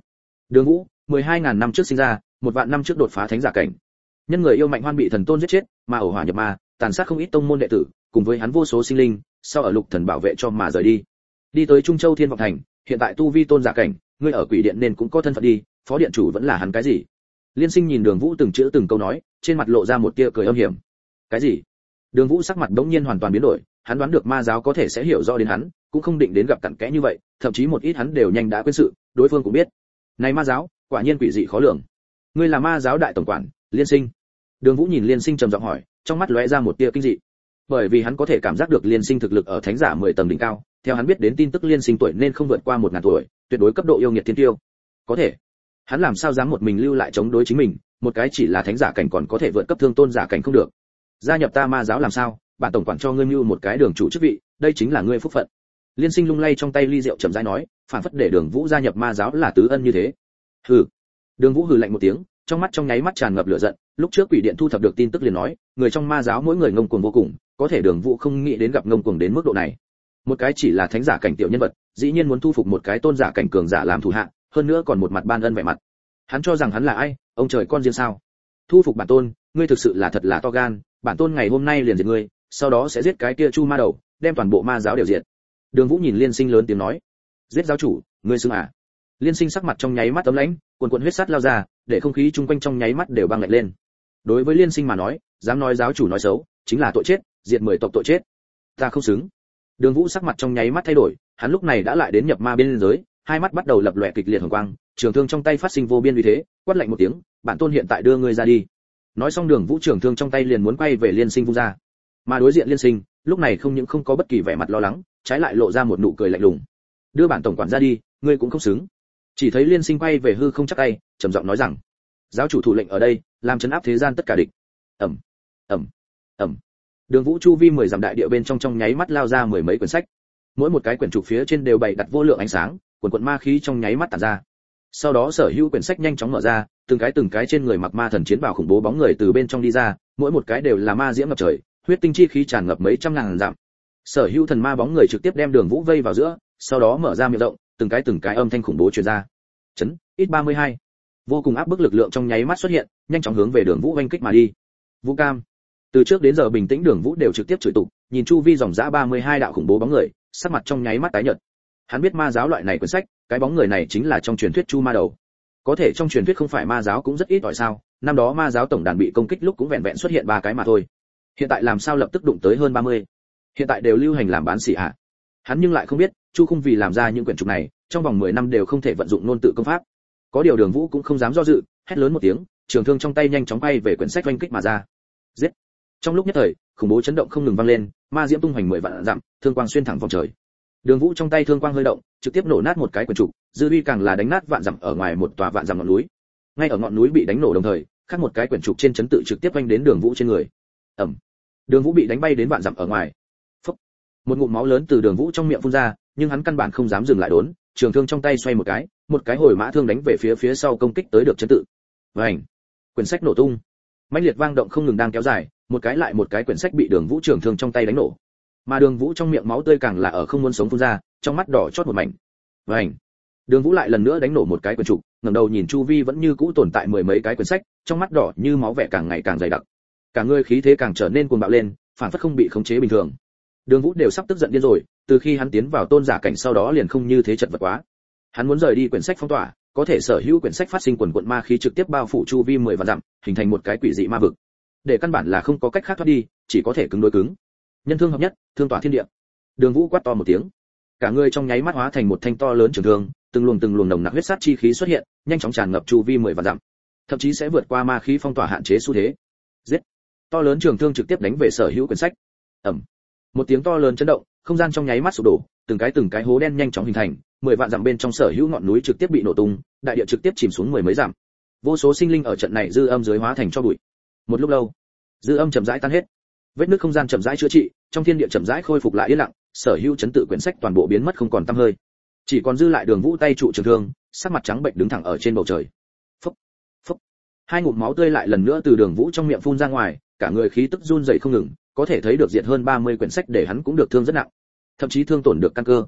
Đường Vũ, 12.000 năm trước sinh ra, 1 vạn năm trước đột phá thánh giả cảnh. Nhân người yêu mạnh hoan bị thần tôn giết chết, mà ổ hỏa nhập ma, tàn sát không ít tông môn đệ tử, cùng với hắn vô số sinh linh, sau ở lục thần bảo vệ cho mà rời đi. Đi tới Trung Châu Thiên Vọng Thành, hiện tại tu vi tôn giả cảnh, ngươi ở quỷ điện nên cũng có thân phận đi, phó điện chủ vẫn là hắn cái gì? Liên Sinh nhìn Đường Vũ từng chữ từng câu nói, trên mặt lộ ra một tia cười âm hiểm. Cái gì? Đường Vũ sắc mặt bỗng nhiên hoàn toàn biến đổi, hắn đoán được ma giáo có thể sẽ hiểu rõ đến hắn, cũng không định đến gặp cặn kẽ như vậy, thậm chí một ít hắn đều nhanh đã quên sự, đối phương cũng biết. Này ma giáo, quả nhiên quỷ dị khó lường. Ngươi là ma giáo đại tổng quản, Liên Sinh. Đường Vũ nhìn Liên Sinh trầm giọng hỏi, trong mắt lóe ra một tia kinh dị. Bởi vì hắn có thể cảm giác được Liên Sinh thực lực ở thánh giả 10 tầng đỉnh cao, theo hắn biết đến tin tức Liên Sinh tuổi nên không vượt qua 1000 tuổi, tuyệt đối cấp độ yêu nghiệt thiên tiêu. Có thể, hắn làm sao dám một mình lưu lại chống đối chính mình, một cái chỉ là thánh giả cảnh còn có thể vượt cấp thương tôn giả cảnh không được. Gia nhập ta ma giáo làm sao, bản tổng quản cho ngươi mưu một cái đường chủ chức vị, đây chính là ngươi phúc phận. Liên Sinh lung lay trong tay ly rượu chậm rãi nói, phản phất để Đường Vũ gia nhập ma giáo là tứ ân như thế. Hừ. Đường Vũ hừ lạnh một tiếng, trong mắt trong nháy mắt tràn ngập lửa giận, lúc trước quỷ điện thu thập được tin tức liền nói, người trong ma giáo mỗi người ngông cuồng vô cùng, có thể Đường Vũ không nghĩ đến gặp ngông cuồng đến mức độ này. Một cái chỉ là thánh giả cảnh tiểu nhân vật, dĩ nhiên muốn thu phục một cái tôn giả cảnh cường giả làm thủ hạ, hơn nữa còn một mặt ban ân vẻ mặt. Hắn cho rằng hắn là ai, ông trời con riêng sao? Thu phục bản tôn, ngươi thực sự là thật là to gan, bản tôn ngày hôm nay liền diệt ngươi, sau đó sẽ giết cái kia chu ma đầu, đem toàn bộ ma giáo đều diệt. Đường Vũ nhìn Liên Sinh lớn tiếng nói, giết giáo chủ, ngươi xưng à? Liên Sinh sắc mặt trong nháy mắt ấm lãnh, cuồn huyết sắt lao ra, để không khí chung quanh trong nháy mắt đều băng lạnh lên. Đối với Liên Sinh mà nói, dám nói giáo chủ nói xấu, chính là tội chết, diệt 10 tộc tội chết. Ta không xứng. Đường Vũ sắc mặt trong nháy mắt thay đổi, hắn lúc này đã lại đến nhập ma biên giới, hai mắt bắt đầu lập lòe kịch liệt hồng quang, trường thương trong tay phát sinh vô biên uy thế, quát lạnh một tiếng, bản tôn hiện tại đưa ngươi ra đi. Nói xong Đường Vũ trường thương trong tay liền muốn quay về Liên Sinh vung ra. Mà đối diện Liên Sinh, lúc này không những không có bất kỳ vẻ mặt lo lắng, trái lại lộ ra một nụ cười lạnh lùng. Đưa bản tổng quản ra đi, ngươi cũng không xứng. Chỉ thấy Liên Sinh quay về hư không chắc tay, trầm giọng nói rằng, giáo chủ thủ lệnh ở đây, làm trấn áp thế gian tất cả địch. Ầm, ầm, ầm. Đường Vũ chu vi 10 dặm đại địa bên trong nháy mắt lao ra 10 mấy quyển sách. Mỗi một cái quyển trục phía trên đều bày đặt vô lượng ánh sáng, quần ma khí trong nháy mắt tản ra. Sau đó sở hữu quyển sách nhanh chóng mở ra, từng cái trên người mặc ma thần chiến bào khủng bố bóng người từ bên trong đi ra, mỗi một cái đều là ma diễm ngập trời, huyết tinh chi khí tràn ngập mấy trăm ngàn dặm. Sở hữu thần ma bóng người trực tiếp đem Đường Vũ vây vào giữa, sau đó mở ra miệng rộng, từng cái âm thanh khủng bố truyền ra. Chấn, ít 32. Vô cùng áp bức lực lượng trong nháy mắt xuất hiện, nhanh chóng hướng về Đường Vũ oanh kích mà đi. Vũ Cam. Từ trước đến giờ bình tĩnh Đường Vũ đều trực tiếp chửi tục, nhìn chu vi dòng dã 32 đạo khủng bố bóng người, sắc mặt trong nháy mắt tái nhợt. Hắn biết ma giáo loại này quyển sách, cái bóng người này chính là trong truyền thuyết Chu Ma Đầu. Có thể trong truyền thuyết không phải ma giáo cũng rất ít ỏi sao? Năm đó ma giáo tổng đàn bị công kích lúc cũng vẹn vẹn xuất hiện 3 cái mà thôi. Hiện tại làm sao lập tức đụng tới hơn 30? Hiện tại đều lưu hành làm bán sỉ ạ. Hắn nhưng lại không biết, Chu Khung vì làm ra những quyển trục này, trong vòng 10 năm đều không thể vận dụng ngôn tự công pháp. Có điều Đường Vũ cũng không dám do dự, hét lớn một tiếng, trường thương trong tay nhanh chóng bay về quyển sách oanh kích mà ra. Giết! Trong lúc nhất thời, khủng bố chấn động không ngừng vang lên, ma diễm tung hoành 10 vạn dặm, thương quang xuyên thẳng vòng trời. Đường Vũ trong tay thương quang hơi động, trực tiếp nổ nát một cái quyển trục, dư uy càng là đánh nát vạn dặm ở ngoài một tòa vạn dặm ngọn núi. Ngay ở ngọn núi bị đánh nổ đồng thời, khác một cái quyển trục trên chấn tự trực tiếp vanh đến Đường Vũ trên người. Ầm. Đường Vũ bị đánh bay đến vạn dặm ở ngoài. Phốc. Một ngụm máu lớn từ Đường Vũ trong miệng phun ra, nhưng hắn căn bản không dám dừng lại đốn, trường thương trong tay xoay một cái hồi mã thương đánh về phía sau công kích tới được chấn tự. Vành. Quyển sách nổ tung. Mãnh liệt vang động không ngừng đang kéo dài, một cái lại một cái quyển sách bị Đường Vũ trường thương trong tay đánh nổ. Mà Đường Vũ trong miệng máu tươi càng là ở không muốn sống phun ra, trong mắt đỏ chót một mảnh. Vành. Đường Vũ lại lần nữa đánh nổ một cái quyển trục, ngẩng đầu nhìn chu vi vẫn như cũ tồn tại 10 mấy cái quyển sách, trong mắt đỏ như máu vẻ càng ngày càng dày đặc. Cả người khí thế càng trở nên cuồng bạo lên, phản phất không bị khống chế bình thường. Đường Vũ đều sắp tức giận điên rồi, từ khi hắn tiến vào tôn giả cảnh sau đó liền không như thế chật vật quá. Hắn muốn rời đi quyển sách phong tỏa, có thể sở hữu quyển sách phát sinh quần quần ma khí trực tiếp bao phủ chu vi 10 vạn dặm, hình thành một cái quỷ dị ma vực. Để căn bản là không có cách khác thoát đi, chỉ có thể cứng đối cứng. Nhân thương hợp nhất, thương tỏa thiên địa. Đường Vũ quát to một tiếng, cả người trong nháy mắt hóa thành một thanh to lớn trường thương, từng luồng nồng nặc huyết sát chi khí xuất hiện, nhanh chóng tràn ngập chu vi 10 vạn dặm, thậm chí sẽ vượt qua ma khí phong tỏa hạn chế xu thế. Giết! To lớn trường thương trực tiếp đánh về sở hữu quyển sách. Ầm! Một tiếng to lớn chấn động, không gian trong nháy mắt sụp đổ, từng cái hố đen nhanh chóng hình thành, 10 vạn dặm bên trong sở hữu ngọn núi trực tiếp bị nổ tung, đại địa trực tiếp chìm xuống 10 mấy dặm. Vô số sinh linh ở trận này dư âm dưới hóa thành cho bụi. Một lúc lâu, dư âm chậm rãi tan hết, vết nứt không gian chậm rãi chữa trị, trong thiên địa chậm rãi khôi phục lại yên lặng, sở hữu chấn tự quyển sách toàn bộ biến mất không còn tăm hơi, chỉ còn dư lại Đường Vũ tay trụ trường thương, sắc mặt trắng bệch đứng thẳng ở trên bầu trời. Phốc, phốc. Hai ngụm máu tươi lại lần nữa từ Đường Vũ trong miệng phun ra ngoài, cả người khí tức run rẩy không ngừng, có thể thấy được diệt hơn 30 quyển sách để hắn cũng được thương rất nặng, thậm chí thương tổn được căn cơ.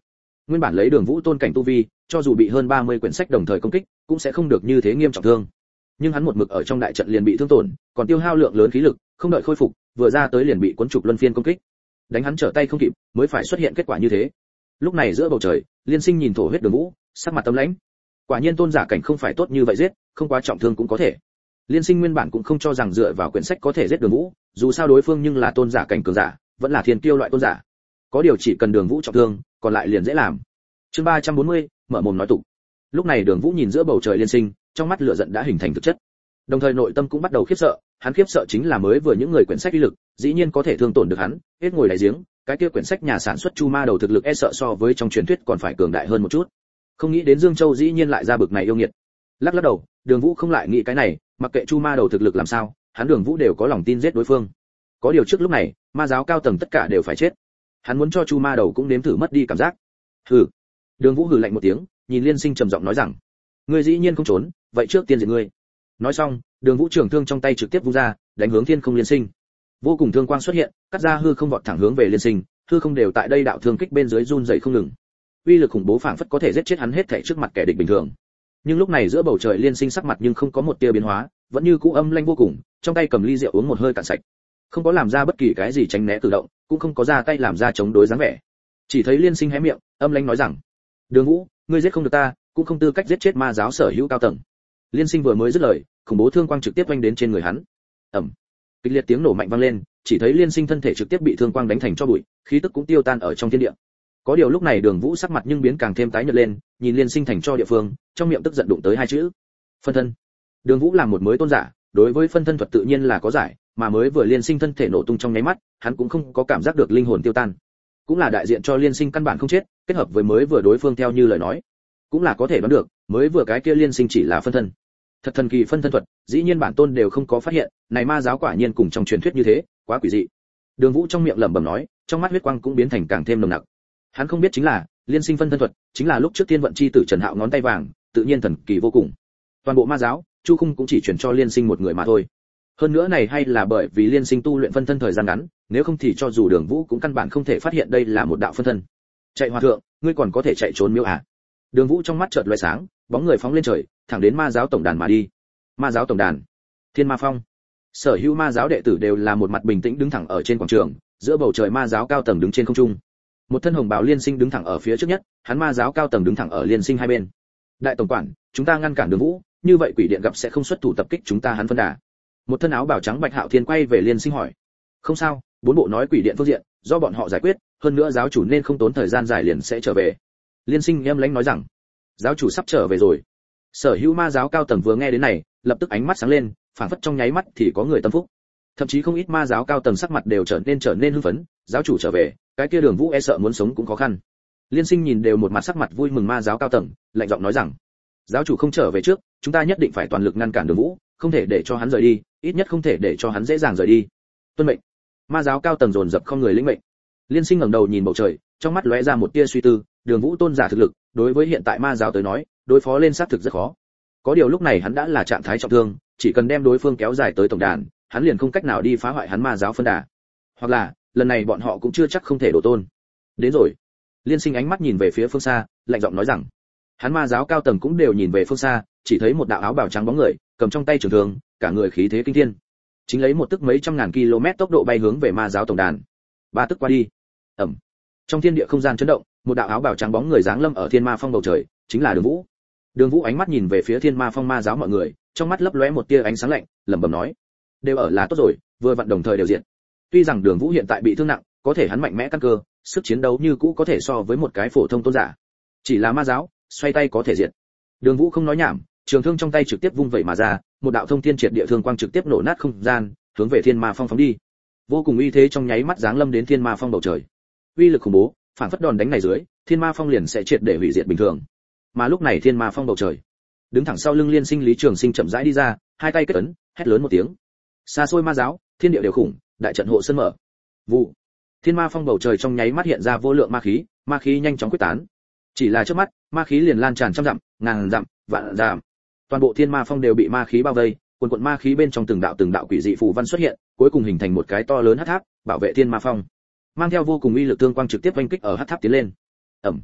Nguyên bản lấy Đường Vũ tôn cảnh tu vi, cho dù bị hơn 30 quyển sách đồng thời công kích, cũng sẽ không được như thế nghiêm trọng thương. Nhưng hắn một mực ở trong đại trận liền bị thương tổn, còn tiêu hao lượng lớn khí lực, không đợi khôi phục, vừa ra tới liền bị cuốn trục luân phiên công kích. Đánh hắn trở tay không kịp, mới phải xuất hiện kết quả như thế. Lúc này giữa bầu trời, Liên Sinh nhìn thổ huyết Đường Vũ, sắc mặt tâm lãnh. Quả nhiên tôn giả cảnh không phải tốt như vậy giết, không quá trọng thương cũng có thể. Liên Sinh nguyên bản cũng không cho rằng dựa vào quyển sách có thể giết Đường Vũ, dù sao đối phương nhưng là tôn giả cảnh cường giả, vẫn là thiên kiêu loại tôn giả. Có điều chỉ cần Đường Vũ trọng thương, còn lại liền dễ làm. Chương 340, mở mồm nói tục. Lúc này Đường Vũ nhìn giữa bầu trời Liên Sinh, trong mắt lửa giận đã hình thành thực chất. Đồng thời nội tâm cũng bắt đầu khiếp sợ, hắn khiếp sợ chính là mới vừa những người quyển sách uy lực, dĩ nhiên có thể thương tổn được hắn, hết ngồi đáy giếng, cái kia quyển sách nhà sản xuất Chu Ma đầu thực lực e sợ so với trong truyền thuyết còn phải cường đại hơn một chút. Không nghĩ đến Dương Châu dĩ nhiên lại ra bực này yêu nghiệt. Lắc lắc đầu, Đường Vũ không lại nghĩ cái này, mặc kệ Chu Ma đầu thực lực làm sao, hắn Đường Vũ đều có lòng tin giết đối phương. Có điều trước lúc này, ma giáo cao tầng tất cả đều phải chết. Hắn muốn cho Chu Ma đầu cũng nếm thử mất đi cảm giác. Hừ. Đường Vũ hừ lạnh một tiếng, nhìn Liên Sinh trầm giọng nói rằng, ngươi dĩ nhiên không trốn, vậy trước tiên diệt ngươi. Nói xong, Đường Vũ trường thương trong tay trực tiếp vung ra, đánh hướng thiên không Liên Sinh. Vô cùng thương quang xuất hiện, cắt ra hư không vọt thẳng hướng về Liên Sinh, hư không đều tại đây đạo thương kích bên dưới run rẩy không ngừng. Uy lực khủng bố phảng phất có thể giết chết hắn hết thảy trước mặt kẻ địch bình thường. Nhưng lúc này giữa bầu trời Liên Sinh sắc mặt nhưng không có một tia biến hóa, vẫn như cũ âm lãnh vô cùng, trong tay cầm ly rượu uống một hơi cạn sạch. Không có làm ra bất kỳ cái gì tránh né cử động, cũng không có ra tay làm ra chống đối dáng vẻ. Chỉ thấy Liên Sinh hé miệng, âm lãnh nói rằng: "Đường Vũ, ngươi giết không được ta, cũng không tư cách giết chết ma giáo sở hữu cao tầng." Liên Sinh vừa mới dứt lời, khủng bố thương quang trực tiếp vanh đến trên người hắn. Ầm. Kịch liệt tiếng nổ mạnh vang lên, chỉ thấy Liên Sinh thân thể trực tiếp bị thương quang đánh thành tro bụi, khí tức cũng tiêu tan ở trong thiên địa. Có điều lúc này Đường Vũ sắc mặt nhưng biến càng thêm tái nhợt lên, nhìn Liên Sinh thành tro địa phương, trong miệng tức giận đụng tới hai chữ: phân thân. Đường Vũ làm một mới tôn giả, đối với phân thân thuật tự nhiên là có giải, mà mới vừa Liên Sinh thân thể nổ tung trong nháy mắt, hắn cũng không có cảm giác được linh hồn tiêu tan. Cũng là đại diện cho Liên Sinh căn bản không chết, kết hợp với mới vừa đối phương theo như lời nói, cũng là có thể đoán được, mới vừa cái kia Liên Sinh chỉ là phân thân. Thật thần kỳ phân thân thuật, dĩ nhiên bản tôn đều không có phát hiện, này ma giáo quả nhiên cùng trong truyền thuyết như thế, quá quỷ dị. Đường Vũ trong miệng lẩm bẩm nói, trong mắt huyết quang cũng biến thành càng thêm nồng nặc. Hắn không biết chính là, Liên Sinh phân thân thuật, chính là lúc trước Thiên vận chi tử Trần Hạo ngón tay vàng, tự nhiên thần kỳ vô cùng. Toàn bộ ma giáo, Chu Khung cũng chỉ truyền cho Liên Sinh một người mà thôi. Hơn nữa này hay là bởi vì Liên Sinh tu luyện phân thân thời gian ngắn, nếu không thì cho dù Đường Vũ cũng căn bản không thể phát hiện đây là một đạo phân thân. Chạy hòa thượng, ngươi còn có thể chạy trốn miêu à? Đường Vũ trong mắt chợt lóe sáng, bóng người phóng lên trời, thẳng đến ma giáo tổng đàn mà đi. Ma giáo tổng đàn, Thiên Ma Phong. Sở hữu ma giáo đệ tử đều là một mặt bình tĩnh đứng thẳng ở trên quảng trường, giữa bầu trời ma giáo cao tầng đứng trên không trung. Một thân hồng bào Liên Sinh đứng thẳng ở phía trước nhất, hắn ma giáo cao tầng đứng thẳng ở Liên Sinh hai bên. Đại tổng quản, chúng ta ngăn cản Đường Vũ, như vậy quỷ điện gặp sẽ không xuất thủ tập kích chúng ta hắn phân đà. Một thân áo bào trắng Bạch Hạo Thiên quay về Liên Sinh hỏi. Không sao, bốn bộ nói quỷ điện phương diện, do bọn họ giải quyết, hơn nữa giáo chủ nên không tốn thời gian dài liền sẽ trở về. Liên Sinh em lãnh nói rằng, giáo chủ sắp trở về rồi. Sở hữu ma giáo cao tầng vừa nghe đến này, lập tức ánh mắt sáng lên, phảng phất trong nháy mắt thì có người tâm phúc. Thậm chí không ít ma giáo cao tầng sắc mặt đều trở nên hưng phấn, giáo chủ trở về, cái kia Đường Vũ e sợ muốn sống cũng khó khăn. Liên Sinh nhìn đều một mặt sắc mặt vui mừng ma giáo cao tầng, lạnh giọng nói rằng, giáo chủ không trở về trước, chúng ta nhất định phải toàn lực ngăn cản Đường Vũ, không thể để cho hắn rời đi, ít nhất không thể để cho hắn dễ dàng rời đi. Tuân mệnh. Ma giáo cao tầng dồn dập không người lĩnh mệnh. Liên Sinh ngẩng đầu nhìn bầu trời, trong mắt lóe ra một tia suy tư, Đường Vũ tôn giả thực lực, đối với hiện tại ma giáo tới nói, đối phó lên sát thực rất khó. Có điều lúc này hắn đã là trạng thái trọng thương, chỉ cần đem đối phương kéo dài tới tổng đàn, hắn liền không cách nào đi phá hoại hắn ma giáo phân đà. Hoặc là, lần này bọn họ cũng chưa chắc không thể đổ tôn. Đến rồi. Liên Sinh ánh mắt nhìn về phía phương xa, lạnh giọng nói rằng, hắn ma giáo cao tầng cũng đều nhìn về phương xa, chỉ thấy một đạo áo bào trắng bóng người, cầm trong tay trường thương, cả người khí thế kinh thiên. Chính lấy một tức mấy trăm ngàn km tốc độ bay hướng về ma giáo tổng đàn. Ba tức qua đi. Ầm. Trong thiên địa không gian chấn động, một đạo áo bào trắng bóng người giáng lâm ở Thiên Ma Phong bầu trời, chính là Đường Vũ. Đường Vũ ánh mắt nhìn về phía Thiên Ma Phong ma giáo mọi người, trong mắt lấp lóe một tia ánh sáng lạnh, lẩm bẩm nói: đều ở là tốt rồi, vừa vặn đồng thời đều diện. Tuy rằng Đường Vũ hiện tại bị thương nặng, có thể hắn mạnh mẽ căn cơ, sức chiến đấu như cũ có thể so với một cái phổ thông tôn giả. Chỉ là ma giáo, xoay tay có thể diệt. Đường Vũ không nói nhảm, trường thương trong tay trực tiếp vung vẩy mà ra, một đạo thông thiên triệt địa thương quang trực tiếp nổ nát không gian, hướng về Thiên Ma Phong phóng đi. Vô cùng uy thế trong nháy mắt giáng lâm đến Thiên Ma Phong bầu trời. Uy lực khủng bố, phản phất đòn đánh này dưới, Thiên Ma Phong liền sẽ triệt để hủy diệt bình thường. Mà lúc này Thiên Ma Phong bầu trời, đứng thẳng sau lưng Liên Sinh Lý Trường Sinh chậm rãi đi ra, hai tay kết ấn, hét lớn một tiếng. Xa xôi ma giáo, thiên địa đều khủng, đại trận hộ sơn mở. Vụ. Thiên Ma Phong bầu trời trong nháy mắt hiện ra vô lượng ma khí nhanh chóng quyết tán. Chỉ là trước mắt, ma khí liền lan tràn trăm dặm, ngàn dặm, vạn dặm. Toàn bộ Thiên Ma Phong đều bị ma khí bao vây, quần quần ma khí bên trong từng đạo quỷ dị phù văn xuất hiện, cuối cùng hình thành một cái to lớn hắc tháp, bảo vệ Thiên Ma Phong. Mang theo vô cùng uy lực tương quang trực tiếp vây kích ở hắc tháp tiến lên. Ầm.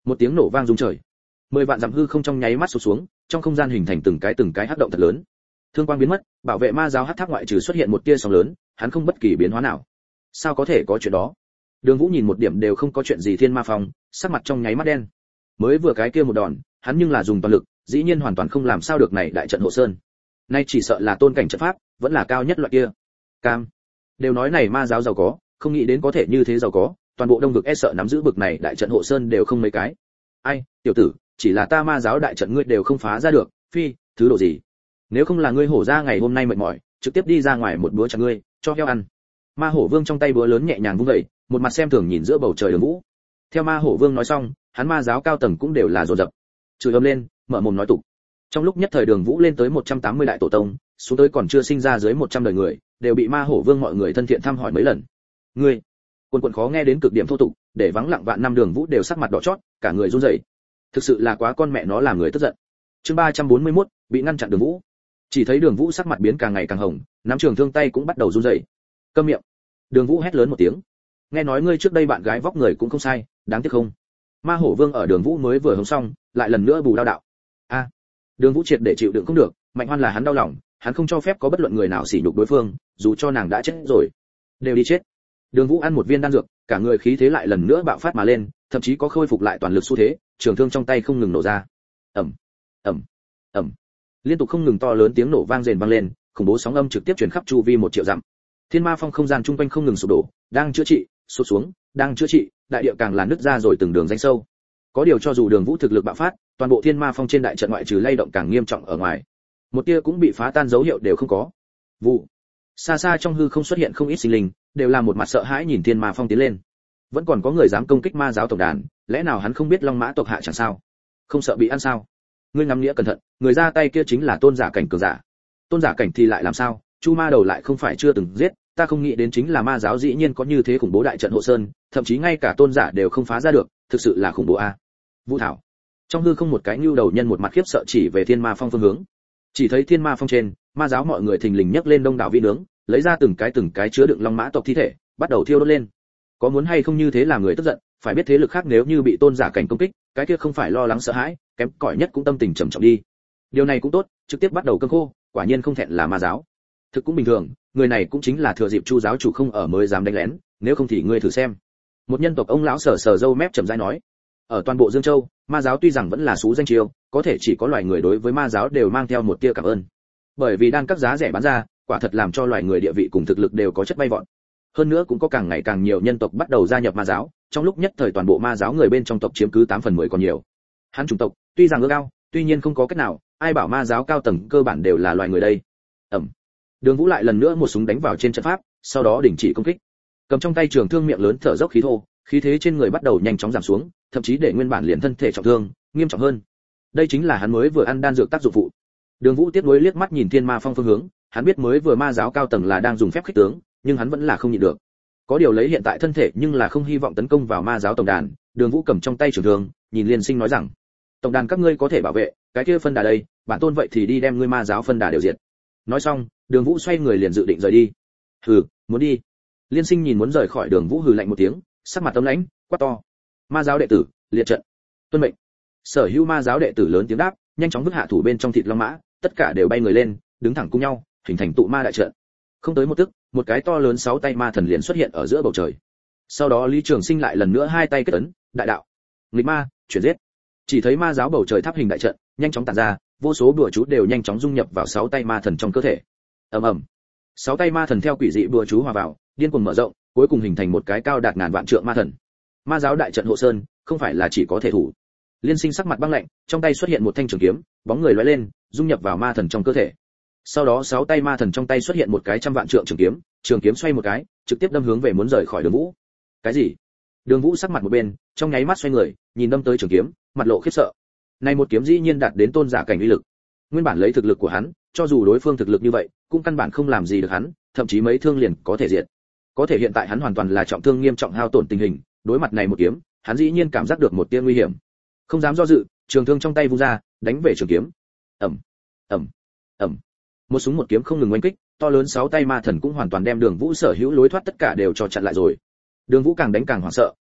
Một tiếng nổ vang rung trời, 10 vạn dặm hư không trong nháy mắt sụp xuống, trong không gian hình thành từng cái hắc động thật lớn. Thương quang biến mất, bảo vệ ma giáo hắc tháp ngoại trừ xuất hiện một tia sóng lớn, hắn không bất kỳ biến hóa nào. Sao có thể có chuyện đó? Đường Vũ nhìn một điểm đều không có chuyện gì Thiên Ma Phong, sắc mặt trong nháy mắt đen. Mới vừa cái kia một đòn, hắn nhưng là dùng toàn lực, dĩ nhiên hoàn toàn không làm sao được này đại trận hộ sơn. Nay chỉ sợ là tôn cảnh trận pháp, vẫn là cao nhất loại kia. Cam. Đều nói này ma giáo giàu có, không nghĩ đến có thể như thế giàu có, toàn bộ Đông vực e sợ nắm giữ bực này đại trận hộ sơn đều không mấy cái. Ai, tiểu tử, chỉ là ta ma giáo đại trận ngươi đều không phá ra được, phi, thứ độ gì? Nếu không là ngươi hổ ra ngày hôm nay mệt mỏi, trực tiếp đi ra ngoài một bữa chặt ngươi, cho heo ăn. Ma hổ vương trong tay búa lớn nhẹ nhàng vung dậy, một mặt xem thường nhìn giữa bầu trời Đường Vũ. Theo ma hổ vương nói xong, hắn ma giáo cao tầng cũng đều là dồn dập, chửi ầm lên, mở mồm nói tục. Trong lúc nhất thời Đường Vũ lên tới 180 đại tổ tông, xuống tới còn chưa sinh ra dưới 100 đời người, đều bị ma hổ vương mọi người thân thiện thăm hỏi mấy lần. Ngươi, quần khó nghe đến cực điểm thô tục, để vắng lặng vạn năm Đường Vũ đều sắc mặt đỏ chót, cả người run rẩy. Thực sự là quá con mẹ nó làm người tức giận. Chương 341, bị ngăn chặn Đường Vũ. Chỉ thấy Đường Vũ sắc mặt biến càng ngày càng hồng, nắm trường thương tay cũng bắt đầu run rẩy. Câm miệng. Đường Vũ hét lớn một tiếng. Nghe nói ngươi trước đây bạn gái vóc người cũng không sai, đáng tiếc không. Ma hổ vương ở Đường Vũ mới vừa hống xong, lại lần nữa bù đao đạo. A. Đường Vũ triệt để chịu đựng không được, Mạnh Hoan là hắn đau lòng, hắn không cho phép có bất luận người nào sỉ nhục đối phương, dù cho nàng đã chết rồi, đều đi chết. Đường Vũ ăn một viên đan dược, cả người khí thế lại lần nữa bạo phát mà lên, thậm chí có khôi phục lại toàn lực xu thế, trường thương trong tay không ngừng nổ ra. Ầm, ầm, ầm. Liên tục không ngừng to lớn tiếng nổ vang rền vang lên, khủng bố sóng âm trực tiếp truyền khắp chu vi 1 triệu dặm. Thiên Ma Phong không gian trung quanh không ngừng sụp đổ, đang chữa trị, sụp xuống, đang chữa trị, đại địa càng là nứt ra rồi từng đường rãnh sâu. Có điều cho dù Đường Vũ thực lực bạo phát, toàn bộ Thiên Ma Phong trên đại trận ngoại trừ lay động càng nghiêm trọng ở ngoài, một tia cũng bị phá tan dấu hiệu đều không có. Vụ. Xa xa trong hư không xuất hiện không ít sinh linh, đều là một mặt sợ hãi nhìn Thiên Ma Phong tiến lên. Vẫn còn có người dám công kích ma giáo tổng đàn, lẽ nào hắn không biết Long Mã tộc hạ chẳng sao? Không sợ bị ăn sao? Ngươi ngắm nghĩa cẩn thận, người ra tay kia chính là tôn giả cảnh cường giả. Tôn giả cảnh thì lại làm sao? Chu Ma đầu lại không phải chưa từng giết, ta không nghĩ đến chính là ma giáo dĩ nhiên có như thế khủng bố đại trận hộ sơn, thậm chí ngay cả tôn giả đều không phá ra được, thực sự là khủng bố a. Vũ Thảo. Trong hư không một cái nhu đầu nhân một mặt khiếp sợ chỉ về Thiên Ma Phong phương hướng. Chỉ thấy Thiên Ma Phong trên, ma giáo mọi người thình lình nhấc lên đông đảo vi nướng, lấy ra từng cái chứa đựng Long Mã tộc thi thể, bắt đầu thiêu đốt lên. Có muốn hay không như thế làm người tức giận, phải biết thế lực khác nếu như bị tôn giả cảnh công kích, cái kia không phải lo lắng sợ hãi, kém cỏi nhất cũng tâm tình trầm trọng đi. Điều này cũng tốt, trực tiếp bắt đầu cơm khô, quả nhiên không thẹn là ma giáo. Thực cũng bình thường, người này cũng chính là thừa dịp Chu giáo chủ không ở mới dám đánh lén, nếu không thì ngươi thử xem. Một nhân tộc ông lão sờ sờ râu mép trầm rãi nói. Ở toàn bộ Dương Châu, ma giáo tuy rằng vẫn là xú danh chiêu, có thể chỉ có loài người đối với ma giáo đều mang theo một tia cảm ơn. Bởi vì đan các giá rẻ bán ra, quả thật làm cho loài người địa vị cùng thực lực đều có chất bay vọt. Hơn nữa cũng có càng ngày càng nhiều nhân tộc bắt đầu gia nhập ma giáo, trong lúc nhất thời toàn bộ ma giáo người bên trong tộc chiếm cứ 8/10 còn nhiều. Hắn chủng tộc, tuy rằng ước cao, tuy nhiên không có cách nào, ai bảo ma giáo cao tầng cơ bản đều là loài người đây. Ẩm. Đường Vũ lại lần nữa một súng đánh vào trên trận pháp, sau đó đình chỉ công kích. Cầm trong tay trường thương miệng lớn thở dốc khí thô, khí thế trên người bắt đầu nhanh chóng giảm xuống, thậm chí để nguyên bản liền thân thể trọng thương, nghiêm trọng hơn. Đây chính là hắn mới vừa ăn đan dược tác dụng phụ. Đường Vũ tiếc nuối liếc mắt nhìn Thiên Ma Phong phương hướng, hắn biết mới vừa ma giáo cao tầng là đang dùng phép khích tướng, nhưng hắn vẫn là không nhịn được. Có điều lấy hiện tại thân thể nhưng là không hy vọng tấn công vào ma giáo tổng đàn. Đường Vũ cầm trong tay trường thương, nhìn Liên Sinh nói rằng: "Tổng đàn các ngươi có thể bảo vệ, cái kia phân đà đây, bản tôn vậy thì đi đem ngươi ma giáo phân đà đều diệt." Nói xong, Đường Vũ xoay người liền dự định rời đi. "Hừ, muốn đi?" Liên Sinh nhìn muốn rời khỏi Đường Vũ hừ lạnh một tiếng, sắc mặt âm lãnh, quát to: "Ma giáo đệ tử, liệt trận." "Tuân mệnh." Sở hữu ma giáo đệ tử lớn tiếng đáp, nhanh chóng vứt hạ thủ bên trong thịt long mã, tất cả đều bay người lên, đứng thẳng cùng nhau, hình thành tụ ma đại trận. Không tới một tức, một cái to lớn 6 tay ma thần liền xuất hiện ở giữa bầu trời. Sau đó Lý Trường Sinh lại lần nữa hai tay kết ấn, đại đạo, nghịch ma, chuyển giết. Chỉ thấy ma giáo bầu trời tháp hình đại trận, nhanh chóng tản ra, vô số bùa chú đều nhanh chóng dung nhập vào 6 tay ma thần trong cơ thể. Ầm ầm. 6 tay ma thần theo quỷ dị bùa chú hòa vào, điên cuồng mở rộng, cuối cùng hình thành một cái cao đạt ngàn vạn trượng ma thần. Ma giáo đại trận hộ sơn, không phải là chỉ có thể thủ. Liên Sinh sắc mặt băng lạnh, trong tay xuất hiện một thanh trường kiếm, bóng người lóe lên, dung nhập vào ma thần trong cơ thể. Sau đó 6 tay ma thần trong tay xuất hiện một cái trăm vạn trượng trường kiếm xoay một cái, trực tiếp đâm hướng về muốn rời khỏi Đường Vũ. Cái gì? Đường Vũ sắc mặt một bên, trong nháy mắt xoay người, nhìn đâm tới trường kiếm, mặt lộ khiếp sợ. Này một kiếm dĩ nhiên đạt đến tôn giả cảnh uy lực. Nguyên bản lấy thực lực của hắn, cho dù đối phương thực lực như vậy, cũng căn bản không làm gì được hắn, thậm chí mấy thương liền có thể diệt. Có thể hiện tại hắn hoàn toàn là trọng thương nghiêm trọng hao tổn tình hình, đối mặt này một kiếm, hắn dĩ nhiên cảm giác được một tia nguy hiểm. Không dám do dự, trường thương trong tay vung ra, đánh về trường kiếm. Ầm, ầm, ầm. Một súng một kiếm không ngừng oanh kích, to lớn 6 tay ma thần cũng hoàn toàn đem Đường Vũ sở hữu lối thoát tất cả đều cho chặn lại rồi. Đường Vũ càng đánh càng hoảng sợ,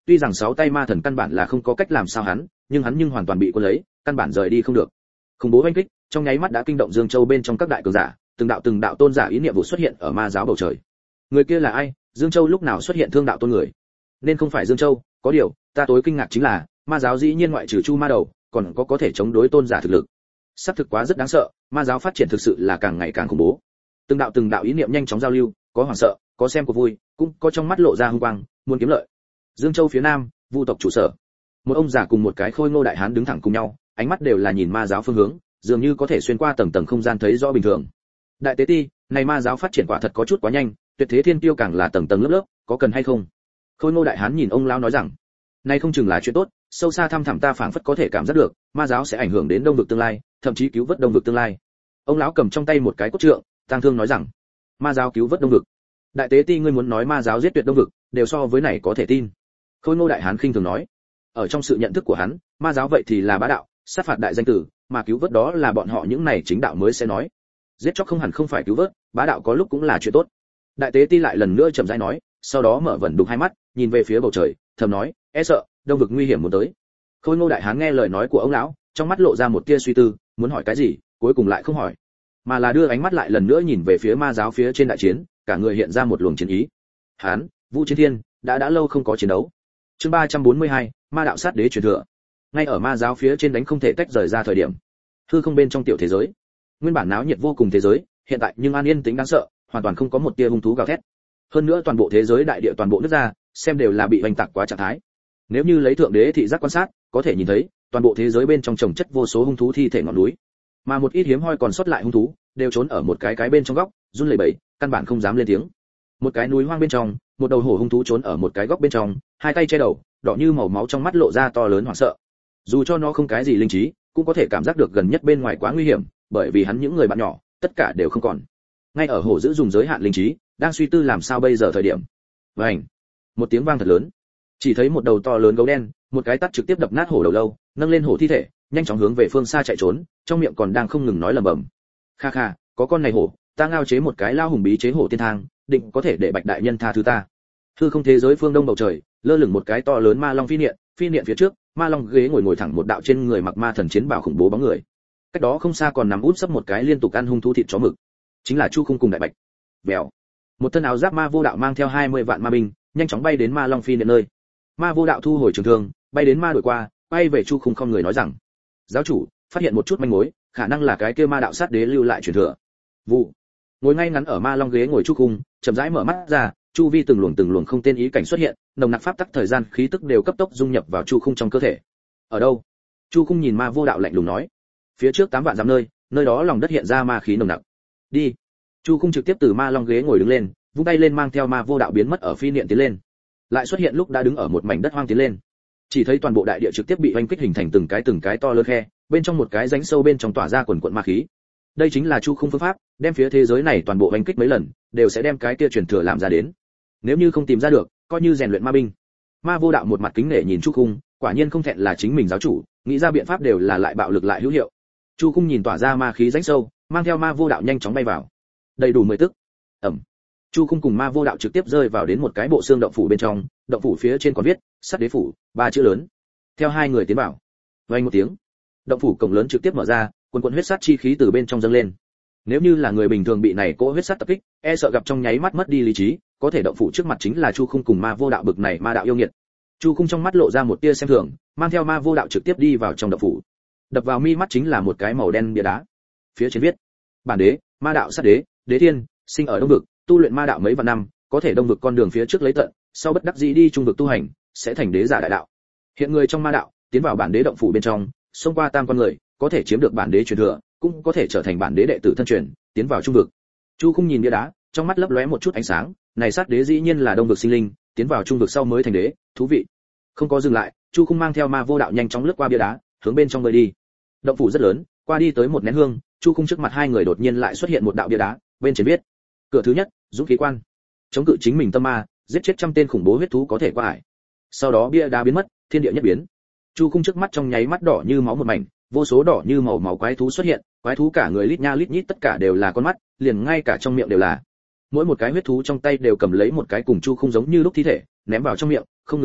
tuy rằng 6 tay ma thần căn bản là không có cách làm sao hắn, nhưng hắn hoàn toàn bị cuốn lấy, căn bản rời đi không được. Khủng bố oanh kích, trong nháy mắt đã kinh động Dương Châu bên trong các đại cường giả, từng đạo tôn giả ý niệm vụ xuất hiện ở ma giáo bầu trời. Người kia là ai? Dương Châu lúc nào xuất hiện thương đạo tôn người? Nên không phải Dương Châu, có điều, ta tối kinh ngạc chính là, ma giáo dĩ nhiên ngoại trừ Chu Ma Đầu, còn có thể chống đối tôn giả thực lực. Sắp thực quá rất đáng sợ, ma giáo phát triển thực sự là càng ngày càng khủng bố. Từng đạo ý niệm nhanh chóng giao lưu, có hoảng sợ, có xem của vui, cũng có trong mắt lộ ra hung quang, muốn kiếm lợi. Dương Châu phía nam, Vu tộc trụ sở. Một ông già cùng một cái khôi ngô đại hán đứng thẳng cùng nhau, ánh mắt đều là nhìn ma giáo phương hướng, dường như có thể xuyên qua tầng tầng không gian thấy rõ bình thường. Đại tế ti, này ma giáo phát triển quả thật có chút quá nhanh, tuyệt thế thiên tiêu càng là tầng tầng lớp lớp, có cần hay không? Khôi ngô đại hán nhìn ông lão nói rằng, này không chừng là chuyện tốt, sâu xa thăm thẳm ta phảng phất có thể cảm giác được, ma giáo sẽ ảnh hưởng đến đông vực tương lai, thậm chí cứu vớt đông vực tương lai. Ông lão cầm trong tay một cái cốt trượng, tang thương nói rằng, ma giáo cứu vớt đông vực. Đại tế ti ngươi muốn nói ma giáo giết tuyệt đông vực, đều so với này có thể tin. Khôi ngô đại hán khinh thường nói, ở trong sự nhận thức của hắn, ma giáo vậy thì là bá đạo, sát phạt đại danh tử, mà cứu vớt đó là bọn họ những này chính đạo mới sẽ nói. Giết chóc không hẳn không phải cứu vớt, bá đạo có lúc cũng là chuyện tốt. Đại tế ti lại lần nữa chậm rãi nói, sau đó mở vẩn đục hai mắt, nhìn về phía bầu trời, thầm nói, e sợ đông vực nguy hiểm muốn tới. Khôi ngô đại hán nghe lời nói của ông lão, trong mắt lộ ra một tia suy tư, muốn hỏi cái gì, cuối cùng lại không hỏi, mà là đưa ánh mắt lại lần nữa nhìn về phía ma giáo phía trên đại chiến, cả người hiện ra một luồng chiến ý. Hán, Vũ Chiến Thiên, đã lâu không có chiến đấu. Chương 342, ma đạo sát đế truyền thừa. Ngay ở ma giáo phía trên đánh không thể tách rời ra thời điểm, hư không bên trong tiểu thế giới, nguyên bản náo nhiệt vô cùng thế giới, hiện tại nhưng an yên tĩnh đáng sợ, hoàn toàn không có một tia hung thú gào thét. Hơn nữa toàn bộ thế giới đại địa toàn bộ nước ra, xem đều là bị hoành tạc quá trạng thái. Nếu như lấy thượng đế thị giác quan sát, có thể nhìn thấy, toàn bộ thế giới bên trong chồng chất vô số hung thú thi thể ngọn núi, mà một ít hiếm hoi còn sót lại hung thú, đều trốn ở một cái bên trong góc, run lẩy bẩy, căn bản không dám lên tiếng. Một cái núi hoang bên trong, một đầu hổ hung thú trốn ở một cái góc bên trong, hai tay che đầu, đỏ như màu máu trong mắt lộ ra to lớn hoảng sợ. Dù cho nó không cái gì linh trí, cũng có thể cảm giác được gần nhất bên ngoài quá nguy hiểm, bởi vì hắn những người bạn nhỏ, tất cả đều không còn. Ngay ở hổ giữ dùng giới hạn linh trí, đang suy tư làm sao bây giờ thời điểm. Vành, một tiếng vang thật lớn, chỉ thấy một đầu to lớn gấu đen, một cái tát trực tiếp đập nát hổ đầu lâu, nâng lên hổ thi thể, nhanh chóng hướng về phương xa chạy trốn, trong miệng còn đang không ngừng nói lẩm bẩm. Kha kha, có con này hổ, ta ngao chế một cái lao hùng bí chế hổ tiên thang, định có thể để Bạch đại nhân tha thứ ta. Hư không thế giới phương đông bầu trời, lơ lửng một cái to lớn ma long phi niệm phía trước, ma long ghế ngồi thẳng một đạo trên người mặc ma thần chiến bào khủng bố bóng người. Cách đó không xa còn nằm úp sấp một cái liên tục ăn hung thú thịt chó mực, chính là Chu Khung cùng Đại Bạch. Bèo, một thân áo giáp ma vô đạo mang theo 20 vạn ma binh, nhanh chóng bay đến ma long phi niệm nơi. Ma vô đạo thu hồi trường thương, bay đến ma đuổi qua, bay về Chu Khung không người nói rằng, giáo chủ, phát hiện một chút manh mối, khả năng là cái kia ma đạo sát đế lưu lại truyền thừa. Vụ, ngồi ngay ngắn ở ma long ghế ngồi Chu Khung, chậm rãi mở mắt ra, chu vi từng luồng không tên ý cảnh xuất hiện, nồng nặc pháp tắc thời gian khí tức đều cấp tốc dung nhập vào Chu Khung trong cơ thể. Ở đâu? Chu Khung nhìn ma vô đạo lạnh lùng nói, phía trước 8 vạn dặm nơi đó lòng đất hiện ra ma khí nồng nặc. Đi. Chu Khung trực tiếp từ ma long ghế ngồi đứng lên, vung tay lên mang theo ma vô đạo biến mất ở phi niệm tiến lên. Lại xuất hiện lúc đã đứng ở một mảnh đất hoang tiến lên. Chỉ thấy toàn bộ đại địa trực tiếp bị oanh kích hình thành từng cái to lớn khe, bên trong một cái rãnh sâu bên trong tỏa ra quần quần ma khí. Đây chính là Chu Khung phương pháp, đem phía thế giới này toàn bộ oanh kích mấy lần, đều sẽ đem cái kia truyền thừa làm ra đến. Nếu như không tìm ra được, coi như rèn luyện ma binh. Ma vô đạo một mặt kính nể nhìn Chu Khung, quả nhiên không thẹn là chính mình giáo chủ, nghĩ ra biện pháp đều là lại bạo lực lại hữu hiệu. Chu Khung nhìn tỏa ra ma khí rãnh sâu, mang theo ma vô đạo nhanh chóng bay vào. Đầy đủ 10 tức. Ẩm. Chu Khung cùng ma vô đạo trực tiếp rơi vào đến một cái bộ xương động phủ bên trong, động phủ phía trên còn viết sát đế phủ, 3 chữ lớn. Theo hai người tiến vào, vang một tiếng, động phủ cổng lớn trực tiếp mở ra, quần huyết sát chi khí từ bên trong dâng lên. Nếu như là người bình thường bị này cỗ huyết sát tập kích, e sợ gặp trong nháy mắt mất đi lý trí, có thể động phủ trước mặt chính là Chu Khung cùng ma vô đạo bực này ma đạo yêu nghiệt. Chu Khung trong mắt lộ ra một tia xem thường, mang theo ma vô đạo trực tiếp đi vào trong động phủ. Đập vào mi mắt chính là một cái màu đen bia đá. Phía trên viết: Bản đế, ma đạo sát đế, đế thiên, sinh ở đông vực, tu luyện ma đạo mấy vạn năm, có thể đông vực con đường phía trước lấy tận, sau bất đắc dĩ đi trung vực tu hành, sẽ thành đế giả đại đạo. Hiện người trong ma đạo, tiến vào bản đế động phủ bên trong, xông qua tam quan người, có thể chiếm được bản đế truyền thừa, cũng có thể trở thành bản đế đệ tử thân truyền, tiến vào trung vực. Chu Khung nhìn bia đá, trong mắt lấp lóe một chút ánh sáng, này sát đế dĩ nhiên là đông vực sinh linh, tiến vào trung vực sau mới thành đế, thú vị. Không có dừng lại, Chu Khung mang theo ma vô đạo nhanh chóng lướt qua bia đá, hướng bên trong bơi đi. Động phủ rất lớn, qua đi tới một nén hương, Chu Khung trước mặt hai người đột nhiên lại xuất hiện một đạo bia đá, bên trên viết: Cửa thứ nhất, dũng khí quan. Chống cự chính mình tâm ma, giết chết trăm tên khủng bố huyết thú có thể qua ải. Sau đó bia đá biến mất, thiên địa nhất biến. Chu Khung trước mắt trong nháy mắt đỏ như máu một mảnh, vô số đỏ như màu máu quái thú xuất hiện, quái thú cả người lít nha lít nhít tất cả đều là con mắt, liền ngay cả trong miệng đều là. Mỗi một cái huyết thú trong tay đều cầm lấy một cái cùng Chu Khung giống như lúc thi thể, ném vào trong miệng, không ngừng ai,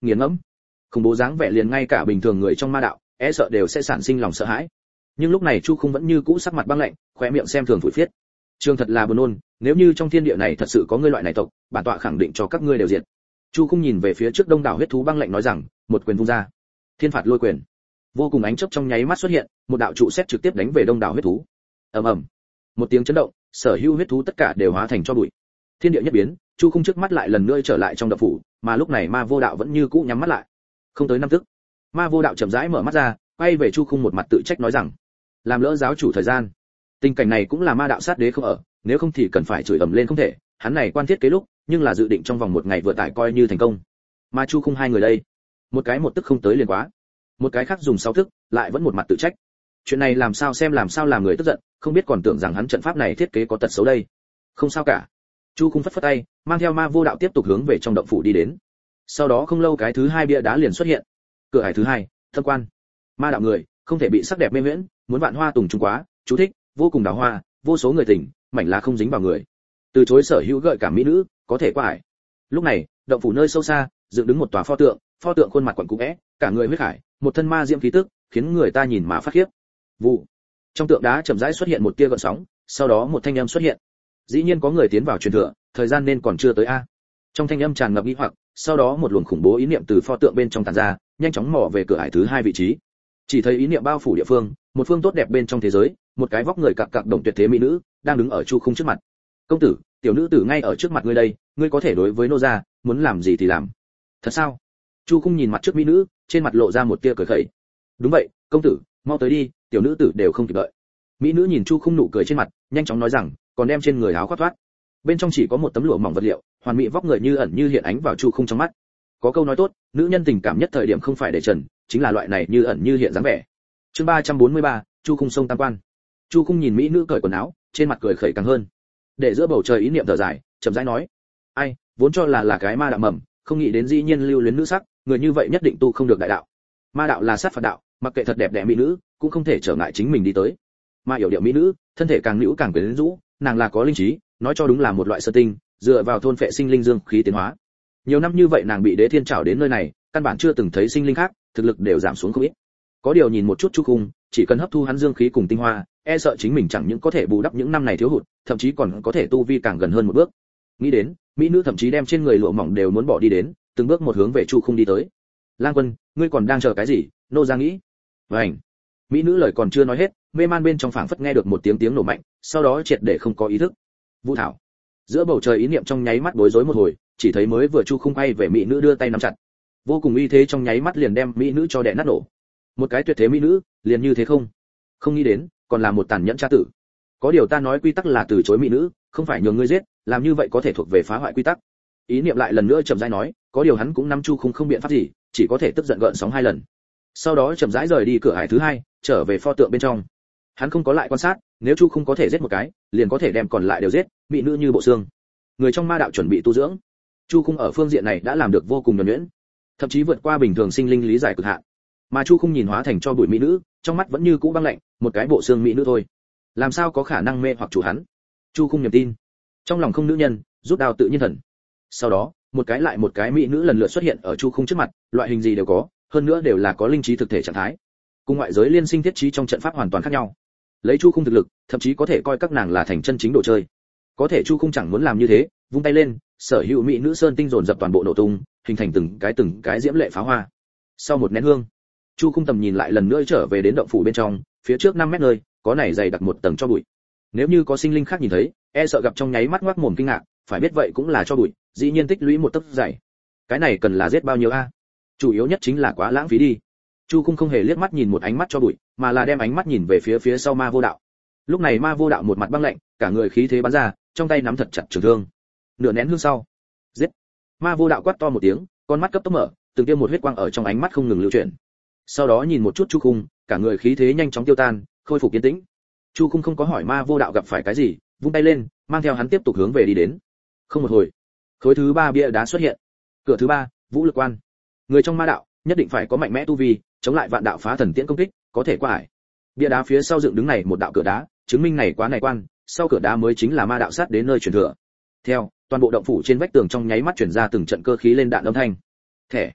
nghiền ngẫm. Khủng bố dáng vẻ liền ngay cả bình thường người trong ma đạo e sợ đều sẽ sản sinh lòng sợ hãi. Nhưng lúc này Chu Khung vẫn như cũ sắc mặt băng lạnh, khóe miệng xem thường phủi phiết. Trường thật là buồn nôn, nếu như trong thiên địa này thật sự có ngươi loại này tộc, bản tọa khẳng định cho các ngươi đều diệt. Chu Khung nhìn về phía trước đông đảo huyết thú băng lạnh nói rằng, một quyền vung ra. Thiên phạt lôi quyền. Vô cùng ánh chớp trong nháy mắt xuất hiện, một đạo trụ sét trực tiếp đánh về đông đảo huyết thú. Ầm ầm. Một tiếng chấn động, sở hữu huyết thú tất cả đều hóa thành tro bụi. Thiên địa nhất biến, Chu Khung trước mắt lại lần nữa trở lại trong động phủ, mà lúc này Ma Vô Đạo vẫn như cũ nhắm mắt lại. Không tới 5 tức, Ma Vô Đạo chậm rãi mở mắt ra, quay về Chu Khung một mặt tự trách nói rằng, làm lỡ giáo chủ thời gian. Tình cảnh này cũng là Ma Đạo sát đế không ở, nếu không thì cần phải chửi ầm lên không thể, hắn này quan thiết kế lúc, nhưng là dự định trong vòng 1 ngày vừa tải coi như thành công. Mà Chu Khung hai người đây, một cái 1 tức không tới liền quá, một cái khác dùng 6 tức, lại vẫn một mặt tự trách. Chuyện này làm sao làm người tức giận, không biết còn tưởng rằng hắn trận pháp này thiết kế có tật xấu đây. Không sao cả. Chu Khung phất phất tay, mang theo Ma Vô Đạo tiếp tục hướng về trong động phủ đi đến. Sau đó không lâu cái thứ 2 bia đá liền xuất hiện. Cửa hải thứ 2, thâm quan. Ma đạo người, không thể bị sắc đẹp mê miễn, muốn vạn hoa tùng trung quá, chú thích, vô cùng đào hoa, vô số người tỉnh, mảnh lá không dính vào người. Từ chối sở hữu gợi cảm mỹ nữ, có thể qua hải. Lúc này, động phủ nơi sâu xa, dựng đứng một tòa pho tượng khuôn mặt quặn cũ é, cả người huyết khải, một thân ma diễm khí tức, khiến người ta nhìn mà phát khiếp. Vụ. Trong tượng đá chậm rãi xuất hiện một tia gợn sóng, sau đó một thanh âm xuất hiện. Dĩ nhiên có người tiến vào truyền thừa, thời gian nên còn chưa tới a. Trong thanh âm tràn ngập nghi hoặc, sau đó một luồng khủng bố ý niệm từ pho tượng bên trong tản ra, nhanh chóng mò về cửa ải thứ 2 vị trí. Chỉ thấy ý niệm bao phủ địa phương, một phương tốt đẹp bên trong thế giới, một cái vóc người cặc cặc đồng tuyệt thế mỹ nữ, đang đứng ở Chu Khung trước mặt. Công tử, tiểu nữ tử ngay ở trước mặt ngươi đây, ngươi có thể đối với nô gia, muốn làm gì thì làm. Thật sao? Chu Khung nhìn mặt trước mỹ nữ, trên mặt lộ ra một tia cười khẩy. Đúng vậy, công tử, mau tới đi, tiểu nữ tử đều không kịp đợi. Mỹ nữ nhìn Chu Khung nụ cười trên mặt, nhanh chóng nói rằng, còn đem trên người áo khoác thoát. Bên trong chỉ có một tấm lụa mỏng vật liệu, hoàn mỹ vóc người như ẩn như hiện ánh vào Chu Khung trong mắt. Có câu nói tốt, nữ nhân tình cảm nhất thời điểm không phải để trần, chính là loại này như ẩn như hiện dáng vẻ. Chương 343, Chu Khung sông tam quan. Chu Khung nhìn mỹ nữ cởi quần áo, trên mặt cười khẩy càng hơn. Để giữa bầu trời ý niệm thở dài, chậm rãi nói, ai, vốn cho là cái ma đạo mầm, không nghĩ đến dĩ nhiên lưu luyến nữ sắc, người như vậy nhất định tu không được đại đạo. Ma đạo là sát phạt đạo, mặc kệ thật đẹp đẽ mỹ nữ, cũng không thể trở ngại chính mình đi tới. Ma yểu điệu mỹ nữ, thân thể càng nữ càng quyến rũ, nàng là có linh trí, nói cho đúng là một loại sơ tinh, dựa vào thôn phệ sinh linh dương khí tiến hóa. Nhiều năm như vậy nàng bị Đế Thiên trảo đến nơi này, căn bản chưa từng thấy sinh linh khác, thực lực đều giảm xuống không ít. Có điều nhìn một chút Chu Khung, chỉ cần hấp thu hắn dương khí cùng tinh hoa, e sợ chính mình chẳng những có thể bù đắp những năm này thiếu hụt, thậm chí còn có thể tu vi càng gần hơn một bước. Nghĩ đến, mỹ nữ thậm chí đem trên người lụa mỏng đều muốn bỏ đi đến, từng bước một hướng về Chu Khung đi tới. Lang Quân, ngươi còn đang chờ cái gì? Nô gia nghĩ. Vành. Mỹ nữ lời còn chưa nói hết, mê man bên trong phảng phất nghe được một tiếng nổ mạnh, sau đó triệt để không có ý thức. Vũ Thảo. Giữa bầu trời ý niệm trong nháy mắt bối rối một hồi, chỉ thấy mới vừa Chu Khung bay về mỹ nữ đưa tay nắm chặt. Vô cùng uy thế trong nháy mắt liền đem mỹ nữ cho đè nát nổ. Một cái tuyệt thế mỹ nữ, liền như thế không nghĩ đến, còn là một tàn nhẫn cha tử. Có điều ta nói quy tắc là từ chối mỹ nữ, không phải nhường ngươi giết, làm như vậy có thể thuộc về phá hoại quy tắc. Ý niệm lại lần nữa chậm rãi nói, có điều hắn cũng nắm Chu Khung không biện pháp gì, chỉ có thể tức giận gợn sóng 2 lần. Sau đó chậm rãi rời đi cửa ải thứ 2, trở về pho tượng bên trong. Hắn không có lại quan sát, nếu Chu Khung có thể giết một cái, liền có thể đem còn lại đều giết, mỹ nữ như bộ xương. Người trong ma đạo chuẩn bị tu dưỡng. Chu Khung ở phương diện này đã làm được vô cùng nhuần nhuyễn, thậm chí vượt qua bình thường sinh linh lý giải cực hạn. Mà Chu Khung nhìn hóa thành cho bụi mỹ nữ, trong mắt vẫn như cũ băng lạnh, một cái bộ xương mỹ nữ thôi, làm sao có khả năng mê hoặc chủ hắn. Chu Khung niềm tin, trong lòng không nữ nhân, rút đao tự nhiên thần. Sau đó, một cái lại một cái mỹ nữ lần lượt xuất hiện ở Chu Khung trước mặt, loại hình gì đều có, hơn nữa đều là có linh trí thực thể trạng thái, cùng ngoại giới liên sinh thiết trí trong trận pháp hoàn toàn khác nhau. Lấy Chu Khung thực lực, thậm chí có thể coi các nàng là thành chân chính đồ chơi. Có thể Chu Khung chẳng muốn làm như thế, vung tay lên, sở hữu mỹ nữ sơn tinh dồn dập toàn bộ nổ tung, hình thành từng cái diễm lệ pháo hoa. Sau một nén hương, Chu Khung tầm nhìn lại lần nữa trở về đến động phủ bên trong, phía trước 5 mét nơi, có này dày đặc một tầng cho bụi. Nếu như có sinh linh khác nhìn thấy, e sợ gặp trong nháy mắt ngoác mồm kinh ngạc, phải biết vậy cũng là cho bụi, dĩ nhiên tích lũy một tấc dày. Cái này cần là giết bao nhiêu a? Chủ yếu nhất chính là quá lãng phí đi. Chu Khung không hề liếc mắt nhìn một ánh mắt cho bụi, mà là đem ánh mắt nhìn về phía sau Ma Vô Đạo. Lúc này Ma Vô Đạo một mặt băng lạnh, cả người khí thế bắn ra, trong tay nắm thật chặt trường thương. Nửa nén hương sau, giết. Ma Vô Đạo quát to một tiếng, con mắt cấp tốc mở, từng tiêm một huyết quang ở trong ánh mắt không ngừng lưu chuyển. Sau đó nhìn một chút Chu Khung, cả người khí thế nhanh chóng tiêu tan, khôi phục yên tĩnh. Chu Khung không có hỏi Ma Vô Đạo gặp phải cái gì, vung tay lên, mang theo hắn tiếp tục hướng về đi đến. Không một hồi, khối thứ 3 bia đá xuất hiện. Cửa thứ 3, Vũ Lực Quan. Người trong ma đạo nhất định phải có mạnh mẽ tu vi, chống lại vạn đạo phá thần tiễn công kích, có thể qua ải. Bia đá phía sau dựng đứng này một đạo cửa đá, chứng minh này quá này quan, sau cửa đá mới chính là ma đạo sát đến nơi truyền thừa. Theo, toàn bộ động phủ trên vách tường trong nháy mắt truyền ra từng trận cơ khí lên đạn âm thanh. Thẻ,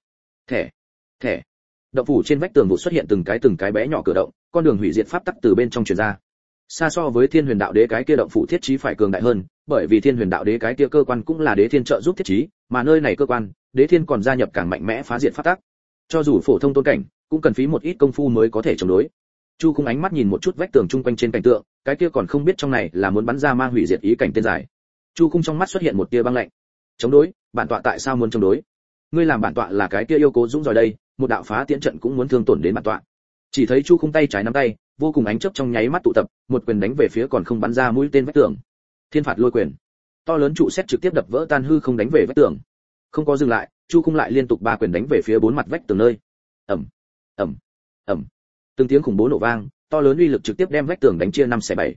Thẻ, thẻ. Động phủ trên vách tường vụ xuất hiện từng cái bé nhỏ cửa động, con đường hủy diệt pháp tắc từ bên trong truyền ra. Xa so với Thiên Huyền Đạo Đế cái kia động phủ thiết trí phải cường đại hơn, bởi vì Thiên Huyền Đạo Đế cái kia cơ quan cũng là Đế Thiên trợ giúp thiết trí, mà nơi này cơ quan, Đế Thiên còn gia nhập càng mạnh mẽ phá diệt pháp tắc. Cho dù phổ thông tôn cảnh, cũng cần phí một ít công phu mới có thể chống đối. Chu Khung ánh mắt nhìn một chút vách tường chung quanh trên cảnh tượng, cái kia còn không biết trong này là muốn bắn ra mang hủy diệt ý cảnh tên dài. Chu Khung trong mắt xuất hiện một tia băng lạnh. Chống đối? Bản tọa tại sao muốn chống đối? Ngươi làm bản tọa là cái kia yêu cố dũng rồi đây, một đạo phá tiễn trận cũng muốn thương tổn đến bản tọa. Chỉ thấy Chu Khung tay trái nắm tay, vô cùng ánh chớp trong nháy mắt tụ tập, một quyền đánh về phía còn không bắn ra mũi tên vách tường. Thiên phạt lôi quyền. To lớn trụ sét trực tiếp đập vỡ tan hư không đánh về vách tường. Không có dừng lại, Chu Khung lại liên tục ba quyền đánh về phía bốn mặt vách tường nơi. Ầm, ầm, ầm. Từng tiếng khủng bố nổ vang, to lớn uy lực trực tiếp đem vách tường đánh chia 5/7.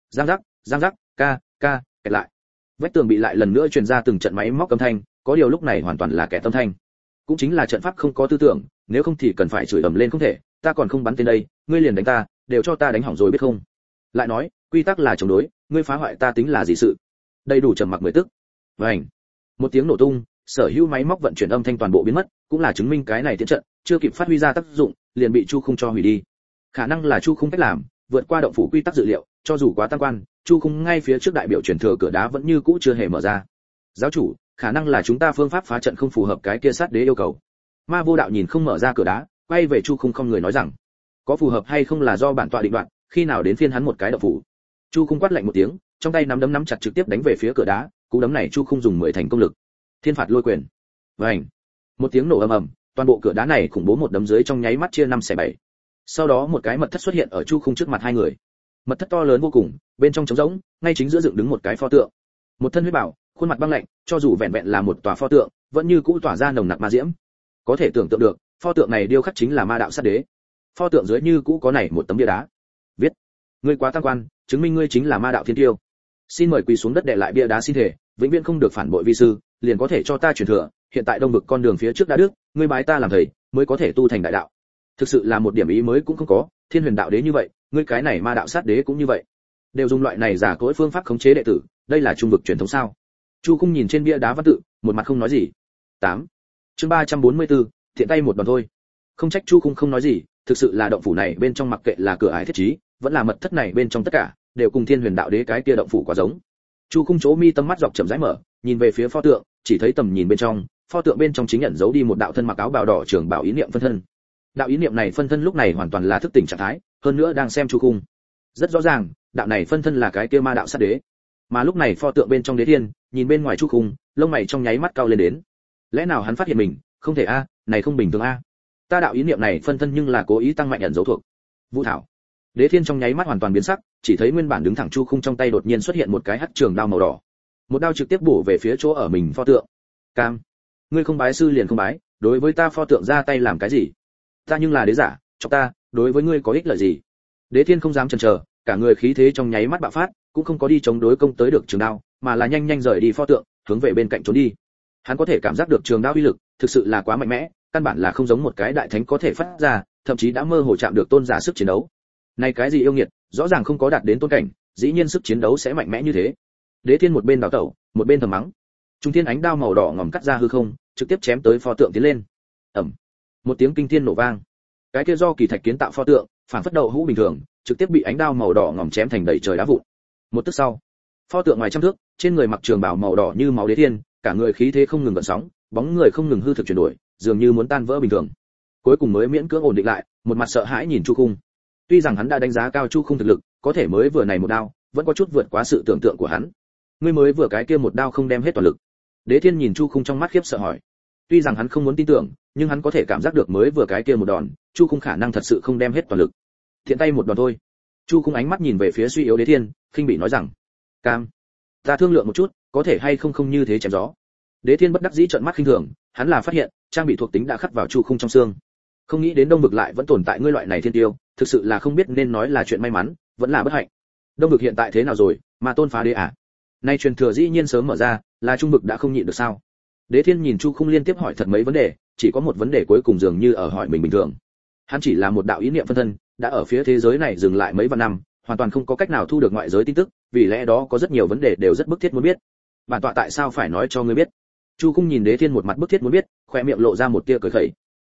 Giang rắc, ca, kẹt lại. Vách tường bị lại lần nữa truyền ra từng trận máy móc âm thanh, có điều lúc này hoàn toàn là kẻ âm thanh. Cũng chính là trận pháp không có tư tưởng, nếu không thì cần phải chửi ầm lên không thể, ta còn không bắn tên đây, ngươi liền đánh ta, đều cho ta đánh hỏng rồi biết không? Lại nói, quy tắc là chống đối, ngươi phá hoại ta tính là gì sự? Đầy đủ trầm mặc 10 tức. Vành. Một tiếng nổ tung, sở hữu máy móc vận chuyển âm thanh toàn bộ biến mất, cũng là chứng minh cái này tiến trận chưa kịp phát huy ra tác dụng, liền bị Chu Khung cho hủy đi. Khả năng là Chu Khung cách làm, vượt qua động phủ quy tắc dự liệu, cho dù quá tăng quan, Chu Khung ngay phía trước đại biểu truyền thừa cửa đá vẫn như cũ chưa hề mở ra. Giáo chủ, khả năng là chúng ta phương pháp phá trận không phù hợp cái kia sát đế yêu cầu. Ma Vô Đạo nhìn không mở ra cửa đá, quay về Chu Khung không người nói rằng, có phù hợp hay không là do bản tọa định đoạt, khi nào đến phiên hắn một cái động phủ. Chu Khung quát lạnh một tiếng, trong tay nắm chặt trực tiếp đánh về phía cửa đá, cú đấm này Chu Khung dùng 10 thành công lực. Thiên phạt lôi quyền. Vành. Một tiếng nổ ầm ầm, toàn bộ cửa đá này khủng bố một đấm dưới trong nháy mắt chia 5/7. Sau đó một cái mật thất xuất hiện ở Chu Khung trước mặt hai người. Mật thất to lớn vô cùng, bên trong trống rỗng, ngay chính giữa dựng đứng một cái pho tượng. Một thân huyết bảo, khuôn mặt băng lạnh, cho dù vẹn vẹn là một tòa pho tượng, vẫn như cũ tỏa ra nồng nặc ma diễm. Có thể tưởng tượng được, pho tượng này điêu khắc chính là ma đạo sát đế. Pho tượng dưới như cũ có này một tấm bia đá. Viết: ngươi quá tăng quan, chứng minh ngươi chính là ma đạo thiên tiêu. Xin mời quỳ xuống đất để lại bia đá xin thể, vĩnh viễn không được phản bội vi sư, liền có thể cho ta truyền thừa. Hiện tại đông vực con đường phía trước đã đứt, ngươi bái ta làm thầy, mới có thể tu thành đại đạo. Thực sự là một điểm ý mới cũng không có, Thiên Huyền Đạo Đế như vậy, ngươi cái này ma đạo sát đế cũng như vậy, đều dùng loại này giả cỗi phương pháp khống chế đệ tử, đây là trung vực truyền thống sao? Chu Khung nhìn trên bia đá văn tự, một mặt không nói gì. 8. Chương 344, thiện tay một đòn thôi. Không trách Chu Khung không nói gì, thực sự là động phủ này bên trong mặc kệ là cửa ải thiết trí, vẫn là mật thất này bên trong tất cả, đều cùng Thiên Huyền Đạo Đế cái kia động phủ quá giống. Chu Khung chỗ mi tâm mắt dọc chậm rãi mở, nhìn về phía pho tượng, chỉ thấy tầm nhìn bên trong, pho tượng bên trong chính nhận giấu đi một đạo thân mặc áo bào đỏ trưởng bảo ý niệm phân thân. Đạo ý niệm này phân thân lúc này hoàn toàn là thức tỉnh trạng thái, hơn nữa đang xem Chu Khung. Rất rõ ràng, đạo này phân thân là cái kia ma đạo sát đế. Mà lúc này pho tượng bên trong Đế Thiên, nhìn bên ngoài Chu Khung, lông mày trong nháy mắt cao lên đến. Lẽ nào hắn phát hiện mình, không thể a, này không bình thường a. Ta đạo ý niệm này phân thân nhưng là cố ý tăng mạnh ẩn dấu thuộc. Vũ Thảo. Đế Thiên trong nháy mắt hoàn toàn biến sắc, chỉ thấy nguyên bản đứng thẳng Chu Khung trong tay đột nhiên xuất hiện một cái hắc trường đao màu đỏ. Một đao trực tiếp bổ về phía chỗ ở mình pho tượng. Cam, ngươi không bái sư liền không bái, đối với ta pho tượng ra tay làm cái gì? Ta nhưng là đế giả, cho ta, đối với ngươi có ích lợi gì? Đế Thiên không dám chần chờ, cả người khí thế trong nháy mắt bạo phát, cũng không có đi chống đối công tới được trường đao, mà là nhanh nhanh rời đi pho tượng, hướng về bên cạnh trốn đi. Hắn có thể cảm giác được trường đao uy lực, thực sự là quá mạnh mẽ, căn bản là không giống một cái đại thánh có thể phát ra, thậm chí đã mơ hồ chạm được tôn giả sức chiến đấu. Này cái gì yêu nghiệt, rõ ràng không có đạt đến tôn cảnh, dĩ nhiên sức chiến đấu sẽ mạnh mẽ như thế. Đế Thiên một bên đảo tẩu, một bên thầm mắng. Trung thiên ánh đao màu đỏ ngòm cắt ra hư không, trực tiếp chém tới pho tượng tiến lên. Ầm. Một tiếng kinh thiên nổ vang. Cái kia do kỳ thạch kiến tạo pho tượng, phản phất đậu hũ bình thường, trực tiếp bị ánh đao màu đỏ ngòm chém thành đầy trời đá vụn. Một tức sau, pho tượng ngoài trăm thước, trên người mặc trường bào màu đỏ như máu Đế Thiên, cả người khí thế không ngừng gợn sóng, bóng người không ngừng hư thực chuyển đổi, dường như muốn tan vỡ bình thường. Cuối cùng mới miễn cưỡng ổn định lại, một mặt sợ hãi nhìn Chu Khung. Tuy rằng hắn đã đánh giá cao Chu Khung thực lực, có thể mới vừa này một đao, vẫn có chút vượt quá sự tưởng tượng của hắn. Ngươi mới vừa cái kia một đao không đem hết toàn lực. Đế Thiên nhìn Chu Khung trong mắt khiếp sợ hỏi. Tuy rằng hắn không muốn tin tưởng, nhưng hắn có thể cảm giác được mới vừa cái kia một đòn, Chu Khung khả năng thật sự không đem hết toàn lực. Thiện tay một đòn thôi. Chu Khung ánh mắt nhìn về phía suy yếu Đế Thiên, khinh bị nói rằng: "Cam, ta thương lượng một chút, có thể hay không như thế chém gió." Đế Thiên bất đắc dĩ trợn mắt khinh thường, hắn là phát hiện, trang bị thuộc tính đã khắc vào Chu Khung trong xương. Không nghĩ đến Đông Vực lại vẫn tồn tại ngươi loại này thiên tiêu, thực sự là không biết nên nói là chuyện may mắn, vẫn là bất hạnh. Đông Vực hiện tại thế nào rồi, mà tôn phá đế à? Nay truyền thừa dĩ nhiên sớm mở ra, là Trung Vực đã không nhịn được sao? Đế Thiên nhìn Chu Khung liên tiếp hỏi thật mấy vấn đề, chỉ có một vấn đề cuối cùng dường như ở hỏi mình bình thường. Hắn chỉ là một đạo ý niệm phân thân, đã ở phía thế giới này dừng lại mấy vạn năm, hoàn toàn không có cách nào thu được ngoại giới tin tức, vì lẽ đó có rất nhiều vấn đề đều rất bức thiết muốn biết. Bản tọa tại sao phải nói cho ngươi biết? Chu Khung nhìn Đế Thiên một mặt bức thiết muốn biết, khóe miệng lộ ra một tia cười khẩy.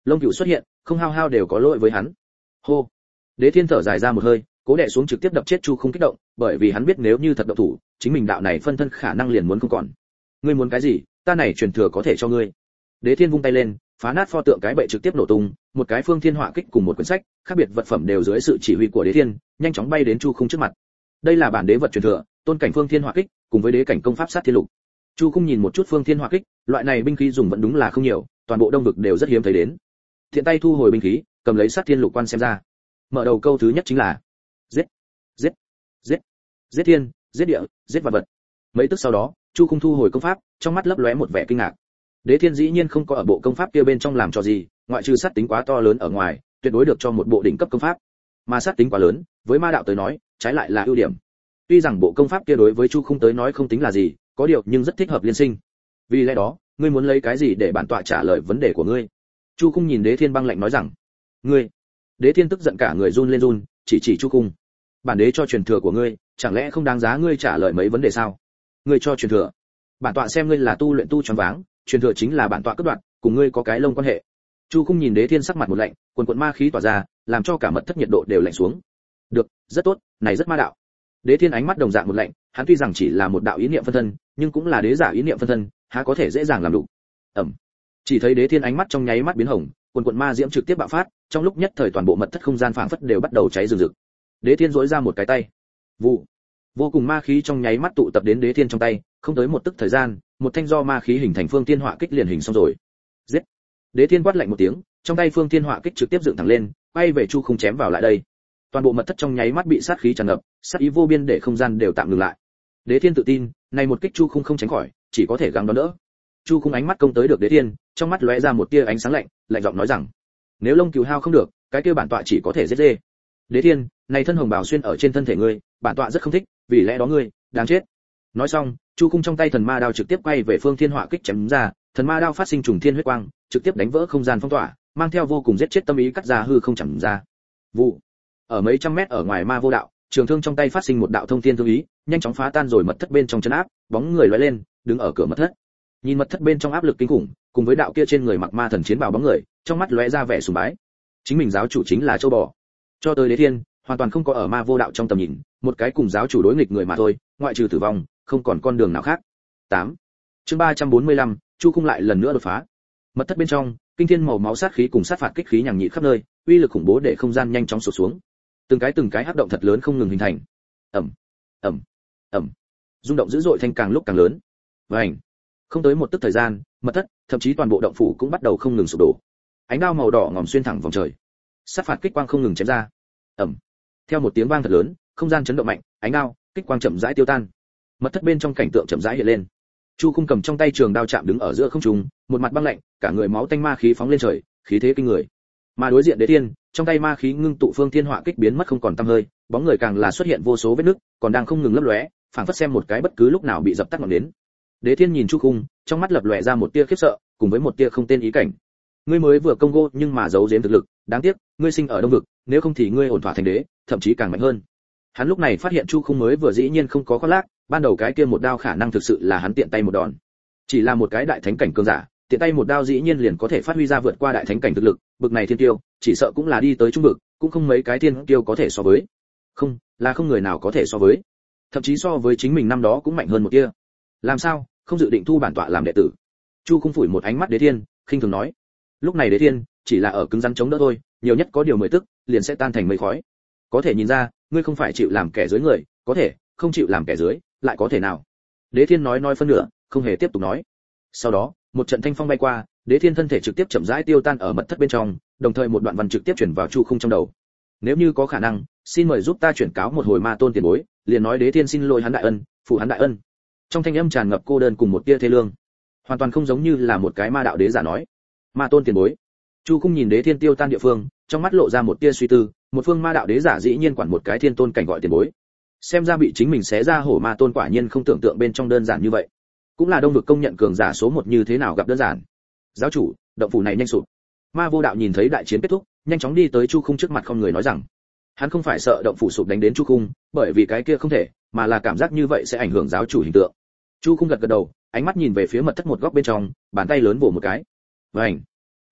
Long Cửu xuất hiện, không hao hao đều có lỗi với hắn. Hô. Đế Thiên thở dài ra một hơi, cố đè xuống trực tiếp đập chết Chu Không kích động, bởi vì hắn biết nếu như thật động thủ, chính mình đạo này phân thân khả năng liền muốn không còn. Ngươi muốn cái gì, ta này truyền thừa có thể cho ngươi. Đế Thiên vung tay lên, phá nát pho tượng cái bệ trực tiếp nổ tung, một cái phương thiên họa kích cùng một quyển sách, khác biệt vật phẩm đều dưới sự chỉ huy của Đế Thiên, nhanh chóng bay đến Chu Không trước mặt. Đây là bản đế vật truyền thừa, tôn cảnh phương thiên họa kích, cùng với đế cảnh công pháp sát thiên lục. Chu Không nhìn một chút phương thiên họa kích, loại này binh khí dùng vẫn đúng là không nhiều, toàn bộ đông vực đều rất hiếm thấy đến. Thiện tay thu hồi binh khí, cầm lấy sát thiên lục quan xem ra. Mở đầu câu thứ nhất chính là giết, giết, giết, giết thiên, giết địa, giết vật vật. Mấy tức sau đó, Chu Không thu hồi công pháp, trong mắt lấp lóe một vẻ kinh ngạc. Đế Thiên dĩ nhiên không có ở bộ công pháp kia bên trong làm cho gì, ngoại trừ sát tính quá to lớn ở ngoài, tuyệt đối được cho một bộ đỉnh cấp công pháp. Mà sát tính quá lớn, với ma đạo tới nói, trái lại là ưu điểm. Tuy rằng bộ công pháp kia đối với Chu Không tới nói không tính là gì, có điều nhưng rất thích hợp liên sinh. Vì lẽ đó, ngươi muốn lấy cái gì để bản tọa trả lời vấn đề của ngươi? Chu Không nhìn Đế Thiên băng lạnh nói rằng, ngươi. Đế Thiên tức giận cả người run lên run, chỉ Chu Không. Bản đế cho truyền thừa của ngươi, chẳng lẽ không đáng giá ngươi trả lời mấy vấn đề sao? Ngươi cho truyền thừa? Bản tọa xem ngươi là tu luyện tu choáng váng, truyền thừa chính là bản tọa cướp đoạt, cùng ngươi có cái lông quan hệ. Chu Không nhìn Đế Thiên sắc mặt một lạnh, quần quần ma khí tỏa ra, làm cho cả mật thất nhiệt độ đều lạnh xuống. Được, rất tốt, này rất ma đạo. Đế Thiên ánh mắt đồng dạng một lạnh, hắn tuy rằng chỉ là một đạo ý niệm phân thân, nhưng cũng là đế giả ý niệm phân thân, há có thể dễ dàng làm đủ. Chỉ thấy Đế Thiên ánh mắt trong nháy mắt biến hồng, quần quần ma diễm trực tiếp bạo phát, trong lúc nhất thời toàn bộ mật thất không gian phảng phất đều bắt đầu cháy rừng rực. Đế Thiên duỗi ra một cái tay, vụ, vô cùng ma khí trong nháy mắt tụ tập đến Đế Thiên trong tay, không tới một tức thời gian, một thanh do ma khí hình thành phương thiên họa kích liền hình xong rồi. Giết! Đế Thiên quát lạnh một tiếng, trong tay phương thiên họa kích trực tiếp dựng thẳng lên, bay về Chu Không chém vào lại đây. Toàn bộ mật thất trong nháy mắt bị sát khí tràn ngập, sát ý vô biên để không gian đều tạm ngừng lại. Đế Thiên tự tin, này một kích Chu Không tránh khỏi, chỉ có thể gắng đón đỡ. Chu Không ánh mắt công tới được Đế Thiên, trong mắt lóe ra một tia ánh sáng lạnh, lạnh giọng nói rằng: nếu Long Cửu hao không được, cái kia bản tọa chỉ có thể giết dê. Đế Thiên, này thân hồng bào xuyên ở trên thân thể ngươi, bản tọa rất không thích, vì lẽ đó ngươi đáng chết. Nói xong, Chu Không trong tay thần ma đao trực tiếp quay về phương thiên họa kích chém ra, thần ma đao phát sinh trùng thiên huyết quang, trực tiếp đánh vỡ không gian phong tỏa, mang theo vô cùng giết chết tâm ý cắt ra hư không chầm ra. Vụ. Ở mấy trăm mét ở ngoài ma vô đạo, trường thương trong tay phát sinh một đạo thông thiên thương ý, nhanh chóng phá tan rồi mật thất bên trong chân áp, bóng người lóe lên, đứng ở cửa mật thất. Nhìn mật thất bên trong áp lực kinh khủng, cùng với đạo kia trên người mặc ma thần chiến bào bóng người, trong mắt lóe ra vẻ sùng bái. Chính mình giáo chủ chính là châu bò. Cho tới Đế Thiên, hoàn toàn không có ở ma vô đạo trong tầm nhìn, một cái cùng giáo chủ đối nghịch người mà thôi, ngoại trừ tử vong, không còn con đường nào khác. 8. Chương 345, Chu Không lại lần nữa đột phá. Mật thất bên trong, kinh thiên màu máu sát khí cùng sát phạt kích khí nhằng nhị khắp nơi, uy lực khủng bố để không gian nhanh chóng sụt xuống. Từng cái hắc động thật lớn không ngừng hình thành. Ầm, rung động dữ dội thanh càng lúc càng lớn. Vành. Không tới một tức thời gian, mật thất, thậm chí toàn bộ động phủ cũng bắt đầu không ngừng sụp đổ. Ánh đao màu đỏ ngòm xuyên thẳng vòng trời. Sát phạt kích quang không ngừng chém ra. Theo một tiếng vang thật lớn, không gian chấn động mạnh, ánh đao, kích quang chậm rãi tiêu tan. Mật thất bên trong cảnh tượng chậm rãi hiện lên. Chu Không cầm trong tay trường đao chạm đứng ở giữa không trung, một mặt băng lạnh, cả người máu tanh ma khí phóng lên trời, khí thế kinh người. Mà đối diện Đế Thiên, trong tay ma khí ngưng tụ phương thiên họa kích biến mất không còn tăm hơi, bóng người càng là xuất hiện vô số vết nứt, còn đang không ngừng lấp lóe, phảng phất xem một cái bất cứ lúc nào bị dập tắt ngọn đến. Đế Thiên nhìn Chu Không, trong mắt lập lòe ra một tia khiếp sợ, cùng với một tia không tên ý cảnh. Ngươi mới vừa công gô nhưng mà giấu giếm thực lực, đáng tiếc, ngươi sinh ở Đông vực, nếu không thì ngươi ổn thỏa thành đế, thậm chí càng mạnh hơn. Hắn lúc này phát hiện Chu Không mới vừa dĩ nhiên không có khoác lác, ban đầu cái kia một đao khả năng thực sự là hắn tiện tay một đòn. Chỉ là một cái đại thánh cảnh cường giả, tiện tay một đao dĩ nhiên liền có thể phát huy ra vượt qua đại thánh cảnh thực lực, bực này thiên tiêu, chỉ sợ cũng là đi tới trung vực, cũng không mấy cái thiên tiêu có thể so với. Không, là không người nào có thể so với. Thậm chí so với chính mình năm đó cũng mạnh hơn một tia. Làm sao, không dự định thu bản tọa làm đệ tử? Chu Không phủi một ánh mắt Đế Thiên, khinh thường nói. Lúc này Đế Thiên chỉ là ở cứng rắn chống đỡ thôi, nhiều nhất có điều 10 tức, liền sẽ tan thành mây khói. Có thể nhìn ra, ngươi không phải chịu làm kẻ dưới người, có thể, không chịu làm kẻ dưới, lại có thể nào? Đế Thiên nói phân nửa, không hề tiếp tục nói. Sau đó, một trận thanh phong bay qua, Đế Thiên thân thể trực tiếp chậm rãi tiêu tan ở mật thất bên trong, đồng thời một đoạn văn trực tiếp chuyển vào Chu Không trong đầu. Nếu như có khả năng, xin mời giúp ta chuyển cáo một hồi ma tôn tiền bối, liền nói Đế Thiên xin lỗi hắn đại ân, phụ hắn đại ân. Trong thanh âm tràn ngập cô đơn cùng một tia thê lương, hoàn toàn không giống như là một cái ma đạo đế giả nói. Ma tôn tiền bối. Chu Không nhìn Đế Thiên tiêu tan địa phương, trong mắt lộ ra một tia suy tư, một phương ma đạo đế giả dĩ nhiên quản một cái thiên tôn cảnh gọi tiền bối. Xem ra bị chính mình xé ra hổ ma tôn quả nhiên không tưởng tượng bên trong đơn giản như vậy. Cũng là Đông vực công nhận cường giả số 1 như thế nào gặp đơn giản. Giáo chủ, động phủ này nhanh sụp. Ma vô đạo nhìn thấy đại chiến kết thúc, nhanh chóng đi tới Chu Không trước mặt không người nói rằng, hắn không phải sợ động phủ sụp đánh đến Chu Không, bởi vì cái kia không thể, mà là cảm giác như vậy sẽ ảnh hưởng giáo chủ hình tượng. Chu Không gật gật đầu, ánh mắt nhìn về phía mật thất một góc bên trong, bàn tay lớn vỗ một cái. Vành.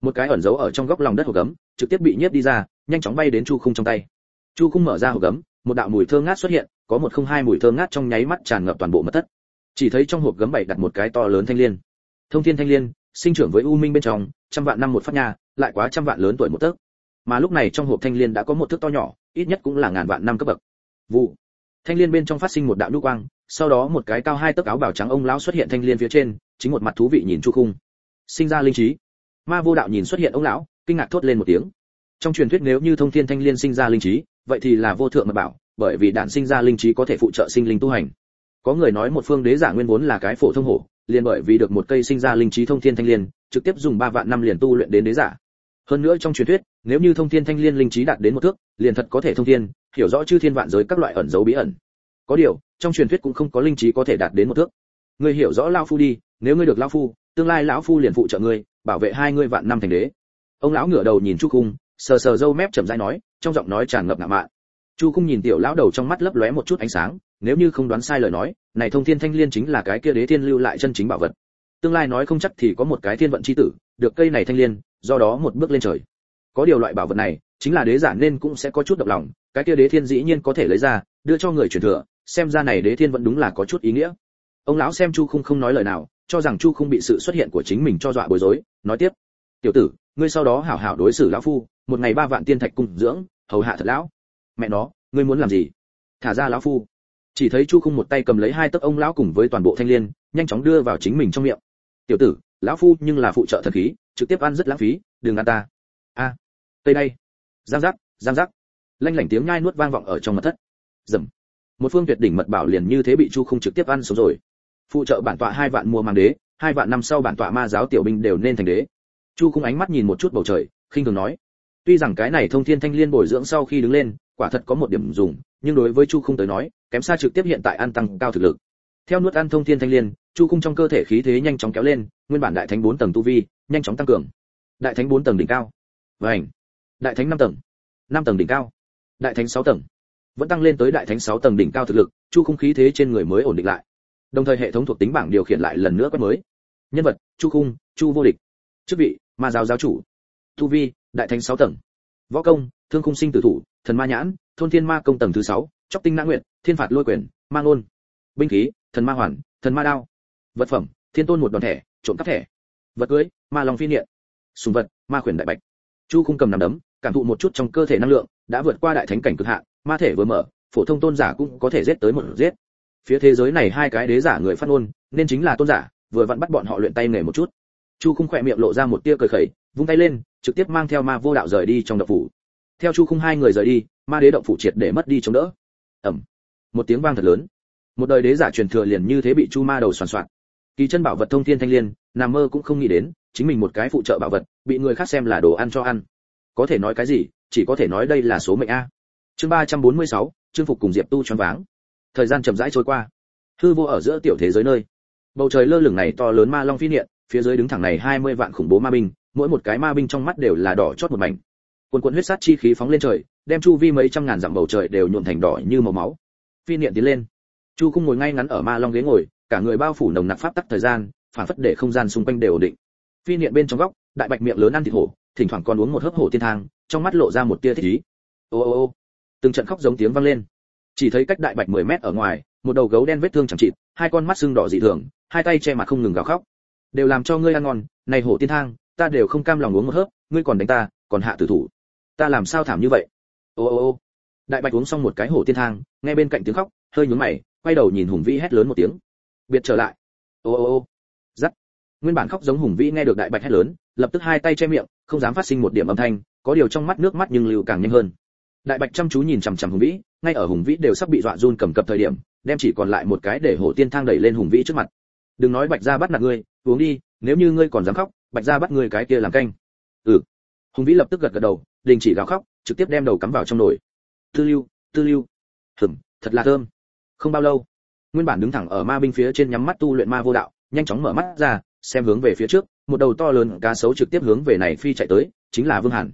Một cái ẩn giấu ở trong góc lòng đất hộp gấm trực tiếp bị nhiếp đi ra, nhanh chóng bay đến Chu Khung trong tay. Chu Khung mở ra hộp gấm, một đạo mùi thơm ngát xuất hiện, có 102 mùi thơm ngát trong nháy mắt tràn ngập toàn bộ mật thất. Chỉ thấy trong hộp gấm bày đặt một cái to lớn thanh liên. Thông thiên thanh liên, sinh trưởng với u minh bên trong, trăm vạn năm một phát nha, lại quá trăm vạn lớn tuổi một tấc. Mà lúc này trong hộp thanh liên đã có một thước to nhỏ, ít nhất cũng là ngàn vạn năm cấp bậc. Vụ. Thanh liên bên trong phát sinh một đạo nhu quang, sau đó một cái cao 2 tấc áo bào trắng ông lão xuất hiện thanh liên phía trên, chính một mặt thú vị nhìn Chu Khung. Sinh ra linh trí. Ma Vô Đạo nhìn xuất hiện ông lão, kinh ngạc thốt lên một tiếng. Trong truyền thuyết nếu như thông thiên thanh liên sinh ra linh trí, vậy thì là vô thượng mật bảo, bởi vì đản sinh ra linh trí có thể phụ trợ sinh linh tu hành. Có người nói một phương đế giả nguyên vốn là cái phổ thông hổ, liền bởi vì được một cây sinh ra linh trí thông thiên thanh liên, trực tiếp dùng 3 vạn năm liền tu luyện đến đế giả. Hơn nữa trong truyền thuyết, nếu như thông thiên thanh liên linh trí đạt đến một thước, liền thật có thể thông thiên, hiểu rõ chư thiên vạn giới các loại ẩn dấu bí ẩn. Có điều, trong truyền thuyết cũng không có linh trí có thể đạt đến một thước. Ngươi hiểu rõ lão phu đi, nếu ngươi được lão phu, tương lai lão phu liền phụ trợ ngươi, bảo vệ hai ngươi vạn năm thành đế. Ông lão ngửa đầu nhìn Chu Khung, sờ sờ râu mép chậm rãi nói, trong giọng nói tràn ngập ngạo mạn. Chu Khung nhìn tiểu lão đầu trong mắt lấp lóe một chút ánh sáng, nếu như không đoán sai lời nói, này thông thiên thanh liên chính là cái kia đế thiên lưu lại chân chính bảo vật. Tương lai nói không chắc thì có một cái thiên vận chi tử, được cây này thanh liên, do đó một bước lên trời. Có điều loại bảo vật này, chính là đế giả nên cũng sẽ có chút động lòng, cái kia đế thiên dĩ nhiên có thể lấy ra, đưa cho người truyền thừa, xem ra này đế thiên vẫn đúng là có chút ý nghĩa. Ông lão xem Chu Khung không nói lời nào, cho rằng Chu Khung bị sự xuất hiện của chính mình cho dọa bối rối, nói tiếp: "Tiểu tử, ngươi sau đó hảo hảo đối xử lão phu, một ngày 3 vạn tiên thạch cung dưỡng, hầu hạ thật lão." "Mẹ nó, ngươi muốn làm gì? Thả ra lão phu." Chỉ thấy Chu Khung một tay cầm lấy 2 tấc ông lão cùng với toàn bộ thanh liên, nhanh chóng đưa vào chính mình trong miệng. "Tiểu tử, lão phu nhưng là phụ trợ thần khí, trực tiếp ăn rất lãng phí, đừng ăn ta." "A, đây đây." Giang giác, giang giác. Lanh lảnh tiếng nhai nuốt vang vọng ở trong mật thất. Rầm. Một phương tuyệt đỉnh mật bảo liền như thế bị Chu Khung trực tiếp ăn sống rồi. Phụ trợ bản tọa 2 vạn mua mang đế, 2 vạn năm sau bản tọa ma giáo tiểu binh đều nên thành đế. Chu Khung ánh mắt nhìn một chút bầu trời, khinh thường nói. Tuy rằng cái này thông thiên thanh liên bồi dưỡng sau khi đứng lên, quả thật có một điểm dùng, nhưng đối với Chu Khung tới nói, kém xa trực tiếp hiện tại ăn tăng cao thực lực. Theo nuốt ăn thông thiên thanh liên, Chu Khung trong cơ thể khí thế nhanh chóng kéo lên, nguyên bản đại thánh 4 tầng tu vi, nhanh chóng tăng cường. Đại thánh 4 tầng đỉnh cao. Vành. Đại thánh 5 tầng. 5 tầng đỉnh cao. Đại thánh 6 tầng. Vẫn tăng lên tới đại thánh 6 tầng đỉnh cao thực lực, Chu Khung khí thế trên người mới ổn định lại. Đồng thời hệ thống thuộc tính bảng điều khiển lại lần nữa quét mới. Nhân vật: Chu Khung, Chu vô địch. Chức vị: Ma giáo giáo chủ. Tu vi: đại thánh 6 tầng. Võ công: Thương khung sinh tử thủ, thần ma nhãn, thôn thiên ma công tầng thứ 6, chóc tinh nã nguyện, thiên phạt lôi quyền, ma ngôn. Binh khí: thần ma hoàn, thần ma đao. Vật phẩm: thiên tôn một đòn thẻ, trộm cắp thẻ. Vật cưới: ma long phi niệm. Sùng vật: ma khuyển đại bạch. Chu Khung cầm nắm đấm, cảm thụ một chút trong cơ thể năng lượng, đã vượt qua đại thánh cảnh cực hạn, ma thể vừa mở, phổ thông tôn giả cũng có thể giết tới một giết. Phía thế giới này 2 cái đế giả người phát ngôn, nên chính là tôn giả, vừa vặn bắt bọn họ luyện tay nghề một chút. Chu Khung khỏe miệng lộ ra một tia cười khẩy, vung tay lên, trực tiếp mang theo Ma Vô Đạo rời đi trong động phủ. Theo Chu Khung 2 người rời đi, ma đế động phủ triệt để mất đi chống đỡ. Ầm. Một tiếng vang thật lớn. Một đời đế giả truyền thừa liền như thế bị Chu Ma đầu soàn soạn. Kỳ chân bảo vật thông thiên thanh liên, nằm mơ cũng không nghĩ đến, chính mình một cái phụ trợ bảo vật, bị người khác xem là đồ ăn cho ăn. Có thể nói cái gì, chỉ có thể nói đây là số mệnh a. Chương 346, Trương Phục cùng Diệp Tu choáng váng. Thời gian chậm rãi trôi qua. Hư vô ở giữa tiểu thế giới nơi. Bầu trời lơ lửng này to lớn ma long phi niệm, phía dưới đứng thẳng này 20 vạn khủng bố ma binh, mỗi một cái ma binh trong mắt đều là đỏ chót một mảnh. Cuồn huyết sát chi khí phóng lên trời, đem chu vi mấy trăm ngàn dặm bầu trời đều nhuộm thành đỏ như màu máu. Phi niệm tiến lên. Chu Khung ngồi ngay ngắn ở ma long ghế ngồi, cả người bao phủ nồng nặc pháp tắc thời gian, phản phất để không gian xung quanh đều ổn định. Phi niệm bên trong góc, đại bạch miệng lớn ăn thịt hổ, thỉnh thoảng còn uống một hớp hổ tiên thang, trong mắt lộ ra một tia thích ý. Ô ô ô. Từng trận khóc giống tiếng vang lên. Chỉ thấy cách đại bạch 10 mét ở ngoài, một đầu gấu đen vết thương chẳng chịt, 2 con mắt sưng đỏ dị thường, 2 tay che mặt không ngừng gào khóc. Đều làm cho ngươi ăn ngon, này hổ tiên thang, ta đều không cam lòng uống một hớp, ngươi còn đánh ta, còn hạ tử thủ. Ta làm sao thảm như vậy? Ô ô ô. Đại bạch uống xong một cái hổ tiên thang, nghe bên cạnh tiếng khóc, hơi nhướng mày, quay đầu nhìn Hùng Vĩ hét lớn một tiếng. Biệt trở lại. Ô ô ô. Dắt. Nguyên bản khóc giống Hùng Vĩ nghe được đại bạch hét lớn, lập tức 2 tay che miệng, không dám phát sinh một điểm âm thanh, có điều trong mắt nước mắt nhưng lưu càng nhanh hơn. Đại bạch chăm chú nhìn chằm chằm Hùng Vĩ, ngay ở Hùng Vĩ đều sắp bị dọa run cầm cập thời điểm, đem chỉ còn lại một cái để hổ tiên thang đẩy lên Hùng Vĩ trước mặt. Đừng nói Bạch gia bắt nạt ngươi, uống đi, nếu như ngươi còn dám khóc, Bạch gia bắt ngươi cái kia làm canh. Ừ. Hùng Vĩ lập tức gật gật đầu, đình chỉ gào khóc, trực tiếp đem đầu cắm vào trong nồi. Tư lưu. Thật là thơm. Không bao lâu, nguyên bản đứng thẳng ở ma binh phía trên nhắm mắt tu luyện Ma Vô Đạo, nhanh chóng mở mắt ra, xem hướng về phía trước, một đầu to lớn cá sấu trực tiếp hướng về này phi chạy tới, chính là Vương Hàn.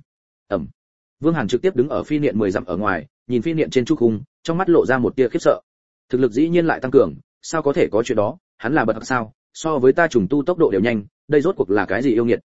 Vương Hàn trực tiếp đứng ở phi niệm 10 dặm ở ngoài, nhìn phi niệm trên Chu Khung, trong mắt lộ ra một tia khiếp sợ. Thực lực dĩ nhiên lại tăng cường, sao có thể có chuyện đó, hắn là bậc sao, so với ta trùng tu tốc độ đều nhanh, đây rốt cuộc là cái gì yêu nghiệt.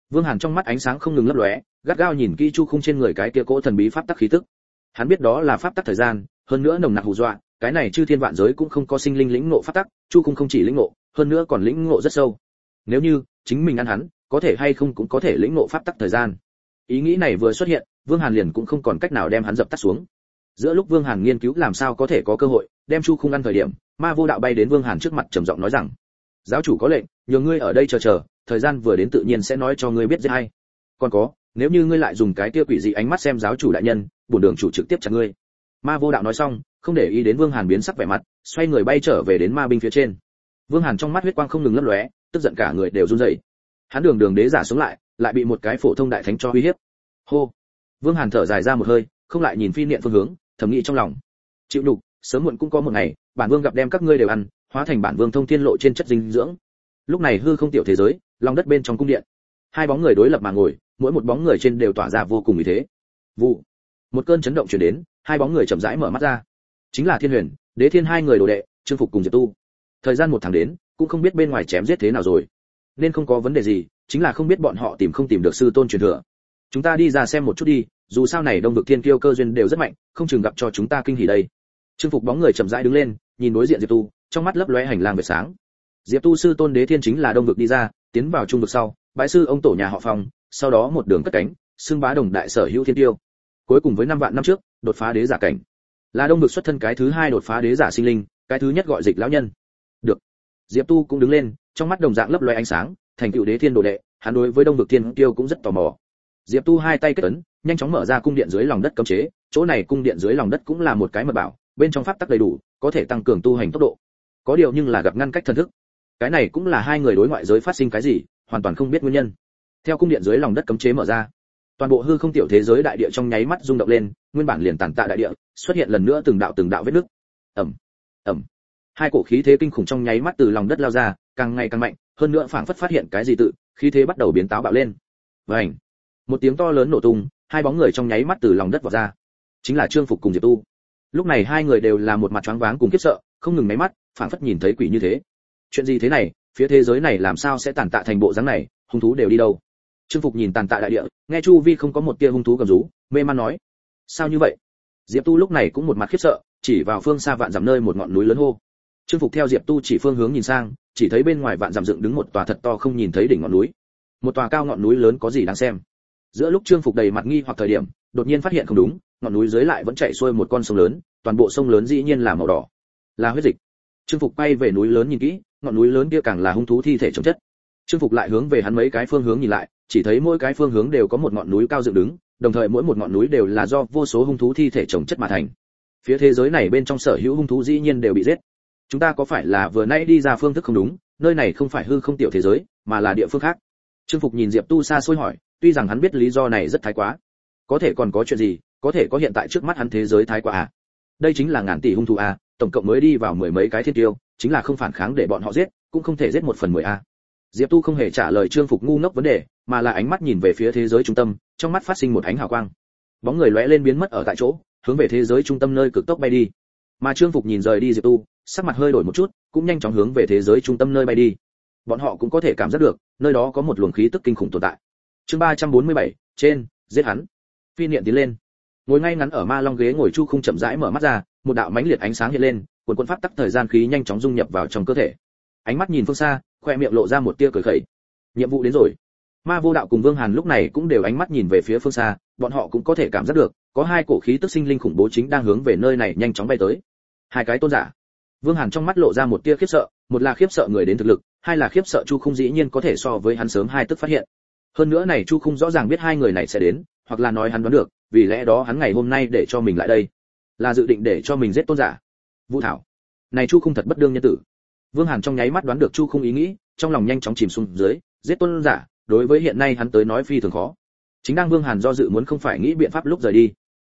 Vương Hàn trong mắt ánh sáng không ngừng lấp lóe, gắt gao nhìn kỹ Chu Khung trên người cái kia cỗ thần bí pháp tắc khí tức. Hắn biết đó là pháp tắc thời gian, hơn nữa nồng nặc hù dọa, cái này chư thiên vạn giới cũng không có sinh linh lĩnh ngộ pháp tắc, Chu Khung không chỉ lĩnh ngộ, hơn nữa còn lĩnh ngộ rất sâu. Nếu như chính mình ăn hắn, có thể hay không cũng có thể lĩnh ngộ pháp tắc thời gian. Ý nghĩ này vừa xuất hiện, Vương Hàn liền cũng không còn cách nào đem hắn dập tắt xuống. Giữa lúc Vương Hàn nghiên cứu làm sao có thể có cơ hội đem Chu Khung ăn thời điểm, Ma Vô Đạo bay đến Vương Hàn trước mặt trầm giọng nói rằng: "Giáo chủ có lệnh, nhờ ngươi ở đây chờ, thời gian vừa đến tự nhiên sẽ nói cho ngươi biết giết hay. Còn có, nếu như ngươi lại dùng cái tia quỷ dị ánh mắt xem giáo chủ đại nhân, bổn đường chủ trực tiếp chặt ngươi." Ma Vô Đạo nói xong, không để ý đến Vương Hàn biến sắc vẻ mặt, xoay người bay trở về đến ma binh phía trên. Vương Hàn trong mắt huyết quang không ngừng lấp lóe, tức giận cả người đều run rẩy. Hắn đường đế giả xuống lại bị một cái phổ thông đại thánh cho uy hiếp. Hô. Vương Hàn thở dài ra một hơi, không lại nhìn phi niệm phương hướng, thầm nghĩ trong lòng: chịu đục, sớm muộn cũng có một ngày, bản vương gặp đem các ngươi đều ăn, hóa thành bản vương thông thiên lộ trên chất dinh dưỡng. Lúc này hư không tiểu thế giới, lòng đất bên trong cung điện, hai bóng người đối lập mà ngồi, mỗi một bóng người trên đều tỏa ra vô cùng uy thế. Vụ. Một cơn chấn động truyền đến, hai bóng người chậm rãi mở mắt ra. Chính là Thiên Huyền, Đế Thiên hai người đồ đệ, Trương Phục cùng Diệp Tu. Thời gian một tháng đến, cũng không biết bên ngoài chém giết thế nào rồi, nên không có vấn đề gì, chính là không biết bọn họ tìm không tìm được sư tôn truyền thừa. Chúng ta đi ra xem một chút đi, dù sao này đông vực thiên kiêu cơ duyên đều rất mạnh, không chừng gặp cho chúng ta kinh hỉ đây. Trương Phục bóng người chậm rãi đứng lên, nhìn đối diện Diệp Tu, trong mắt lấp lóe hành lang vệt sáng. Diệp Tu sư tôn Đế Thiên chính là đông vực đi ra, tiến vào trung vực sau, bái sư ông tổ nhà họ Phong, sau đó một đường cất cánh, xưng bá đồng đại sở hữu thiên tiêu. Cuối cùng với 5 vạn năm trước, đột phá đế giả cảnh. Là đông vực xuất thân cái thứ hai đột phá đế giả sinh linh, cái thứ nhất gọi Dịch lão nhân. Được. Diệp Tu cũng đứng lên, trong mắt đồng dạng lấp lóe ánh sáng, thành tựu Đế Thiên đồ đệ, hắn đối với đông vực thiên tiêu cũng rất tò mò. Diệp Tu hai tay kết ấn, nhanh chóng mở ra cung điện dưới lòng đất cấm chế, chỗ này cung điện dưới lòng đất cũng là một cái mật bảo, bên trong pháp tắc đầy đủ, có thể tăng cường tu hành tốc độ. Có điều nhưng là gặp ngăn cách thần thức. Cái này cũng là hai người đối ngoại giới phát sinh cái gì, hoàn toàn không biết nguyên nhân. Theo cung điện dưới lòng đất cấm chế mở ra, toàn bộ hư không tiểu thế giới đại địa trong nháy mắt rung động lên, nguyên bản liền tàn tạ đại địa, xuất hiện lần nữa từng đạo vết nứt. Ầm, ầm. Hai cổ khí thế kinh khủng trong nháy mắt từ lòng đất lao ra, càng ngày càng mạnh, hơn nữa phảng phất phát hiện cái gì tự, khí thế bắt đầu biến táo bạo lên. Vành. Một tiếng to lớn nổ tung, hai bóng người trong nháy mắt từ lòng đất vọt ra. Chính là Trương Phục cùng Diệp Tu. Lúc này hai người đều là một mặt choáng váng cùng khiếp sợ, không ngừng nháy mắt, phảng phất nhìn thấy quỷ như thế. Chuyện gì thế này, phía thế giới này làm sao sẽ tàn tạ thành bộ dáng này, hung thú đều đi đâu? Trương Phục nhìn tàn tạ đại địa, nghe chu vi không có một tia hung thú gầm rú, mê man nói: sao như vậy? Diệp Tu lúc này cũng một mặt khiếp sợ, chỉ vào phương xa vạn dặm nơi một ngọn núi lớn hô. Trương Phục theo Diệp Tu chỉ phương hướng nhìn sang, chỉ thấy bên ngoài vạn dặm dựng đứng một tòa thật to không nhìn thấy đỉnh ngọn núi. Một tòa cao ngọn núi lớn có gì đáng xem? Giữa lúc Trương Phục đầy mặt nghi hoặc thời điểm, đột nhiên phát hiện không đúng, ngọn núi dưới lại vẫn chảy xuôi một con sông lớn, toàn bộ sông lớn dĩ nhiên là màu đỏ, là huyết dịch. Trương Phục bay về núi lớn nhìn kỹ, ngọn núi lớn kia càng là hung thú thi thể chồng chất. Trương Phục lại hướng về hắn mấy cái phương hướng nhìn lại, chỉ thấy mỗi cái phương hướng đều có một ngọn núi cao dựng đứng, đồng thời mỗi một ngọn núi đều là do vô số hung thú thi thể chồng chất mà thành. Phía thế giới này bên trong sở hữu hung thú dĩ nhiên đều bị giết. Chúng ta có phải là vừa nãy đi ra phương thức không đúng, nơi này không phải hư không tiểu thế giới, mà là địa phương khác? Trương Phục nhìn Diệp Tu xa xôi hỏi, tuy rằng hắn biết lý do này rất thái quá. Có thể còn có chuyện gì, có thể có hiện tại trước mắt hắn thế giới thái quá à? Đây chính là ngàn tỷ hung thú à, tổng cộng mới đi vào mười mấy cái thiên tiêu, chính là không phản kháng để bọn họ giết, cũng không thể giết 1/10 a. Diệp Tu không hề trả lời Trương Phục ngu ngốc vấn đề, mà là ánh mắt nhìn về phía thế giới trung tâm, trong mắt phát sinh một ánh hào quang. Bóng người lóe lên biến mất ở tại chỗ, hướng về thế giới trung tâm nơi cực tốc bay đi. Mà Trương Phục nhìn rời đi Diệp Tu, sắc mặt hơi đổi một chút, cũng nhanh chóng hướng về thế giới trung tâm nơi bay đi. Bọn họ cũng có thể cảm giác được, nơi đó có một luồng khí tức kinh khủng tồn tại. Chương 347, trên, giết hắn. Phi niệm tiến lên. Ngồi ngay ngắn ở ma long ghế ngồi Chu Khung chậm rãi mở mắt ra, một đạo mãnh liệt ánh sáng hiện lên, cuồn cuộn pháp tắc thời gian khí nhanh chóng dung nhập vào trong cơ thể. Ánh mắt nhìn phương xa, khoe miệng lộ ra một tia cười khẩy. Nhiệm vụ đến rồi. Ma Vô Đạo cùng Vương Hàn lúc này cũng đều ánh mắt nhìn về phía phương xa, bọn họ cũng có thể cảm giác được, có hai cổ khí tức sinh linh khủng bố chính đang hướng về nơi này nhanh chóng bay tới. Hai cái tôn giả. Vương Hàn trong mắt lộ ra một tia khiếp sợ, một là khiếp sợ người đến thực lực, hai là khiếp sợ Chu Khung dĩ nhiên có thể so với hắn sớm hai tức phát hiện. Hơn nữa này Chu Khung rõ ràng biết hai người này sẽ đến, hoặc là nói hắn đoán được, vì lẽ đó hắn ngày hôm nay để cho mình lại đây, là dự định để cho mình giết tôn giả. Vũ Thảo, này Chu Khung thật bất đương nhân tử. Vương Hàn trong nháy mắt đoán được Chu Khung ý nghĩ, trong lòng nhanh chóng chìm xuống dưới, giết tôn giả, đối với hiện nay hắn tới nói phi thường khó. Chính đang Vương Hàn do dự muốn không phải nghĩ biện pháp lúc rời đi.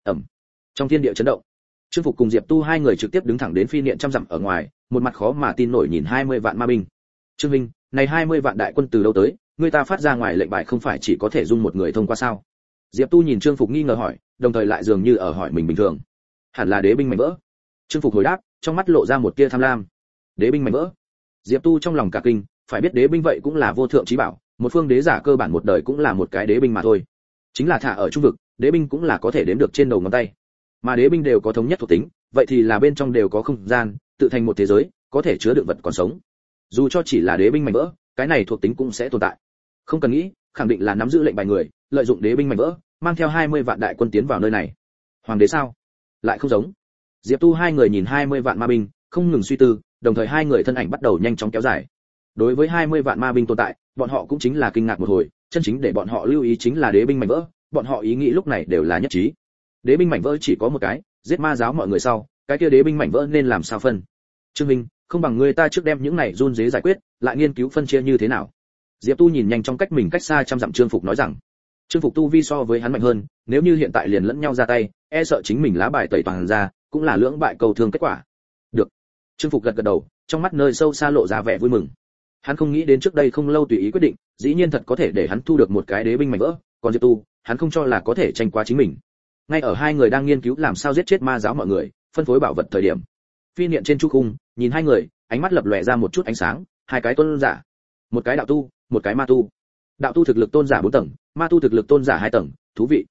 Trong thiên địa chấn động, Trương Phục cùng Diệp Tu hai người trực tiếp đứng thẳng đến phi niệm trăm dặm ở ngoài, một mặt khó mà tin nổi nhìn 20 vạn ma binh. Trương Minh, này 20 vạn đại quân từ đâu tới, người ta phát ra ngoài lệnh bài không phải chỉ có thể dung một người thông qua sao? Diệp Tu nhìn Trương Phục nghi ngờ hỏi, đồng thời lại dường như ở hỏi mình bình thường. Hẳn là đế binh mảnh vỡ. Trương Phục hồi đáp, trong mắt lộ ra một tia tham lam. Đế binh mảnh vỡ? Diệp Tu trong lòng cả kinh, phải biết đế binh vậy cũng là vô thượng chí bảo, một phương đế giả cơ bản một đời cũng là một cái đế binh mà thôi. Chính là thả ở trung vực, đế binh cũng là có thể đếm được trên đầu ngón tay. Mà đế binh đều có thống nhất thuộc tính, vậy thì là bên trong đều có không gian, tự thành một thế giới, có thể chứa đựng vật còn sống. Dù cho chỉ là đế binh mảnh vỡ, cái này thuộc tính cũng sẽ tồn tại. Không cần nghĩ, khẳng định là nắm giữ lệnh bài người, lợi dụng đế binh mảnh vỡ, mang theo 20 vạn đại quân tiến vào nơi này. Hoàng đế sao? Lại không giống. Diệp Tu hai người nhìn 20 vạn ma binh, không ngừng suy tư, đồng thời hai người thân ảnh bắt đầu nhanh chóng kéo dài. Đối với 20 vạn ma binh tồn tại, bọn họ cũng chính là kinh ngạc một hồi, chân chính để bọn họ lưu ý chính là đế binh mảnh vỡ, bọn họ ý nghĩ lúc này đều là nhất trí. Đế binh mảnh vỡ chỉ có một cái, giết ma giáo mọi người sau, cái kia đế binh mảnh vỡ nên làm sao phân? Trương Minh, không bằng người ta trước đem những này run rế giải quyết, lại nghiên cứu phân chia như thế nào. Diệp Tu nhìn nhanh trong cách mình cách xa trăm dặm Trương Phục nói rằng, Trương Phục tu vi so với hắn mạnh hơn, nếu như hiện tại liền lẫn nhau ra tay, e sợ chính mình lá bài tẩy toàn ra, cũng là lưỡng bại cầu thương kết quả. Được. Trương Phục gật gật đầu, trong mắt nơi sâu xa lộ ra vẻ vui mừng. Hắn không nghĩ đến trước đây không lâu tùy ý quyết định, dĩ nhiên thật có thể để hắn thu được một cái đế binh mảnh vỡ, còn Diệp Tu, hắn không cho là có thể tranh qua chính mình. Ngay ở hai người đang nghiên cứu làm sao giết chết ma giáo mọi người, phân phối bảo vật thời điểm, phi niệm trên chu khung, nhìn hai người, ánh mắt lập lòe ra một chút ánh sáng, hai cái tôn giả, một cái đạo tu, một cái ma tu. Đạo tu thực lực tôn giả 4 tầng, ma tu thực lực tôn giả 2 tầng, thú vị.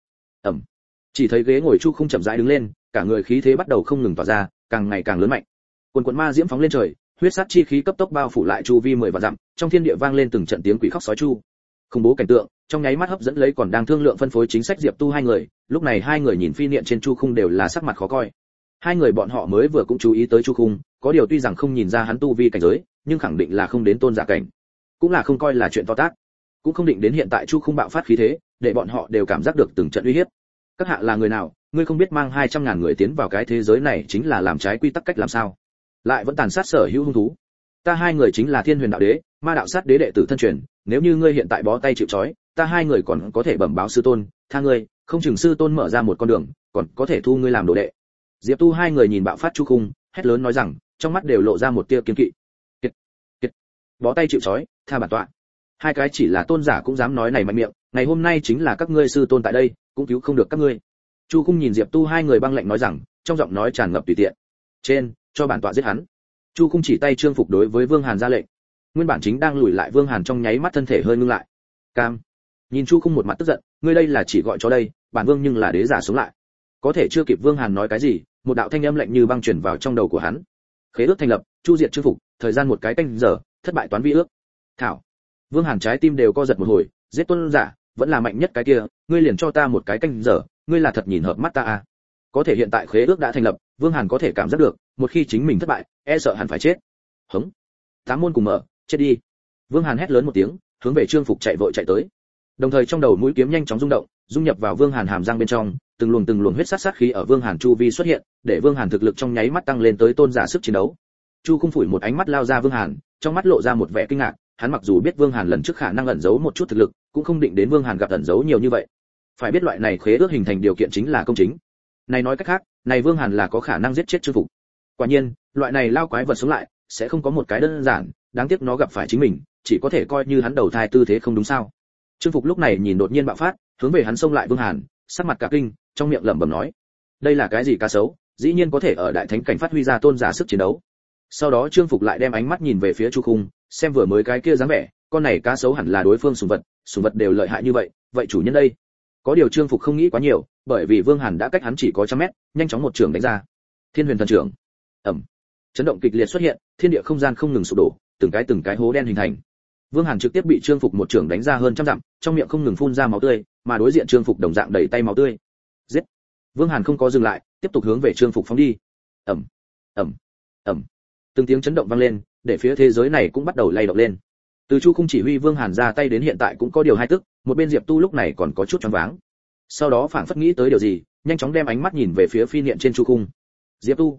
Chỉ thấy ghế ngồi chu khung chậm rãi đứng lên, cả người khí thế bắt đầu không ngừng tỏa ra, càng ngày càng lớn mạnh. Quần quần ma diễm phóng lên trời, huyết sát chi khí cấp tốc bao phủ lại chu vi 10 vạn dặm, trong thiên địa vang lên từng trận tiếng quỷ khóc sói chu. Khủng bố cảnh tượng, trong nháy mắt hấp dẫn lấy còn đang thương lượng phân phối chính sách Diệp Tu hai người, lúc này hai người nhìn phi niệm trên chu khung đều là sắc mặt khó coi. Hai người bọn họ mới vừa cũng chú ý tới chu khung, có điều tuy rằng không nhìn ra hắn tu vi cảnh giới, nhưng khẳng định là không đến tôn giả cảnh, cũng là không coi là chuyện to tát, cũng không định đến hiện tại chu khung bạo phát khí thế, để bọn họ đều cảm giác được từng trận uy hiếp. Các hạ là người nào, ngươi không biết mang 200.000 người tiến vào cái thế giới này chính là làm trái quy tắc cách làm sao? Lại vẫn tàn sát sở hữu hung thú. Ta hai người chính là Thiên Huyền đạo đế, Ma đạo sát đế đệ tử thân truyền, nếu như ngươi hiện tại bó tay chịu trói, ta hai người còn có thể bẩm báo sư tôn, tha ngươi, không chừng sư tôn mở ra một con đường, còn có thể thu ngươi làm đồ đệ. Diệp Tu hai người nhìn bạo phát chu khung, hét lớn nói rằng, trong mắt đều lộ ra một tia kiêng kỵ. Kiệt, bó tay chịu trói, tha bản tọa. Hai cái chỉ là tôn giả cũng dám nói này mạnh miệng, ngày hôm nay chính là các ngươi sư tôn tại đây, cũng cứu không được các ngươi. Chu Khung nhìn Diệp Tu hai người băng lạnh nói rằng, trong giọng nói tràn ngập tùy tiện. Trên, cho bản tọa giết hắn. Chu Khung chỉ tay Trương Phục đối với Vương Hàn ra lệnh. Nguyên bản chính đang lùi lại Vương Hàn trong nháy mắt thân thể hơi ngưng lại. Cam. Nhìn Chu Khung một mặt tức giận, ngươi đây là chỉ gọi cho đây, bản vương nhưng là đế giả sống lại. Có thể chưa kịp Vương Hàn nói cái gì, một đạo thanh âm lạnh như băng truyền vào trong đầu của hắn. Khế ước thành lập, chu diệt Trương Phục, thời gian một cái canh giờ, thất bại toán vi ước. Thảo. Vương Hàn trái tim đều co giật một hồi, giết tôn giả, vẫn là mạnh nhất cái kia, ngươi liền cho ta một cái canh giờ, ngươi là thật nhìn hợp mắt ta à? Có thể hiện tại khế ước đã thành lập, Vương Hàn có thể cảm giác được, một khi chính mình thất bại, e sợ hắn phải chết. Hững. Tám môn cùng mở, chết đi. Vương Hàn hét lớn một tiếng, hướng về Trương Phục chạy vội chạy tới. Đồng thời trong đầu mũi kiếm nhanh chóng rung động, dung nhập vào Vương Hàn hàm răng bên trong, từng luồng huyết sát khí ở Vương Hàn chu vi xuất hiện, để Vương Hàn thực lực trong nháy mắt tăng lên tới tôn giả sức chiến đấu. Chu Khung phủi một ánh mắt lao ra Vương Hàn, trong mắt lộ ra một vẻ kinh ngạc, hắn mặc dù biết Vương Hàn lần trước khả năng ẩn giấu một chút thực lực, cũng không định đến Vương Hàn gặp ẩn giấu nhiều như vậy. Phải biết loại này khế ước hình thành điều kiện chính là công chính. Này nói cách khác, này Vương Hàn là có khả năng giết chết Trương Phục. Quả nhiên, loại này lao quái vật sống lại, sẽ không có một cái đơn giản, đáng tiếc nó gặp phải chính mình, chỉ có thể coi như hắn đầu thai tư thế không đúng sao. Trương Phục lúc này nhìn đột nhiên bạo phát, hướng về hắn xông lại Vương Hàn, sắc mặt cả kinh, trong miệng lẩm bẩm nói: đây là cái gì cá sấu, dĩ nhiên có thể ở đại thánh cảnh phát huy ra tôn giả sức chiến đấu. Sau đó Trương Phục lại đem ánh mắt nhìn về phía Chu Khung, xem vừa mới cái kia dáng vẻ, con này cá sấu hẳn là đối phương sủng vật đều lợi hại như vậy, vậy chủ nhân đây? Có điều Trương Phục không nghĩ quá nhiều, bởi vì Vương Hàn đã cách hắn chỉ có 100 mét, nhanh chóng một trường đánh ra. Thiên Huyền thần trưởng. Ầm. Chấn động kịch liệt xuất hiện, thiên địa không gian không ngừng sụp đổ, từng cái hố đen hình thành. Vương Hàn trực tiếp bị Trương Phục một trường đánh ra hơn trăm dặm, trong miệng không ngừng phun ra máu tươi, mà đối diện Trương Phục đồng dạng đẩy tay máu tươi. Giết. Vương Hàn không có dừng lại, tiếp tục hướng về Trương Phục phóng đi. Ầm. Ầm. Ầm. Từng tiếng chấn động vang lên, để phía thế giới này cũng bắt đầu lay động lên. Từ Chu Khung chỉ huy Vương Hàn ra tay đến hiện tại cũng có điều hai tức, một bên Diệp Tu lúc này còn có chút choáng váng. Sau đó phảng phất nghĩ tới điều gì, nhanh chóng đem ánh mắt nhìn về phía phi niệm trên Chu Khung. Diệp Tu,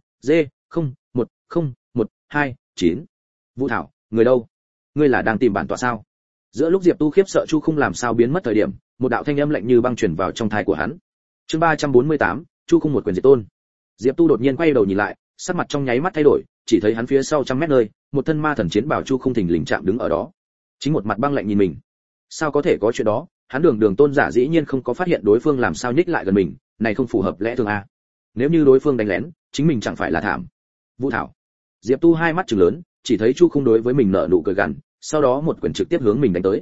D010129. Vũ Thảo, người đâu? Ngươi là đang tìm bản tọa sao? Giữa lúc Diệp Tu khiếp sợ Chu Khung làm sao biến mất thời điểm, một đạo thanh âm lạnh như băng truyền vào trong tai của hắn. Chương 348, Chu Khung một quyền diệt tôn. Diệp Tu đột nhiên quay đầu nhìn lại, sắc mặt trong nháy mắt thay đổi, chỉ thấy hắn phía sau 100 mét nơi, một thân ma thần chiến bảo Chu Khung thình lình chạm đứng ở đó. Chính một mặt băng lạnh nhìn mình. Sao có thể có chuyện đó, hắn đường tôn giả dĩ nhiên không có phát hiện đối phương làm sao nhích lại gần mình, này không phù hợp lẽ thường a. Nếu như đối phương đánh lén, chính mình chẳng phải là thảm. Vũ Thảo. Diệp Tu hai mắt trừng lớn, chỉ thấy Chu Khung đối với mình nở nụ cười gằn, sau đó một quyền trực tiếp hướng mình đánh tới.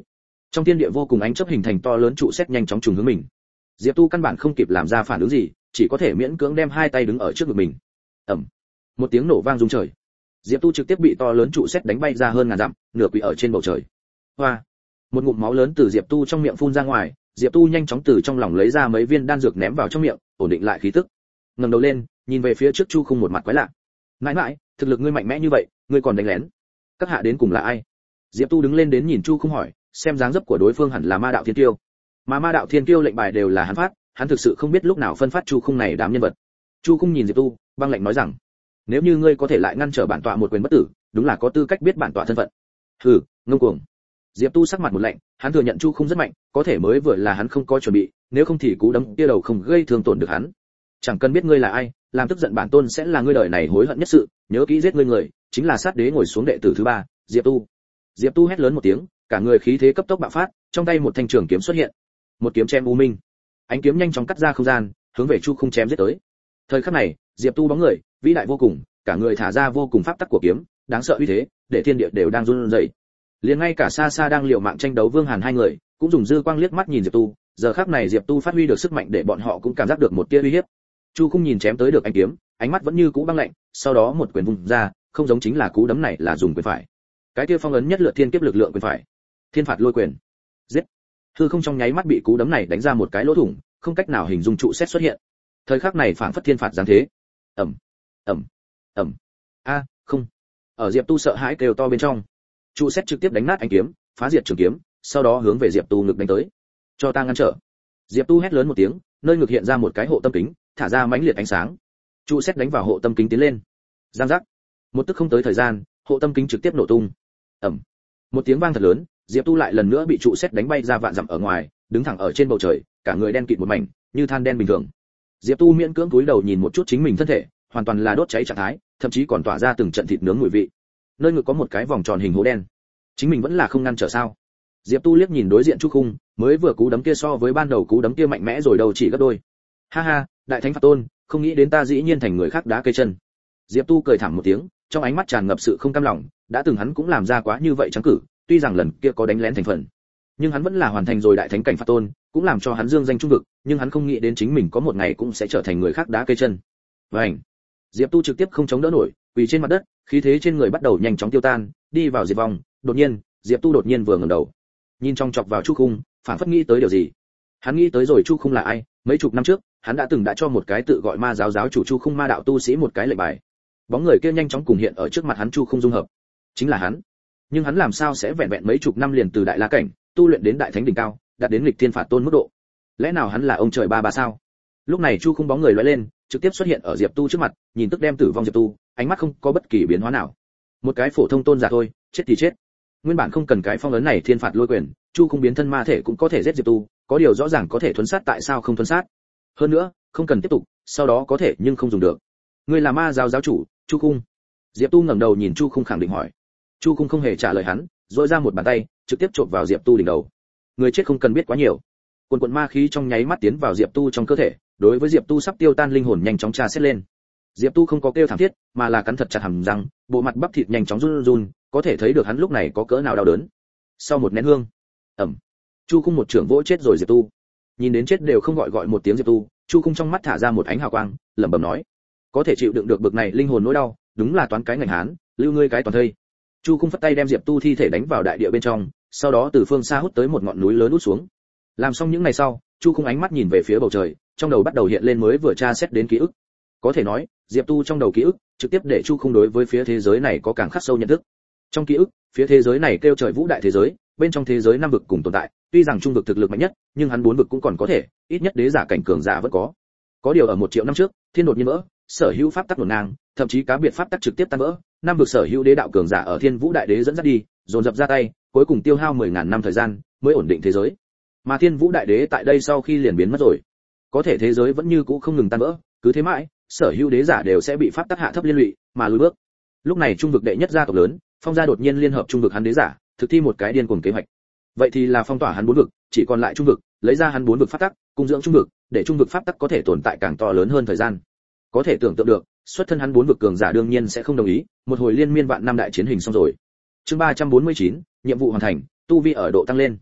Trong thiên địa vô cùng ánh chớp hình thành to lớn trụ sét nhanh chóng trùng hướng mình. Diệp Tu căn bản không kịp làm ra phản ứng gì, chỉ có thể miễn cưỡng đem hai tay đứng ở trước ngực mình. Ầm. Một tiếng nổ vang rung trời. Diệp Tu trực tiếp bị to lớn trụ sét đánh bay ra hơn ngàn dặm, nửa quỳ ở trên bầu trời. Hoa. Một ngụm máu lớn từ Diệp Tu trong miệng phun ra ngoài, Diệp Tu nhanh chóng từ trong lòng lấy ra mấy viên đan dược ném vào trong miệng, ổn định lại khí tức. Ngẩng đầu lên, nhìn về phía trước Chu Khung một mặt quái lạ. "Mãi mãi, thực lực ngươi mạnh mẽ như vậy, ngươi còn đánh lén? Các hạ đến cùng là ai?" Diệp Tu đứng lên đến nhìn Chu Khung hỏi, xem dáng dấp của đối phương hẳn là Ma đạo Thiên Kiêu. Mà Ma đạo Thiên Kiêu lệnh bài đều là hắn phát, hắn thực sự không biết lúc nào phân phát Chu Khung này đám nhân vật. Chu Khung nhìn Diệp Tu, băng lệnh nói rằng: "Nếu như ngươi có thể lại ngăn trở bản tọa một quyền bất tử, đúng là có tư cách biết bản tọa thân phận." "Hừ, ngông cuồng." Diệp Tu sắc mặt một lạnh, hắn thừa nhận Chu Khung rất mạnh, có thể mới vừa là hắn không có chuẩn bị, nếu không thì cú đấm kia đầu không gây thương tổn được hắn. "Chẳng cần biết ngươi là ai, làm tức giận bản tôn sẽ là ngươi đời này hối hận nhất sự, nhớ kỹ giết ngươi người, chính là sát đế ngồi xuống đệ tử thứ ba, Diệp Tu." Diệp Tu hét lớn một tiếng, cả người khí thế cấp tốc bạo phát, trong tay một thanh trường kiếm xuất hiện. Một kiếm chém u minh. Ánh kiếm nhanh chóng cắt ra không gian, hướng về Chu Khung chém giết tới. Thời khắc này, Diệp Tu bóng người, vĩ đại vô cùng, cả người thả ra vô cùng pháp tắc của kiếm, đáng sợ uy thế, để thiên địa đều đang run rẩy. Liền ngay cả xa xa đang liều mạng tranh đấu Vương Hàn hai người, cũng dùng dư quang liếc mắt nhìn Diệp Tu, giờ khắc này Diệp Tu phát huy được sức mạnh để bọn họ cũng cảm giác được một tia uy hiếp. Chu Khung nhìn chém tới được ánh kiếm, ánh mắt vẫn như cũ băng lạnh, sau đó một quyền vung ra, không giống chính là cú đấm này là dùng quyền phải. Cái kia phong ấn nhất lượt thiên kiếp lực lượng quyền phải. Thiên phạt lôi quyền. Giết. Hư không trong nháy mắt bị cú đấm này đánh ra một cái lỗ thủng, không cách nào hình dung trụ sét xuất hiện. Thời khắc này phảng phất thiên phạt giáng thế. Ầm, ầm, ầm. A, không. Ở Diệp Tu sợ hãi kêu to bên trong, trụ sét trực tiếp đánh nát ánh kiếm, phá diệt trường kiếm, sau đó hướng về Diệp Tu ngực đánh tới. Cho ta ngăn trở. Diệp Tu hét lớn một tiếng, nơi ngực hiện ra một cái hộ tâm kính, thả ra mãnh liệt ánh sáng. Trụ sét đánh vào hộ tâm kính tiến lên. Giang giác. Một tức không tới thời gian, hộ tâm kính trực tiếp nổ tung. Ầm. Một tiếng vang thật lớn, Diệp Tu lại lần nữa bị trụ sét đánh bay ra vạn dặm ở ngoài, đứng thẳng ở trên bầu trời, cả người đen kịt một mảnh, như than đen bình thường. Diệp Tu miễn cưỡng cúi đầu nhìn một chút chính mình thân thể, hoàn toàn là đốt cháy trạng thái, thậm chí còn tỏa ra từng trận thịt nướng mùi vị. Nơi ngực có một cái vòng tròn hình hố đen. Chính mình vẫn là không ngăn trở sao? Diệp Tu liếc nhìn đối diện Chu Khung, mới vừa cú đấm kia so với ban đầu cú đấm kia mạnh mẽ rồi đâu chỉ gấp đôi. Ha ha, đại thánh phạt tôn, không nghĩ đến ta dĩ nhiên thành người khác đá cây chân. Diệp Tu cười thảm một tiếng, trong ánh mắt tràn ngập sự không cam lòng, đã từng hắn cũng làm ra quá như vậy trắng cử, tuy rằng lần kia có đánh lén thành phần, nhưng hắn vẫn là hoàn thành rồi đại thánh cảnh phạt tôn, cũng làm cho hắn dương danh trung vực, nhưng hắn không nghĩ đến chính mình có một ngày cũng sẽ trở thành người khác đá cây chân. Vành. Diệp Tu trực tiếp không chống đỡ nổi, quỳ trên mặt đất, khí thế trên người bắt đầu nhanh chóng tiêu tan, đi vào diệt vong. Đột nhiên, Diệp Tu đột nhiên vừa ngẩng đầu, nhìn trong chọc vào Chu Khung, phản phất nghĩ tới điều gì. Hắn nghĩ tới rồi Chu Khung là ai, mấy chục năm trước, hắn đã từng đã cho một cái tự gọi ma giáo chủ Chu Khung ma đạo tu sĩ một cái lệnh bài. Bóng người kia nhanh chóng cùng hiện ở trước mặt hắn Chu Khung dung hợp. Chính là hắn. Nhưng hắn làm sao sẽ vẹn vẹn mấy chục năm liền từ đại la cảnh tu luyện đến đại thánh đỉnh cao, đạt đến nghịch thiên phạt tôn mức độ? Lẽ nào hắn là ông trời ba sao? Lúc này Chu Khung bóng người lóe lên, trực tiếp xuất hiện ở Diệp Tu trước mặt, nhìn tức đem tử vong Diệp Tu, ánh mắt không có bất kỳ biến hóa nào. Một cái phổ thông tôn giả thôi, chết thì chết. Nguyên bản không cần cái phong ấn này thiên phạt lôi quyền, Chu Khung biến thân ma thể cũng có thể giết Diệp Tu, có điều rõ ràng có thể thuần sát, tại sao không thuần sát? Hơn nữa, không cần tiếp tục, sau đó có thể nhưng không dùng được. Ngươi là ma giáo giáo chủ, Chu Khung. Diệp Tu ngẩng đầu nhìn Chu Khung khẳng định hỏi. Chu Khung không hề trả lời hắn, rỗi ra một bàn tay, trực tiếp chộp vào Diệp Tu đỉnh đầu. Người chết không cần biết quá nhiều. Quần ma khí trong nháy mắt tiến vào Diệp Tu trong cơ thể, đối với Diệp Tu sắp tiêu tan linh hồn nhanh chóng tra xét lên. Diệp Tu không có kêu thảm thiết, mà là cắn thật chặt hàm răng, bộ mặt bắp thịt nhanh chóng run run, có thể thấy được hắn lúc này có cỡ nào đau đớn. Sau một nén hương, Chu Khung một trưởng vỗ chết rồi Diệp Tu. Nhìn đến chết đều không gọi một tiếng Diệp Tu, Chu Khung trong mắt thả ra một ánh hào quang, lẩm bẩm nói: có thể chịu đựng được bực này linh hồn nỗi đau, đúng là toán cái ngành hán, lưu ngươi cái toàn thây. Chu Khung phất tay đem Diệp Tu thi thể đánh vào đại địa bên trong, sau đó từ phương xa hút tới một ngọn núi lớn út xuống. Làm xong những ngày sau, Chu Khung ánh mắt nhìn về phía bầu trời, trong đầu bắt đầu hiện lên mới vừa tra xét đến ký ức. Có thể nói, Diệp Tu trong đầu ký ức trực tiếp để Chu Khung đối với phía thế giới này có càng khắc sâu nhận thức. Trong ký ức, phía thế giới này kêu trời vũ đại thế giới, bên trong thế giới năm vực cùng tồn tại, tuy rằng trung vực thực lực mạnh nhất, nhưng hắn bốn vực cũng còn có thể, ít nhất đế giả cảnh cường giả vẫn có. Có điều ở 1 triệu năm trước, thiên đột nhiên vỡ, sở hữu pháp tắc hỗn ngang, thậm chí cá biệt pháp tắc trực tiếp tan vỡ, năm vực sở hữu đế đạo cường giả ở thiên vũ đại đế dẫn dắt đi, dồn dập ra tay, cuối cùng tiêu hao 10.000 năm thời gian mới ổn định thế giới. Mà thiên vũ đại đế tại đây sau khi liền biến mất rồi, có thể thế giới vẫn như cũ không ngừng tan vỡ, cứ thế mãi, sở hữu đế giả đều sẽ bị pháp tắc hạ thấp liên lụy, mà lùi bước. Lúc này trung vực đệ nhất gia tộc lớn, Phong gia đột nhiên liên hợp trung vực hắn đế giả, thực thi một cái điên cuồng kế hoạch. Vậy thì là phong tỏa hắn bốn vực, chỉ còn lại trung vực, lấy ra hắn bốn vực pháp tắc, cung dưỡng trung vực, để trung vực pháp tắc có thể tồn tại càng to lớn hơn thời gian. Có thể tưởng tượng được, xuất thân hắn bốn vực cường giả đương nhiên sẽ không đồng ý, một hồi liên miên vạn năm đại chiến hình xong rồi. Chương 349, nhiệm vụ hoàn thành, tu vi ở độ tăng lên.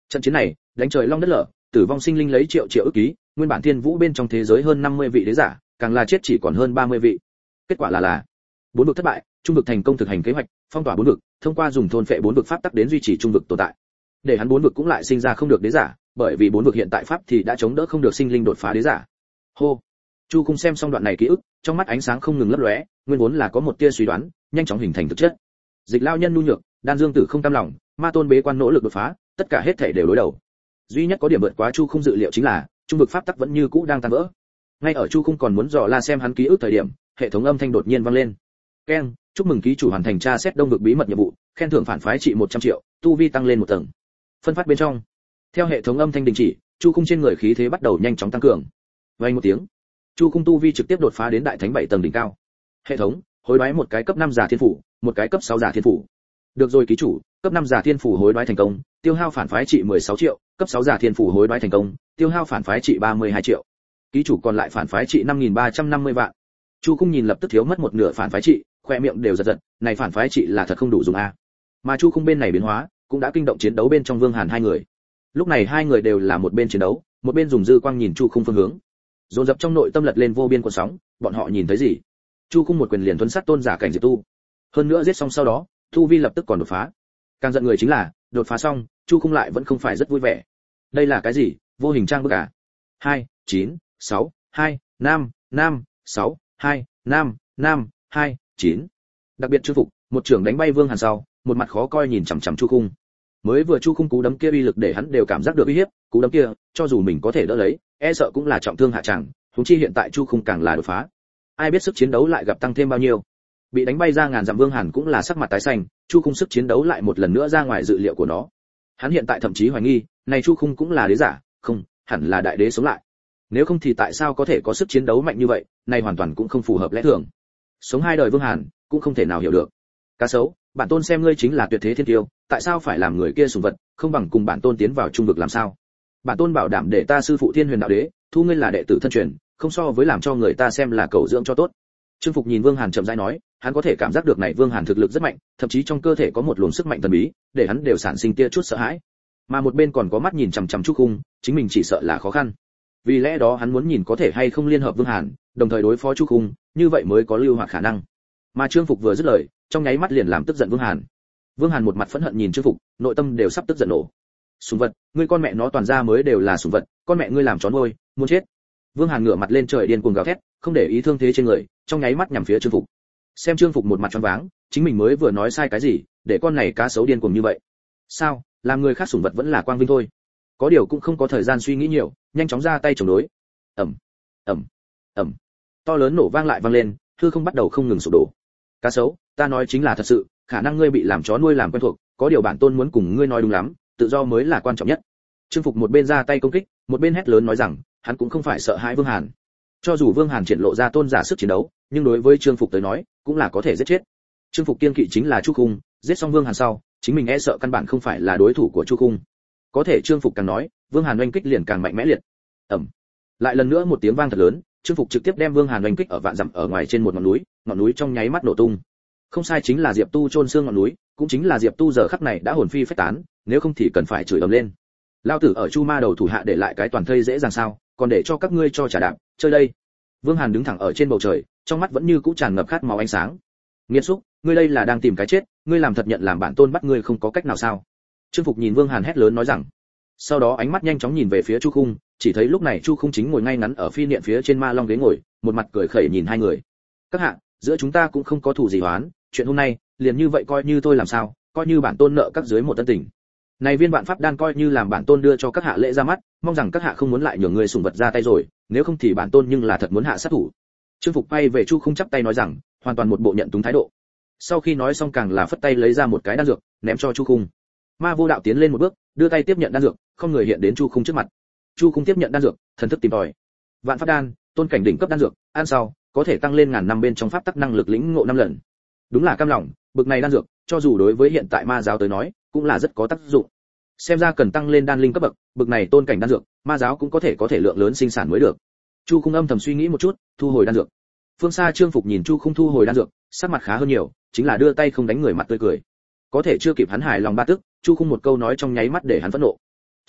Trận chiến này đánh trời long đất lở, tử vong sinh linh lấy triệu triệu ức ký, nguyên bản thiên vũ bên trong thế giới hơn 50 vị đế giả, càng là chết chỉ còn hơn 30 vị. Kết quả là bốn vực thất bại, trung vực thành công thực hành kế hoạch phong tỏa bốn vực, thông qua dùng thôn phệ bốn vực pháp tắc đến duy trì trung vực tồn tại. Để hắn bốn vực cũng lại sinh ra không được đế giả, bởi vì bốn vực hiện tại pháp thì đã chống đỡ không được sinh linh đột phá đế giả. Hô. Chu Khung xem xong đoạn này ký ức, trong mắt ánh sáng không ngừng lấp lóe, nguyên vốn là có một tia suy đoán, nhanh chóng hình thành thực chất. Dịch lao nhân nhu nhược, Đan Dương Tử không cam lòng, Ma Tôn bế quan nỗ lực đột phá, tất cả hết thảy đều đối đầu. Duy nhất có điểm vượt quá Chu Khung dự liệu chính là, trung vực pháp tắc vẫn như cũ đang tan vỡ. Ngay ở Chu Khung còn muốn dò la xem hắn ký ức thời điểm, hệ thống âm thanh đột nhiên vang lên. Keng, chúc mừng ký chủ hoàn thành tra xét đông vực bí mật nhiệm vụ, khen thưởng phản phái trị 100 triệu, tu vi tăng lên một tầng. Phân phát bên trong. Theo hệ thống âm thanh đình chỉ, Chu Khung trên người khí thế bắt đầu nhanh chóng tăng cường. Vang một tiếng, Chu Khung tu vi trực tiếp đột phá đến đại thánh 7 tầng đỉnh cao. Hệ thống, hối đoái một cái cấp 5 giả thiên phủ, một cái cấp 6 giả thiên phủ. Được rồi ký chủ, cấp 5 giả thiên phủ hối đoái thành công, tiêu hao phản phái trị 16 triệu, cấp 6 giả thiên phủ hối đoái thành công, tiêu hao phản phái trị 32 triệu. Ký chủ còn lại phản phái trị 5350 vạn. Chu Khung nhìn lập tức thiếu mất một nửa phản phái trị, khoe miệng đều giật giật, này phản phái trị là thật không đủ dùng a. Mà Chu Khung bên này biến hóa, cũng đã kinh động chiến đấu bên trong Vương Hàn hai người. Lúc này hai người đều là một bên chiến đấu, một bên dùng dư quang nhìn Chu Khung phương hướng. Dồn dập trong nội tâm lật lên vô biên cuộn sóng, bọn họ nhìn thấy gì? Chu Khung một quyền liền tuấn sát tôn giả cảnh Diệp Tu. Hơn nữa giết xong sau đó, tu vi lập tức còn đột phá. Càng giận người chính là, đột phá xong, Chu Khung lại vẫn không phải rất vui vẻ. Đây là cái gì? Vô hình trang bức à? 2 9 6 2 5 5 6 2 5 5 2 9. Đặc biệt chư phục, một trưởng đánh bay Vương Hàn sau, một mặt khó coi nhìn chằm chằm Chu Khung. Mới vừa Chu Khung cú đấm kia uy lực để hắn đều cảm giác được uy hiếp, cú đấm kia, cho dù mình có thể đỡ lấy, e sợ cũng là trọng thương hạ tràng, huống chi hiện tại Chu Khung càng là đột phá. Ai biết sức chiến đấu lại gặp tăng thêm bao nhiêu. Bị đánh bay ra ngàn dặm Vương Hàn cũng là sắc mặt tái xanh, Chu Khung sức chiến đấu lại một lần nữa ra ngoài dự liệu của nó. Hắn hiện tại thậm chí hoài nghi, này Chu Khung cũng là đế giả, không, hẳn là đại đế sống lại. Nếu không thì tại sao có thể có sức chiến đấu mạnh như vậy, này hoàn toàn cũng không phù hợp lẽ thường. Sống hai đời Vương Hàn, cũng không thể nào hiểu được. Cá sấu, bản tôn xem ngươi chính là tuyệt thế thiên kiêu, tại sao phải làm người kia sủng vật, không bằng cùng bản tôn tiến vào trung vực làm sao? Bản tôn bảo đảm để ta sư phụ Thiên Huyền đạo đế, thu ngươi là đệ tử thân truyền, không so với làm cho người ta xem là cầu dưỡng cho tốt. Trương Phục nhìn Vương Hàn chậm rãi nói, hắn có thể cảm giác được này Vương Hàn thực lực rất mạnh, thậm chí trong cơ thể có một luồng sức mạnh thần bí, để hắn đều sản sinh tia chút sợ hãi. Mà một bên còn có mắt nhìn chằm chằm Chu Khung, chính mình chỉ sợ là khó khăn. Vì lẽ đó hắn muốn nhìn có thể hay không liên hợp Vương Hàn, đồng thời đối phó Chu Khung, như vậy mới có lưu hoạt khả năng. Mà Trương Phục vừa dứt lời, trong nháy mắt liền làm tức giận Vương Hàn. Vương Hàn một mặt phẫn hận nhìn Trương Phục, nội tâm đều sắp tức giận nổ. Sủng vật, ngươi con mẹ nó toàn ra mới đều là sủng vật, con mẹ ngươi làm chó nuôi, muốn chết. Vương Hàn ngửa mặt lên trời điên cuồng gào thét, không để ý thương thế trên người, trong nháy mắt nhằm phía Trương Phục. Xem Trương Phục một mặt choáng váng, chính mình mới vừa nói sai cái gì, để con này cá sấu điên cuồng như vậy. Sao, làm người khác sủng vật vẫn là quang vinh thôi. Có điều cũng không có thời gian suy nghĩ nhiều, nhanh chóng ra tay chống đối. Ầm, ầm, ầm. To lớn nổ vang lại vang lên, hư không bắt đầu không ngừng sụp đổ. Cá sấu, ta nói chính là thật sự, khả năng ngươi bị làm chó nuôi làm quen thuộc, có điều bản tôn muốn cùng ngươi nói đúng lắm, tự do mới là quan trọng nhất. Trương Phục một bên ra tay công kích, một bên hét lớn nói rằng, hắn cũng không phải sợ hãi Vương Hàn. Cho dù Vương Hàn triển lộ ra tôn giả sức chiến đấu, nhưng đối với Trương Phục tới nói, cũng là có thể giết chết. Trương Phục kiên kỵ chính là Chu Khung, giết xong Vương Hàn sau, chính mình e sợ căn bản không phải là đối thủ của Chu Khung. Có thể Trương Phục càng nói, Vương Hàn oanh kích liền càng mạnh mẽ liệt. Ầm. Lại lần nữa một tiếng vang thật lớn, Trương Phục trực tiếp đem Vương Hàn oanh kích ở vạn dặm ở ngoài trên một ngọn núi trong nháy mắt nổ tung. Không sai, chính là Diệp Tu chôn xương ngọn núi, cũng chính là Diệp Tu giờ khắc này đã hồn phi phách tán, nếu không thì cần phải chửi ầm lên. Lao tử ở Chu Ma đầu thủ hạ để lại cái toàn thây dễ dàng sao, còn để cho các ngươi cho trả đạp, chơi đây. Vương Hàn đứng thẳng ở trên bầu trời, trong mắt vẫn như cũ tràn ngập khát máu ánh sáng. Nghiệt xúc, ngươi đây là đang tìm cái chết, ngươi làm thật nhận làm bản tôn bắt ngươi không có cách nào sao? Trương Phục nhìn Vương Hàn hét lớn nói rằng. Sau đó ánh mắt nhanh chóng nhìn về phía Chu Khung, chỉ thấy lúc này Chu Khung chính ngồi ngay ngắn ở phi niệm phía trên ma long ghế ngồi, một mặt cười khẩy nhìn hai người. Các hạ, giữa chúng ta cũng không có thù gì oán, chuyện hôm nay, liền như vậy coi như tôi làm sao, coi như bản tôn nợ các dưới một ân tình. Này viên vạn pháp đan coi như làm bản tôn đưa cho các hạ lễ ra mắt, mong rằng các hạ không muốn lại nhường người sủng vật ra tay rồi, nếu không thì bản tôn nhưng là thật muốn hạ sát thủ. Trương Phục bay về Chu Khung chắp tay nói rằng, hoàn toàn một bộ nhận túng thái độ. Sau khi nói xong càng là phất tay lấy ra một cái đan dược, ném cho Chu Khung. Ma Vô Đạo tiến lên một bước, đưa tay tiếp nhận đan dược, không người hiện đến Chu Khung trước mặt. Chu Khung tiếp nhận đan dược, thần thức tìm tòi. Vạn pháp đan, tôn cảnh đỉnh cấp đan dược, ăn sau, có thể tăng lên ngàn năm bên trong pháp tắc năng lực lĩnh ngộ 5 lần. Đúng là cam lòng, bực này đan dược, cho dù đối với hiện tại ma giáo tới nói, cũng là rất có tác dụng. Xem ra cần tăng lên đan linh cấp bậc, bực này tôn cảnh đan dược, ma giáo cũng có thể lượng lớn sinh sản mới được. Chu Khung âm thầm suy nghĩ một chút, thu hồi đan dược. Phương xa Trương Phục nhìn Chu Khung thu hồi đan dược, sắc mặt khá hơn nhiều, chính là đưa tay không đánh người mặt tươi cười. Có thể chưa kịp hắn hài lòng ba tức, Chu Khung một câu nói trong nháy mắt để hắn phẫn nộ.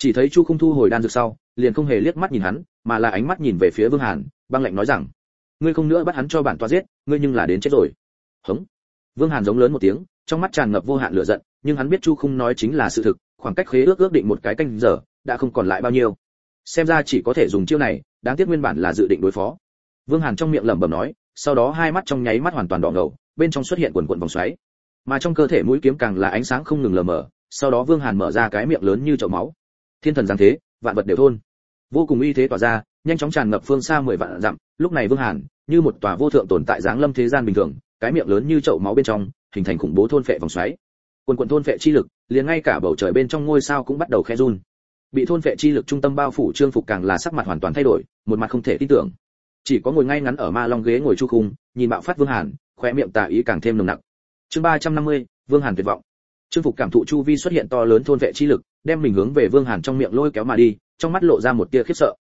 Chỉ thấy Chu Khung thu hồi đan dược sau, liền không hề liếc mắt nhìn hắn, mà là ánh mắt nhìn về phía Vương Hàn, băng lạnh nói rằng: "Ngươi không nữa bắt hắn cho bản tọa giết, ngươi nhưng là đến chết rồi." Hống. Vương Hàn giống lớn một tiếng, trong mắt tràn ngập vô hạn lửa giận, nhưng hắn biết Chu Khung nói chính là sự thực, khoảng cách khế ước định một cái canh giờ, đã không còn lại bao nhiêu. Xem ra chỉ có thể dùng chiêu này, đáng tiếc nguyên bản là dự định đối phó. Vương Hàn trong miệng lẩm bẩm nói, sau đó hai mắt trong nháy mắt hoàn toàn đỏ ngầu, bên trong xuất hiện quần quần vòng xoáy, mà trong cơ thể mũi kiếm càng là ánh sáng không ngừng lờ mờ. Sau đó Vương Hàn mở ra cái miệng lớn như chậu máu. Thiên thần giáng thế, vạn vật đều thôn. Vô cùng uy thế tỏa ra, nhanh chóng tràn ngập phương xa 10 vạn dặm. Lúc này Vương Hàn như một tòa vô thượng tồn tại giáng lâm thế gian bình thường, cái miệng lớn như chậu máu bên trong hình thành khủng bố thôn phệ vòng xoáy. Quần quần thôn phệ chi lực, liền ngay cả bầu trời bên trong ngôi sao cũng bắt đầu khẽ run. Bị thôn phệ chi lực trung tâm bao phủ Trương Phục càng là sắc mặt hoàn toàn thay đổi, một mặt không thể tin tưởng. Chỉ có ngồi ngay ngắn ở ma long ghế ngồi Chu Khung, nhìn bạo phát Vương Hàn, khóe miệng tà ý càng thêm nồng nặc. Chương 350, Vương Hàn tuyệt vọng. Trương Phục cảm thụ chu vi xuất hiện to lớn thôn vệ chi lực, đem mình hướng về Vương Hàn trong miệng lôi kéo mà đi, trong mắt lộ ra một tia khiếp sợ.